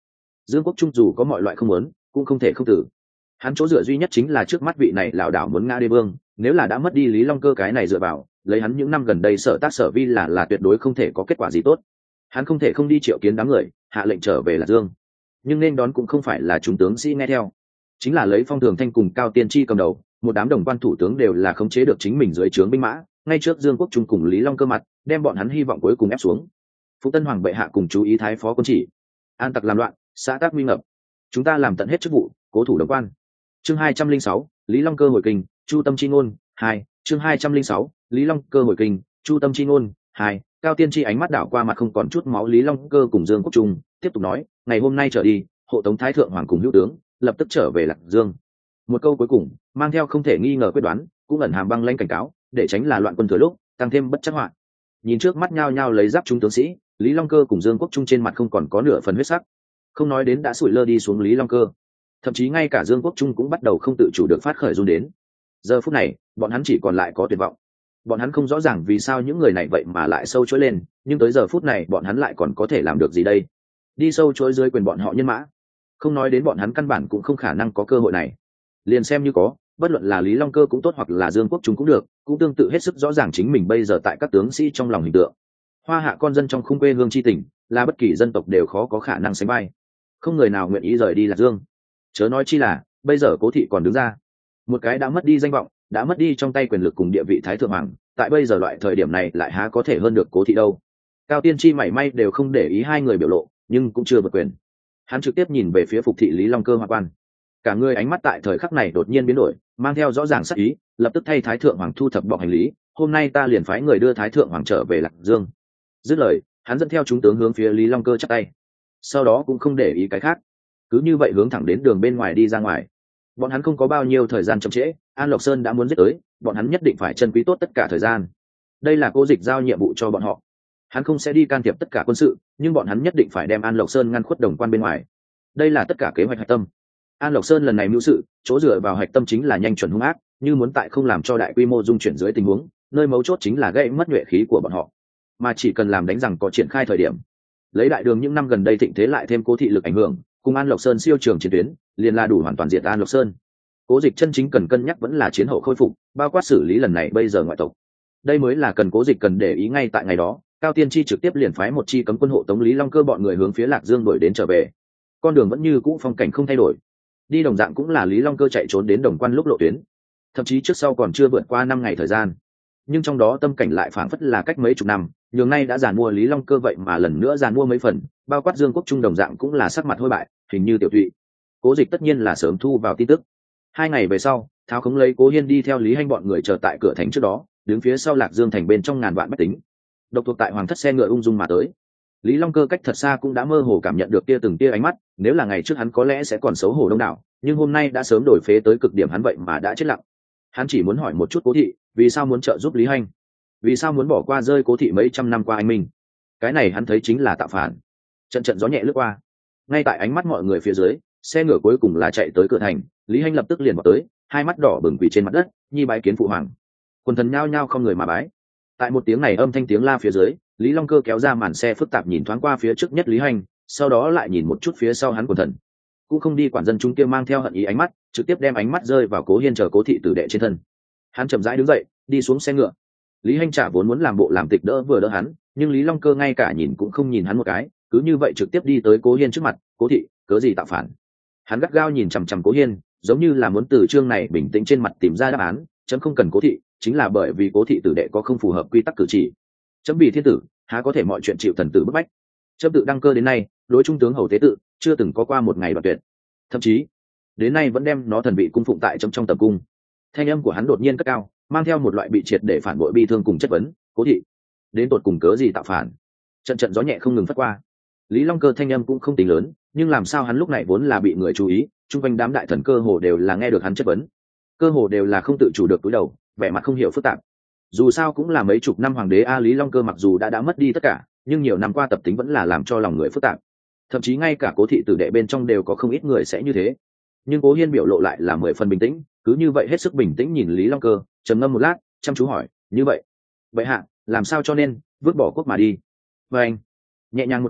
Dương Quốc Trung dù có mọi loại không muốn cũng không thể không tử. Hắn chỗ dựa duy nhất chính là trước mắt vị này lảo đảo muốn ngã đế vương, nếu là đã mất đi Lý Long Cơ cái này dựa vào, lấy hắn những năm gần đây sở tác sở vi là là tuyệt đối không thể có kết quả gì tốt. Hắn không thể không đi triệu kiến đám người, hạ lệnh trở về Lạc Dương, nhưng nên đón cũng không phải là chúng tướng sĩ nghe theo, chính là lấy Phong Thường Thanh cùng Cao Tiên Tri cầm đầu, một đám đồng quan thủ tướng đều là khống chế được chính mình dưới trướng binh mã, ngay trước Dương Quốc Trung cùng Lý Long Cơ mặt, đem bọn hắn hy vọng cuối cùng ép xuống. Phụ Tân Hoàng bệ hạ cùng chú ý thái phó quân chỉ, an tặc làm loạn, xã tác nguy ngập, chúng ta làm tận hết chức vụ, cố thủ đồng quan. Chương hai trăm linh sáu, Lý Long Cơ hồi kinh, Chu Tâm Chi ngôn hai. Chương hai trăm linh sáu, Lý Long Cơ hồi kinh, Chu Tâm Chi ngôn hai. Cao Tiên Tri ánh mắt đảo qua mặt không còn chút máu Lý Long Cơ cùng Dương Quốc Trung, tiếp tục nói, ngày hôm nay trở đi, hộ tống thái thượng hoàng cùng hữu tướng lập tức trở về Lạc Dương. Một câu cuối cùng mang theo không thể nghi ngờ quyết đoán, cũng ẩn hàm băng lãnh cảnh cáo, để tránh là loạn quân thừa lúc tăng thêm bất chắc họa. Nhìn trước mắt nhao nhao lấy giáp chúng tướng sĩ, Lý Long Cơ cùng Dương Quốc Trung trên mặt không còn có nửa phần huyết sắc, không nói đến đã sủi lơ đi xuống Lý Long Cơ, thậm chí ngay cả Dương Quốc Trung cũng bắt đầu không tự chủ được phát khởi run đến. Giờ phút này bọn hắn chỉ còn lại có tuyệt vọng. Bọn hắn không rõ ràng vì sao những người này vậy mà lại sâu chuỗi lên, nhưng tới giờ phút này bọn hắn lại còn có thể làm được gì đây? Đi sâu chuỗi dưới quyền bọn họ nhân mã, không nói đến bọn hắn căn bản cũng không khả năng có cơ hội này. Liền xem như có, bất luận là Lý Long Cơ cũng tốt hoặc là Dương Quốc Trung cũng được, cũng tương tự hết sức rõ ràng chính mình bây giờ tại các tướng sĩ trong lòng hình tượng. Hoa hạ con dân trong khung quê hương chi tỉnh, là bất kỳ dân tộc đều khó có khả năng sánh vai. Không người nào nguyện ý rời đi Lạc Dương. Chớ nói chi là bây giờ Cố Thị còn đứng ra, một cái đã mất đi danh vọng, đã mất đi trong tay quyền lực cùng địa vị thái thượng hoàng, tại bây giờ loại thời điểm này lại há có thể hơn được Cố Thị đâu. Cao Tiên Tri mảy may đều không để ý hai người biểu lộ, nhưng cũng chưa vượt quyền. Hắn trực tiếp nhìn về phía phục thị Lý Long Cơ hoa quan, cả người ánh mắt tại thời khắc này đột nhiên biến đổi, mang theo rõ ràng sắc ý, lập tức thay thái thượng hoàng thu thập bọc hành lý, hôm nay ta liền phái người đưa thái thượng hoàng trở về Lạc Dương. Dứt lời, hắn dẫn theo chúng tướng hướng phía Lý Long Cơ chắp tay, sau đó cũng không để ý cái khác, cứ như vậy hướng thẳng đến đường bên ngoài đi ra ngoài. Bọn hắn không có bao nhiêu thời gian chậm trễ, An Lộc Sơn đã muốn giết tới, bọn hắn nhất định phải trân quý tốt tất cả thời gian. Đây là Cố Dịch giao nhiệm vụ cho bọn họ, hắn không sẽ đi can thiệp tất cả quân sự, nhưng bọn hắn nhất định phải đem An Lộc Sơn ngăn khuất đồng quan bên ngoài. Đây là tất cả kế hoạch hạch tâm. An Lộc Sơn lần này mưu sự, chỗ dựa vào hạch tâm chính là nhanh chuẩn hung ác, như muốn tại không làm cho đại quy mô dung chuyển dưới tình huống, nơi mấu chốt chính là gây mất nhuệ khí của bọn họ, mà chỉ cần làm đánh rằng có triển khai thời điểm, lấy đại đường những năm gần đây thịnh thế lại thêm Cố Thị lực ảnh hưởng, cùng An Lộc Sơn siêu trường chiến tuyến, liền là đủ hoàn toàn diệt An Lộc Sơn. Cố Dịch chân chính cần cân nhắc vẫn là chiến hậu khôi phục, bao quát xử lý lần này bây giờ ngoại tộc. Đây mới là cần Cố Dịch cần để ý ngay tại ngày đó. Cao Tiên Tri trực tiếp liền phái một chi cấm quân hộ tống Lý Long Cơ bọn người hướng phía Lạc Dương đuổi đến trở về. Con đường vẫn như cũ phong cảnh không thay đổi, đi đồng dạng cũng là Lý Long Cơ chạy trốn đến đồng quan lúc lộ tuyến, thậm chí trước sau còn chưa vượt qua năm ngày thời gian, nhưng trong đó tâm cảnh lại phảng phất là cách mấy chục năm. Nhường nay đã giàn mua Lý Long Cơ vậy mà lần nữa giàn mua mấy phần, bao quát Dương Quốc Trung đồng dạng cũng là sắc mặt hôi bại, hình như tiểu thụy. Cố Dịch tất nhiên là sớm thu vào tin tức. Hai ngày về sau, tháo khống lấy Cố Hiên đi theo Lý Hanh bọn người chờ tại cửa thành trước đó, đứng phía sau Lạc Dương thành bên trong ngàn vạn bách tính, độc thuộc tại hoàng thất xe ngựa ung dung mà tới. Lý Long Cơ cách thật xa cũng đã mơ hồ cảm nhận được tia từng tia ánh mắt, nếu là ngày trước hắn có lẽ sẽ còn xấu hổ đông đảo, nhưng hôm nay đã sớm đổi phế tới cực điểm, hắn vậy mà đã chết lặng. Hắn chỉ muốn hỏi một chút Cố Thị, vì sao muốn trợ giúp Lý Hanh, vì sao muốn bỏ qua rơi Cố Thị mấy trăm năm qua anh minh. Cái này hắn thấy chính là tạo phản. Trận trận gió nhẹ lướt qua, ngay tại ánh mắt mọi người phía dưới, xe ngựa cuối cùng là chạy tới cửa thành. Lý Hanh lập tức liền vào tới, hai mắt đỏ bừng quỳ trên mặt đất, nhi bái kiến phụ hoàng. Quần thần nhao nhao không người mà bái. Tại một tiếng này âm thanh tiếng la phía dưới, Lý Long Cơ kéo ra màn xe phức tạp nhìn thoáng qua phía trước nhất Lý Hanh, sau đó lại nhìn một chút phía sau hắn quần thần, cũng không đi quản dân chúng kia mang theo hận ý ánh mắt, trực tiếp đem ánh mắt rơi vào Cố Hiên chờ Cố Thị tử đệ trên thân. Hắn chậm rãi đứng dậy, đi xuống xe ngựa. Lý Hanh chả vốn muốn làm bộ làm tịch đỡ vừa đỡ hắn, nhưng Lý Long Cơ ngay cả nhìn cũng không nhìn hắn một cái, cứ như vậy trực tiếp đi tới Cố Hiên trước mặt. Cố Thị, cớ gì tạo phản? Hắn gắt gao nhìn chằm chằm Cố Hiên, giống như là muốn từ chương này bình tĩnh trên mặt tìm ra đáp án. Chấm không cần Cố Thị, chính là bởi vì Cố Thị tử đệ có không phù hợp quy tắc cử chỉ. Chấm vì thiên tử, há có thể mọi chuyện chịu thần tử bức bách. Chấm tự đăng cơ đến nay, đối trung tướng hầu tế tự chưa từng có qua một ngày đoạn tuyệt, thậm chí đến nay vẫn đem nó thần vị cung phụng tại trong trong tập cung. Thanh âm của hắn đột nhiên cất cao, mang theo một loại bị triệt để phản bội bi thương cùng chất vấn. Cố Thị, đến tột cùng cớ gì tạo phản? Trận trận gió nhẹ không ngừng phất qua. Lý Long Cơ thanh âm cũng không tính lớn, nhưng làm sao hắn lúc này vốn là bị người chú ý, chung quanh đám đại thần cơ hồ đều là nghe được hắn chất vấn, cơ hồ đều là không tự chủ được cúi đầu, vẻ mặt không hiểu phức tạp. Dù sao cũng là mấy chục năm hoàng đế a, Lý Long Cơ mặc dù đã đã mất đi tất cả, nhưng nhiều năm qua tập tính vẫn là làm cho lòng người phức tạp. Thậm chí ngay cả Cố Thị tử đệ bên trong đều có không ít người sẽ như thế. Nhưng Cố Hiên biểu lộ lại là mười phần bình tĩnh, cứ như vậy hết sức bình tĩnh nhìn Lý Long Cơ, trầm ngâm một lát, chăm chú hỏi, như vậy vậy hạ làm sao cho nên vứt bỏ quốc mà đi? Và anh nhẹ nhàng một câu,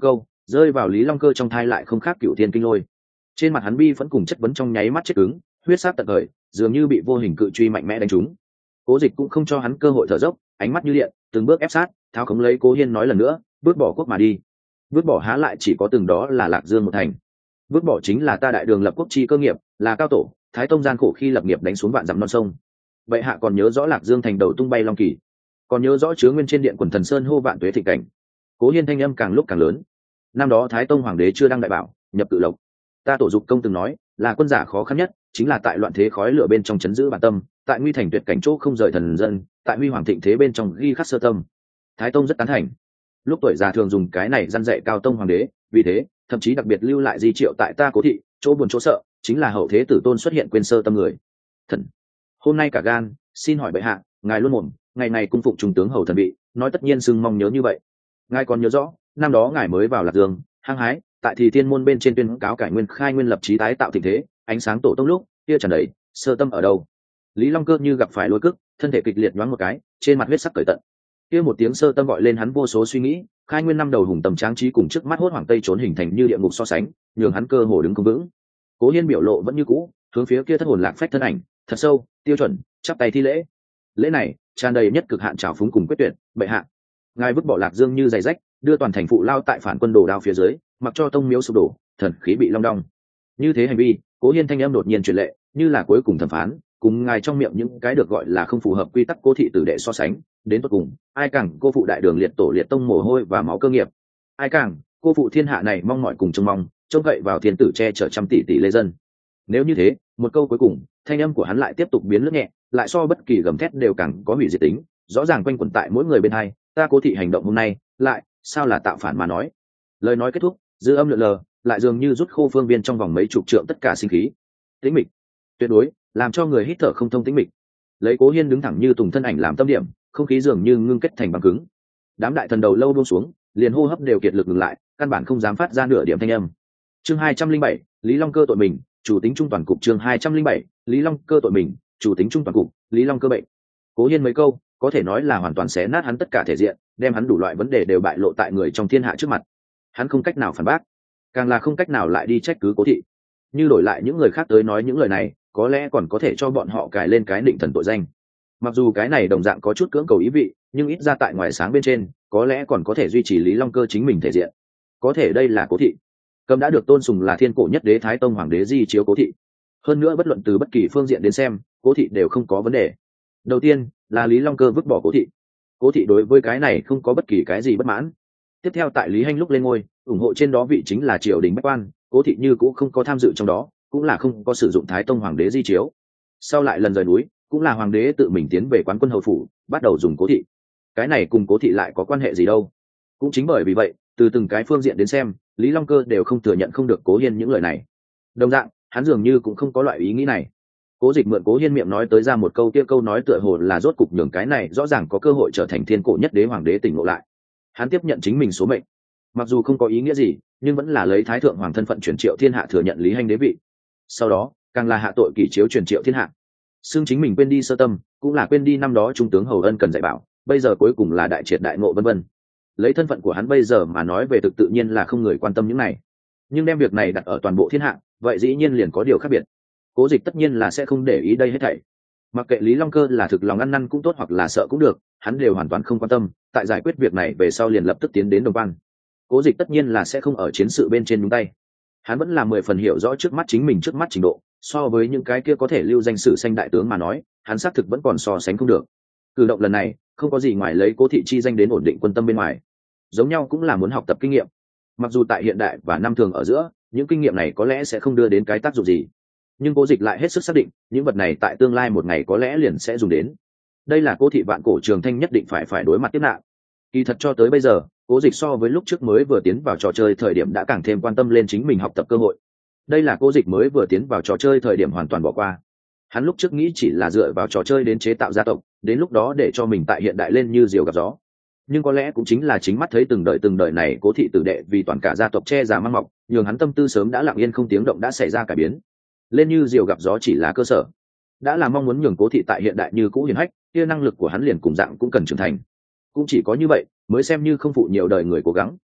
rơi vào Lý Long Cơ trong thai lại không khác cựu thiên kinh lôi. Trên mặt hắn bi vẫn cùng chất vấn trong nháy mắt chết cứng, huyết sát tận khởi, dường như bị vô hình cự truy mạnh mẽ đánh trúng. Cố Dịch cũng không cho hắn cơ hội thở dốc, ánh mắt như điện, từng bước ép sát, tháo khống lấy Cố Hiên nói lần nữa, bước bỏ quốc mà đi. Bước bỏ há lại chỉ có từng đó là Lạc Dương một thành. Bước bỏ chính là ta đại đường lập quốc chi cơ nghiệp, là cao tổ, Thái Tông gian khổ khi lập nghiệp đánh xuống vạn dặm non sông. Vậy hạ còn nhớ rõ Lạc Dương thành đầu tung bay long kỳ, còn nhớ rõ chứa nguyên trên điện quần thần sơn hô vạn tuế thịnh cảnh. Cố Hiên thanh âm càng lúc càng lớn. Năm đó Thái Tông hoàng đế chưa đăng đại bảo, nhập cự lộc. Ta tổ dục công từng nói, là quân giả khó khăn nhất, chính là tại loạn thế khói lửa bên trong chấn giữ bản tâm, tại nguy thành tuyệt cảnh chỗ không rời thần dân, tại huy hoàng thịnh thế bên trong ghi khắc sơ tâm. Thái Tông rất tán thành. Lúc tuổi già thường dùng cái này răn dạy cao tông hoàng đế, vì thế thậm chí đặc biệt lưu lại di triệu tại ta Cố thị, chỗ buồn chỗ sợ chính là hậu thế tử tôn xuất hiện quên sơ tâm người. Thần hôm nay cả gan xin hỏi bệ hạ, ngài luôn mồm ngày ngày cung phụng trung tướng hầu thần bị, nói tất nhiên sưng mong nhớ như vậy. Ngài còn nhớ rõ năm đó ngài mới vào Lạc Dương hăng hái tại thì thiên môn bên trên tuyên cáo cải nguyên khai nguyên lập chí tái tạo tình thế, ánh sáng tổ tông lúc kia tràn đầy sơ tâm ở đâu? Lý Long Cơ như gặp phải lôi cức, thân thể kịch liệt nhoáng một cái, trên mặt huyết sắc cởi tận. Kia một tiếng sơ tâm gọi lên hắn vô số suy nghĩ, khai nguyên năm đầu hùng tầm tráng trí cùng trước mắt hốt hoàng tây trốn hình thành như địa ngục so sánh, nhường hắn cơ hồ đứng không vững. Cố Hiên biểu lộ vẫn như cũ, hướng phía kia thất hồn lạc phách thân ảnh, thật sâu, tiêu chuẩn, chắp tay thi lễ. Lễ này tràn đầy nhất cực hạn trào phúng cùng quyết tuyệt, bệ hạ, ngài vứt bỏ Lạc Dương như giày rách, đưa toàn thành phụ lao tại phản quân đồ đao phía dưới, mặc cho tông miếu sụp đổ, thần khí bị long đong. Như thế hành vi, Cố Hiên thanh âm đột nhiên truyền lệ, như là cuối cùng thẩm phán, cùng ngài trong miệng những cái được gọi là không phù hợp quy tắc Cố thị tử đệ so sánh, đến cuối cùng, ai càng cô phụ đại đường liệt tổ liệt tông mồ hôi và máu cơ nghiệp, ai càng cô phụ thiên hạ này mong mỏi cùng trông mong, trông cậy vào thiên tử che chở trăm tỷ tỷ lê dân. Nếu như thế, một câu cuối cùng, thanh âm của hắn lại tiếp tục biến lướt nhẹ, lại so bất kỳ gầm thét đều càng có hủy diệt tính, rõ ràng quanh quẩn tại mỗi người bên hai. Ta Cố thị hành động hôm nay, lại sao là tạo phản mà nói. Lời nói kết thúc, dư âm lượn lờ, lại dường như rút khô phương viên trong vòng mấy chục trượng tất cả sinh khí. Tĩnh mịch, tuyệt đối, làm cho người hít thở không thông tĩnh mịch. Lấy Cố Hiên đứng thẳng như tùng thân ảnh làm tâm điểm, không khí dường như ngưng kết thành băng cứng. Đám đại thần đầu lâu buông xuống, liền hô hấp đều kiệt lực ngừng lại, căn bản không dám phát ra nửa điểm thanh âm. Chương hai trăm linh bảy, Lý Long Cơ tội mình, chủ tính trung toàn cục. Chương hai trăm linh bảy, Lý Long Cơ tội mình, chủ tính trung toàn cục. Lý Long Cơ bệnh. Cố Hiên mấy câu, có thể nói là hoàn toàn xé nát hắn tất cả thể diện, đem hắn đủ loại vấn đề đều bại lộ tại người trong thiên hạ trước mặt. Hắn không cách nào phản bác, càng là không cách nào lại đi trách cứ Cố thị. Như đổi lại những người khác tới nói những lời này, có lẽ còn có thể cho bọn họ cài lên cái định thần tội danh. Mặc dù cái này đồng dạng có chút cưỡng cầu ý vị, nhưng ít ra tại ngoài sáng bên trên, có lẽ còn có thể duy trì Lý Long Cơ chính mình thể diện. Có thể đây là Cố thị, cầm đã được tôn sùng là thiên cổ nhất đế Thái Tông hoàng đế di chiếu Cố thị. Hơn nữa bất luận từ bất kỳ phương diện đến xem, Cố thị đều không có vấn đề. Đầu tiên là Lý Long Cơ vứt bỏ Cố thị. Cố thị đối với cái này không có bất kỳ cái gì bất mãn. Tiếp theo tại Lý Hanh lúc lên ngôi, ủng hộ trên đó vị chính là triều đình bách quan, Cố thị như cũng không có tham dự trong đó, cũng là không có sử dụng Thái Tông hoàng đế di chiếu. Sau lại lần rời núi, cũng là hoàng đế tự mình tiến về quán quân hầu phủ, bắt đầu dùng Cố thị. Cái này cùng Cố thị lại có quan hệ gì đâu? Cũng chính bởi vì vậy, từ từng cái phương diện đến xem, Lý Long Cơ đều không thừa nhận không được Cố Hiên những lời này. Đồng dạng, hắn dường như cũng không có loại ý nghĩ này. Cố Dịch mượn Cố Hiên miệng nói tới ra một câu kia câu nói tựa hồ là rốt cục nhường cái này rõ ràng có cơ hội trở thành thiên cổ nhất đế hoàng đế tỉnh ngộ lại. Hắn tiếp nhận chính mình số mệnh, mặc dù không có ý nghĩa gì, nhưng vẫn là lấy thái thượng hoàng thân phận truyền triệu thiên hạ thừa nhận Lý Hanh đế vị. Sau đó, càng là hạ tội kỷ chiếu truyền triệu thiên hạ. Xương chính mình quên đi sơ tâm, cũng là quên đi năm đó trung tướng Hầu Ân cần dạy bảo, bây giờ cuối cùng là đại triệt đại ngộ vân vân. Lấy thân phận của hắn bây giờ mà nói về thực tự nhiên là không người quan tâm những này. Nhưng đem việc này đặt ở toàn bộ thiên hạ, vậy dĩ nhiên liền có điều khác biệt. Cố Dịch tất nhiên là sẽ không để ý đây hết thảy. Mặc kệ Lý Long Cơ là thực lòng ăn năn cũng tốt hoặc là sợ cũng được, hắn đều hoàn toàn không quan tâm, tại giải quyết việc này về sau liền lập tức tiến đến Đồng Văn. Cố Dịch tất nhiên là sẽ không ở chiến sự bên trên nhúng tay. Hắn vẫn là mười phần hiểu rõ trước mắt chính mình trước mắt trình độ, so với những cái kia có thể lưu danh sử xanh đại tướng mà nói, hắn xác thực vẫn còn so sánh không được. Cử động lần này, không có gì ngoài lấy Cố thị chi danh đến ổn định quân tâm bên ngoài. Giống nhau cũng là muốn học tập kinh nghiệm. Mặc dù tại hiện đại và năm thường ở giữa, những kinh nghiệm này có lẽ sẽ không đưa đến cái tác dụng gì, nhưng Cố Dịch lại hết sức xác định những vật này tại tương lai một ngày có lẽ liền sẽ dùng đến. Đây là Cố thị vạn cổ trường thanh nhất định phải phải đối mặt tiếp nạn. Kỳ thật cho tới bây giờ, Cố Dịch so với lúc trước mới vừa tiến vào trò chơi thời điểm đã càng thêm quan tâm lên chính mình học tập cơ hội. Đây là Cố Dịch mới vừa tiến vào trò chơi thời điểm hoàn toàn bỏ qua. Hắn lúc trước nghĩ chỉ là dựa vào trò chơi đến chế tạo gia tộc, đến lúc đó để cho mình tại hiện đại lên như diều gặp gió. Nhưng có lẽ cũng chính là chính mắt thấy từng đời từng đời này Cố thị tử đệ vì toàn cả gia tộc che già mang mọc, nhường hắn tâm tư sớm đã lặng yên không tiếng động đã xảy ra cải biến. Lên như diều gặp gió chỉ là cơ sở, đã là mong muốn nhường Cố thị tại hiện đại như cũ hiển hách, kia năng lực của hắn liền cùng dạng cũng cần trưởng thành. Cũng chỉ có như vậy mới xem như không phụ nhiều đời người cố gắng.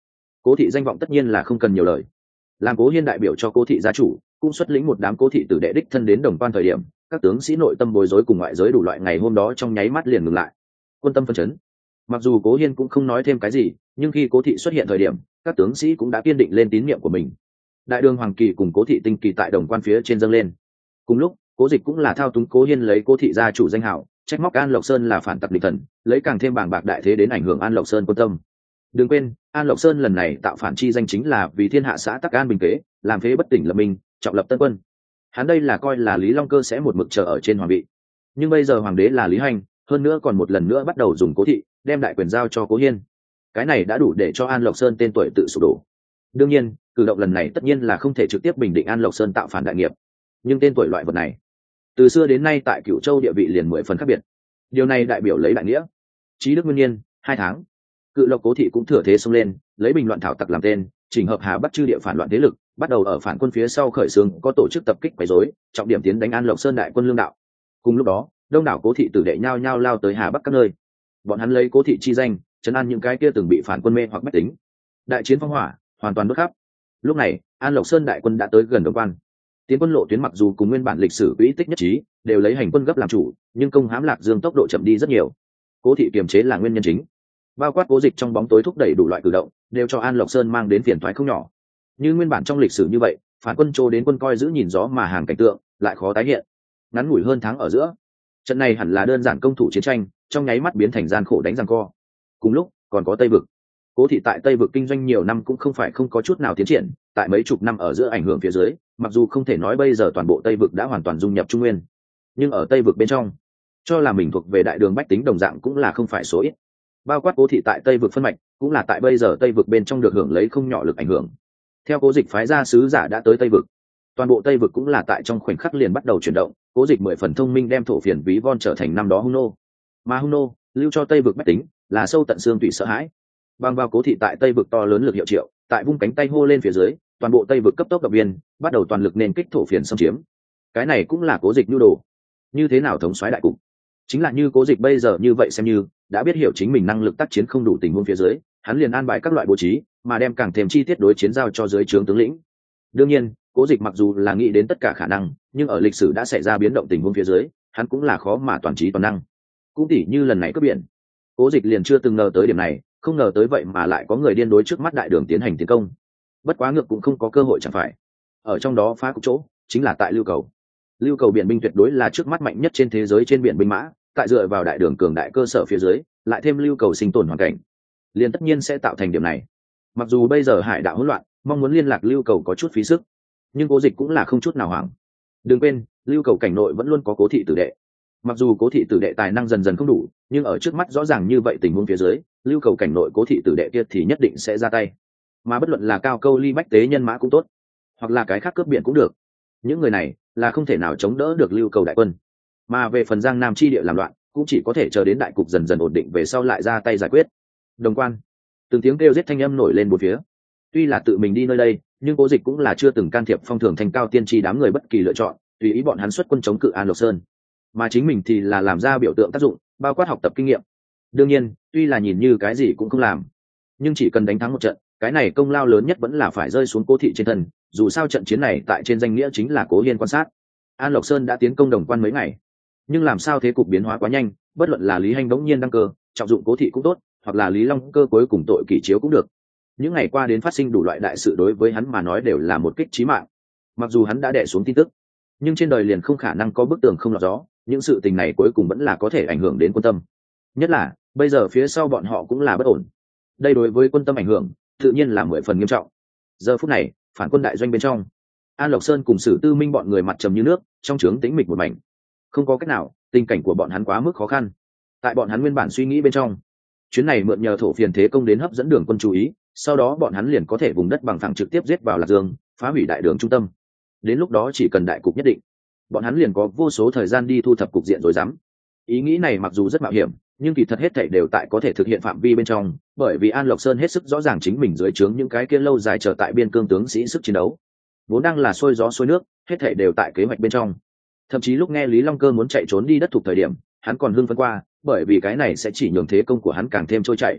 Cố thị danh vọng tất nhiên là không cần nhiều lời. Làm Cố Hiên đại biểu cho Cố thị gia chủ, cũng xuất lĩnh một đám Cố thị tử đệ đích thân đến Đồng Quan thời điểm, các tướng sĩ nội tâm bối rối cùng ngoại giới đủ loại ngày hôm đó trong nháy mắt liền ngừng lại. Quân tâm phân chấn. Mặc dù Cố Hiên cũng không nói thêm cái gì, nhưng khi Cố thị xuất hiện thời điểm, các tướng sĩ cũng đã kiên định lên tín nhiệm của mình. Đại đường hoàng kỳ cùng Cố thị tinh kỳ tại Đồng Quan phía trên dâng lên. Cùng lúc, Cố Dịch cũng là thao túng Cố Hiên lấy Cố thị gia chủ danh hào, trách móc An Lộc Sơn là phản tặc địch thần, lấy càng thêm bàng bạc đại thế đến ảnh hưởng An Lộc Sơn quân tâm. Đừng quên, An Lộc Sơn lần này tạo phản chi danh chính là vì thiên hạ xã tắc an bình kế, làm phế bất tỉnh lập minh, trọng lập tân quân. Hắn đây là coi là Lý Long Cơ sẽ một mực chờ ở trên hoàng vị. Nhưng bây giờ hoàng đế là Lý Hành, hơn nữa còn một lần nữa bắt đầu dùng Cố thị, đem đại quyền giao cho Cố Hiên. Cái này đã đủ để cho An Lộc Sơn tên tuổi tự sụp đổ. Đương nhiên, cử động lần này tất nhiên là không thể trực tiếp bình định An Lộc Sơn tạo phản đại nghiệp. Nhưng tên tuổi loại vật này, từ xưa đến nay tại Cửu Châu địa vị liền mười phần khác biệt. Điều này đại biểu lấy đại nghĩa. Chí Đức Nguyên Niên, hai tháng, Cự Lộc Cố thị cũng thừa thế xông lên, lấy bình loạn thảo tặc làm tên, chỉnh hợp Hà Bắc chư địa phản loạn thế lực, bắt đầu ở phản quân phía sau khởi xướng, có tổ chức tập kích quấy rối, trọng điểm tiến đánh An Lộc Sơn đại quân lương đạo. Cùng lúc đó, đông đảo Cố thị tử đệ nhao nhao lao tới Hà Bắc các nơi. Bọn hắn lấy Cố thị chi danh, trấn an những cái kia từng bị phản quân mê hoặc bách tính. Đại chiến phong hỏa, hoàn toàn đốt khắp. Lúc này, An Lộc Sơn đại quân đã tới gần Đồng Quan. Tiến quân lộ tuyến mặc dù cùng nguyên bản lịch sử quỹ tích nhất trí, đều lấy hành quân gấp làm chủ, nhưng công hãm Lạc Dương tốc độ chậm đi rất nhiều. Cố thị kiềm chế là nguyên nhân chính. Bao quát Cố Dịch trong bóng tối thúc đẩy đủ loại cử động, đều cho An Lộc Sơn mang đến phiền toái không nhỏ. Như nguyên bản trong lịch sử như vậy, phản quân trô đến quân coi giữ nhìn gió mà hàng cảnh tượng, lại khó tái hiện. Ngắn ngủi hơn tháng ở giữa, trận này hẳn là đơn giản công thủ chiến tranh, trong nháy mắt biến thành gian khổ đánh giằng co. Cùng lúc, còn có Tây vực. Cố thị tại Tây vực kinh doanh nhiều năm cũng không phải không có chút nào tiến triển, tại mấy chục năm ở giữa ảnh hưởng phía dưới, mặc dù không thể nói bây giờ toàn bộ Tây vực đã hoàn toàn dung nhập Trung Nguyên, nhưng ở Tây vực bên trong, cho là mình thuộc về đại đường bách tính đồng dạng cũng là không phải số ít. Bao quát Cố thị tại Tây vực phân mạch, cũng là tại bây giờ Tây vực bên trong được hưởng lấy không nhỏ lực ảnh hưởng. Theo Cố Dịch phái ra sứ giả đã tới Tây vực, toàn bộ Tây vực cũng là tại trong khoảnh khắc liền bắt đầu chuyển động. Cố Dịch mười phần thông minh đem thổ phiền ví von trở thành năm đó hung nô, mà hung nô lưu cho Tây vực bách tính là sâu tận xương tủy sợ hãi. Bằng vào Cố thị tại Tây vực to lớn lực hiệu triệu, tại vung cánh tay hô lên phía dưới, toàn bộ Tây vực cấp tốc động viên, bắt đầu toàn lực nên kích thổ phiền xâm chiếm. Cái này cũng là Cố Dịch nhu đồ. Như thế nào thống soái đại cục? Chính là như Cố Dịch bây giờ như vậy, xem như đã biết hiểu chính mình năng lực tác chiến không đủ tình huống phía dưới, hắn liền an bài các loại bố trí, mà đem càng thêm chi tiết đối chiến giao cho dưới trướng tướng lĩnh. Đương nhiên, Cố Dịch mặc dù là nghĩ đến tất cả khả năng, nhưng ở lịch sử đã xảy ra biến động tình huống phía dưới, hắn cũng là khó mà toàn trí toàn năng. Cũng tỉ như lần này cướp biển, Cố Dịch liền chưa từng ngờ tới điểm này, không ngờ tới vậy mà lại có người điên đối trước mắt đại đường tiến hành tiến công. Bất quá ngược cũng không có cơ hội chẳng phải. Ở trong đó phá cục chỗ, chính là tại Lưu Cầu. Lưu Cầu biển binh tuyệt đối là trước mắt mạnh nhất trên thế giới trên biển binh mã, tại dựa vào đại đường cường đại cơ sở phía dưới, lại thêm Lưu Cầu sinh tồn hoàn cảnh, liền tất nhiên sẽ tạo thành điểm này. Mặc dù bây giờ hải đạo hỗn loạn, mong muốn liên lạc Lưu Cầu có chút phí sức, nhưng Cố Dịch cũng là không chút nào hoảng. Đừng quên, Lưu Cầu cảnh nội vẫn luôn có Cố thị tử đệ. Mặc dù Cố thị tử đệ tài năng dần dần không đủ, nhưng ở trước mắt rõ ràng như vậy tình huống phía dưới, Lưu Cầu cảnh nội Cố thị tử đệ kia thì nhất định sẽ ra tay. Mà bất luận là cao câu ly bách tế nhân mã cũng tốt, hoặc là cái khác cướp biển cũng được, những người này là không thể nào chống đỡ được Lưu Cầu đại quân. Mà về phần Giang Nam chi địa làm loạn, cũng chỉ có thể chờ đến đại cục dần dần ổn định về sau lại ra tay giải quyết. Đồng Quan, từng tiếng kêu giết thanh âm nổi lên bốn phía. Tuy là tự mình đi nơi đây, nhưng Cố Dịch cũng là chưa từng can thiệp phong thường thành cao tiên tri đám người bất kỳ lựa chọn, tùy ý bọn hắn xuất quân chống cự An Lộc Sơn, mà chính mình thì là làm ra biểu tượng tác dụng, bao quát học tập kinh nghiệm. Đương nhiên, tuy là nhìn như cái gì cũng không làm, nhưng chỉ cần đánh thắng một trận, cái này công lao lớn nhất vẫn là phải rơi xuống Cố thị trên thân. Dù sao trận chiến này tại trên danh nghĩa chính là Cố Hiên quan sát. An Lộc Sơn đã tiến công Đồng Quan mấy ngày, nhưng làm sao thế cục biến hóa quá nhanh, bất luận là Lý Hành đống nhiên đăng cơ trọng dụng Cố thị cũng tốt, hoặc là Lý Long Cơ cuối cùng tội kỷ chiếu cũng được, những ngày qua đến phát sinh đủ loại đại sự đối với hắn mà nói đều là một kích chí mạng. Mặc dù hắn đã đè xuống tin tức, nhưng trên đời liền không khả năng có bức tường không lọt gió, những sự tình này cuối cùng vẫn là có thể ảnh hưởng đến quân tâm. Nhất là bây giờ phía sau bọn họ cũng là bất ổn, đây đối với quân tâm ảnh hưởng tự nhiên là mười phần nghiêm trọng. Giờ phút này, phản quân đại doanh bên trong, An Lộc Sơn cùng Sử Tư Minh bọn người mặt trầm như nước, trong trướng tĩnh mịch một mảnh. Không có cách nào, tình cảnh của bọn hắn quá mức khó khăn. Tại bọn hắn nguyên bản suy nghĩ bên trong, chuyến này mượn nhờ thổ phiền thế công đến hấp dẫn đường quân chú ý, sau đó bọn hắn liền có thể vùng đất bằng phẳng trực tiếp giết vào Lạc Dương, phá hủy đại đường trung tâm. Đến lúc đó chỉ cần đại cục nhất định, bọn hắn liền có vô số thời gian đi thu thập cục diện rồi dám. Ý nghĩ này mặc dù rất mạo hiểm, nhưng kỳ thật hết thảy đều tại có thể thực hiện phạm vi bên trong, bởi vì An Lộc Sơn hết sức rõ ràng chính mình dưới trướng những cái kia lâu dài chờ tại biên cương tướng sĩ sức chiến đấu vốn đang là xuôi gió xuôi nước, hết thảy đều tại kế hoạch bên trong. Thậm chí lúc nghe Lý Long Cơ muốn chạy trốn đi đất thuộc thời điểm, hắn còn hưng phấn qua, bởi vì cái này sẽ chỉ nhường thế công của hắn càng thêm trôi chảy.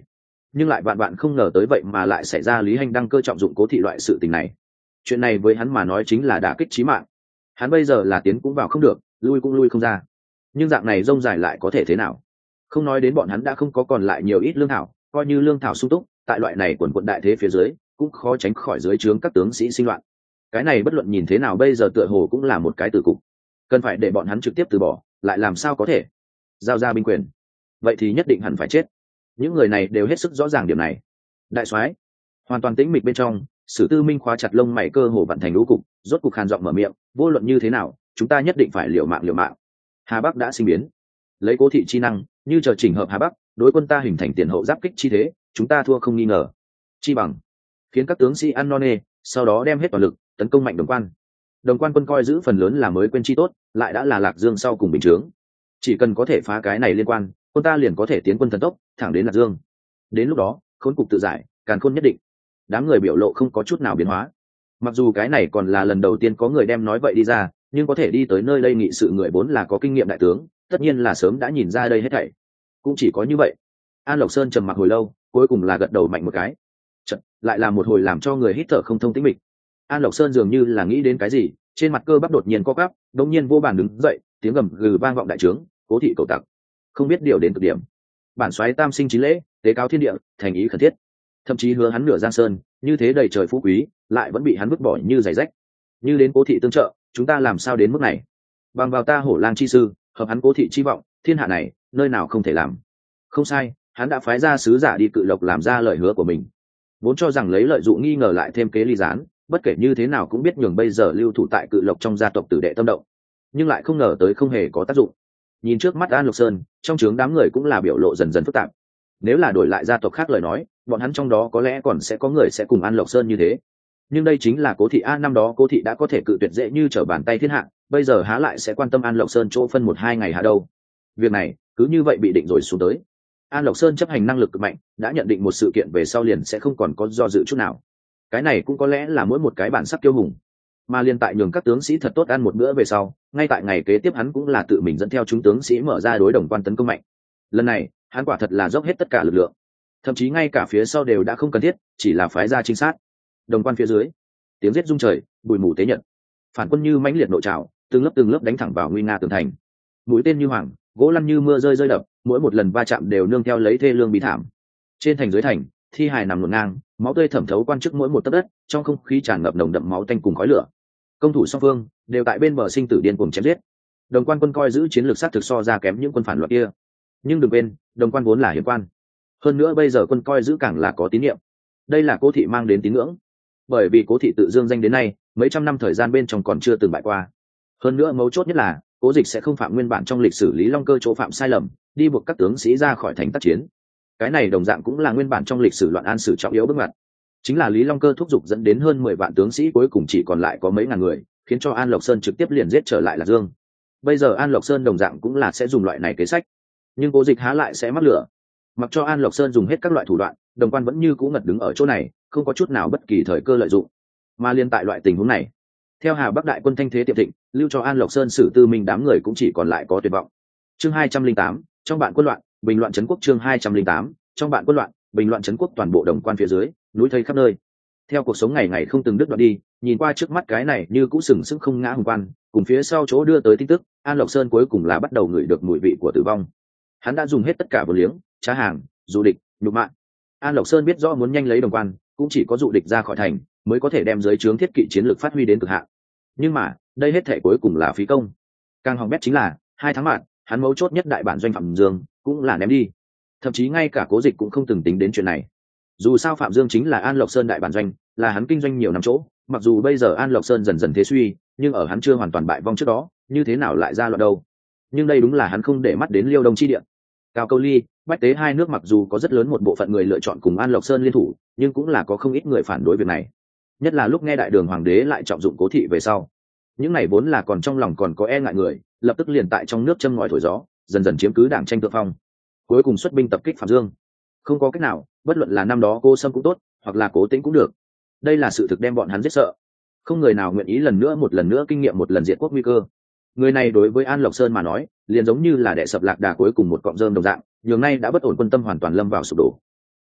nhưng lại vạn vạn không ngờ tới vậy mà lại xảy ra Lý Hành đăng cơ trọng dụng Cố Thị loại sự tình này. Chuyện này với hắn mà nói chính là đả kích chí mạng. Hắn bây giờ là tiến cũng vào không được, lui cũng lui không ra. Nhưng dạng này rông dài lại có thể thế nào? Không nói đến bọn hắn đã không có còn lại nhiều ít lương thảo, coi như lương thảo sung túc, tại loại này quần quận đại thế phía dưới, cũng khó tránh khỏi dưới trướng các tướng sĩ sinh loạn. Cái này bất luận nhìn thế nào bây giờ tựa hồ cũng là một cái tử cục. Cần phải để bọn hắn trực tiếp từ bỏ, lại làm sao có thể? Giao ra binh quyền, vậy thì nhất định hẳn phải chết. Những người này đều hết sức rõ ràng điểm này. Đại soái, hoàn toàn tĩnh mịch bên trong, Sử Tư Minh khóa chặt lông mày cơ hồ vặn thành lũ cục, rốt cục khàn giọng mở miệng, vô luận như thế nào, chúng ta nhất định phải liều mạng liều mạng. Hà Bắc đã sinh biến, lấy Cố Thị chi năng, như chờ chỉnh hợp Hà Bắc, đối quân ta hình thành tiền hậu giáp kích chi thế, chúng ta thua không nghi ngờ. Chi bằng khiến các tướng sĩ ăn no nê, sau đó đem hết toàn lực tấn công mạnh Đồng Quan. Đồng Quan quân coi giữ phần lớn là mới quên chi tốt, lại đã là Lạc Dương sau cùng bình chướng. Chỉ cần có thể phá cái này liên quan, quân ta liền có thể tiến quân thần tốc thẳng đến Lạc Dương. Đến lúc đó, khốn cục tự giải, càn khôn nhất định. Đám người biểu lộ không có chút nào biến hóa. Mặc dù cái này còn là lần đầu tiên có người đem nói vậy đi ra, nhưng có thể đi tới nơi đây nghị sự người vốn là có kinh nghiệm đại tướng, tất nhiên là sớm đã nhìn ra đây hết thảy. Cũng chỉ có như vậy. An Lộc Sơn trầm mặc hồi lâu, cuối cùng là gật đầu mạnh một cái. Chật, lại là một hồi làm cho người hít thở không thông tĩnh mịch. An Lộc Sơn dường như là nghĩ đến cái gì, trên mặt cơ bắp đột nhiên co quắp, đột nhiên vô bàn đứng dậy, tiếng gầm gừ vang vọng đại trướng, Cố Thị cầu tặc, không biết điều đến cực điểm. Bản soái tam sinh chín lễ, tế cáo thiên địa, thành ý khẩn thiết. Thậm chí hứa hắn nửa Giang Sơn, như thế đầy trời phú quý, lại vẫn bị hắn vứt bỏ như giày rách. Như đến Cố Thị tương trợ, chúng ta làm sao đến mức này? Bằng vào ta Hổ Lang chi sư, hợp hắn Cố Thị chi vọng, thiên hạ này, nơi nào không thể làm. Không sai, hắn đã phái ra sứ giả đi Cự Lộc làm ra lời hứa của mình. Vốn cho rằng lấy lợi dụng nghi ngờ lại thêm kế ly gián, bất kể như thế nào cũng biết nhường bây giờ lưu thủ tại Cự Lộc trong gia tộc tử đệ tâm động, nhưng lại không ngờ tới không hề có tác dụng. Nhìn trước mắt An Lộc Sơn, trong trướng đám người cũng là biểu lộ dần dần phức tạp. Nếu là đổi lại gia tộc khác lời nói, bọn hắn trong đó có lẽ còn sẽ có người sẽ cùng An Lộc Sơn như thế. Nhưng đây chính là Cố Thị a, năm đó Cố Thị đã có thể cự tuyệt dễ như trở bàn tay thiên hạ, bây giờ há lại sẽ quan tâm An Lộc Sơn chỗ phân một hai ngày hả đâu? Việc này cứ như vậy bị định rồi xuống tới. An Lộc Sơn chấp hành năng lực cực mạnh, đã nhận định một sự kiện về sau liền sẽ không còn có do dự chút nào. Cái này cũng có lẽ là mỗi một cái bản sắc kiêu hùng. Mà liên tại nhường các tướng sĩ thật tốt ăn một bữa về sau, ngay tại ngày kế tiếp hắn cũng là tự mình dẫn theo chúng tướng sĩ mở ra đối Đồng Quan tấn công mạnh. Lần này, hắn quả thật là dốc hết tất cả lực lượng, thậm chí ngay cả phía sau đều đã không cần thiết, chỉ là phái ra trinh sát. Đồng Quan phía dưới, tiếng giết rung trời, bụi mù tế nhật, phản quân như mãnh liệt nộ trào, từng lớp từng lớp đánh thẳng vào nguy nga tường thành. Mũi tên như hoàng, gỗ lăn như mưa rơi rơi đập, mỗi một lần va chạm đều nương theo lấy thê lương bi thảm. Trên thành dưới thành, thi hài nằm ngổn ngang, máu tươi thẩm thấu quan chức mỗi một tấc đất, trong không khí tràn ngập nồng đậm máu tanh cùng khói lửa. Công thủ song phương đều tại bên bờ sinh tử điên cuồng chém giết. Đồng Quan quân coi giữ chiến lược sát thực so ra kém những quân phản loạn kia, nhưng đừng quên, Đồng Quan vốn là hiểm quan. Hơn nữa bây giờ quân coi giữ càng là có tín nhiệm. Đây là Cố Thị mang đến tín ngưỡng, bởi vì Cố Thị tự dương danh đến nay, mấy trăm năm thời gian bên trong còn chưa từng bại qua. Hơn nữa mấu chốt nhất là Cố Dịch sẽ không phạm nguyên bản trong lịch sử Lý Long Cơ chỗ phạm sai lầm, đi buộc các tướng sĩ ra khỏi thành tác chiến. Cái này đồng dạng cũng là nguyên bản trong lịch sử loạn an sử trọng yếu bước ngoặt. Chính là Lý Long Cơ thúc giục dẫn đến hơn mười vạn tướng sĩ cuối cùng chỉ còn lại có mấy ngàn người, khiến cho An Lộc Sơn trực tiếp liền giết trở lại Lạc Dương. Bây giờ An Lộc Sơn đồng dạng cũng là sẽ dùng loại này kế sách, nhưng Cố Dịch há lại sẽ mắc lửa. Mặc cho An Lộc Sơn dùng hết các loại thủ đoạn, Đồng Quan vẫn như cũ ngật đứng ở chỗ này, không có chút nào bất kỳ thời cơ lợi dụng. Mà liên tại loại tình huống này, theo Hà Bắc đại quân thanh thế tiệm thịnh, lưu cho An Lộc Sơn Sử Tư Minh đám người cũng chỉ còn lại có tuyệt vọng. Chương hai trăm linh tám, trong bạn quân loạn, bình loạn trấn quốc. Chương hai trăm linh tám, trong bạn quân loạn, bình loạn trấn quốc. Toàn bộ Đồng Quan phía dưới, núi thây khắp nơi. Theo cuộc sống ngày ngày không từng đứt đoạn đi, nhìn qua trước mắt cái này như cũ sừng sững không ngã hùng quan, cùng phía sau chỗ đưa tới tin tức, An Lộc Sơn cuối cùng là bắt đầu ngửi được mùi vị của tử vong. Hắn đã dùng hết tất cả vô liếng, trá hàng, dụ địch, nhục mạ. An Lộc Sơn biết rõ muốn nhanh lấy Đồng Quan, cũng chỉ có dụ địch ra khỏi thành, mới có thể đem dưới trướng thiết kỵ chiến lược phát huy đến cực hạn. Nhưng mà, đây hết thể cuối cùng là phí công. Càng hỏng bét chính là, hai tháng mạng, hắn mấu chốt nhất đại bản doanh Phạm Dương, cũng là ném đi. Thậm chí ngay cả Cố Dịch cũng không từng tính đến chuyện này. Dù sao Phạm Dương chính là An Lộc Sơn đại bản doanh, là hắn kinh doanh nhiều năm chỗ, mặc dù bây giờ An Lộc Sơn dần dần thế suy, nhưng ở hắn chưa hoàn toàn bại vong trước đó, như thế nào lại ra loạn đâu. Nhưng đây đúng là hắn không để mắt đến Liêu Đông chi địa. Cao Câu Ly, Bách Tế hai nước mặc dù có rất lớn một bộ phận người lựa chọn cùng An Lộc Sơn liên thủ, nhưng cũng là có không ít người phản đối việc này. Nhất là lúc nghe Đại Đường hoàng đế lại trọng dụng Cố Thị về sau, những này vốn là còn trong lòng còn có e ngại người, lập tức liền tại trong nước châm ngòi thổi gió, dần dần chiếm cứ đảng tranh thượng phong, cuối cùng xuất binh tập kích Phạm Dương. Không có cách nào, bất luận là năm đó Cô Sâm cũng tốt, hoặc là Cố Tĩnh cũng được, đây là sự thực đem bọn hắn giết sợ. Không người nào nguyện ý lần nữa một lần nữa kinh nghiệm một lần diệt quốc nguy cơ. Người này đối với An Lộc Sơn mà nói, liền giống như là đè sập lạc đà cuối cùng một cọng rơm đồng dạng, nhường nay đã bất ổn quân tâm hoàn toàn lâm vào sụp đổ.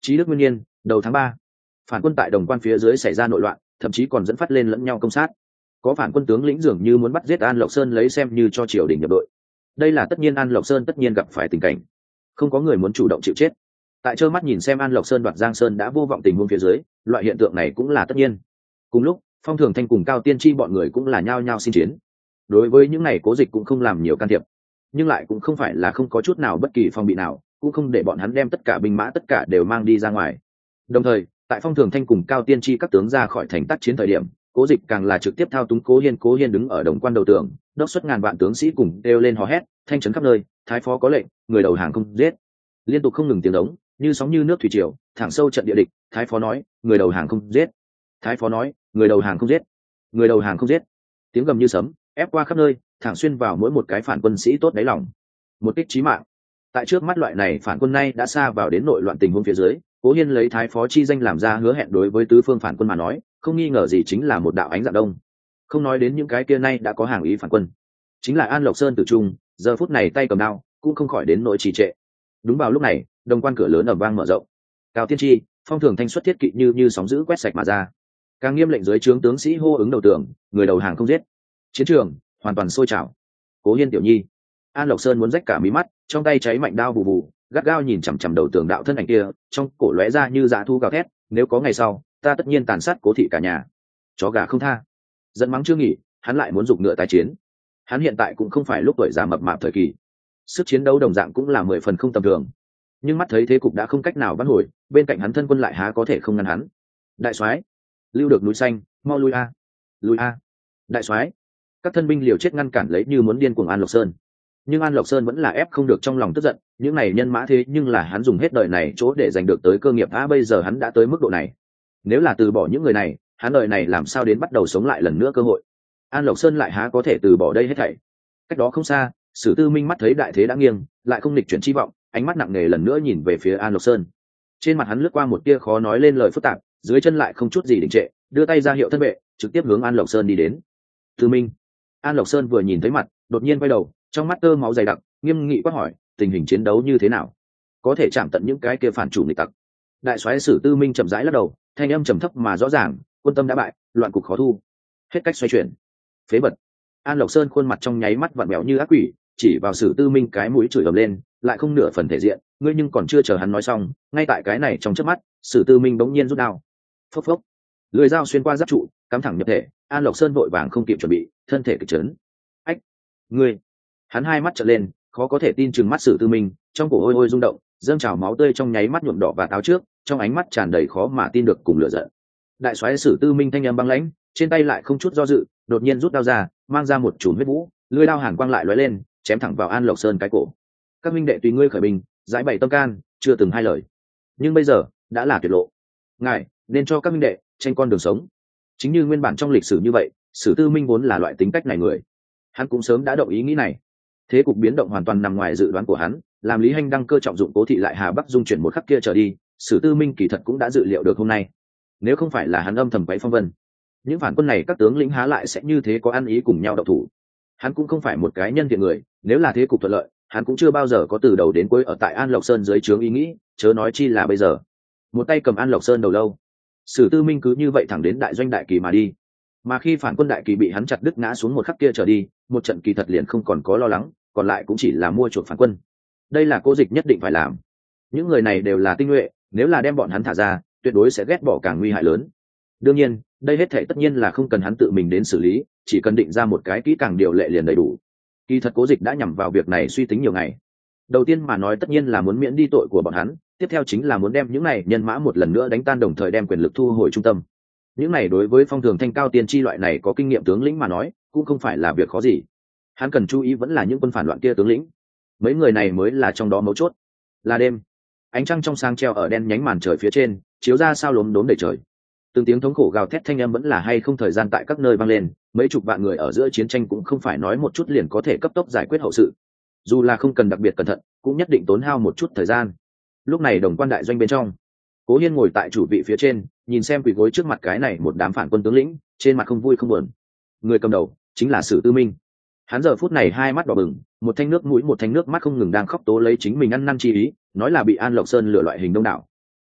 Chí Đức Nguyên Nhiên, đầu tháng ba, phản quân tại Đồng Quan phía dưới xảy ra nội loạn, thậm chí còn dẫn phát lên lẫn nhau công sát. Có phản quân tướng lĩnh dường như muốn bắt giết An Lộc Sơn lấy xem như cho triều đình nhập đội. Đây là tất nhiên, An Lộc Sơn tất nhiên gặp phải tình cảnh, không có người muốn chủ động chịu chết. Tại trơ mắt nhìn xem An Lộc Sơn đoạt Giang Sơn đã vô vọng tình huống phía dưới, loại hiện tượng này cũng là tất nhiên. Cùng lúc, Phong Thường Thanh cùng Cao Tiên Tri bọn người cũng là nhao nhao xin chiến. Đối với những này Cố Dịch cũng không làm nhiều can thiệp, nhưng lại cũng không phải là không có chút nào bất kỳ phòng bị nào, cũng không để bọn hắn đem tất cả binh mã tất cả đều mang đi ra ngoài. Đồng thời, tại Phong Thường Thanh cùng Cao Tiên Tri các tướng ra khỏi thành tác chiến thời điểm, Cố Dịch càng là trực tiếp thao túng Cố Hiên. Cố Hiên đứng ở Đồng Quan đầu tường, đốc xuất ngàn vạn tướng sĩ cùng đều lên hò hét, thanh trấn khắp nơi, thái phó có lệnh, người đầu hàng không giết. Liên tục không ngừng tiếng giống, như sóng như nước thủy triều, thẳng sâu trận địa địch. Thái phó nói, người đầu hàng không giết. Thái phó nói, người đầu hàng không giết. Người đầu hàng không giết. Tiếng gầm như sấm, ép qua khắp nơi, thẳng xuyên vào mỗi một cái phản quân sĩ tốt đáy lòng. Một kích chí mạng. Tại trước mắt loại này phản quân nay đã xa vào đến nội loạn tình huống phía dưới, Cố Hiên lấy thái phó chi danh làm ra hứa hẹn đối với tứ phương phản quân mà nói, không nghi ngờ gì chính là một đạo ánh dạng đông. Không nói đến những cái kia nay đã có hàng ý phản quân, chính là An Lộc Sơn Tử Trung, giờ phút này tay cầm đao cũng không khỏi đến nỗi trì trệ. Đúng vào lúc này, Đồng Quan cửa lớn ầm vang mở rộng. Cao Tiên Tri, Phong Thường Thanh xuất thiết kỵ như như sóng dữ quét sạch mà ra. Càng nghiêm lệnh dưới trướng tướng sĩ hô ứng đầu tường, người đầu hàng không giết. Chiến trường hoàn toàn sôi trào. Cố Hiên tiểu nhi, An Lộc Sơn muốn rách cả mí mắt, trong tay cháy mạnh đao vù vù, gắt gao nhìn chằm chằm đầu tường đạo thân ảnh kia, trong cổ lóe ra như dã thu gào thét, nếu có ngày sau, ta tất nhiên tàn sát Cố thị cả nhà. Chó gà không tha. Giận mắng chưa nghỉ, hắn lại muốn giục ngựa tái chiến. Hắn hiện tại cũng không phải lúc tuổi già mập mạp thời kỳ, sức chiến đấu đồng dạng cũng là mười phần không tầm thường. Nhưng mắt thấy thế cục đã không cách nào vãn hồi, bên cạnh hắn thân quân lại há có thể không ngăn hắn. Đại soái, lưu được núi xanh, mau lui a, lui a. Đại soái, các thân binh liều chết ngăn cản lấy như muốn điên cuồng An Lộc Sơn. Nhưng An Lộc Sơn vẫn là ép không được trong lòng tức giận, những này nhân mã thế nhưng là hắn dùng hết đời này chỗ để giành được tới cơ nghiệp a, bây giờ hắn đã tới mức độ này, nếu là từ bỏ những người này, hắn đời này làm sao đến bắt đầu sống lại lần nữa cơ hội. An Lộc Sơn lại há có thể từ bỏ đây hết thảy. Cách đó không xa, Sử Tư Minh mắt thấy đại thế đã nghiêng, lại không nghịch chuyển chi vọng, ánh mắt nặng nề lần nữa nhìn về phía An Lộc Sơn. Trên mặt hắn lướt qua một tia khó nói lên lời phức tạp, dưới chân lại không chút gì đình trệ, đưa tay ra hiệu thân vệ, trực tiếp hướng An Lộc Sơn đi đến. Tư Minh. An Lộc Sơn vừa nhìn thấy mặt, đột nhiên quay đầu, trong mắt tơ máu dày đặc, nghiêm nghị quát hỏi, tình hình chiến đấu như thế nào? Có thể chạm tận những cái kia phản chủ nghịch tặc. Đại soái Sử Tư Minh chậm rãi lắc đầu, thanh âm trầm thấp mà rõ ràng, quân tâm đã bại, loạn cục khó thu, hết cách xoay chuyển. Phế vật. An Lộc Sơn khuôn mặt trong nháy mắt vặn vẹo như ác quỷ, chỉ vào Sử Tư Minh cái mũi chửi ầm lên, lại không nửa phần thể diện, ngươi nhưng còn chưa chờ hắn nói xong, ngay tại cái này trong chớp mắt, Sử Tư Minh bỗng nhiên rút đao. Phốc phốc. Lưỡi dao xuyên qua giáp trụ, cắm thẳng nhập thể, An Lộc Sơn vội vàng không kịp chuẩn bị, thân thể kịch chấn. Ách, ngươi. Hắn hai mắt trợn lên, khó có thể tin chừng mắt Sử Tư Minh, trong cổ hôi hôi rung động, dâng trào máu tươi trong nháy mắt nhuộm đỏ và táo trước, trong ánh mắt tràn đầy khó mà tin được cùng lửa giận. Đại soái Sử Tư Minh thanh âm băng lãnh, trên tay lại không chút do dự, đột nhiên rút đao ra, mang ra một chùm huyết vũ, lưỡi đao hàn quang lại lóe lên, chém thẳng vào An Lộc Sơn cái cổ. Các minh đệ tùy ngươi khởi binh, giải bày tâm can, chưa từng hai lời, nhưng bây giờ đã là tuyệt lộ, ngài nên cho các minh đệ tranh con đường sống. Chính như nguyên bản trong lịch sử như vậy, Sử Tư Minh vốn là loại tính cách này người, hắn cũng sớm đã động ý nghĩ này. Thế cục biến động hoàn toàn nằm ngoài dự đoán của hắn, làm Lý Hành đăng cơ trọng dụng Cố thị lại Hà Bắc dung chuyển một khắc kia trở đi, Sử Tư Minh kỳ thật cũng đã dự liệu được hôm nay. Nếu không phải là hắn âm thầm quấy phong vân, những phản quân này các tướng lĩnh há lại sẽ như thế có ăn ý cùng nhau động thủ. Hắn cũng không phải một cái nhân thiện người, nếu là thế cục thuận lợi, hắn cũng chưa bao giờ có từ đầu đến cuối ở tại An Lộc Sơn dưới trướng ý nghĩ, chớ nói chi là bây giờ. Một tay cầm An Lộc Sơn đầu lâu, Sử Tư Minh cứ như vậy thẳng đến đại doanh đại kỳ mà đi. Mà khi phản quân đại kỳ bị hắn chặt đứt ngã xuống một khắc kia trở đi, một trận kỳ thật liền không còn có lo lắng, còn lại cũng chỉ là mua chuộc phản quân. Đây là Cố Dịch nhất định phải làm. Những người này đều là tinh nhuệ, nếu là đem bọn hắn thả ra, tuyệt đối sẽ ghét bỏ càng nguy hại lớn. Đương nhiên, đây hết thảy tất nhiên là không cần hắn tự mình đến xử lý, chỉ cần định ra một cái kỹ càng điều lệ liền đầy đủ. Kỳ thật Cố Dịch đã nhằm vào việc này suy tính nhiều ngày. Đầu tiên mà nói tất nhiên là muốn miễn đi tội của bọn hắn, tiếp theo chính là muốn đem những này nhân mã một lần nữa đánh tan, đồng thời đem quyền lực thu hồi trung tâm. Những này đối với Phong Thường Thanh Cao Tiên Tri loại này có kinh nghiệm tướng lĩnh mà nói, cũng không phải là việc khó gì. Hắn cần chú ý vẫn là những quân phản loạn kia tướng lĩnh. Mấy người này mới là trong đó mấu chốt. Là đêm, ánh trăng trong sáng treo ở đen nhánh màn trời phía trên, chiếu ra sao lốm đốm đầy trời. Từng tiếng thống khổ gào thét thanh âm vẫn là hay không thời gian tại các nơi vang lên, mấy chục vạn người ở giữa chiến tranh cũng không phải nói một chút liền có thể cấp tốc giải quyết hậu sự. Dù là không cần đặc biệt cẩn thận, cũng nhất định tốn hao một chút thời gian. Lúc này Đồng Quan đại doanh bên trong, Cố Hiên ngồi tại chủ vị phía trên, nhìn xem quỳ gối trước mặt cái này một đám phản quân tướng lĩnh, trên mặt không vui không buồn. Người cầm đầu chính là Sử Tư Minh. Hắn giờ phút này hai mắt đỏ bừng, một thanh nước mũi một thanh nước mắt không ngừng đang khóc tố lấy chính mình ăn năn chi ý, nói là bị An Lộc Sơn lừa loại hình đông đảo.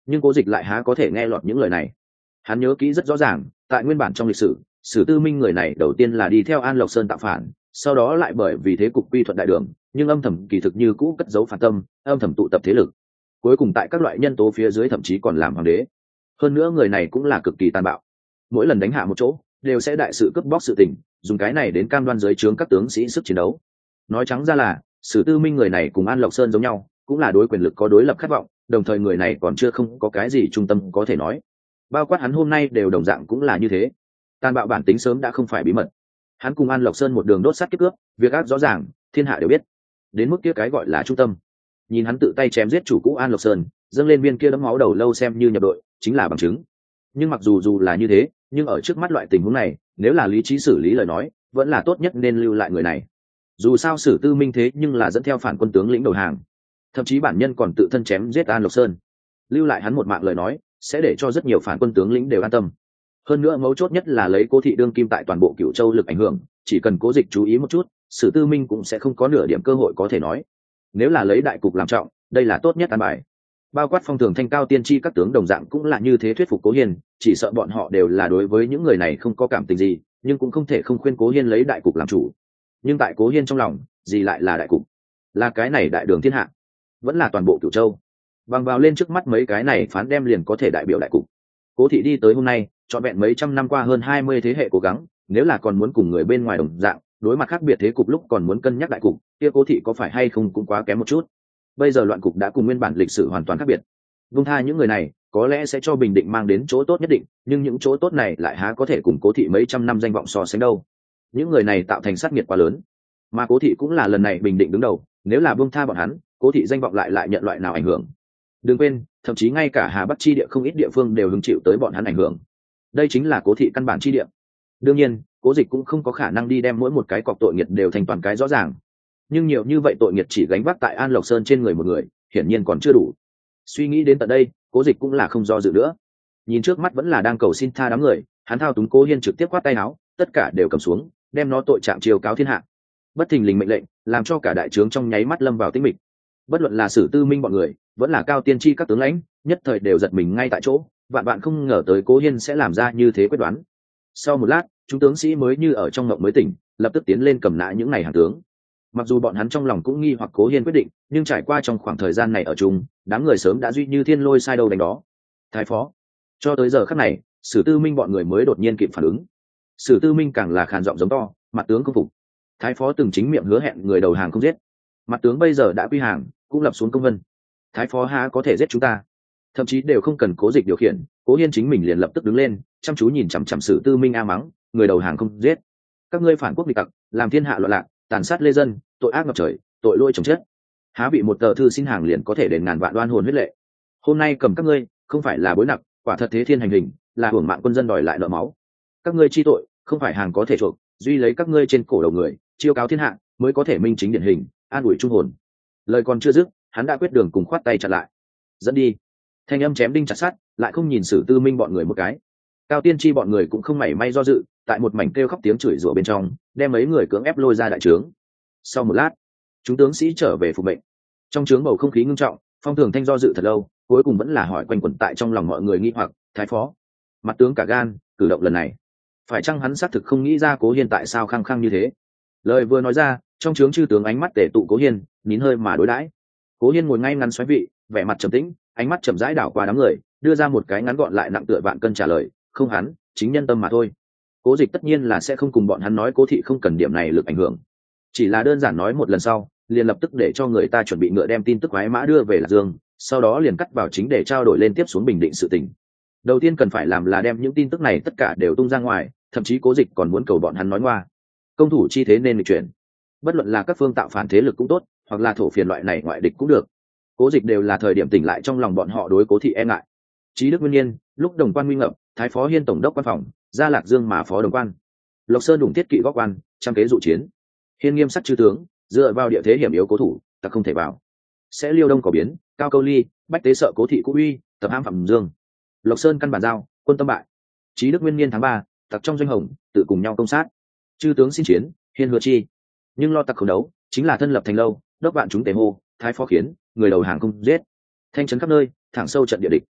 nhưng Cố Dịch lại há có thể nghe lọt những lời này. Hắn nhớ kỹ rất rõ ràng, tại nguyên bản trong lịch sử, Sử Tư Minh người này đầu tiên là đi theo An Lộc Sơn tạo phản, sau đó lại bởi vì thế cục quy thuận đại đường, nhưng âm thầm kỳ thực như cũ cất giấu phản tâm, âm thầm tụ tập thế lực, cuối cùng tại các loại nhân tố phía dưới thậm chí còn làm hoàng đế. Hơn nữa người này cũng là cực kỳ tàn bạo, mỗi lần đánh hạ một chỗ đều sẽ đại sự cướp bóc sự tình, dùng cái này đến cam đoan dưới trướng các tướng sĩ sức chiến đấu. Nói trắng ra là Sử Tư Minh người này cùng An Lộc Sơn giống nhau, cũng là đối quyền lực có đối lập khát vọng, đồng thời người này còn chưa không có cái gì trung tâm có thể nói, bao quát hắn hôm nay đều đồng dạng cũng là như thế. Tàn bạo bản tính sớm đã không phải bí mật, hắn cùng An Lộc Sơn một đường đốt sắt kiếp cướp, việc ác rõ ràng, thiên hạ đều biết, đến mức kia cái gọi là trung tâm. Nhìn hắn tự tay chém giết chủ cũ An Lộc Sơn, dâng lên viên kia đẫm máu đầu lâu xem như nhập đội, chính là bằng chứng. Nhưng mặc dù dù là như thế, nhưng ở trước mắt loại tình huống này, nếu là lý trí xử lý lời nói, vẫn là tốt nhất nên lưu lại người này. Dù sao Sử Tư Minh thế nhưng là dẫn theo phản quân tướng lĩnh đầu hàng, thậm chí bản nhân còn tự thân chém giết An Lộc Sơn, lưu lại hắn một mạng lời nói, sẽ để cho rất nhiều phản quân tướng lĩnh đều an tâm. Hơn nữa mấu chốt nhất là lấy Cố thị đương kim tại toàn bộ Cửu Châu lực ảnh hưởng, chỉ cần Cố Dịch chú ý một chút, Sử Tư Minh cũng sẽ không có nửa điểm cơ hội có thể nói. Nếu là lấy đại cục làm trọng, đây là tốt nhất an bài. Bao quát Phong Thường Thanh cao tiên tri các tướng đồng dạng cũng là như thế thuyết phục Cố Hiên, chỉ sợ bọn họ đều là đối với những người này không có cảm tình gì, nhưng cũng không thể không khuyên Cố Hiên lấy đại cục làm chủ. Nhưng tại Cố Hiên trong lòng, gì lại là đại cục? Là cái này đại đường thiên hạ, vẫn là toàn bộ Cửu Châu? Bằng vào lên trước mắt mấy cái này phán đem liền có thể đại biểu đại cục. Cố thị đi tới hôm nay, trọn vẹn mấy trăm năm qua hơn hai mươi thế hệ cố gắng, nếu là còn muốn cùng người bên ngoài đồng dạng, đối mặt khác biệt thế cục lúc còn muốn cân nhắc đại cục, kia Cố thị có phải hay không cũng quá kém một chút. Bây giờ loạn cục đã cùng nguyên bản lịch sử hoàn toàn khác biệt. Vung tha những người này, có lẽ sẽ cho Bình Định mang đến chỗ tốt nhất định, nhưng những chỗ tốt này lại há có thể cùng Cố thị mấy trăm năm danh vọng so sánh đâu. Những người này tạo thành sát nghiệt quá lớn, mà Cố thị cũng là lần này Bình Định đứng đầu, nếu là buông tha bọn hắn, Cố thị danh vọng lại lại nhận loại nào ảnh hưởng? Đừng quên, thậm chí ngay cả Hà Bắc chi địa không ít địa phương đều hứng chịu tới bọn hắn ảnh hưởng. Đây chính là Cố thị căn bản chi địa. Đương nhiên, Cố Dịch cũng không có khả năng đi đem mỗi một cái cọc tội nghiệt đều thành toàn cái rõ ràng. Nhưng nhiều như vậy tội nghiệt chỉ gánh vác tại An Lộc Sơn trên người một người, hiển nhiên còn chưa đủ. Suy nghĩ đến tận đây, Cố Dịch cũng là không do dự nữa. Nhìn trước mắt vẫn là đang cầu xin tha đám người, hắn thao túng Cố Hiên trực tiếp quát tay áo, tất cả đều cầm xuống, đem nó tội trạng chiêu cáo thiên hạ. Bất thình lình mệnh lệnh, làm cho cả đại trướng trong nháy mắt lâm vào tĩnh mịch. Bất luận là Sử Tư Minh bọn người, vẫn là cao tiên tri các tướng lãnh, nhất thời đều giật mình ngay tại chỗ, vạn vạn không ngờ tới Cố Hiên sẽ làm ra như thế quyết đoán. Sau một lát, chúng tướng sĩ mới như ở trong ngộng mới tỉnh, lập tức tiến lên cầm nã những ngày hàng tướng. Mặc dù bọn hắn trong lòng cũng nghi hoặc Cố Hiên quyết định, nhưng trải qua trong khoảng thời gian này ở chung, đám người sớm đã duy như thiên lôi sai đâu đánh đó. Thái phó, cho tới giờ khắc này, Sử Tư Minh bọn người mới đột nhiên kịp phản ứng. Sử Tư Minh càng là khàn giọng giống to, mặt tướng không phục. Thái phó từng chính miệng hứa hẹn người đầu hàng không giết, mặt tướng bây giờ đã quy hàng, cũng lập xuống công vân. Thái phó há có thể giết chúng ta? Thậm chí đều không cần Cố Dịch điều khiển, Cố Hiên chính mình liền lập tức đứng lên, chăm chú nhìn chằm chằm Sử Tư Minh a mắng, người đầu hàng không giết, các ngươi phản quốc địch tặc, làm thiên hạ loạn lạc, tàn sát lê dân, tội ác ngập trời, tội lỗi chồng chết, há bị một tờ thư xin hàng liền có thể đền ngàn vạn oan hồn huyết lệ? Hôm nay cầm các ngươi, không phải là bối nặng, quả thật thế thiên hành hình, là hưởng mạng quân dân đòi lại nợ máu. Các ngươi chi tội, không phải hàng có thể chuộc, duy lấy các ngươi trên cổ đầu người, chiêu cáo thiên hạ, mới có thể minh chính điển hình, an ủi trung hồn. Lời còn chưa dứt, hắn đã quyết đường cùng khoát tay chặn lại. Dẫn đi. Thanh âm chém đinh chặt sắt, lại không nhìn Sử Tư Minh bọn người một cái. Cao tiên tri bọn người cũng không mảy may do dự, tại một mảnh kêu khóc tiếng chửi rủa bên trong, đem mấy người cưỡng ép lôi ra đại trướng. Sau một lát, chúng tướng sĩ trở về phục mệnh. Trong trướng bầu không khí ngưng trọng, Phong Thường Thanh do dự thật lâu, cuối cùng vẫn là hỏi quanh quẩn tại trong lòng mọi người nghi hoặc, thái phó, mặt tướng cả gan, cử động lần này, phải chăng hắn xác thực không nghĩ ra Cố Hiên tại sao khăng khăng như thế? Lời vừa nói ra, trong trướng chư tướng ánh mắt tể tụ Cố Hiên, nín hơi mà đối đãi. Cố Hiên ngồi ngay ngắn xoáy vị, vẻ mặt trầm tĩnh, ánh mắt chậm rãi đảo qua đám người, đưa ra một cái ngắn gọn lại nặng tựa vạn cân trả lời, không hắn, chính nhân tâm mà thôi. Cố Dịch tất nhiên là sẽ không cùng bọn hắn nói Cố thị không cần điểm này lực ảnh hưởng, chỉ là đơn giản nói một lần sau, liền lập tức để cho người ta chuẩn bị ngựa đem tin tức quái mã đưa về Lạc Dương, sau đó liền cắt vào chính để trao đổi lên tiếp xuống bình định sự tình. Đầu tiên cần phải làm là đem những tin tức này tất cả đều tung ra ngoài, thậm chí Cố Dịch còn muốn cầu bọn hắn nói ngoa, công thủ chi thế nên lịch chuyển, bất luận là các phương tạo phản thế lực cũng tốt, hoặc là thổ phiền loại này ngoại địch cũng được. Cố Dịch đều là thời điểm tỉnh lại trong lòng bọn họ đối Cố thị e ngại. Chí Đức Nguyên Nhiên, lúc Đồng Quan nguy ngập, Thái phó Hiên tổng đốc quan phòng, ra Lạc Dương mà phó Đồng Quan. Lộc Sơn đủng thiết kỵ góp quan, trăm kế dụ chiến. Hiên nghiêm sắc chư tướng, dựa vào địa thế hiểm yếu cố thủ, ta không thể vào. Sẽ Liêu Đông có biến, Cao Câu Ly, Bách Tế sợ Cố thị cũ uy, tập ham Phạm Dương. Lộc Sơn căn bản giao, quân tâm bại. Chí Đức Nguyên Nhiên tháng ba, tặc trong doanh hồng, tự cùng nhau công sát. Chư tướng xin chiến, Hiên hứa chi. Nhưng lo tặc không đấu, chính là thân lập thành lâu, đốc vạn chúng tề hô, Thái phó khiến, người đầu hàng không giết. Thanh trấn khắp nơi, thẳng sâu trận địa địch.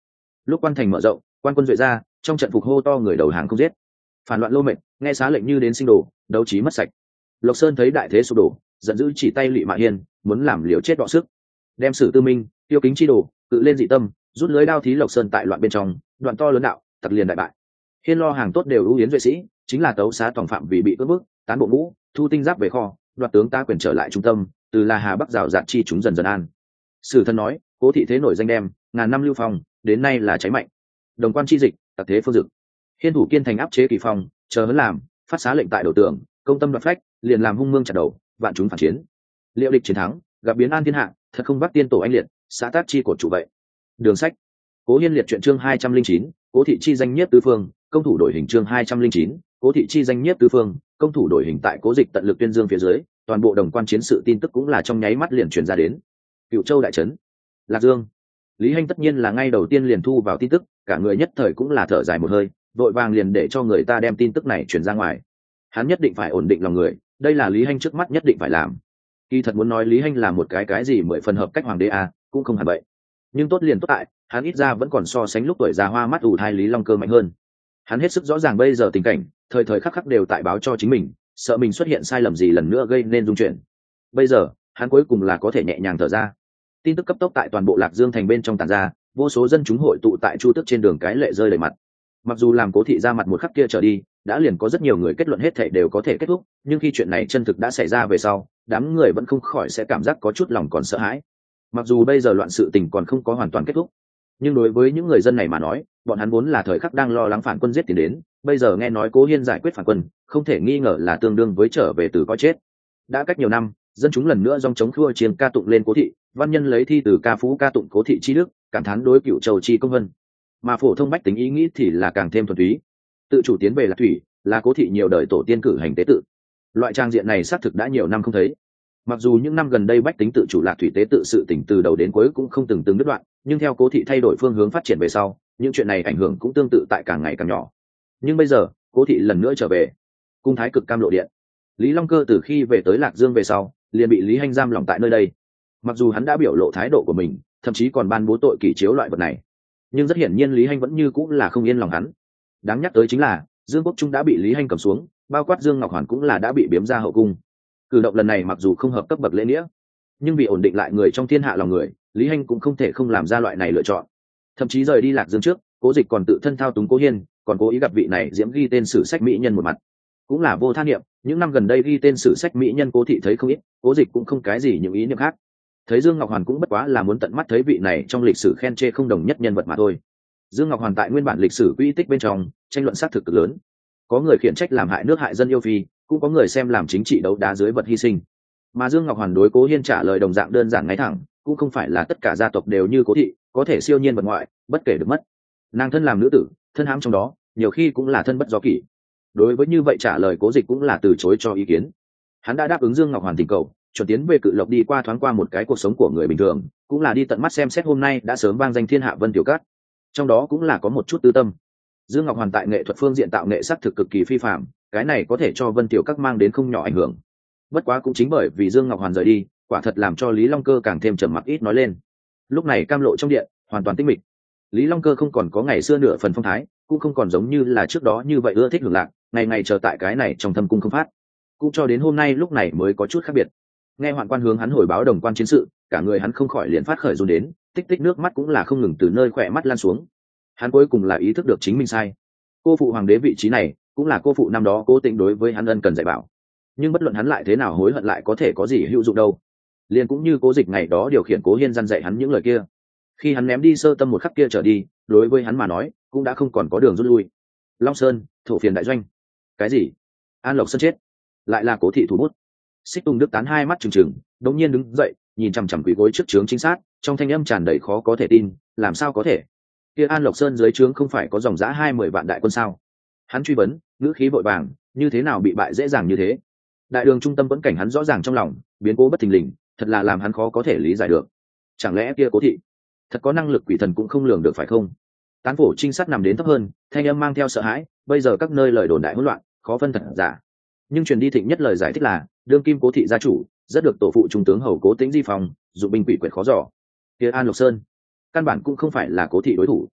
lúc quan thành mở rộng, quan quân duệ ra, trong trận phục hô to người đầu hàng không giết. Phản loạn lô mệt, nghe xá lệnh như đến sinh đồ, đấu trí mất sạch. Lộc Sơn thấy đại thế sụp đổ, giận dữ chỉ tay Lỵ Mạ Hiên, muốn làm liều chết đọ sức. Đem Sử Tư Minh, Tiêu Kính chi đồ, tự lên dị tâm, rút lưới đao thí Lộc Sơn tại loạn bên trong, đoạn to lớn đạo, tặc liền đại bại. Hiên lo hàng tốt đều ưu yến duệ sĩ, chính là tấu xá tổng phạm vì bị cưỡng bức, tán bộ ngũ, thu tinh giáp về kho, đoạt tướng ta quyền trở lại trung tâm, từ là Hà Bắc rào rạt chi chúng dần dần an. Sử thân nói, Cố thị thế nổi danh đem, ngàn năm lưu phong, đến nay là cháy mạnh. Đồng quan chi dịch, tặc thế phương dực. Hiên thủ kiên thành áp chế kỳ phong, chờ hấn làm, phát xá lệnh tại đầu tường, công tâm đoạt phách, liền làm hung mương chặt đầu, vạn chúng phản chiến. Liệu địch chiến thắng, gặp biến an thiên hạ, thật không bắt tiên tổ anh liệt, xã tác chi cột chủ vậy. Đường sách. Cố Hiên liệt truyện chương hai trăm linh chín, Cố thị chi danh nhất tứ phương, công thủ đổi hình chương hai trăm linh chín, Cố thị chi danh nhất tứ phương, công thủ đổi hình tại Cố Dịch tận lực tuyên dương phía dưới, toàn bộ đồng quan chiến sự tin tức cũng là trong nháy mắt liền truyền ra đến. Cựu Châu đại trấn, Lạc Dương. Lý Hành tất nhiên là ngay đầu tiên liền thu vào tin tức, cả người nhất thời cũng là thở dài một hơi, vội vàng liền để cho người ta đem tin tức này truyền ra ngoài. Hắn nhất định phải ổn định lòng người, đây là Lý Hành trước mắt nhất định phải làm. Kỳ thật muốn nói Lý Hành là một cái cái gì mười phần hợp cách hoàng đế à, cũng không hẳn vậy. Nhưng tốt liền tốt tại, hắn ít ra vẫn còn so sánh lúc tuổi già hoa mắt ủ thai Lý Long Cơ mạnh hơn. Hắn hết sức rõ ràng bây giờ tình cảnh, thời thời khắc khắc đều tại báo cho chính mình, sợ mình xuất hiện sai lầm gì lần nữa gây nên dung chuyển. Bây giờ, hắn cuối cùng là có thể nhẹ nhàng thở ra. Tin tức cấp tốc tại toàn bộ Lạc Dương thành bên trong tản ra, vô số dân chúng hội tụ tại Chu Tước trên đường cái lệ rơi đầy mặt. Mặc dù làm Cố thị ra mặt một khắc kia trở đi, đã liền có rất nhiều người kết luận hết thảy đều có thể kết thúc, nhưng khi chuyện này chân thực đã xảy ra về sau, đám người vẫn không khỏi sẽ cảm giác có chút lòng còn sợ hãi. Mặc dù bây giờ loạn sự tình còn không có hoàn toàn kết thúc, nhưng đối với những người dân này mà nói, bọn hắn vốn là thời khắc đang lo lắng phản quân giết tiến đến, bây giờ nghe nói Cố Hiên giải quyết phản quân, không thể nghi ngờ là tương đương với trở về từ có chết. Đã cách nhiều năm, dân chúng lần nữa dòng chống khua chiến ca tụng lên Cố thị, văn nhân lấy thi từ ca phú ca tụng Cố thị chi đức, cảm thán đối Cựu Châu chi công vân. Mà phổ thông bách tính ý nghĩ thì là càng thêm thuần túy. Tự chủ tiến về Lạc Thủy, là Cố thị nhiều đời tổ tiên cử hành tế tự. Loại trang diện này xác thực đã nhiều năm không thấy. Mặc dù những năm gần đây bách tính tự chủ Lạc Thủy tế tự sự tỉnh từ đầu đến cuối cũng không từng từng đứt đoạn, nhưng theo Cố thị thay đổi phương hướng phát triển về sau, những chuyện này ảnh hưởng cũng tương tự tại càng ngày càng nhỏ. Nhưng bây giờ, Cố thị lần nữa trở về. Cung Thái Cực Cam Lộ Điện. Lý Long Cơ từ khi về tới Lạc Dương về sau, liền bị Lý Hành giam lỏng tại nơi đây. Mặc dù hắn đã biểu lộ thái độ của mình, thậm chí còn ban bố tội kỷ chiếu loại vật này, nhưng rất hiển nhiên Lý Hành vẫn như cũng là không yên lòng hắn. Đáng nhắc tới chính là Dương Quốc Trung đã bị Lý Hành cầm xuống, bao quát Dương Ngọc Hoàn cũng là đã bị biếm ra hậu cung. Cử động lần này mặc dù không hợp cấp bậc lễ nghĩa, nhưng vì ổn định lại người trong thiên hạ lòng người, Lý Hành cũng không thể không làm ra loại này lựa chọn. Thậm chí rời đi Lạc Dương trước, Cố Dịch còn tự thân thao túng Cố Hiên, còn cố ý gặp vị này diễm ghi tên sử sách mỹ nhân một mặt. Cũng là vô tha niệm, những năm gần đây ghi tên sử sách mỹ nhân Cố thị thấy không ít, Cố Dịch cũng không cái gì những ý niệm khác. Thấy Dương Ngọc Hoàn cũng bất quá là muốn tận mắt thấy vị này trong lịch sử khen chê không đồng nhất nhân vật mà thôi. Dương Ngọc Hoàn tại nguyên bản lịch sử quy tích bên trong tranh luận xác thực cực lớn, có người khiển trách làm hại nước hại dân yêu phi, cũng có người xem làm chính trị đấu đá dưới vật hy sinh. Mà Dương Ngọc Hoàn đối Cố Hiên trả lời đồng dạng đơn giản ngay thẳng, cũng không phải là tất cả gia tộc đều như Cố thị có thể siêu nhiên vật ngoại, bất kể được mất. Nàng thân làm nữ tử, thân hãm trong đó, nhiều khi cũng là thân bất do kỷ. Đối với như vậy trả lời Cố Dịch cũng là từ chối cho ý kiến. Hắn đã đáp ứng Dương Ngọc Hoàn tình cầu, chuẩn tiến về Cự Lộc đi qua thoáng qua một cái cuộc sống của người bình thường, cũng là đi tận mắt xem xét hôm nay đã sớm vang danh thiên hạ Vân Tiểu Cát. Trong đó cũng là có một chút tư tâm. Dương Ngọc Hoàn tại nghệ thuật phương diện tạo nghệ sắc thực cực kỳ phi phàm, cái này có thể cho Vân Tiểu Các mang đến không nhỏ ảnh hưởng. Bất quá cũng chính bởi vì Dương Ngọc Hoàn rời đi, quả thật làm cho Lý Long Cơ càng thêm trầm mặc ít nói lên. Lúc này Cam Lộ trong điện hoàn toàn tĩnh mịch. Lý Long Cơ không còn có ngày xưa nửa phần phong thái, cũng không còn giống như là trước đó như vậy ưa thích hưởng lạc, ngày ngày chờ tại cái này trong thâm cung không phát. Cũng cho đến hôm nay lúc này mới có chút khác biệt. Nghe Hoạn Quan hướng hắn hồi báo đồng quan chiến sự, cả người hắn không khỏi liền phát khởi run đến, tích tích nước mắt cũng là không ngừng từ nơi khỏe mắt lan xuống. Hắn cuối cùng là ý thức được chính mình sai. Cô phụ hoàng đế vị trí này, cũng là cô phụ năm đó Cố Tĩnh đối với hắn ân cần dạy bảo. Nhưng bất luận hắn lại thế nào hối hận lại có thể có gì hữu dụng đâu. Liền cũng như Cố Dịch ngày đó điều khiển Cố Hiên răn dạy hắn những lời kia. Khi hắn ném đi sơ tâm một khắc kia trở đi, đối với hắn mà nói, cũng đã không còn có đường rút lui. Long Sơn, thổ phiền đại doanh. Cái gì? An Lộc Sơn chết? Lại là Cố thị thủ bút. Xích Tùng Đức tán hai mắt trừng trừng, đột nhiên đứng dậy, nhìn chằm chằm quỳ gối trước trướng chính sát, trong thanh âm tràn đầy khó có thể tin, làm sao có thể? Kia An Lộc Sơn dưới trướng không phải có dòng dã hai mươi vạn đại quân sao? Hắn truy vấn, ngữ khí vội vàng, như thế nào bị bại dễ dàng như thế? Đại đường trung tâm vẫn cảnh hắn rõ ràng trong lòng, biến cố bất thình lình, thật là làm hắn khó có thể lý giải được. Chẳng lẽ kia Cố thị thật có năng lực quỷ thần cũng không lường được phải không? Tán phổ trinh sát nằm đến thấp hơn, thanh âm mang theo sợ hãi, bây giờ các nơi lời đồn đại hỗn loạn, khó phân thật giả. Nhưng truyền đi thịnh nhất lời giải thích là, đương kim Cố thị gia chủ, rất được tổ phụ trung tướng hầu Cố Tĩnh di phòng, dụng binh quỷ quyệt khó dò. Kia An Lộc Sơn, căn bản cũng không phải là Cố thị đối thủ.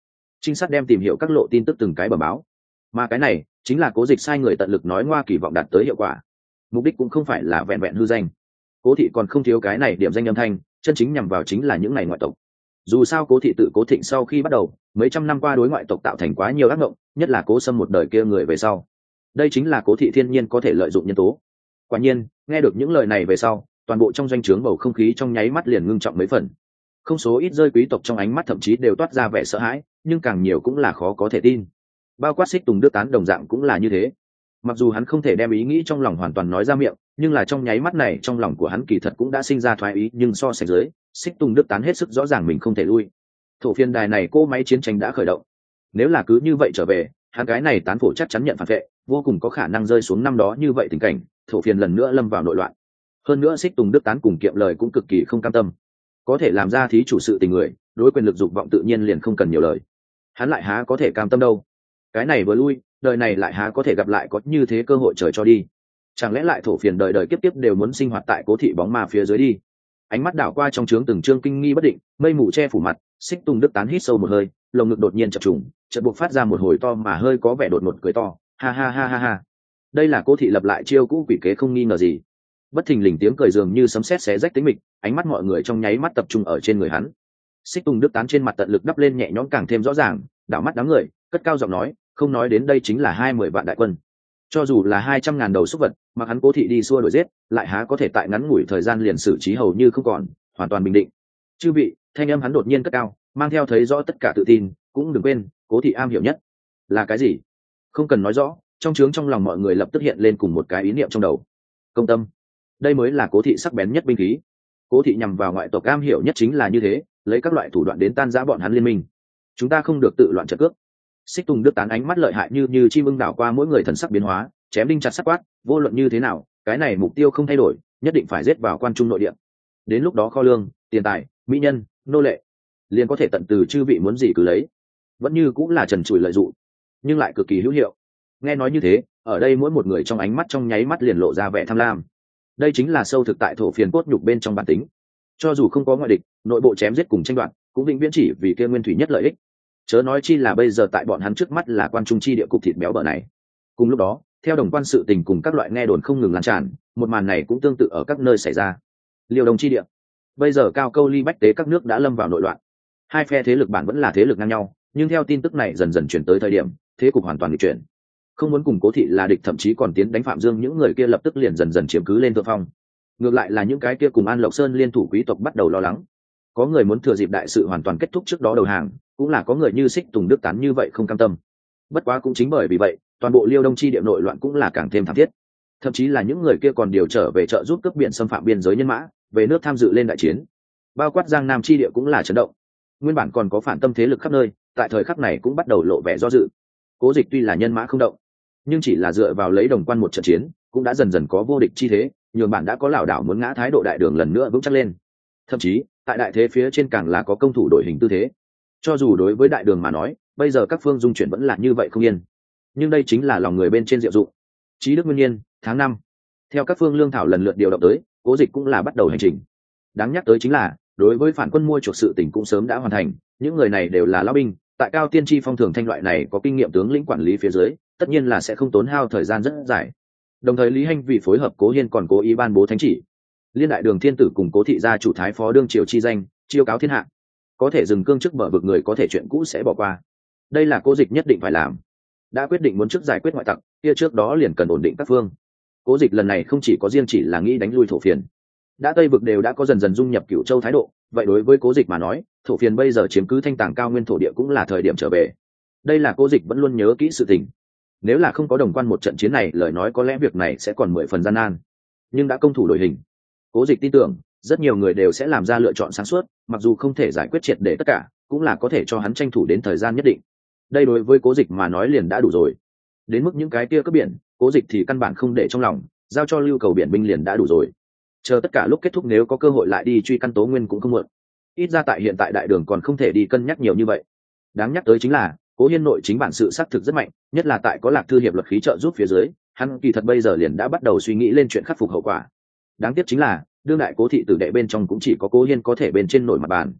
trinh sát đem tìm hiểu các lộ tin tức từng cái bờ báo, mà cái này chính là Cố Dịch sai người tận lực nói ngoa kỳ vọng đạt tới hiệu quả. Mục đích cũng không phải là vẹn vẹn hư danh, Cố thị còn không thiếu cái này điểm danh âm thanh, chân chính nhằm vào chính là những ngày ngoại tộc. Dù sao Cố thị tự Cố Thịnh sau khi bắt đầu, mấy trăm năm qua đối ngoại tộc tạo thành quá nhiều ác mộng, nhất là Cố Sâm một đời kia người về sau. Đây chính là Cố thị thiên nhiên có thể lợi dụng nhân tố. Quả nhiên, nghe được những lời này về sau, toàn bộ trong doanh trướng bầu không khí trong nháy mắt liền ngưng trọng mấy phần. Không số ít rơi quý tộc trong ánh mắt thậm chí đều toát ra vẻ sợ hãi, nhưng càng nhiều cũng là khó có thể tin. Bao quát Xích Tùng Đức Tán đồng dạng cũng là như thế. Mặc dù hắn không thể đem ý nghĩ trong lòng hoàn toàn nói ra miệng, nhưng là trong nháy mắt này trong lòng của hắn kỳ thật cũng đã sinh ra thoái ý, nhưng so sánh dưới, Xích Tùng Đức Tán hết sức rõ ràng mình không thể lui. Thổ phiên đài này cô máy chiến tranh đã khởi động. Nếu là cứ như vậy trở về, hắn cái này tán phổ chắc chắn nhận phản vệ, vô cùng có khả năng rơi xuống năm đó như vậy tình cảnh, thổ phiên lần nữa lâm vào nội loạn. Hơn nữa Xích Tùng Đức Tán cùng kiệm lời cũng cực kỳ không cam tâm. Có thể làm ra thí chủ sự tình người, đối quyền lực dục vọng tự nhiên liền không cần nhiều lời. Hắn lại há có thể cam tâm đâu? Cái này vừa lui, đời này lại há có thể gặp lại có như thế cơ hội trời cho đi. Chẳng lẽ lại thổ phiền đời đời kiếp kiếp đều muốn sinh hoạt tại Cố thị bóng ma phía dưới đi? Ánh mắt đảo qua trong trướng từng trương kinh nghi bất định, mây mù che phủ mặt, Xích Tùng Đức Tán hít sâu một hơi, lồng ngực đột nhiên chập trùng, chợt buộc phát ra một hồi to mà hơi có vẻ đột ngột cười to, ha ha ha ha ha. Đây là Cố thị lập lại chiêu cũ quỷ kế không nghi ngờ gì. Bất thình lình tiếng cười dường như sấm sét xé rách tĩnh mịch, ánh mắt mọi người trong nháy mắt tập trung ở trên người hắn. Xích Tùng Đức Tán trên mặt tận lực đắp lên nhẹ nhõm càng thêm rõ ràng, đảo mắt đám người, cất cao giọng nói, không nói đến đây chính là hai mươi vạn đại quân. Cho dù là hai trăm ngàn đầu súc vật, mà hắn Cố thị đi xua đuổi giết, lại há có thể tại ngắn ngủi thời gian liền xử trí hầu như không còn, hoàn toàn bình định. Chư vị, thanh âm hắn đột nhiên cất cao, mang theo thấy rõ tất cả tự tin, cũng đừng quên, Cố thị am hiểu nhất là cái gì? Không cần nói rõ, trong trướng trong lòng mọi người lập tức hiện lên cùng một cái ý niệm trong đầu. Công tâm. Đây mới là Cố thị sắc bén nhất binh khí. Cố thị nhằm vào ngoại tộc am hiểu nhất chính là như thế, lấy các loại thủ đoạn đến tan rã bọn hắn liên minh. Chúng ta không được tự loạn trận cước. Xích Tùng Đức Tán ánh mắt lợi hại như như chim ưng đảo qua mỗi người, thần sắc biến hóa, chém đinh chặt sắt quát, vô luận như thế nào, cái này mục tiêu không thay đổi, nhất định phải giết vào quan trung nội địa. Đến lúc đó kho lương, tiền tài, mỹ nhân, nô lệ, liền có thể tận từ chư vị muốn gì cứ lấy. Vẫn như cũng là trần trụi lợi dụng, nhưng lại cực kỳ hữu hiệu. Nghe nói như thế, ở đây mỗi một người trong ánh mắt trong nháy mắt liền lộ ra vẻ tham lam. Đây chính là sâu thực tại thổ phiền cốt nhục bên trong bản tính. Cho dù không có ngoại địch, nội bộ chém giết cùng tranh đoạt, cũng vĩnh viễn chỉ vì kia nguyên thủy nhất lợi ích. Chớ nói chi là bây giờ tại bọn hắn trước mắt là quan trung chi địa cục thịt béo bở này. Cùng lúc đó, theo đồng quan sự tình cùng các loại nghe đồn không ngừng lan tràn, một màn này cũng tương tự ở các nơi xảy ra. Liêu Đông chi địa, bây giờ cao câu ly bách tế các nước đã lâm vào nội loạn. Hai phe thế lực bản vẫn là thế lực ngang nhau, nhưng theo tin tức này dần dần chuyển tới thời điểm, thế cục hoàn toàn nghịch chuyển. Không muốn cùng Cố thị là địch, thậm chí còn tiến đánh Phạm Dương, những người kia lập tức liền dần dần chiếm cứ lên thượng phong. Ngược lại là những cái kia cùng An Lộc Sơn liên thủ quý tộc bắt đầu lo lắng. Có người muốn thừa dịp đại sự hoàn toàn kết thúc trước đó đầu hàng, cũng là có người như Xích Tùng Đức Tán như vậy không cam tâm. Bất quá cũng chính bởi vì vậy, toàn bộ Liêu Đông chi địa nội loạn cũng là càng thêm thảm thiết. Thậm chí là những người kia còn điều trở về trợ giúp cướp biển xâm phạm biên giới nhân mã, về nước tham dự lên đại chiến. Bao quát Giang Nam chi địa cũng là chấn động. Nguyên bản còn có phản tâm thế lực khắp nơi, tại thời khắc này cũng bắt đầu lộ vẻ do dự. Cố Dịch tuy là nhân mã không động, nhưng chỉ là dựa vào lấy đồng quan một trận chiến, cũng đã dần dần có vô địch chi thế, nhường bạn đã có lảo đảo muốn ngã thái độ đại đường lần nữa vững chắc lên. Thậm chí tại đại thế phía trên càng là có công thủ đổi hình tư thế. Cho dù đối với đại đường mà nói, bây giờ các phương dung chuyển vẫn là như vậy không yên, nhưng đây chính là lòng người bên trên diệu dụng. Chí Đức Nguyên Nhiên, tháng năm, theo các phương lương thảo lần lượt điều động tới, Cố Dịch cũng là bắt đầu hành trình. Đáng nhắc tới chính là, đối với phản quân mua chuộc sự tình cũng sớm đã hoàn thành, những người này đều là lão binh, tại cao tiên tri phong thường thanh loại này có kinh nghiệm tướng lĩnh quản lý phía dưới, tất nhiên là sẽ không tốn hao thời gian rất dài. Đồng thời Lý Hành vì phối hợp Cố Hiên còn cố ý ban bố thánh chỉ, liên đại đường thiên tử cùng Cố thị gia chủ thái phó đương triều chi danh, chiêu cáo thiên hạ. Có thể dừng cương trước bờ vực người có thể chuyện cũ sẽ bỏ qua. Đây là Cố Dịch nhất định phải làm. Đã quyết định muốn trước giải quyết ngoại tặc, kia trước đó liền cần ổn định các phương. Cố Dịch lần này không chỉ có riêng chỉ là nghĩ đánh lui thổ phiền. Đã Tây vực đều đã có dần dần dung nhập Cửu Châu thái độ, vậy đối với Cố Dịch mà nói, thổ phiền bây giờ chiếm cứ thanh tàng cao nguyên thổ địa cũng là thời điểm trở về. Đây là Cố Dịch vẫn luôn nhớ kỹ sự tình. Nếu là không có đồng quan một trận chiến này, lời nói có lẽ việc này sẽ còn mười phần gian nan. Nhưng đã công thủ đổi hình, Cố Dịch tin tưởng, rất nhiều người đều sẽ làm ra lựa chọn sáng suốt, mặc dù không thể giải quyết triệt để tất cả, cũng là có thể cho hắn tranh thủ đến thời gian nhất định. Đây đối với Cố Dịch mà nói liền đã đủ rồi. Đến mức những cái kia cướp biển, Cố Dịch thì căn bản không để trong lòng, giao cho lưu cầu biển binh liền đã đủ rồi. Chờ tất cả lúc kết thúc nếu có cơ hội lại đi truy căn Tố Nguyên cũng không muộn. Ít ra tại hiện tại đại đường còn không thể đi cân nhắc nhiều như vậy. Đáng nhắc tới chính là, Cố Hiên nội chính bản sự xác thực rất mạnh, nhất là tại có Lạc Thư hiệp luật khí trợ giúp phía dưới, hắn kỳ thật bây giờ liền đã bắt đầu suy nghĩ lên chuyện khắc phục hậu quả. Đáng tiếc chính là, đương đại Cố thị tử đệ bên trong cũng chỉ có Cố Hiên có thể bên trên nổi mặt bàn.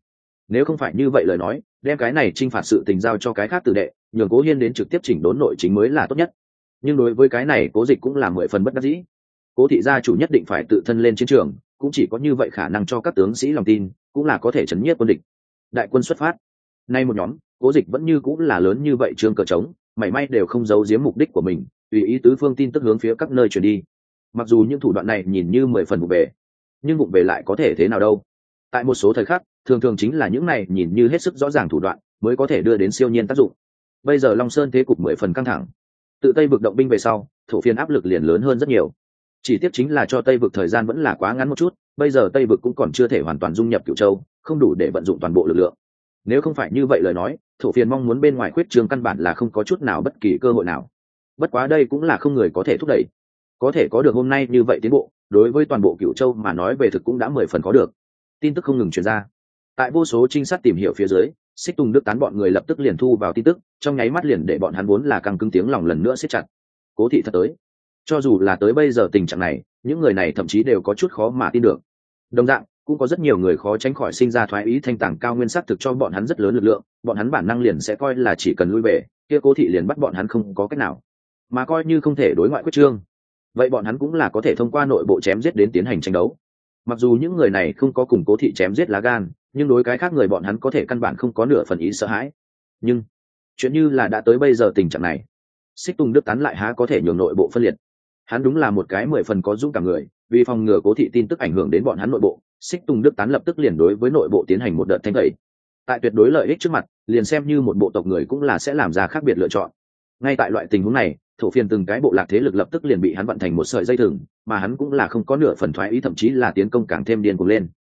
Nếu không phải như vậy lời nói, đem cái này chinh phạt sự tình giao cho cái khác tử đệ, nhường Cố Hiên đến trực tiếp chỉnh đốn nội chính mới là tốt nhất. Nhưng đối với cái này Cố Dịch cũng là mười phần bất đắc dĩ. Cố thị gia chủ nhất định phải tự thân lên chiến trường, cũng chỉ có như vậy khả năng cho các tướng sĩ lòng tin, cũng là có thể chấn nhiếp quân địch. Đại quân xuất phát. Nay một nhóm, Cố Dịch vẫn như cũng là lớn như vậy trương cờ trống, mảy may đều không giấu giếm mục đích của mình, tùy ý tứ phương tin tức hướng phía các nơi truyền đi. Mặc dù những thủ đoạn này nhìn như mười phần vụ về, nhưng vụ về lại có thể thế nào đâu? Tại một số thời khắc, thường thường chính là những này nhìn như hết sức rõ ràng thủ đoạn mới có thể đưa đến siêu nhiên tác dụng. Bây giờ Long Sơn thế cục mười phần căng thẳng, tự Tây vực động binh về sau, thổ phiên áp lực liền lớn hơn rất nhiều. Chỉ tiếc chính là cho Tây vực thời gian vẫn là quá ngắn một chút, bây giờ Tây vực cũng còn chưa thể hoàn toàn dung nhập Cửu Châu, không đủ để vận dụng toàn bộ lực lượng. Nếu không phải như vậy lời nói, thổ phiên mong muốn bên ngoài khuyết trương căn bản là không có chút nào bất kỳ cơ hội nào. Bất quá đây cũng là không người có thể thúc đẩy. Có thể có được hôm nay như vậy tiến bộ, đối với toàn bộ Cửu Châu mà nói về thực cũng đã mười phần có được. Tin tức không ngừng truyền ra. Tại vô số trinh sát tìm hiểu phía dưới, Xích Tùng Đức tán bọn người lập tức liền thu vào tin tức, trong nháy mắt liền để bọn hắn vốn là căng cứng tiếng lòng lần nữa siết chặt. Cố thị thật tới. Cho dù là tới bây giờ tình trạng này, những người này thậm chí đều có chút khó mà tin được. Đồng dạng, cũng có rất nhiều người khó tránh khỏi sinh ra thoái ý thanh tàng cao nguyên sắc thực cho bọn hắn rất lớn lực lượng, bọn hắn bản năng liền sẽ coi là chỉ cần lui về, kia Cố thị liền bắt bọn hắn không có cách nào. Mà coi như không thể đối ngoại quyết trương, vậy bọn hắn cũng là có thể thông qua nội bộ chém giết đến tiến hành tranh đấu. Mặc dù những người này không có cùng Cố thị chém giết lá gan, nhưng đối cái khác người bọn hắn có thể căn bản không có nửa phần ý sợ hãi. Nhưng chuyện như là đã tới bây giờ tình trạng này, Xích Tùng Đức tán lại há có thể nhường nội bộ phân liệt. Hắn đúng là một cái mười phần có dũng cảm người, vì phòng ngừa Cố thị tin tức ảnh hưởng đến bọn hắn nội bộ, Xích Tùng Đức tán lập tức liền đối với nội bộ tiến hành một đợt thanh tẩy. Tại tuyệt đối lợi ích trước mặt, liền xem như một bộ tộc người cũng là sẽ làm ra khác biệt lựa chọn. Ngay tại loại tình huống này, thổ phiên từng cái bộ lạc thế lực lập tức liền bị hắn vận thành một sợi dây thừng, mà hắn cũng là không có nửa phần thoái ý, thậm chí là tiến công càng thêm điên cuồng lên.